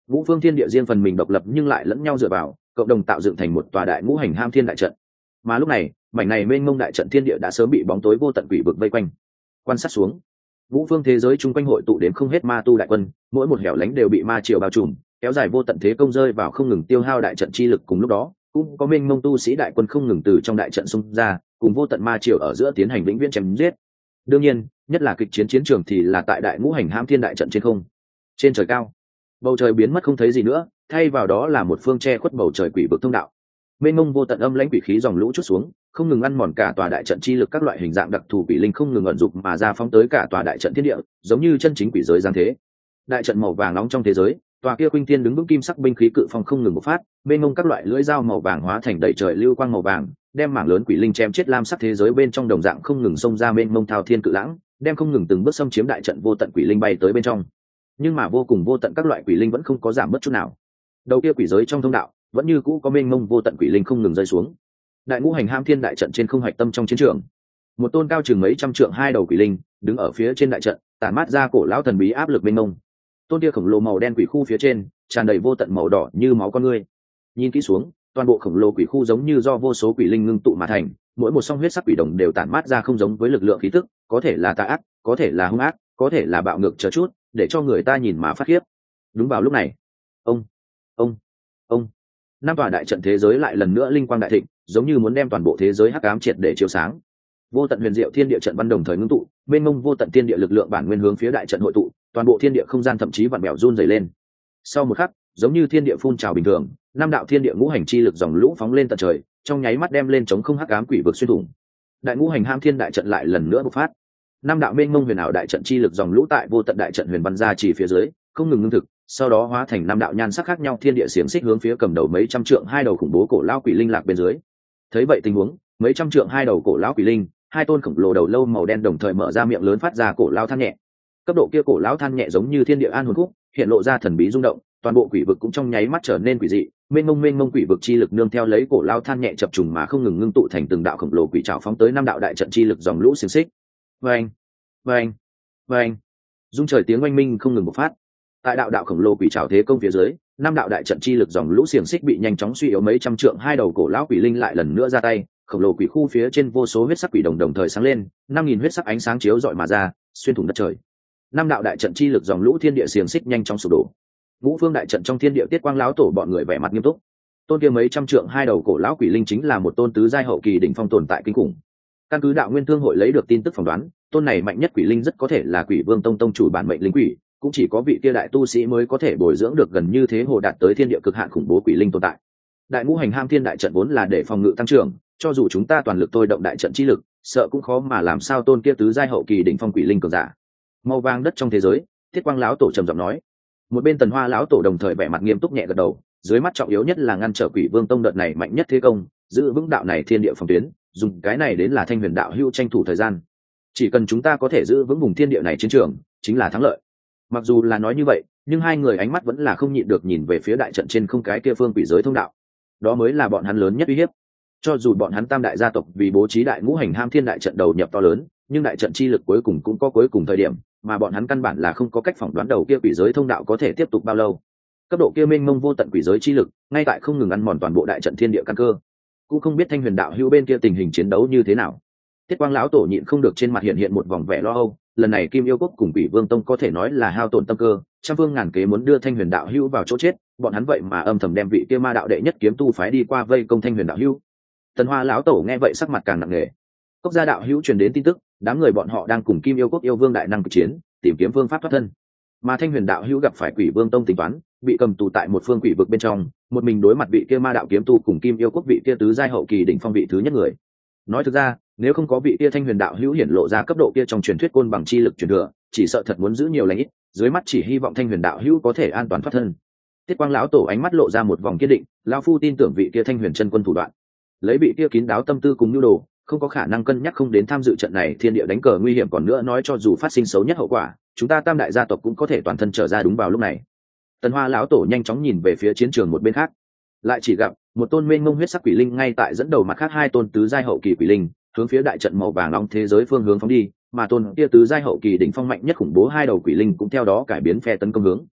Ngũ phương thiên địa riêng phần mình độc lập nhưng lại lẫn nhau dựa vào, cộng đồng tạo dựng thành một tòa đại ngũ hành ham thiên đại trận. Mà lúc này, mảnh này mênh mông đại trận thiên địa đã sớm bị bóng tối vô tận quỷ vực vây quanh. Quan sát xuống, ngũ phương thế giới chung quanh hội tụ đến không hết ma tu đại quân, mỗi một hẻo lánh đều bị ma triều bao trùm, kéo dài vô tận thế công rơi vào không ngừng tiêu hao đại trận chi lực. Cùng lúc đó, cũng có mênh mông tu sĩ đại quân không ngừng từ trong đại trận xung ra, cùng vô tận ma triều ở giữa tiến hành vĩnh viễn chém giết. Đương nhiên, nhất là kịch chiến chiến trường thì là tại đại ngũ hành ham thiên đại trận trên không. Trên trời cao, bầu trời biến mất không thấy gì nữa, thay vào đó là một phương che khuất bầu trời quỷ vực thông đạo. Mênh mông vô tận âm lãnh quỷ khí dòng lũ chút xuống, không ngừng ăn mòn cả tòa đại trận chi lực, các loại hình dạng đặc thù quỷ linh không ngừng ẩn dục mà ra phóng tới cả tòa đại trận thiên địa, giống như chân chính quỷ giới giáng thế. Đại trận màu vàng nóng trong thế giới, tòa kia khuynh thiên đứng vững kim sắc binh khí cự phong không ngừng bộc phát, mênh mông các loại lưỡi dao màu vàng hóa thành đầy trời lưu quang màu vàng, đem mảng lớn quỷ linh chém chết lam sắc thế giới bên trong đồng dạng không ngừng xông ra mênh mông thao thiên cự lãng, đem không ngừng từng bước xâm chiếm đại trận vô tận quỷ linh bay tới bên trong. Nhưng mà vô cùng vô tận các loại quỷ linh vẫn không có giảm bớt chút nào. Đầu kia quỷ giới trong thông đạo vẫn như cũ có mênh mông vô tận quỷ linh không ngừng rơi xuống. Đại ngũ hành ham thiên đại trận trên không hạch tâm trong chiến trường, một tôn cao chừng mấy trăm trượng hai đầu quỷ linh đứng ở phía trên đại trận, tản mát ra cổ lão thần bí áp lực mênh mông. Tôn kia khổng lồ màu đen quỷ khu phía trên tràn đầy vô tận màu đỏ như máu con người. Nhìn kỹ xuống, toàn bộ khổng lồ quỷ khu giống như do vô số quỷ linh ngưng tụ mà thành, mỗi một song huyết sắc quỷ đồng đều tản mát ra không giống với lực lượng khí tức, có thể là tà ác, có thể là hung ác, có thể là bạo ngược chờ chút, để cho người ta nhìn mà phát khiếp. Đúng vào lúc này, ông, ông, ông, năm tòa đại trận thế giới lại lần nữa linh quang đại thịnh, giống như muốn đem toàn bộ thế giới hắc ám triệt để chiếu sáng. Vô tận huyền diệu thiên địa trận văn đồng thời ngưng tụ, mênh mông vô tận thiên địa lực lượng bản nguyên hướng phía đại trận hội tụ, toàn bộ thiên địa không gian thậm chí vặn bèo run rẩy lên. Sau một khắc, giống như thiên địa phun trào bình thường, năm đạo thiên địa ngũ hành chi lực dòng lũ phóng lên tận trời, trong nháy mắt đem lên chống không hắc ám quỷ vực xuyên thủng. Đại ngũ hành ham thiên đại trận lại lần nữa bộc phát. Năm đạo mênh mông huyền ảo đại trận chi lực dòng lũ tại vô tận đại trận huyền văn gia chỉ phía dưới, không ngừng ngưng thực, sau đó hóa thành năm đạo nhan sắc khác nhau thiên địa xiềng xích hướng phía cầm đầu mấy trăm trượng hai đầu khủng bố cổ lão quỷ linh lạc bên dưới. Thấy vậy tình huống, mấy trăm trượng hai đầu cổ lão quỷ linh, hai tôn khổng lồ đầu lâu màu đen đồng thời mở ra miệng lớn phát ra cổ lão than nhẹ. Cấp độ kia cổ lão than nhẹ giống như thiên địa an hồn khúc, hiện lộ ra thần bí rung động, toàn bộ quỷ vực cũng trong nháy mắt trở nên quỷ dị, mênh mông mênh mông quỷ vực chi lực nương theo lấy cổ lão than nhẹ chập trùng mà không ngừng ngưng tụ thành từng đạo khổng lồ quỷ trảo phóng tới năm đạo đại trận chi lực dòng lũ xiềng xích. Vâng, vâng, vâng, dung trời tiếng oanh minh không ngừng bộc phát. Tại đạo đạo khổng lồ quỷ trảo thế công phía dưới, năm đạo đại trận chi lực dòng lũ xiềng xích bị nhanh chóng suy yếu, mấy trăm trượng hai đầu cổ lão quỷ linh lại lần nữa ra tay, khổng lồ quỷ khu phía trên vô số huyết sắc quỷ đồng đồng thời sáng lên, năm nghìn huyết sắc ánh sáng chiếu rọi mà ra, xuyên thủng đất trời. Năm đạo đại trận chi lực dòng lũ thiên địa xiềng xích nhanh chóng sụp đổ. Ngũ phương đại trận trong thiên địa, Tiết Quang lão tổ bọn người vẻ mặt nghiêm túc. Tôn kia mấy trăm trượng hai đầu cổ lão quỷ linh chính là một tôn tứ giai hậu kỳ đỉnh phong tồn tại kinh khủng. Căn cứ đạo nguyên thương hội lấy được tin tức phỏng đoán, tôn này mạnh nhất quỷ linh rất có thể là Quỷ Vương Tông tông chủ bản mệnh linh quỷ, cũng chỉ có vị kia đại tu sĩ mới có thể bồi dưỡng được gần như thế hồ đạt tới thiên địa cực hạn khủng bố quỷ linh tồn tại. Đại ngũ hành ham thiên đại trận vốn là để phòng ngự tăng trưởng, cho dù chúng ta toàn lực thôi động đại trận chi lực, sợ cũng khó mà làm sao tôn kia tứ giai hậu kỳ đỉnh phong quỷ linh cường giả. Màu vàng đất trong thế giới, Thiết Quang lão tổ trầm giọng nói. Một bên Tần Hoa lão tổ đồng thời vẻ mặt nghiêm túc nhẹ gật đầu, dưới mắt trọng yếu nhất là ngăn trở Quỷ Vương Tông đợt này mạnh nhất thế công, giữ vững đạo này thiên địa phòng tuyến, dùng cái này đến là Thanh Huyền đạo hưu tranh thủ thời gian. Chỉ cần chúng ta có thể giữ vững vùng thiên địa này chiến trường, chính là thắng lợi. Mặc dù là nói như vậy, nhưng hai người ánh mắt vẫn là không nhịn được nhìn về phía đại trận trên không cái kia phương quỷ giới thông đạo. Đó mới là bọn hắn lớn nhất uy hiếp. Cho dù bọn hắn tam đại gia tộc vì bố trí đại ngũ hành ham thiên đại trận đầu nhập to lớn, nhưng đại trận chi lực cuối cùng cũng có cuối cùng thời điểm, mà bọn hắn căn bản là không có cách phỏng đoán đầu kia quỷ giới thông đạo có thể tiếp tục bao lâu. Cấp độ kia mênh mông vô tận quỷ giới chi lực, ngay tại không ngừng ăn mòn toàn bộ đại trận thiên địa căn cơ. Cũng không biết Thanh Huyền đạo hữu bên kia tình hình chiến đấu như thế nào. Tiết Quang lão tổ nhịn không được trên mặt hiện hiện một vòng vẻ lo âu, lần này Kim Yêu Quốc cùng Quỷ Vương Tông có thể nói là hao tổn tâm cơ, trăm phương ngàn kế muốn đưa Thanh Huyền đạo hữu vào chỗ chết, bọn hắn vậy mà âm thầm đem vị kia ma đạo đệ nhất kiếm tu phái đi qua vây công Thanh Huyền đạo hữu. Tần Hoa lão tổ nghe vậy sắc mặt càng nặng nề. Cốc gia đạo hữu truyền đến tin tức, đám người bọn họ đang cùng Kim Yêu Quốc yêu vương đại năng cực chiến, tìm kiếm phương pháp thoát thân. Mà Thanh Huyền đạo hữu gặp phải Quỷ Vương Tông tính toán, bị cầm tù tại một phương quỷ vực bên trong, một mình đối mặt vị kia ma đạo kiếm tu cùng Kim Yêu Quốc vị kia tứ giai hậu kỳ đỉnh phong vị thứ nhất người. Nói thực ra, nếu không có vị kia Thanh Huyền đạo hữu hiển lộ ra cấp độ kia trong truyền thuyết côn bằng chi lực truyền thừa, chỉ sợ thật muốn giữ nhiều lãnh ít, dưới mắt chỉ hy vọng Thanh Huyền đạo hữu có thể an toàn thoát thân. Tiết Quang lão tổ ánh mắt lộ ra một vòng kiên định, lão phu tin tưởng vị kia Thanh Huyền chân quân thủ đoạn, lấy vị kia kín đáo tâm tư cùng nhu đồ, không có khả năng cân nhắc không đến tham dự trận này thiên địa đánh cờ nguy hiểm. Còn nữa nói, cho dù phát sinh xấu nhất hậu quả, chúng ta tam đại gia tộc cũng có thể toàn thân trở ra. Đúng vào lúc này, Tần Hoa lão tổ nhanh chóng nhìn về phía chiến trường một bên khác, lại chỉ gặp một tôn mênh mông huyết sắc quỷ linh ngay tại dẫn đầu mặt khác hai tôn tứ giai hậu kỳ quỷ linh hướng phía đại trận màu vàng nóng thế giới phương hướng phóng đi, mà tôn kia tứ giai hậu kỳ đỉnh phong mạnh nhất khủng bố hai đầu quỷ linh cũng theo đó cải biến phe tấn công hướng.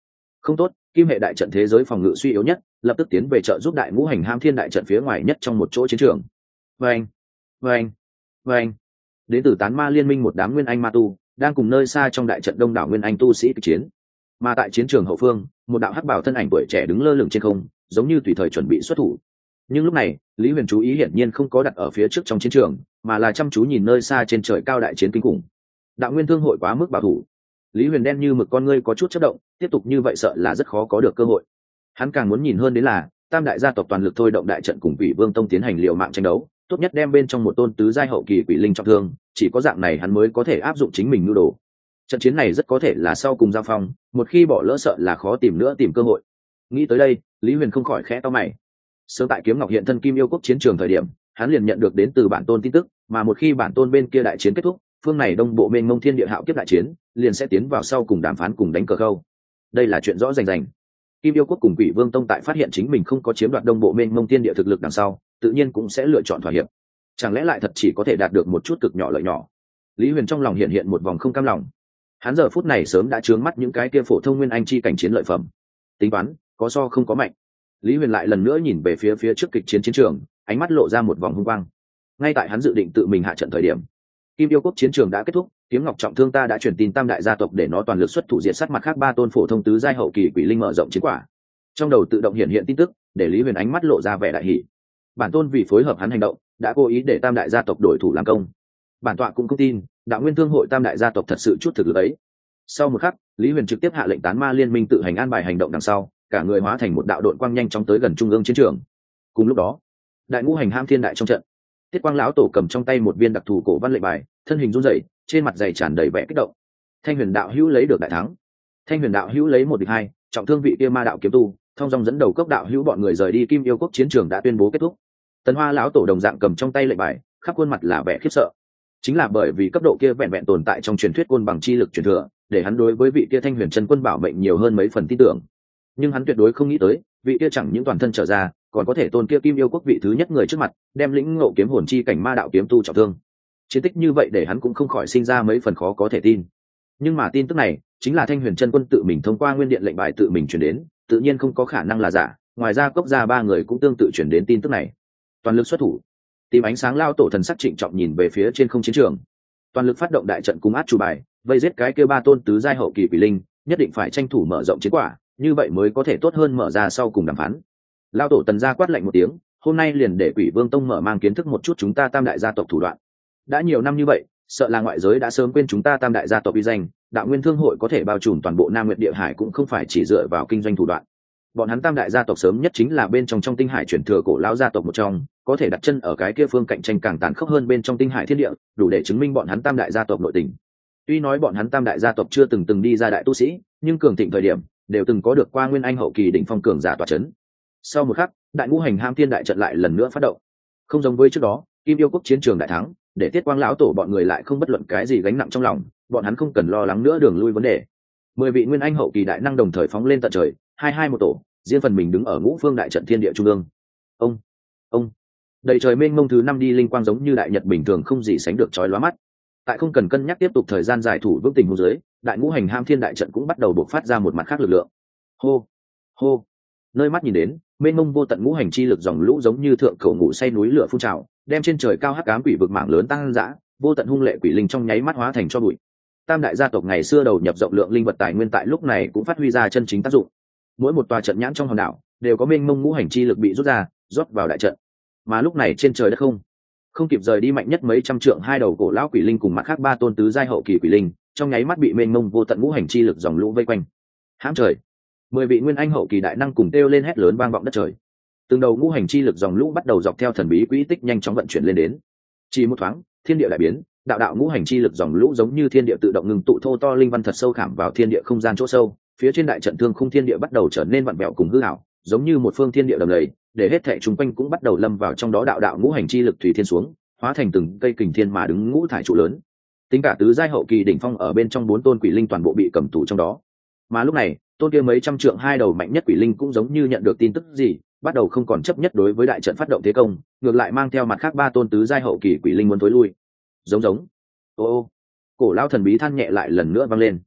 Không tốt, kim hệ đại trận thế giới phòng ngự suy yếu nhất, lập tức tiến về trợ giúp đại ngũ hành ham thiên đại trận phía ngoài nhất trong một chỗ chiến trường. Vâng, vâng, vâng. Đến từ tán ma liên minh một đám nguyên anh ma tu đang cùng nơi xa trong đại trận đông đảo nguyên anh tu sĩ kịch chiến, mà tại chiến trường hậu phương, một đạo hắc bảo thân ảnh tuổi trẻ đứng lơ lửng trên không, giống như tùy thời chuẩn bị xuất thủ. Nhưng lúc này, Lý Huyền chú ý hiển nhiên không có đặt ở phía trước trong chiến trường, mà là chăm chú nhìn nơi xa trên trời cao đại chiến kinh khủng. Đạo Nguyên Thương hội quá mức bảo thủ. Lý Huyền đen như mực con ngươi có chút chớp động, tiếp tục như vậy sợ là rất khó có được cơ hội. Hắn càng muốn nhìn hơn đến là, tam đại gia tộc toàn lực thôi động đại trận cùng Quỷ Vương Tông tiến hành liều mạng tranh đấu, tốt nhất đem bên trong một tôn tứ giai hậu kỳ quỷ linh trọng thương, chỉ có dạng này hắn mới có thể áp dụng chính mình nhu đồ. Trận chiến này rất có thể là sau cùng giao phong, một khi bỏ lỡ sợ là khó tìm nữa tìm cơ hội. Nghĩ tới đây, Lý Huyền không khỏi khẽ to mày. Sớm tại Kiếm Ngọc hiện thân Kim Yêu Quốc chiến trường thời điểm, hắn liền nhận được đến từ bản tôn tin tức, mà một khi bản tôn bên kia đại chiến kết thúc, phương này đông bộ mênh mông thiên địa hạo kiếp đại chiến, liền sẽ tiến vào sau cùng đàm phán cùng đánh cờ khâu. Đây là chuyện rõ rành rành. Kim Yêu Quốc cùng Quỷ Vương Tông tại phát hiện chính mình không có chiếm đoạt đông bộ mênh mông thiên địa thực lực đằng sau, tự nhiên cũng sẽ lựa chọn thỏa hiệp. Chẳng lẽ lại thật chỉ có thể đạt được một chút cực nhỏ lợi nhỏ? Lý Huyền trong lòng hiện hiện một vòng không cam lòng. Hắn giờ phút này sớm đã trướng mắt những cái kia phổ thông nguyên anh chi cảnh chiến lợi phẩm. Tính toán, có so không có mạnh. Lý Huyền lại lần nữa nhìn về phía phía trước kịch chiến chiến trường, ánh mắt lộ ra một vòng hung quang. Ngay tại hắn dự định tự mình hạ trận thời điểm, Kim Yêu Quốc chiến trường đã kết thúc, Kiếm Ngọc trọng thương ta đã truyền tin tam đại gia tộc để nó toàn lực xuất thủ diệt sát mặt khác ba tôn phổ thông tứ giai hậu kỳ quỷ linh mở rộng chiến quả. Trong đầu tự động hiện hiện tin tức, để Lý Huyền ánh mắt lộ ra vẻ đại hỉ. Bản tôn vì phối hợp hắn hành động, đã cố ý để tam đại gia tộc đổi thủ làm công. Bản tọa cũng không tin, Đạo Nguyên Thương hội tam đại gia tộc thật sự chút thực lực ấy. Sau một khắc, Lý Huyền trực tiếp hạ lệnh tán ma liên minh tự hành an bài hành động đằng sau, cả người hóa thành một đạo đội quang nhanh chóng tới gần trung ương chiến trường. Cùng lúc đó, đại ngũ hành ham thiên đại trong trận, Tiết Quang lão tổ cầm trong tay một viên đặc thù cổ văn lệnh bài, thân hình run rẩy, trên mặt dày tràn đầy vẻ kích động. Thanh Huyền đạo hữu lấy được đại thắng. Thanh Huyền đạo hữu lấy một địch hai, trọng thương vị kia ma đạo kiếm tu, thông dong dẫn đầu cốc đạo hữu bọn người rời đi Kim Yêu Quốc chiến trường đã tuyên bố kết thúc. Tần Hoa lão tổ đồng dạng cầm trong tay lệnh bài, khắp khuôn mặt là vẻ khiếp sợ. Chính là bởi vì cấp độ kia vẹn vẹn tồn tại trong truyền thuyết côn bằng chi lực truyền thừa, để hắn đối với vị kia Thanh Huyền chân quân bảo mệnh nhiều hơn mấy phần tin tưởng. Nhưng hắn tuyệt đối không nghĩ tới, vị kia chẳng những toàn thân trở ra, còn có thể tôn kia Kim Yêu Quốc vị thứ nhất người trước mặt, đem lĩnh ngộ kiếm hồn chi cảnh ma đạo kiếm tu trọng thương. Chiến tích như vậy để hắn cũng không khỏi sinh ra mấy phần khó có thể tin. Nhưng mà tin tức này, chính là Thanh Huyền chân quân tự mình thông qua nguyên điện lệnh bài tự mình truyền đến, tự nhiên không có khả năng là giả. Ngoài ra cốc gia ba người cũng tương tự truyền đến tin tức này. Toàn lực xuất thủ. Tìm ánh sáng lao tổ thần sắc trịnh trọng nhìn về phía trên không chiến trường. Toàn lực phát động đại trận cung át chủ bài, vây giết cái kia ba tôn tứ giai hậu kỳ quỷ linh, nhất định phải tranh thủ mở rộng chiến quả, như vậy mới có thể tốt hơn mở ra sau cùng đàm phán. Lao tổ Tần gia quát lạnh một tiếng, hôm nay liền để Quỷ Vương Tông mở mang kiến thức một chút chúng ta tam đại gia tộc thủ đoạn. Đã nhiều năm như vậy, sợ là ngoại giới đã sớm quên chúng ta tam đại gia tộc uy danh, Đạo Nguyên Thương hội có thể bao trùm toàn bộ Nam Nguyệt Địa Hải cũng không phải chỉ dựa vào kinh doanh thủ đoạn. Bọn hắn tam đại gia tộc sớm nhất chính là bên trong trong tinh hải truyền thừa cổ lão gia tộc một trong, có thể đặt chân ở cái kia phương cạnh tranh càng tàn khốc hơn bên trong tinh hải thiên địa, đủ để chứng minh bọn hắn tam đại gia tộc nội tình. Tuy nói bọn hắn tam đại gia tộc chưa từng từng đi ra đại tu sĩ, nhưng cường thịnh thời điểm đều từng có được qua nguyên anh hậu kỳ đỉnh phong cường giả tọa chấn. Sau một khắc, đại ngũ hành ham thiên đại trận lại lần nữa phát động. Không giống với trước đó, Kim Yêu Quốc chiến trường đại thắng, để Tiết Quang lão tổ bọn người lại không bất luận cái gì gánh nặng trong lòng, bọn hắn không cần lo lắng nữa đường lui vấn đề. Mười vị nguyên anh hậu kỳ đại năng đồng thời phóng lên tận trời, hai hai một tổ, riêng phần mình đứng ở ngũ phương đại trận thiên địa trung ương. Ông, ông, đầy trời mênh mông thứ năm đi linh quang giống như đại nhật bình thường không gì sánh được chói lóa mắt. Tại không cần cân nhắc tiếp tục thời gian dài thủ vững tình huống dưới, đại ngũ hành ham thiên đại trận cũng bắt đầu bộc phát ra một mặt khác lực lượng. Hô, hô, nơi mắt nhìn đến, mênh mông vô tận ngũ hành chi lực dòng lũ giống như thượng cổ ngủ say núi lửa phun trào, đem trên trời cao hắc ám quỷ vực mảng lớn tăng dã, vô tận hung lệ quỷ linh trong nháy mắt hóa thành cho bụi. Tam đại gia tộc ngày xưa đầu nhập rộng lượng linh vật tài nguyên tại lúc này cũng phát huy ra chân chính tác dụng. Mỗi một tòa trận nhãn trong hòn đảo đều có mênh mông ngũ hành chi lực bị rút ra, rót vào đại trận. Mà lúc này trên trời đất không, không kịp rời đi mạnh nhất mấy trăm trượng hai đầu cổ lão quỷ linh cùng mặt khác ba tôn tứ giai hậu kỳ quỷ linh, trong nháy mắt bị mênh mông vô tận ngũ hành chi lực dòng lũ vây quanh. Hãm trời, mười vị nguyên anh hậu kỳ đại năng cùng kêu lên hét lớn vang vọng đất trời. Từng đầu ngũ hành chi lực dòng lũ bắt đầu dọc theo thần bí quỹ tích nhanh chóng vận chuyển lên đến. Chỉ một thoáng, thiên địa đại biến, đạo đạo ngũ hành chi lực dòng lũ giống như thiên địa tự động ngừng tụ thô to linh văn thật sâu khảm vào thiên địa không gian chỗ sâu, phía trên đại trận thương khung thiên địa bắt đầu trở nên vặn vẹo cùng hư ảo, giống như một phương thiên địa đầm lầy, để hết thảy chúng quanh cũng bắt đầu lâm vào trong đó đạo đạo ngũ hành chi lực thủy thiên xuống, hóa thành từng cây kình thiên mà đứng ngũ thải trụ lớn. Tính cả tứ giai hậu kỳ đỉnh phong ở bên trong bốn tôn quỷ linh toàn bộ bị cầm tù trong đó. Mà lúc này, tôn kia mấy trăm trượng hai đầu mạnh nhất quỷ linh cũng giống như nhận được tin tức gì, bắt đầu không còn chấp nhất đối với đại trận phát động thế công, ngược lại mang theo mặt khác ba tôn tứ giai hậu kỳ quỷ linh muốn tối lui. Giống giống. Ô ô. Cổ lão thần bí than nhẹ lại lần nữa vang lên.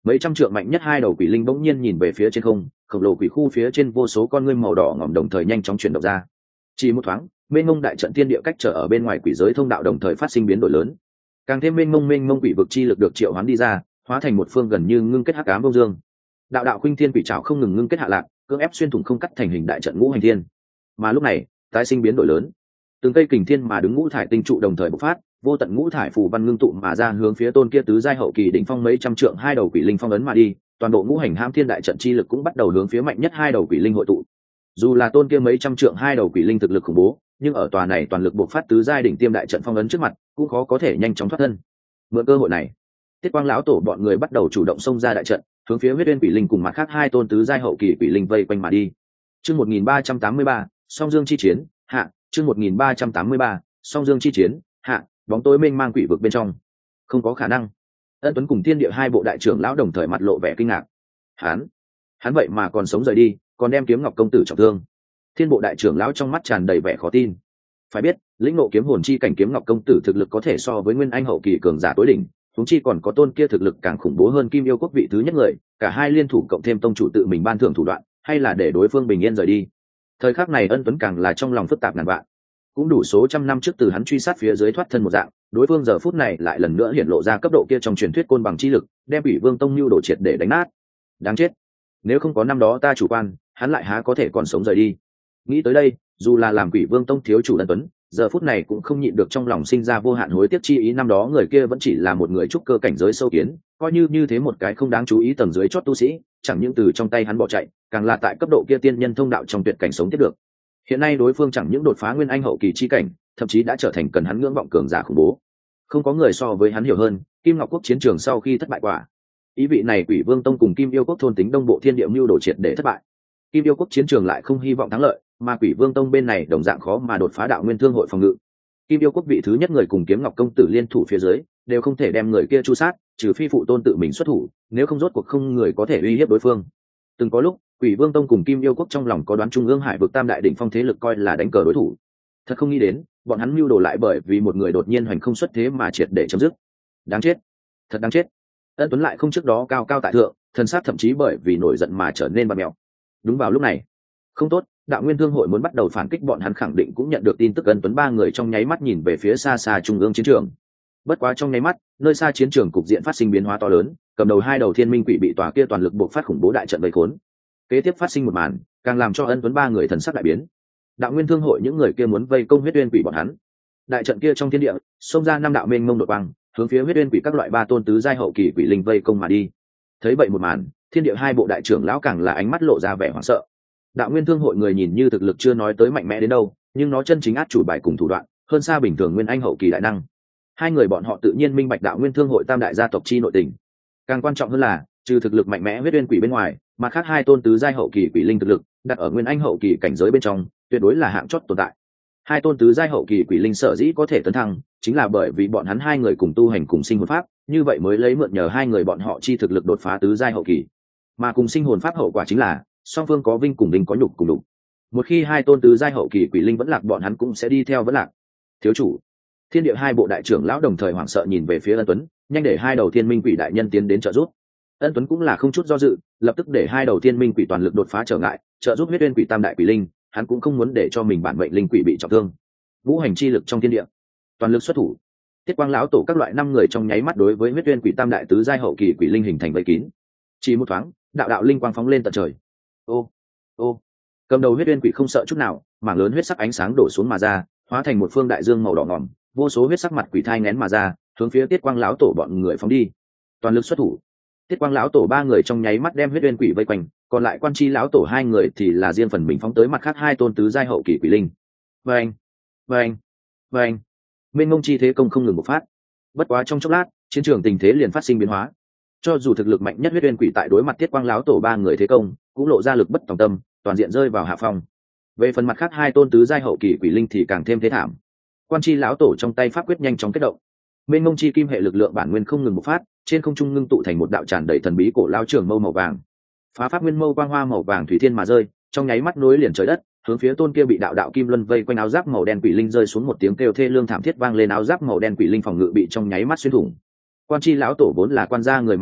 mấy trăm trượng mạnh nhất hai đầu quỷ linh bỗng nhiên nhìn về phía trên không, khổng lồ quỷ khu phía trên vô số con ngươi màu đỏ ngòm đồng thời nhanh chóng chuyển động ra. Chỉ một thoáng, mênh mông đại trận thiên địa cách trở ở bên ngoài quỷ giới thông đạo đồng thời phát sinh biến đổi lớn. Càng thêm mênh mông mênh mông quỷ vực chi lực được triệu hoán đi ra, hóa thành một phương gần như ngưng kết hắc ám vô dương. Đạo đạo khuynh thiên quỷ trảo không ngừng ngưng kết hạ lạc, cưỡng ép xuyên thủng không cắt thành hình đại trận ngũ hành thiên. Mà lúc này, tái sinh biến đổi lớn. Từng cây kình thiên mà đứng ngũ thải tinh trụ đồng thời bộc phát, vô tận ngũ thải phù văn ngưng tụ mà ra hướng phía tôn kia tứ giai hậu kỳ đỉnh phong mấy trăm trượng hai đầu quỷ linh phong ấn mà đi, toàn bộ ngũ hành hãm thiên đại trận chi lực cũng bắt đầu hướng phía mạnh nhất hai đầu quỷ linh hội tụ. Dù là tôn kia mấy trăm trượng hai đầu quỷ linh thực lực khủng bố, nhưng ở tòa này toàn lực bộc phát tứ giai đỉnh tiêm đại trận phong ấn trước mặt, cũng khó có thể nhanh chóng thoát thân. Mượn cơ hội này, Tiết Quang lão tổ bọn người bắt đầu chủ động xông ra đại trận, hướng phía huyết uyên quỷ linh cùng mặt khác hai tôn tứ giai hậu kỳ quỷ linh vây quanh mà đi. Chương một nghìn ba trăm tám mươi ba, Song Dương chi chiến, hạ, chương một nghìn ba trăm tám mươi ba, Song Dương chi chiến, hạ, bóng tối mênh mang quỷ vực bên trong. Không có khả năng. Ân Tuấn cùng Thiên Địa hai bộ đại trưởng lão đồng thời mặt lộ vẻ kinh ngạc. Hắn, hắn vậy mà còn sống rời đi, còn đem Kiếm Ngọc công tử trọng thương. Thiên bộ đại trưởng lão trong mắt tràn đầy vẻ khó tin. Phải biết, lĩnh ngộ kiếm hồn chi cảnh Kiếm Ngọc công tử thực lực có thể so với nguyên anh hậu kỳ cường giả tối đỉnh, huống chi còn có tôn kia thực lực càng khủng bố hơn Kim Yêu Quốc vị thứ nhất người, cả hai liên thủ cộng thêm tông chủ tự mình ban thưởng thủ đoạn, hay là để đối phương bình yên rời đi. Thời khắc này Ân Tuấn càng là trong lòng phức tạp ngàn vạn. Cũng đủ số trăm năm trước từ hắn truy sát phía dưới thoát thân một dạng, đối phương giờ phút này lại lần nữa hiển lộ ra cấp độ kia trong truyền thuyết côn bằng chi lực, đem Ủy Vương tông lưu đổ triệt để đánh nát. Đáng chết, nếu không có năm đó ta chủ quan, hắn lại há có thể còn sống rời đi. Nghĩ tới đây, dù là làm Ủy Vương tông thiếu chủ Ân Tuấn, giờ phút này cũng không nhịn được trong lòng sinh ra vô hạn hối tiếc chi ý, năm đó người kia vẫn chỉ là một người trúc cơ cảnh giới sâu kiến, coi như như thế một cái không đáng chú ý tầng dưới chót tu sĩ, chẳng những từ trong tay hắn bỏ chạy, càng là tại cấp độ kia tiên nhân thông đạo trong tuyệt cảnh sống tiếp được. Hiện nay đối phương chẳng những đột phá nguyên anh hậu kỳ chi cảnh, thậm chí đã trở thành cần hắn ngưỡng vọng cường giả khủng bố. Không có người so với hắn hiểu hơn, Kim Ngọc Quốc chiến trường sau khi thất bại quả. Ý vị này Quỷ Vương tông cùng Kim Yêu Quốc thôn tính đông bộ thiên địa mưu đồ triệt để thất bại. Kim Yêu Quốc chiến trường lại không hy vọng thắng lợi, mà Quỷ Vương tông bên này đồng dạng khó mà đột phá đạo nguyên thương hội phòng ngự. Kim Yêu Quốc vị thứ nhất người cùng Kiếm Ngọc công tử liên thủ phía dưới, đều không thể đem người kia chu sát, trừ phi phụ tôn tự mình xuất thủ, nếu không rốt cuộc không người có thể uy hiếp đối phương. Từng có lúc, Quỷ Vương tông cùng Kim Yêu Quốc trong lòng có đoán Trung ương hải vực tam đại đỉnh phong thế lực coi là đánh cờ đối thủ. Thật không nghĩ đến, bọn hắn mưu đồ lại bởi vì một người đột nhiên hoành không xuất thế mà triệt để chấm dứt. Đáng chết, thật đáng chết. Ân Tuấn lại không trước đó cao cao tại thượng, thần sắc thậm chí bởi vì nổi giận mà trở nên bặm mèo. Đúng vào lúc này, không tốt, đạo nguyên thương hội muốn bắt đầu phản kích, bọn hắn khẳng định cũng nhận được tin tức. Ân Tuấn ba người trong nháy mắt nhìn về phía xa xa trung ương chiến trường. Bất quá trong nháy mắt, nơi xa chiến trường cục diện phát sinh biến hóa to lớn, cầm đầu hai đầu thiên minh quỷ bị tòa kia toàn lực buộc phát khủng bố đại trận vây khốn. Kế tiếp phát sinh một màn, càng làm cho Ân Tuấn ba người thần sắc đại biến. Đạo nguyên thương hội những người kia muốn vây công huyết uyên quỷ bọn hắn. Đại trận kia trong thiên địa, xông ra năm đạo mênh mông đột quang, hướng phía huyết uyên quỷ các loại ba tôn tứ giai hậu kỳ quỷ linh vây công mà đi. Thấy vậy một màn, thiên địa hai bộ đại trưởng lão càng là ánh mắt lộ ra vẻ hoảng sợ. Đạo nguyên thương hội người nhìn như thực lực chưa nói tới mạnh mẽ đến đâu, nhưng nó chân chính át chủ bài cùng thủ đoạn hơn xa bình thường nguyên anh hậu kỳ đại năng. Hai người bọn họ tự nhiên minh bạch đạo nguyên thương hội tam đại gia tộc chi nội tình. Càng quan trọng hơn là, trừ thực lực mạnh mẽ huyết uyên quỷ bên ngoài, mà khác hai tôn tứ giai hậu kỳ quỷ linh thực lực đặt ở nguyên anh hậu kỳ cảnh giới bên trong, tuyệt đối là hạng chót tồn tại. Hai tôn tứ giai hậu kỳ quỷ linh sở dĩ có thể tấn thăng, chính là bởi vì bọn hắn hai người cùng tu hành cùng sinh hồn pháp, như vậy mới lấy mượn nhờ hai người bọn họ chi thực lực đột phá tứ giai hậu kỳ. Mà cùng sinh hồn pháp hậu quả chính là song phương có vinh cùng vinh, có nhục cùng nhục. Một khi hai tôn tứ giai hậu kỳ quỷ linh vẫn lạc, bọn hắn cũng sẽ đi theo vẫn lạc. Thiếu chủ, thiên địa hai bộ đại trưởng lão đồng thời hoảng sợ nhìn về phía Ân Tuấn, nhanh để hai đầu thiên minh quỷ đại nhân tiến đến trợ giúp. Ân Tuấn cũng là không chút do dự, lập tức để hai đầu thiên minh quỷ toàn lực đột phá trở ngại, trợ giúp huyết uyên quỷ tam đại quỷ linh. Hắn cũng không muốn để cho mình bản mệnh linh quỷ bị trọng thương. Vũ hành chi lực trong thiên địa, toàn lực xuất thủ. Tiết Quang lão tổ các loại năm người trong nháy mắt đối với huyết uyên quỷ tam đại tứ giai hậu kỳ quỷ linh hình thành vây kín. Chỉ một thoáng, đạo đạo linh quang phóng lên tận trời. Ô, ô, cầm đầu huyết uyên quỷ không sợ chút nào, mảng lớn huyết sắc ánh sáng đổ xuống mà ra, hóa thành một phương đại dương màu đỏ ngòm, vô số huyết sắc mặt quỷ thai nén mà ra, hướng phía Tiết Quang lão tổ bọn người phóng đi. Toàn lực xuất thủ. Tiết Quang lão tổ ba người trong nháy mắt đem huyết uyên quỷ vây quanh, còn lại Quan Chi lão tổ hai người thì là riêng phần mình phóng tới mặt khác hai tôn tứ giai hậu kỳ quỷ linh. Vâng, vâng, vâng. Mênh mông chi thế công không ngừng bộc phát. Bất quá trong chốc lát, chiến trường tình thế liền phát sinh biến hóa. Cho dù thực lực mạnh nhất huyết uyên quỷ tại đối mặt Tiết Quang lão tổ ba người thế công, cũng lộ ra lực bất tòng tâm, toàn diện rơi vào hạ phong. Về phần mặt khác hai tôn tứ giai hậu kỳ quỷ linh thì càng thêm thế thảm. Quan Chi lão tổ trong tay pháp quyết nhanh chóng kết động, mênh mông chi kim hệ lực lượng bản nguyên không ngừng bộc phát, trên không trung ngưng tụ thành một đạo tràn đầy thần bí cổ lao trường mâu màu vàng. Phá pháp nguyên mâu quang hoa màu vàng thủy thiên mà rơi, trong nháy mắt nối liền trời đất, hướng phía tôn kia bị đạo đạo kim luân vây quanh áo giáp màu đen quỷ linh rơi xuống, một tiếng kêu thê lương thảm thiết vang lên, áo giáp màu đen quỷ linh phòng ngự bị trong nháy mắt xuyên thủng. Quan Chi lão tổ vốn là quan gia người mạnh nhất,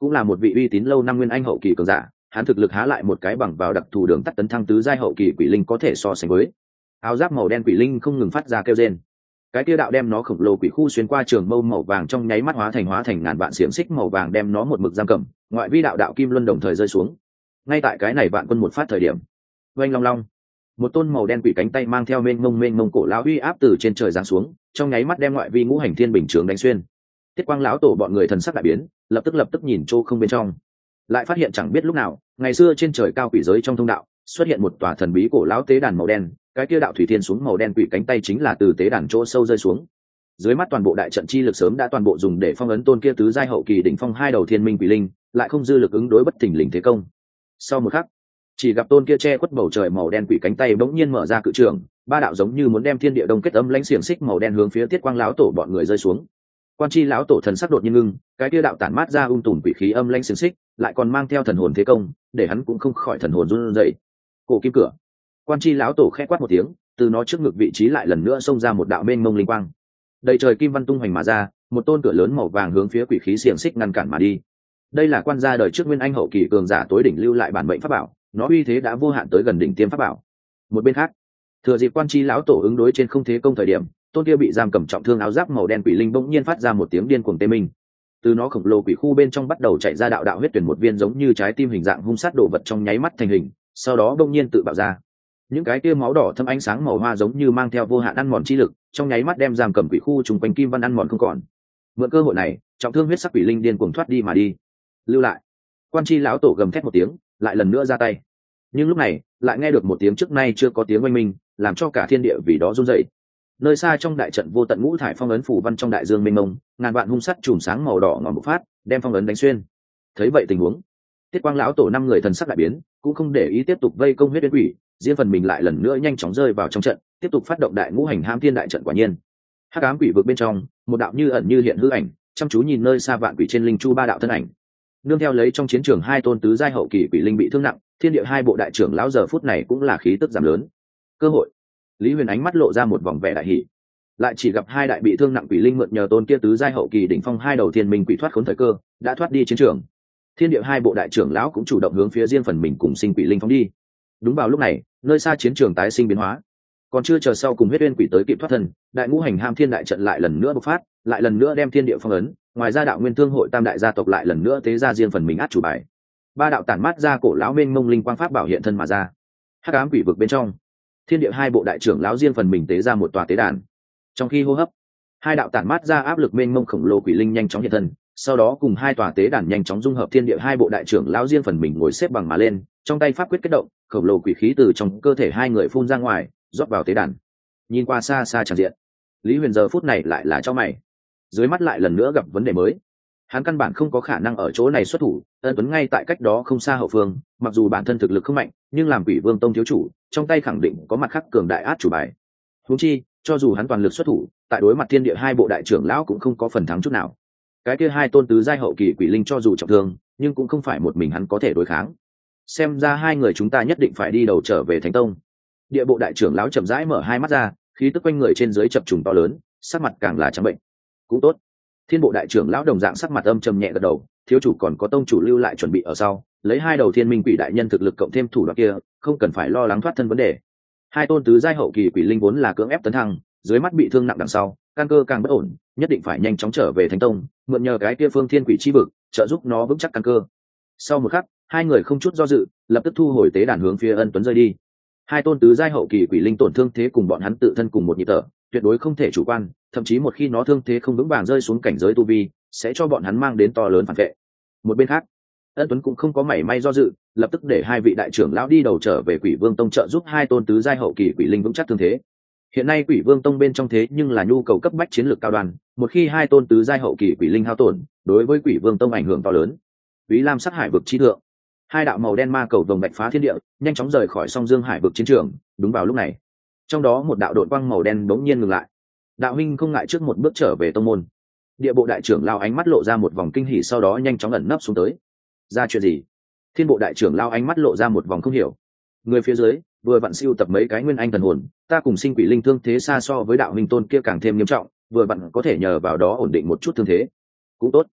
cũng là một vị uy tín lâu năm nguyên anh hậu kỳ cường giả, hắn thực lực há lại một cái bằng vào đặc thù đường tắt tấn thăng tứ giai hậu kỳ quỷ linh có thể so sánh với. Áo giáp màu đen quỷ linh không ngừng phát ra kêu rên, cái kia đạo đem nó khổng lồ quỷ khu xuyên qua trường mâu màu vàng trong nháy mắt hóa thành hóa thành ngàn vạn xiềng xích màu vàng đem nó một mực giam cầm, ngoại vi đạo đạo kim luân đồng thời rơi xuống. Ngay tại cái này vạn quân một phát thời điểm, oanh long long, một tôn màu đen quỷ cánh tay mang theo mênh mông mênh mông cổ lão uy áp từ trên trời giáng xuống, trong nháy mắt đem ngoại vi ngũ hành thiên bình trường đánh xuyên. Tiết Quang lão tổ bọn người thần sắc đại biến, lập tức lập tức nhìn chỗ không bên trong, lại phát hiện chẳng biết lúc nào, ngày xưa trên trời cao quỷ giới trong thông đạo xuất hiện một tòa thần bí cổ lão tế đàn màu đen, cái kia đạo thủy thiên xuống màu đen quỷ cánh tay chính là từ tế đàn chỗ sâu rơi xuống. Dưới mắt toàn bộ đại trận chi lực sớm đã toàn bộ dùng để phong ấn tôn kia tứ giai hậu kỳ đỉnh phong hai đầu thiên minh quỷ linh, lại không dư lực ứng đối bất thình lình thế công. Sau một khắc, chỉ gặp tôn kia che khuất bầu trời màu đen quỷ cánh tay bỗng nhiên mở ra cự trường, ba đạo giống như muốn đem thiên địa đông kết âm lãnh xiềng xích màu đen hướng phía Tiết Quang lão tổ bọn người rơi xuống. Quan Chi lão tổ thần sắc đột nhiên ngưng, cái kia đạo tản mát ra ung tùm quỷ khí âm lãnh xiềng xích, lại còn mang theo thần hồn thế công, để hắn cũng không khỏi thần hồn run rẩy. Cổ kim cửa. Quan Chi lão tổ khẽ quát một tiếng, từ nó trước ngực vị trí lại lần nữa xông ra một đạo mênh mông linh quang. Đầy trời kim văn tung hoành mà ra, một tôn cửa lớn màu vàng hướng phía quỷ khí xiềng xích ngăn cản mà đi. Đây là quan gia đời trước nguyên anh hậu kỳ cường giả tối đỉnh lưu lại bản mệnh pháp bảo, nó uy thế đã vô hạn tới gần đỉnh tiêm pháp bảo. Một bên khác, thừa dịp Quan Chi lão tổ ứng đối trên không thế công thời điểm, tôn kia bị giam cầm trọng thương áo giáp màu đen quỷ linh bỗng nhiên phát ra một tiếng điên cuồng tê minh. Từ nó khổng lồ quỷ khu bên trong bắt đầu chạy ra đạo đạo huyết tuyển một viên giống như trái tim hình dạng hung sát đổ vật trong nháy mắt thành hình, sau đó bỗng nhiên tự bạo ra. Những cái kia máu đỏ thâm ánh sáng màu hoa giống như mang theo vô hạn ăn mòn chi lực, trong nháy mắt đem giam cầm quỷ khu trùng quanh kim văn ăn mòn không còn. Mượn cơ hội này, trọng thương huyết sắc quỷ linh điên cuồng thoát đi mà đi. Lưu lại. Quan Chi lão tổ gầm thét một tiếng, lại lần nữa ra tay. Nhưng lúc này, lại nghe được một tiếng trước nay chưa có tiếng oanh minh, làm cho cả thiên địa vì đó run rẩy. Nơi xa trong đại trận vô tận ngũ thải phong ấn phủ văn trong đại dương mênh mông, ngàn vạn hung sắt chùm sáng màu đỏ ngòm bộc phát, đem phong ấn đánh xuyên. Thấy vậy tình huống, Tiết Quang lão tổ năm người thần sắc đại biến, cũng không để ý tiếp tục vây công huyết uyên quỷ, riêng phần mình lại lần nữa nhanh chóng rơi vào trong trận, tiếp tục phát động đại ngũ hành ham thiên đại trận. Quả nhiên, hắc ám quỷ vực bên trong, một đạo như ẩn như hiện hư ảnh, chăm chú nhìn nơi xa vạn quỷ trên linh chu ba đạo thân ảnh. Nương theo lấy trong chiến trường hai tôn tứ giai hậu kỳ quỷ linh bị thương nặng, thiên địa hai bộ đại trưởng lão giờ phút này cũng là khí tức giảm lớn. Cơ hội. Lý Huyền ánh mắt lộ ra một vòng vẻ đại hỉ. Lại chỉ gặp hai đại bị thương nặng quỷ linh mượn nhờ tôn kia tứ giai hậu kỳ đỉnh phong hai đầu thiên minh quỷ thoát khốn thời cơ, đã thoát đi chiến trường. Thiên địa hai bộ đại trưởng lão cũng chủ động hướng phía riêng phần mình cùng sinh quỷ linh phóng đi. Đúng vào lúc này, nơi xa chiến trường tái sinh biến hóa. Còn chưa chờ sau cùng huyết uyên quỷ tới kịp thoát thân, đại ngũ hành ham thiên đại trận lại lần nữa bộc phát, lại lần nữa đem thiên địa phong ấn. Ngoài ra đạo nguyên thương hội tam đại gia tộc lại lần nữa tế ra riêng phần mình át chủ bài. Ba đạo tản mát ra cổ lão mênh mông linh quang pháp bảo hiện thân mà ra. Hắc ám quỷ vực bên trong, thiên địa hai bộ đại trưởng lão riêng phần mình tế ra một tòa tế đàn. Trong khi hô hấp, hai đạo tản mát ra áp lực mênh mông khổng lồ quỷ linh nhanh chóng hiện thân, sau đó cùng hai tòa tế đàn nhanh chóng dung hợp, thiên địa hai bộ đại trưởng lão riêng phần mình ngồi xếp bằng mà lên, trong tay pháp quyết kết động, khổng lồ quỷ khí từ trong cơ thể hai người phun ra ngoài, rót vào tế đàn. Nhìn qua xa xa tràn diện, Lý Huyền giờ phút này lại là cho mày, dưới mắt lại lần nữa gặp vấn đề mới. Hắn căn bản không có khả năng ở chỗ này xuất thủ, Ân Tuấn ngay tại cách đó không xa hậu phương, mặc dù bản thân thực lực không mạnh, nhưng làm Quỷ Vương Tông thiếu chủ, trong tay khẳng định có mặt khác cường đại át chủ bài. Huống chi, cho dù hắn toàn lực xuất thủ, tại đối mặt thiên địa hai bộ đại trưởng lão cũng không có phần thắng chút nào. Cái kia hai tôn tứ giai hậu kỳ quỷ linh cho dù trọng thương, nhưng cũng không phải một mình hắn có thể đối kháng. Xem ra hai người chúng ta nhất định phải đi đầu trở về Thánh Tông. Địa bộ đại trưởng lão chậm rãi mở hai mắt ra, khí tức quanh người trên dưới chập trùng to lớn, sắc mặt càng là trắng bệnh. Cũng tốt. Thiên bộ đại trưởng lão đồng dạng sắc mặt âm trầm nhẹ gật đầu, thiếu chủ còn có tông chủ lưu lại chuẩn bị ở sau, lấy hai đầu thiên minh quỷ đại nhân thực lực cộng thêm thủ đoạn kia, không cần phải lo lắng thoát thân vấn đề. Hai tôn tứ giai hậu kỳ quỷ linh vốn là cưỡng ép tấn thăng, dưới mắt bị thương nặng đằng sau, căn cơ càng bất ổn, nhất định phải nhanh chóng trở về Thánh Tông, mượn nhờ cái kia phương thiên quỷ chi vực, trợ giúp nó vững chắc căn cơ. Sau một khắc, hai người không chút do dự, lập tức thu hồi tế đàn hướng phía Ân Tuấn rơi đi. Hai tôn tứ giai hậu kỳ quỷ linh tổn thương thế cùng bọn hắn tự thân cùng một nhịp thở, tuyệt đối không thể chủ quan, thậm chí một khi nó thương thế không vững vàng rơi xuống cảnh giới tu vi, sẽ cho bọn hắn mang đến to lớn phản vệ. Một bên khác, Ân Tuấn cũng không có mảy may do dự, lập tức để hai vị đại trưởng lão đi đầu trở về Quỷ Vương Tông trợ giúp hai tôn tứ giai hậu kỳ quỷ linh vững chắc thương thế. Hiện nay Quỷ Vương Tông bên trong thế nhưng là nhu cầu cấp bách chiến lược cao đoàn, một khi hai tôn tứ giai hậu kỳ quỷ linh hao tổn, đối với Quỷ Vương Tông ảnh hưởng to lớn. Úy Lam Sắc Hải vực chi thượng, hai đạo màu đen ma cầu vồng bạch phá thiên địa, nhanh chóng rời khỏi Song Dương Hải vực chiến trường. Đúng vào lúc này, trong đó một đạo độn quang màu đen bỗng nhiên ngừng lại. Đạo huynh không ngại trước một bước trở về tông môn. Địa bộ đại trưởng lao ánh mắt lộ ra một vòng kinh hỉ, sau đó nhanh chóng ẩn nấp xuống tới. Ra chuyện gì? Thiên bộ đại trưởng lao ánh mắt lộ ra một vòng không hiểu. Người phía dưới vừa vặn siêu tập mấy cái nguyên anh thần hồn, ta cùng sinh quỷ linh thương thế xa so với đạo huynh tôn kia càng thêm nghiêm trọng, vừa vặn có thể nhờ vào đó ổn định một chút thương thế. Cũng tốt.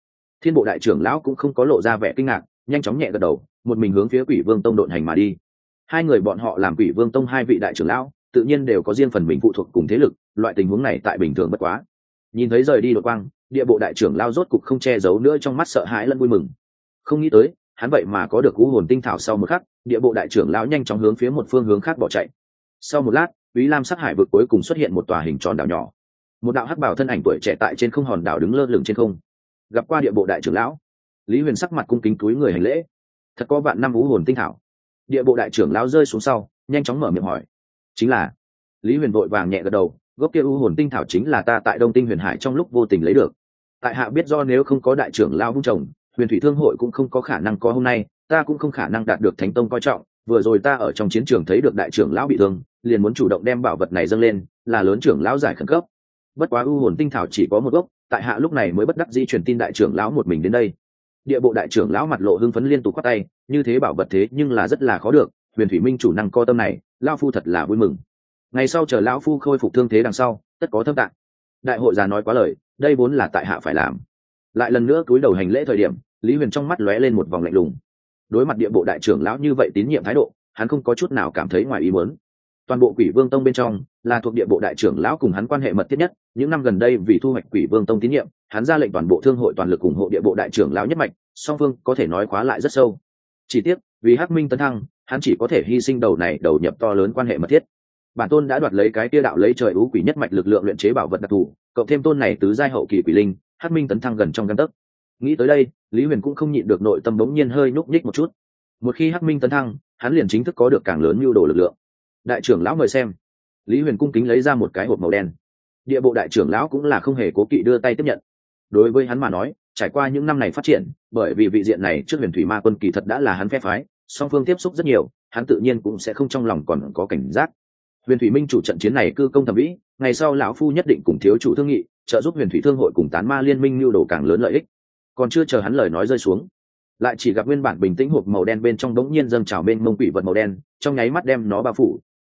Thiên bộ đại trưởng lão cũng không có lộ ra vẻ kinh ngạc, nhanh chóng nhẹ gật đầu, một mình hướng phía Quỷ Vương Tông độn hành mà đi. Hai người bọn họ làm Quỷ Vương Tông hai vị đại trưởng lão, tự nhiên đều có riêng phần mình phụ thuộc cùng thế lực, loại tình huống này tại bình thường bất quá. Nhìn thấy rời đi đột quang, địa bộ đại trưởng lão rốt cục không che giấu nữa trong mắt sợ hãi lẫn vui mừng. Không nghĩ tới, hắn vậy mà có được u hồn tinh thảo. Sau một khắc, địa bộ đại trưởng lão nhanh chóng hướng phía một phương hướng khác bỏ chạy. Sau một lát, Úy Lam sắc hải vực cuối cùng xuất hiện một tòa hình tròn đảo nhỏ. Một đạo hắc bảo thân ảnh tuổi trẻ tại trên không hòn đảo đứng lơ lửng trên không. Gặp qua địa bộ đại trưởng lão, Lý Huyền sắc mặt cung kính cúi người hành lễ. Thật có vạn năm u hồn tinh thảo. Địa bộ đại trưởng lão rơi xuống sau, nhanh chóng mở miệng hỏi. Chính là. Lý Huyền vội vàng nhẹ gật đầu, gốc kia u hồn tinh thảo chính là ta tại Đông Tinh Huyền Hải trong lúc vô tình lấy được. Tại hạ biết do nếu không có đại trưởng lão vung trồng, Huyền Thủy Thương hội cũng không có khả năng có hôm nay, ta cũng không khả năng đạt được Thánh Tông coi trọng. Vừa rồi ta ở trong chiến trường thấy được đại trưởng lão bị thương, liền muốn chủ động đem bảo vật này dâng lên, là lớn trưởng lão giải khẩn cấp. Bất quá u hồn tinh thảo chỉ có một gốc, tại hạ lúc này mới bất đắc dĩ truyền tin đại trưởng lão một mình đến đây. Địa bộ đại trưởng lão mặt lộ hưng phấn liên tục quát tay, như thế bảo vật thế nhưng là rất là khó được, Huyền Thủy Minh chủ năng co tâm này, lão phu thật là vui mừng. Ngày sau chờ lão phu khôi phục thương thế đằng sau, tất có thâm tạng. Đại hội già nói quá lời, đây vốn là tại hạ phải làm. Lại lần nữa cúi đầu hành lễ thời điểm, Lý Huyền trong mắt lóe lên một vòng lạnh lùng. Đối mặt địa bộ đại trưởng lão như vậy tín nhiệm thái độ, hắn không có chút nào cảm thấy ngoài ý muốn. Toàn bộ Quỷ Vương Tông bên trong là thuộc địa bộ đại trưởng lão cùng hắn quan hệ mật thiết nhất, những năm gần đây vì thu hoạch Quỷ Vương Tông tín nhiệm, hắn ra lệnh toàn bộ thương hội toàn lực ủng hộ địa bộ đại trưởng lão nhất mạch, song phương có thể nói khóa lại rất sâu. Chỉ tiếc, vì Hắc Minh tấn thăng, hắn chỉ có thể hy sinh đầu này đầu nhập to lớn quan hệ mật thiết. Bản tôn đã đoạt lấy cái tia đạo lấy trời ú quỷ nhất mạch lực lượng luyện chế bảo vật đặc thù, cộng thêm tôn này tứ giai hậu kỳ quỷ linh, Hắc Minh tấn thăng gần trong gang tấc. Nghĩ tới đây, Lý Huyền cũng không nhịn được nội tâm bỗng nhiên hơi nhúc nhích một chút. Một khi Hắc Minh tấn thăng, hắn liền chính thức có được càng lớn nhu đồ lực lượng. Đại trưởng lão mời xem. Lý Huyền cung kính lấy ra một cái hộp màu đen. Địa bộ đại trưởng lão cũng là không hề cố kỵ đưa tay tiếp nhận. Đối với hắn mà nói, trải qua những năm này phát triển, bởi vì vị diện này trước Huyền Thủy Ma Quân kỳ thật đã là hắn phe phái, song phương tiếp xúc rất nhiều, hắn tự nhiên cũng sẽ không trong lòng còn có cảnh giác. Huyền Thủy Minh chủ trận chiến này cư công thẩm vĩ, ngày sau lão phu nhất định cùng thiếu chủ thương nghị, trợ giúp Huyền Thủy Thương hội cùng Tán Ma Liên minh nhu đồ càng lớn lợi ích. Còn chưa chờ hắn lời nói rơi xuống, lại chỉ gặp nguyên bản bình tĩnh hộp màu đen bên trong đống nhiên dâng trào bên mông quỷ vật màu đen, trong nháy mắt đem nó bao phủ,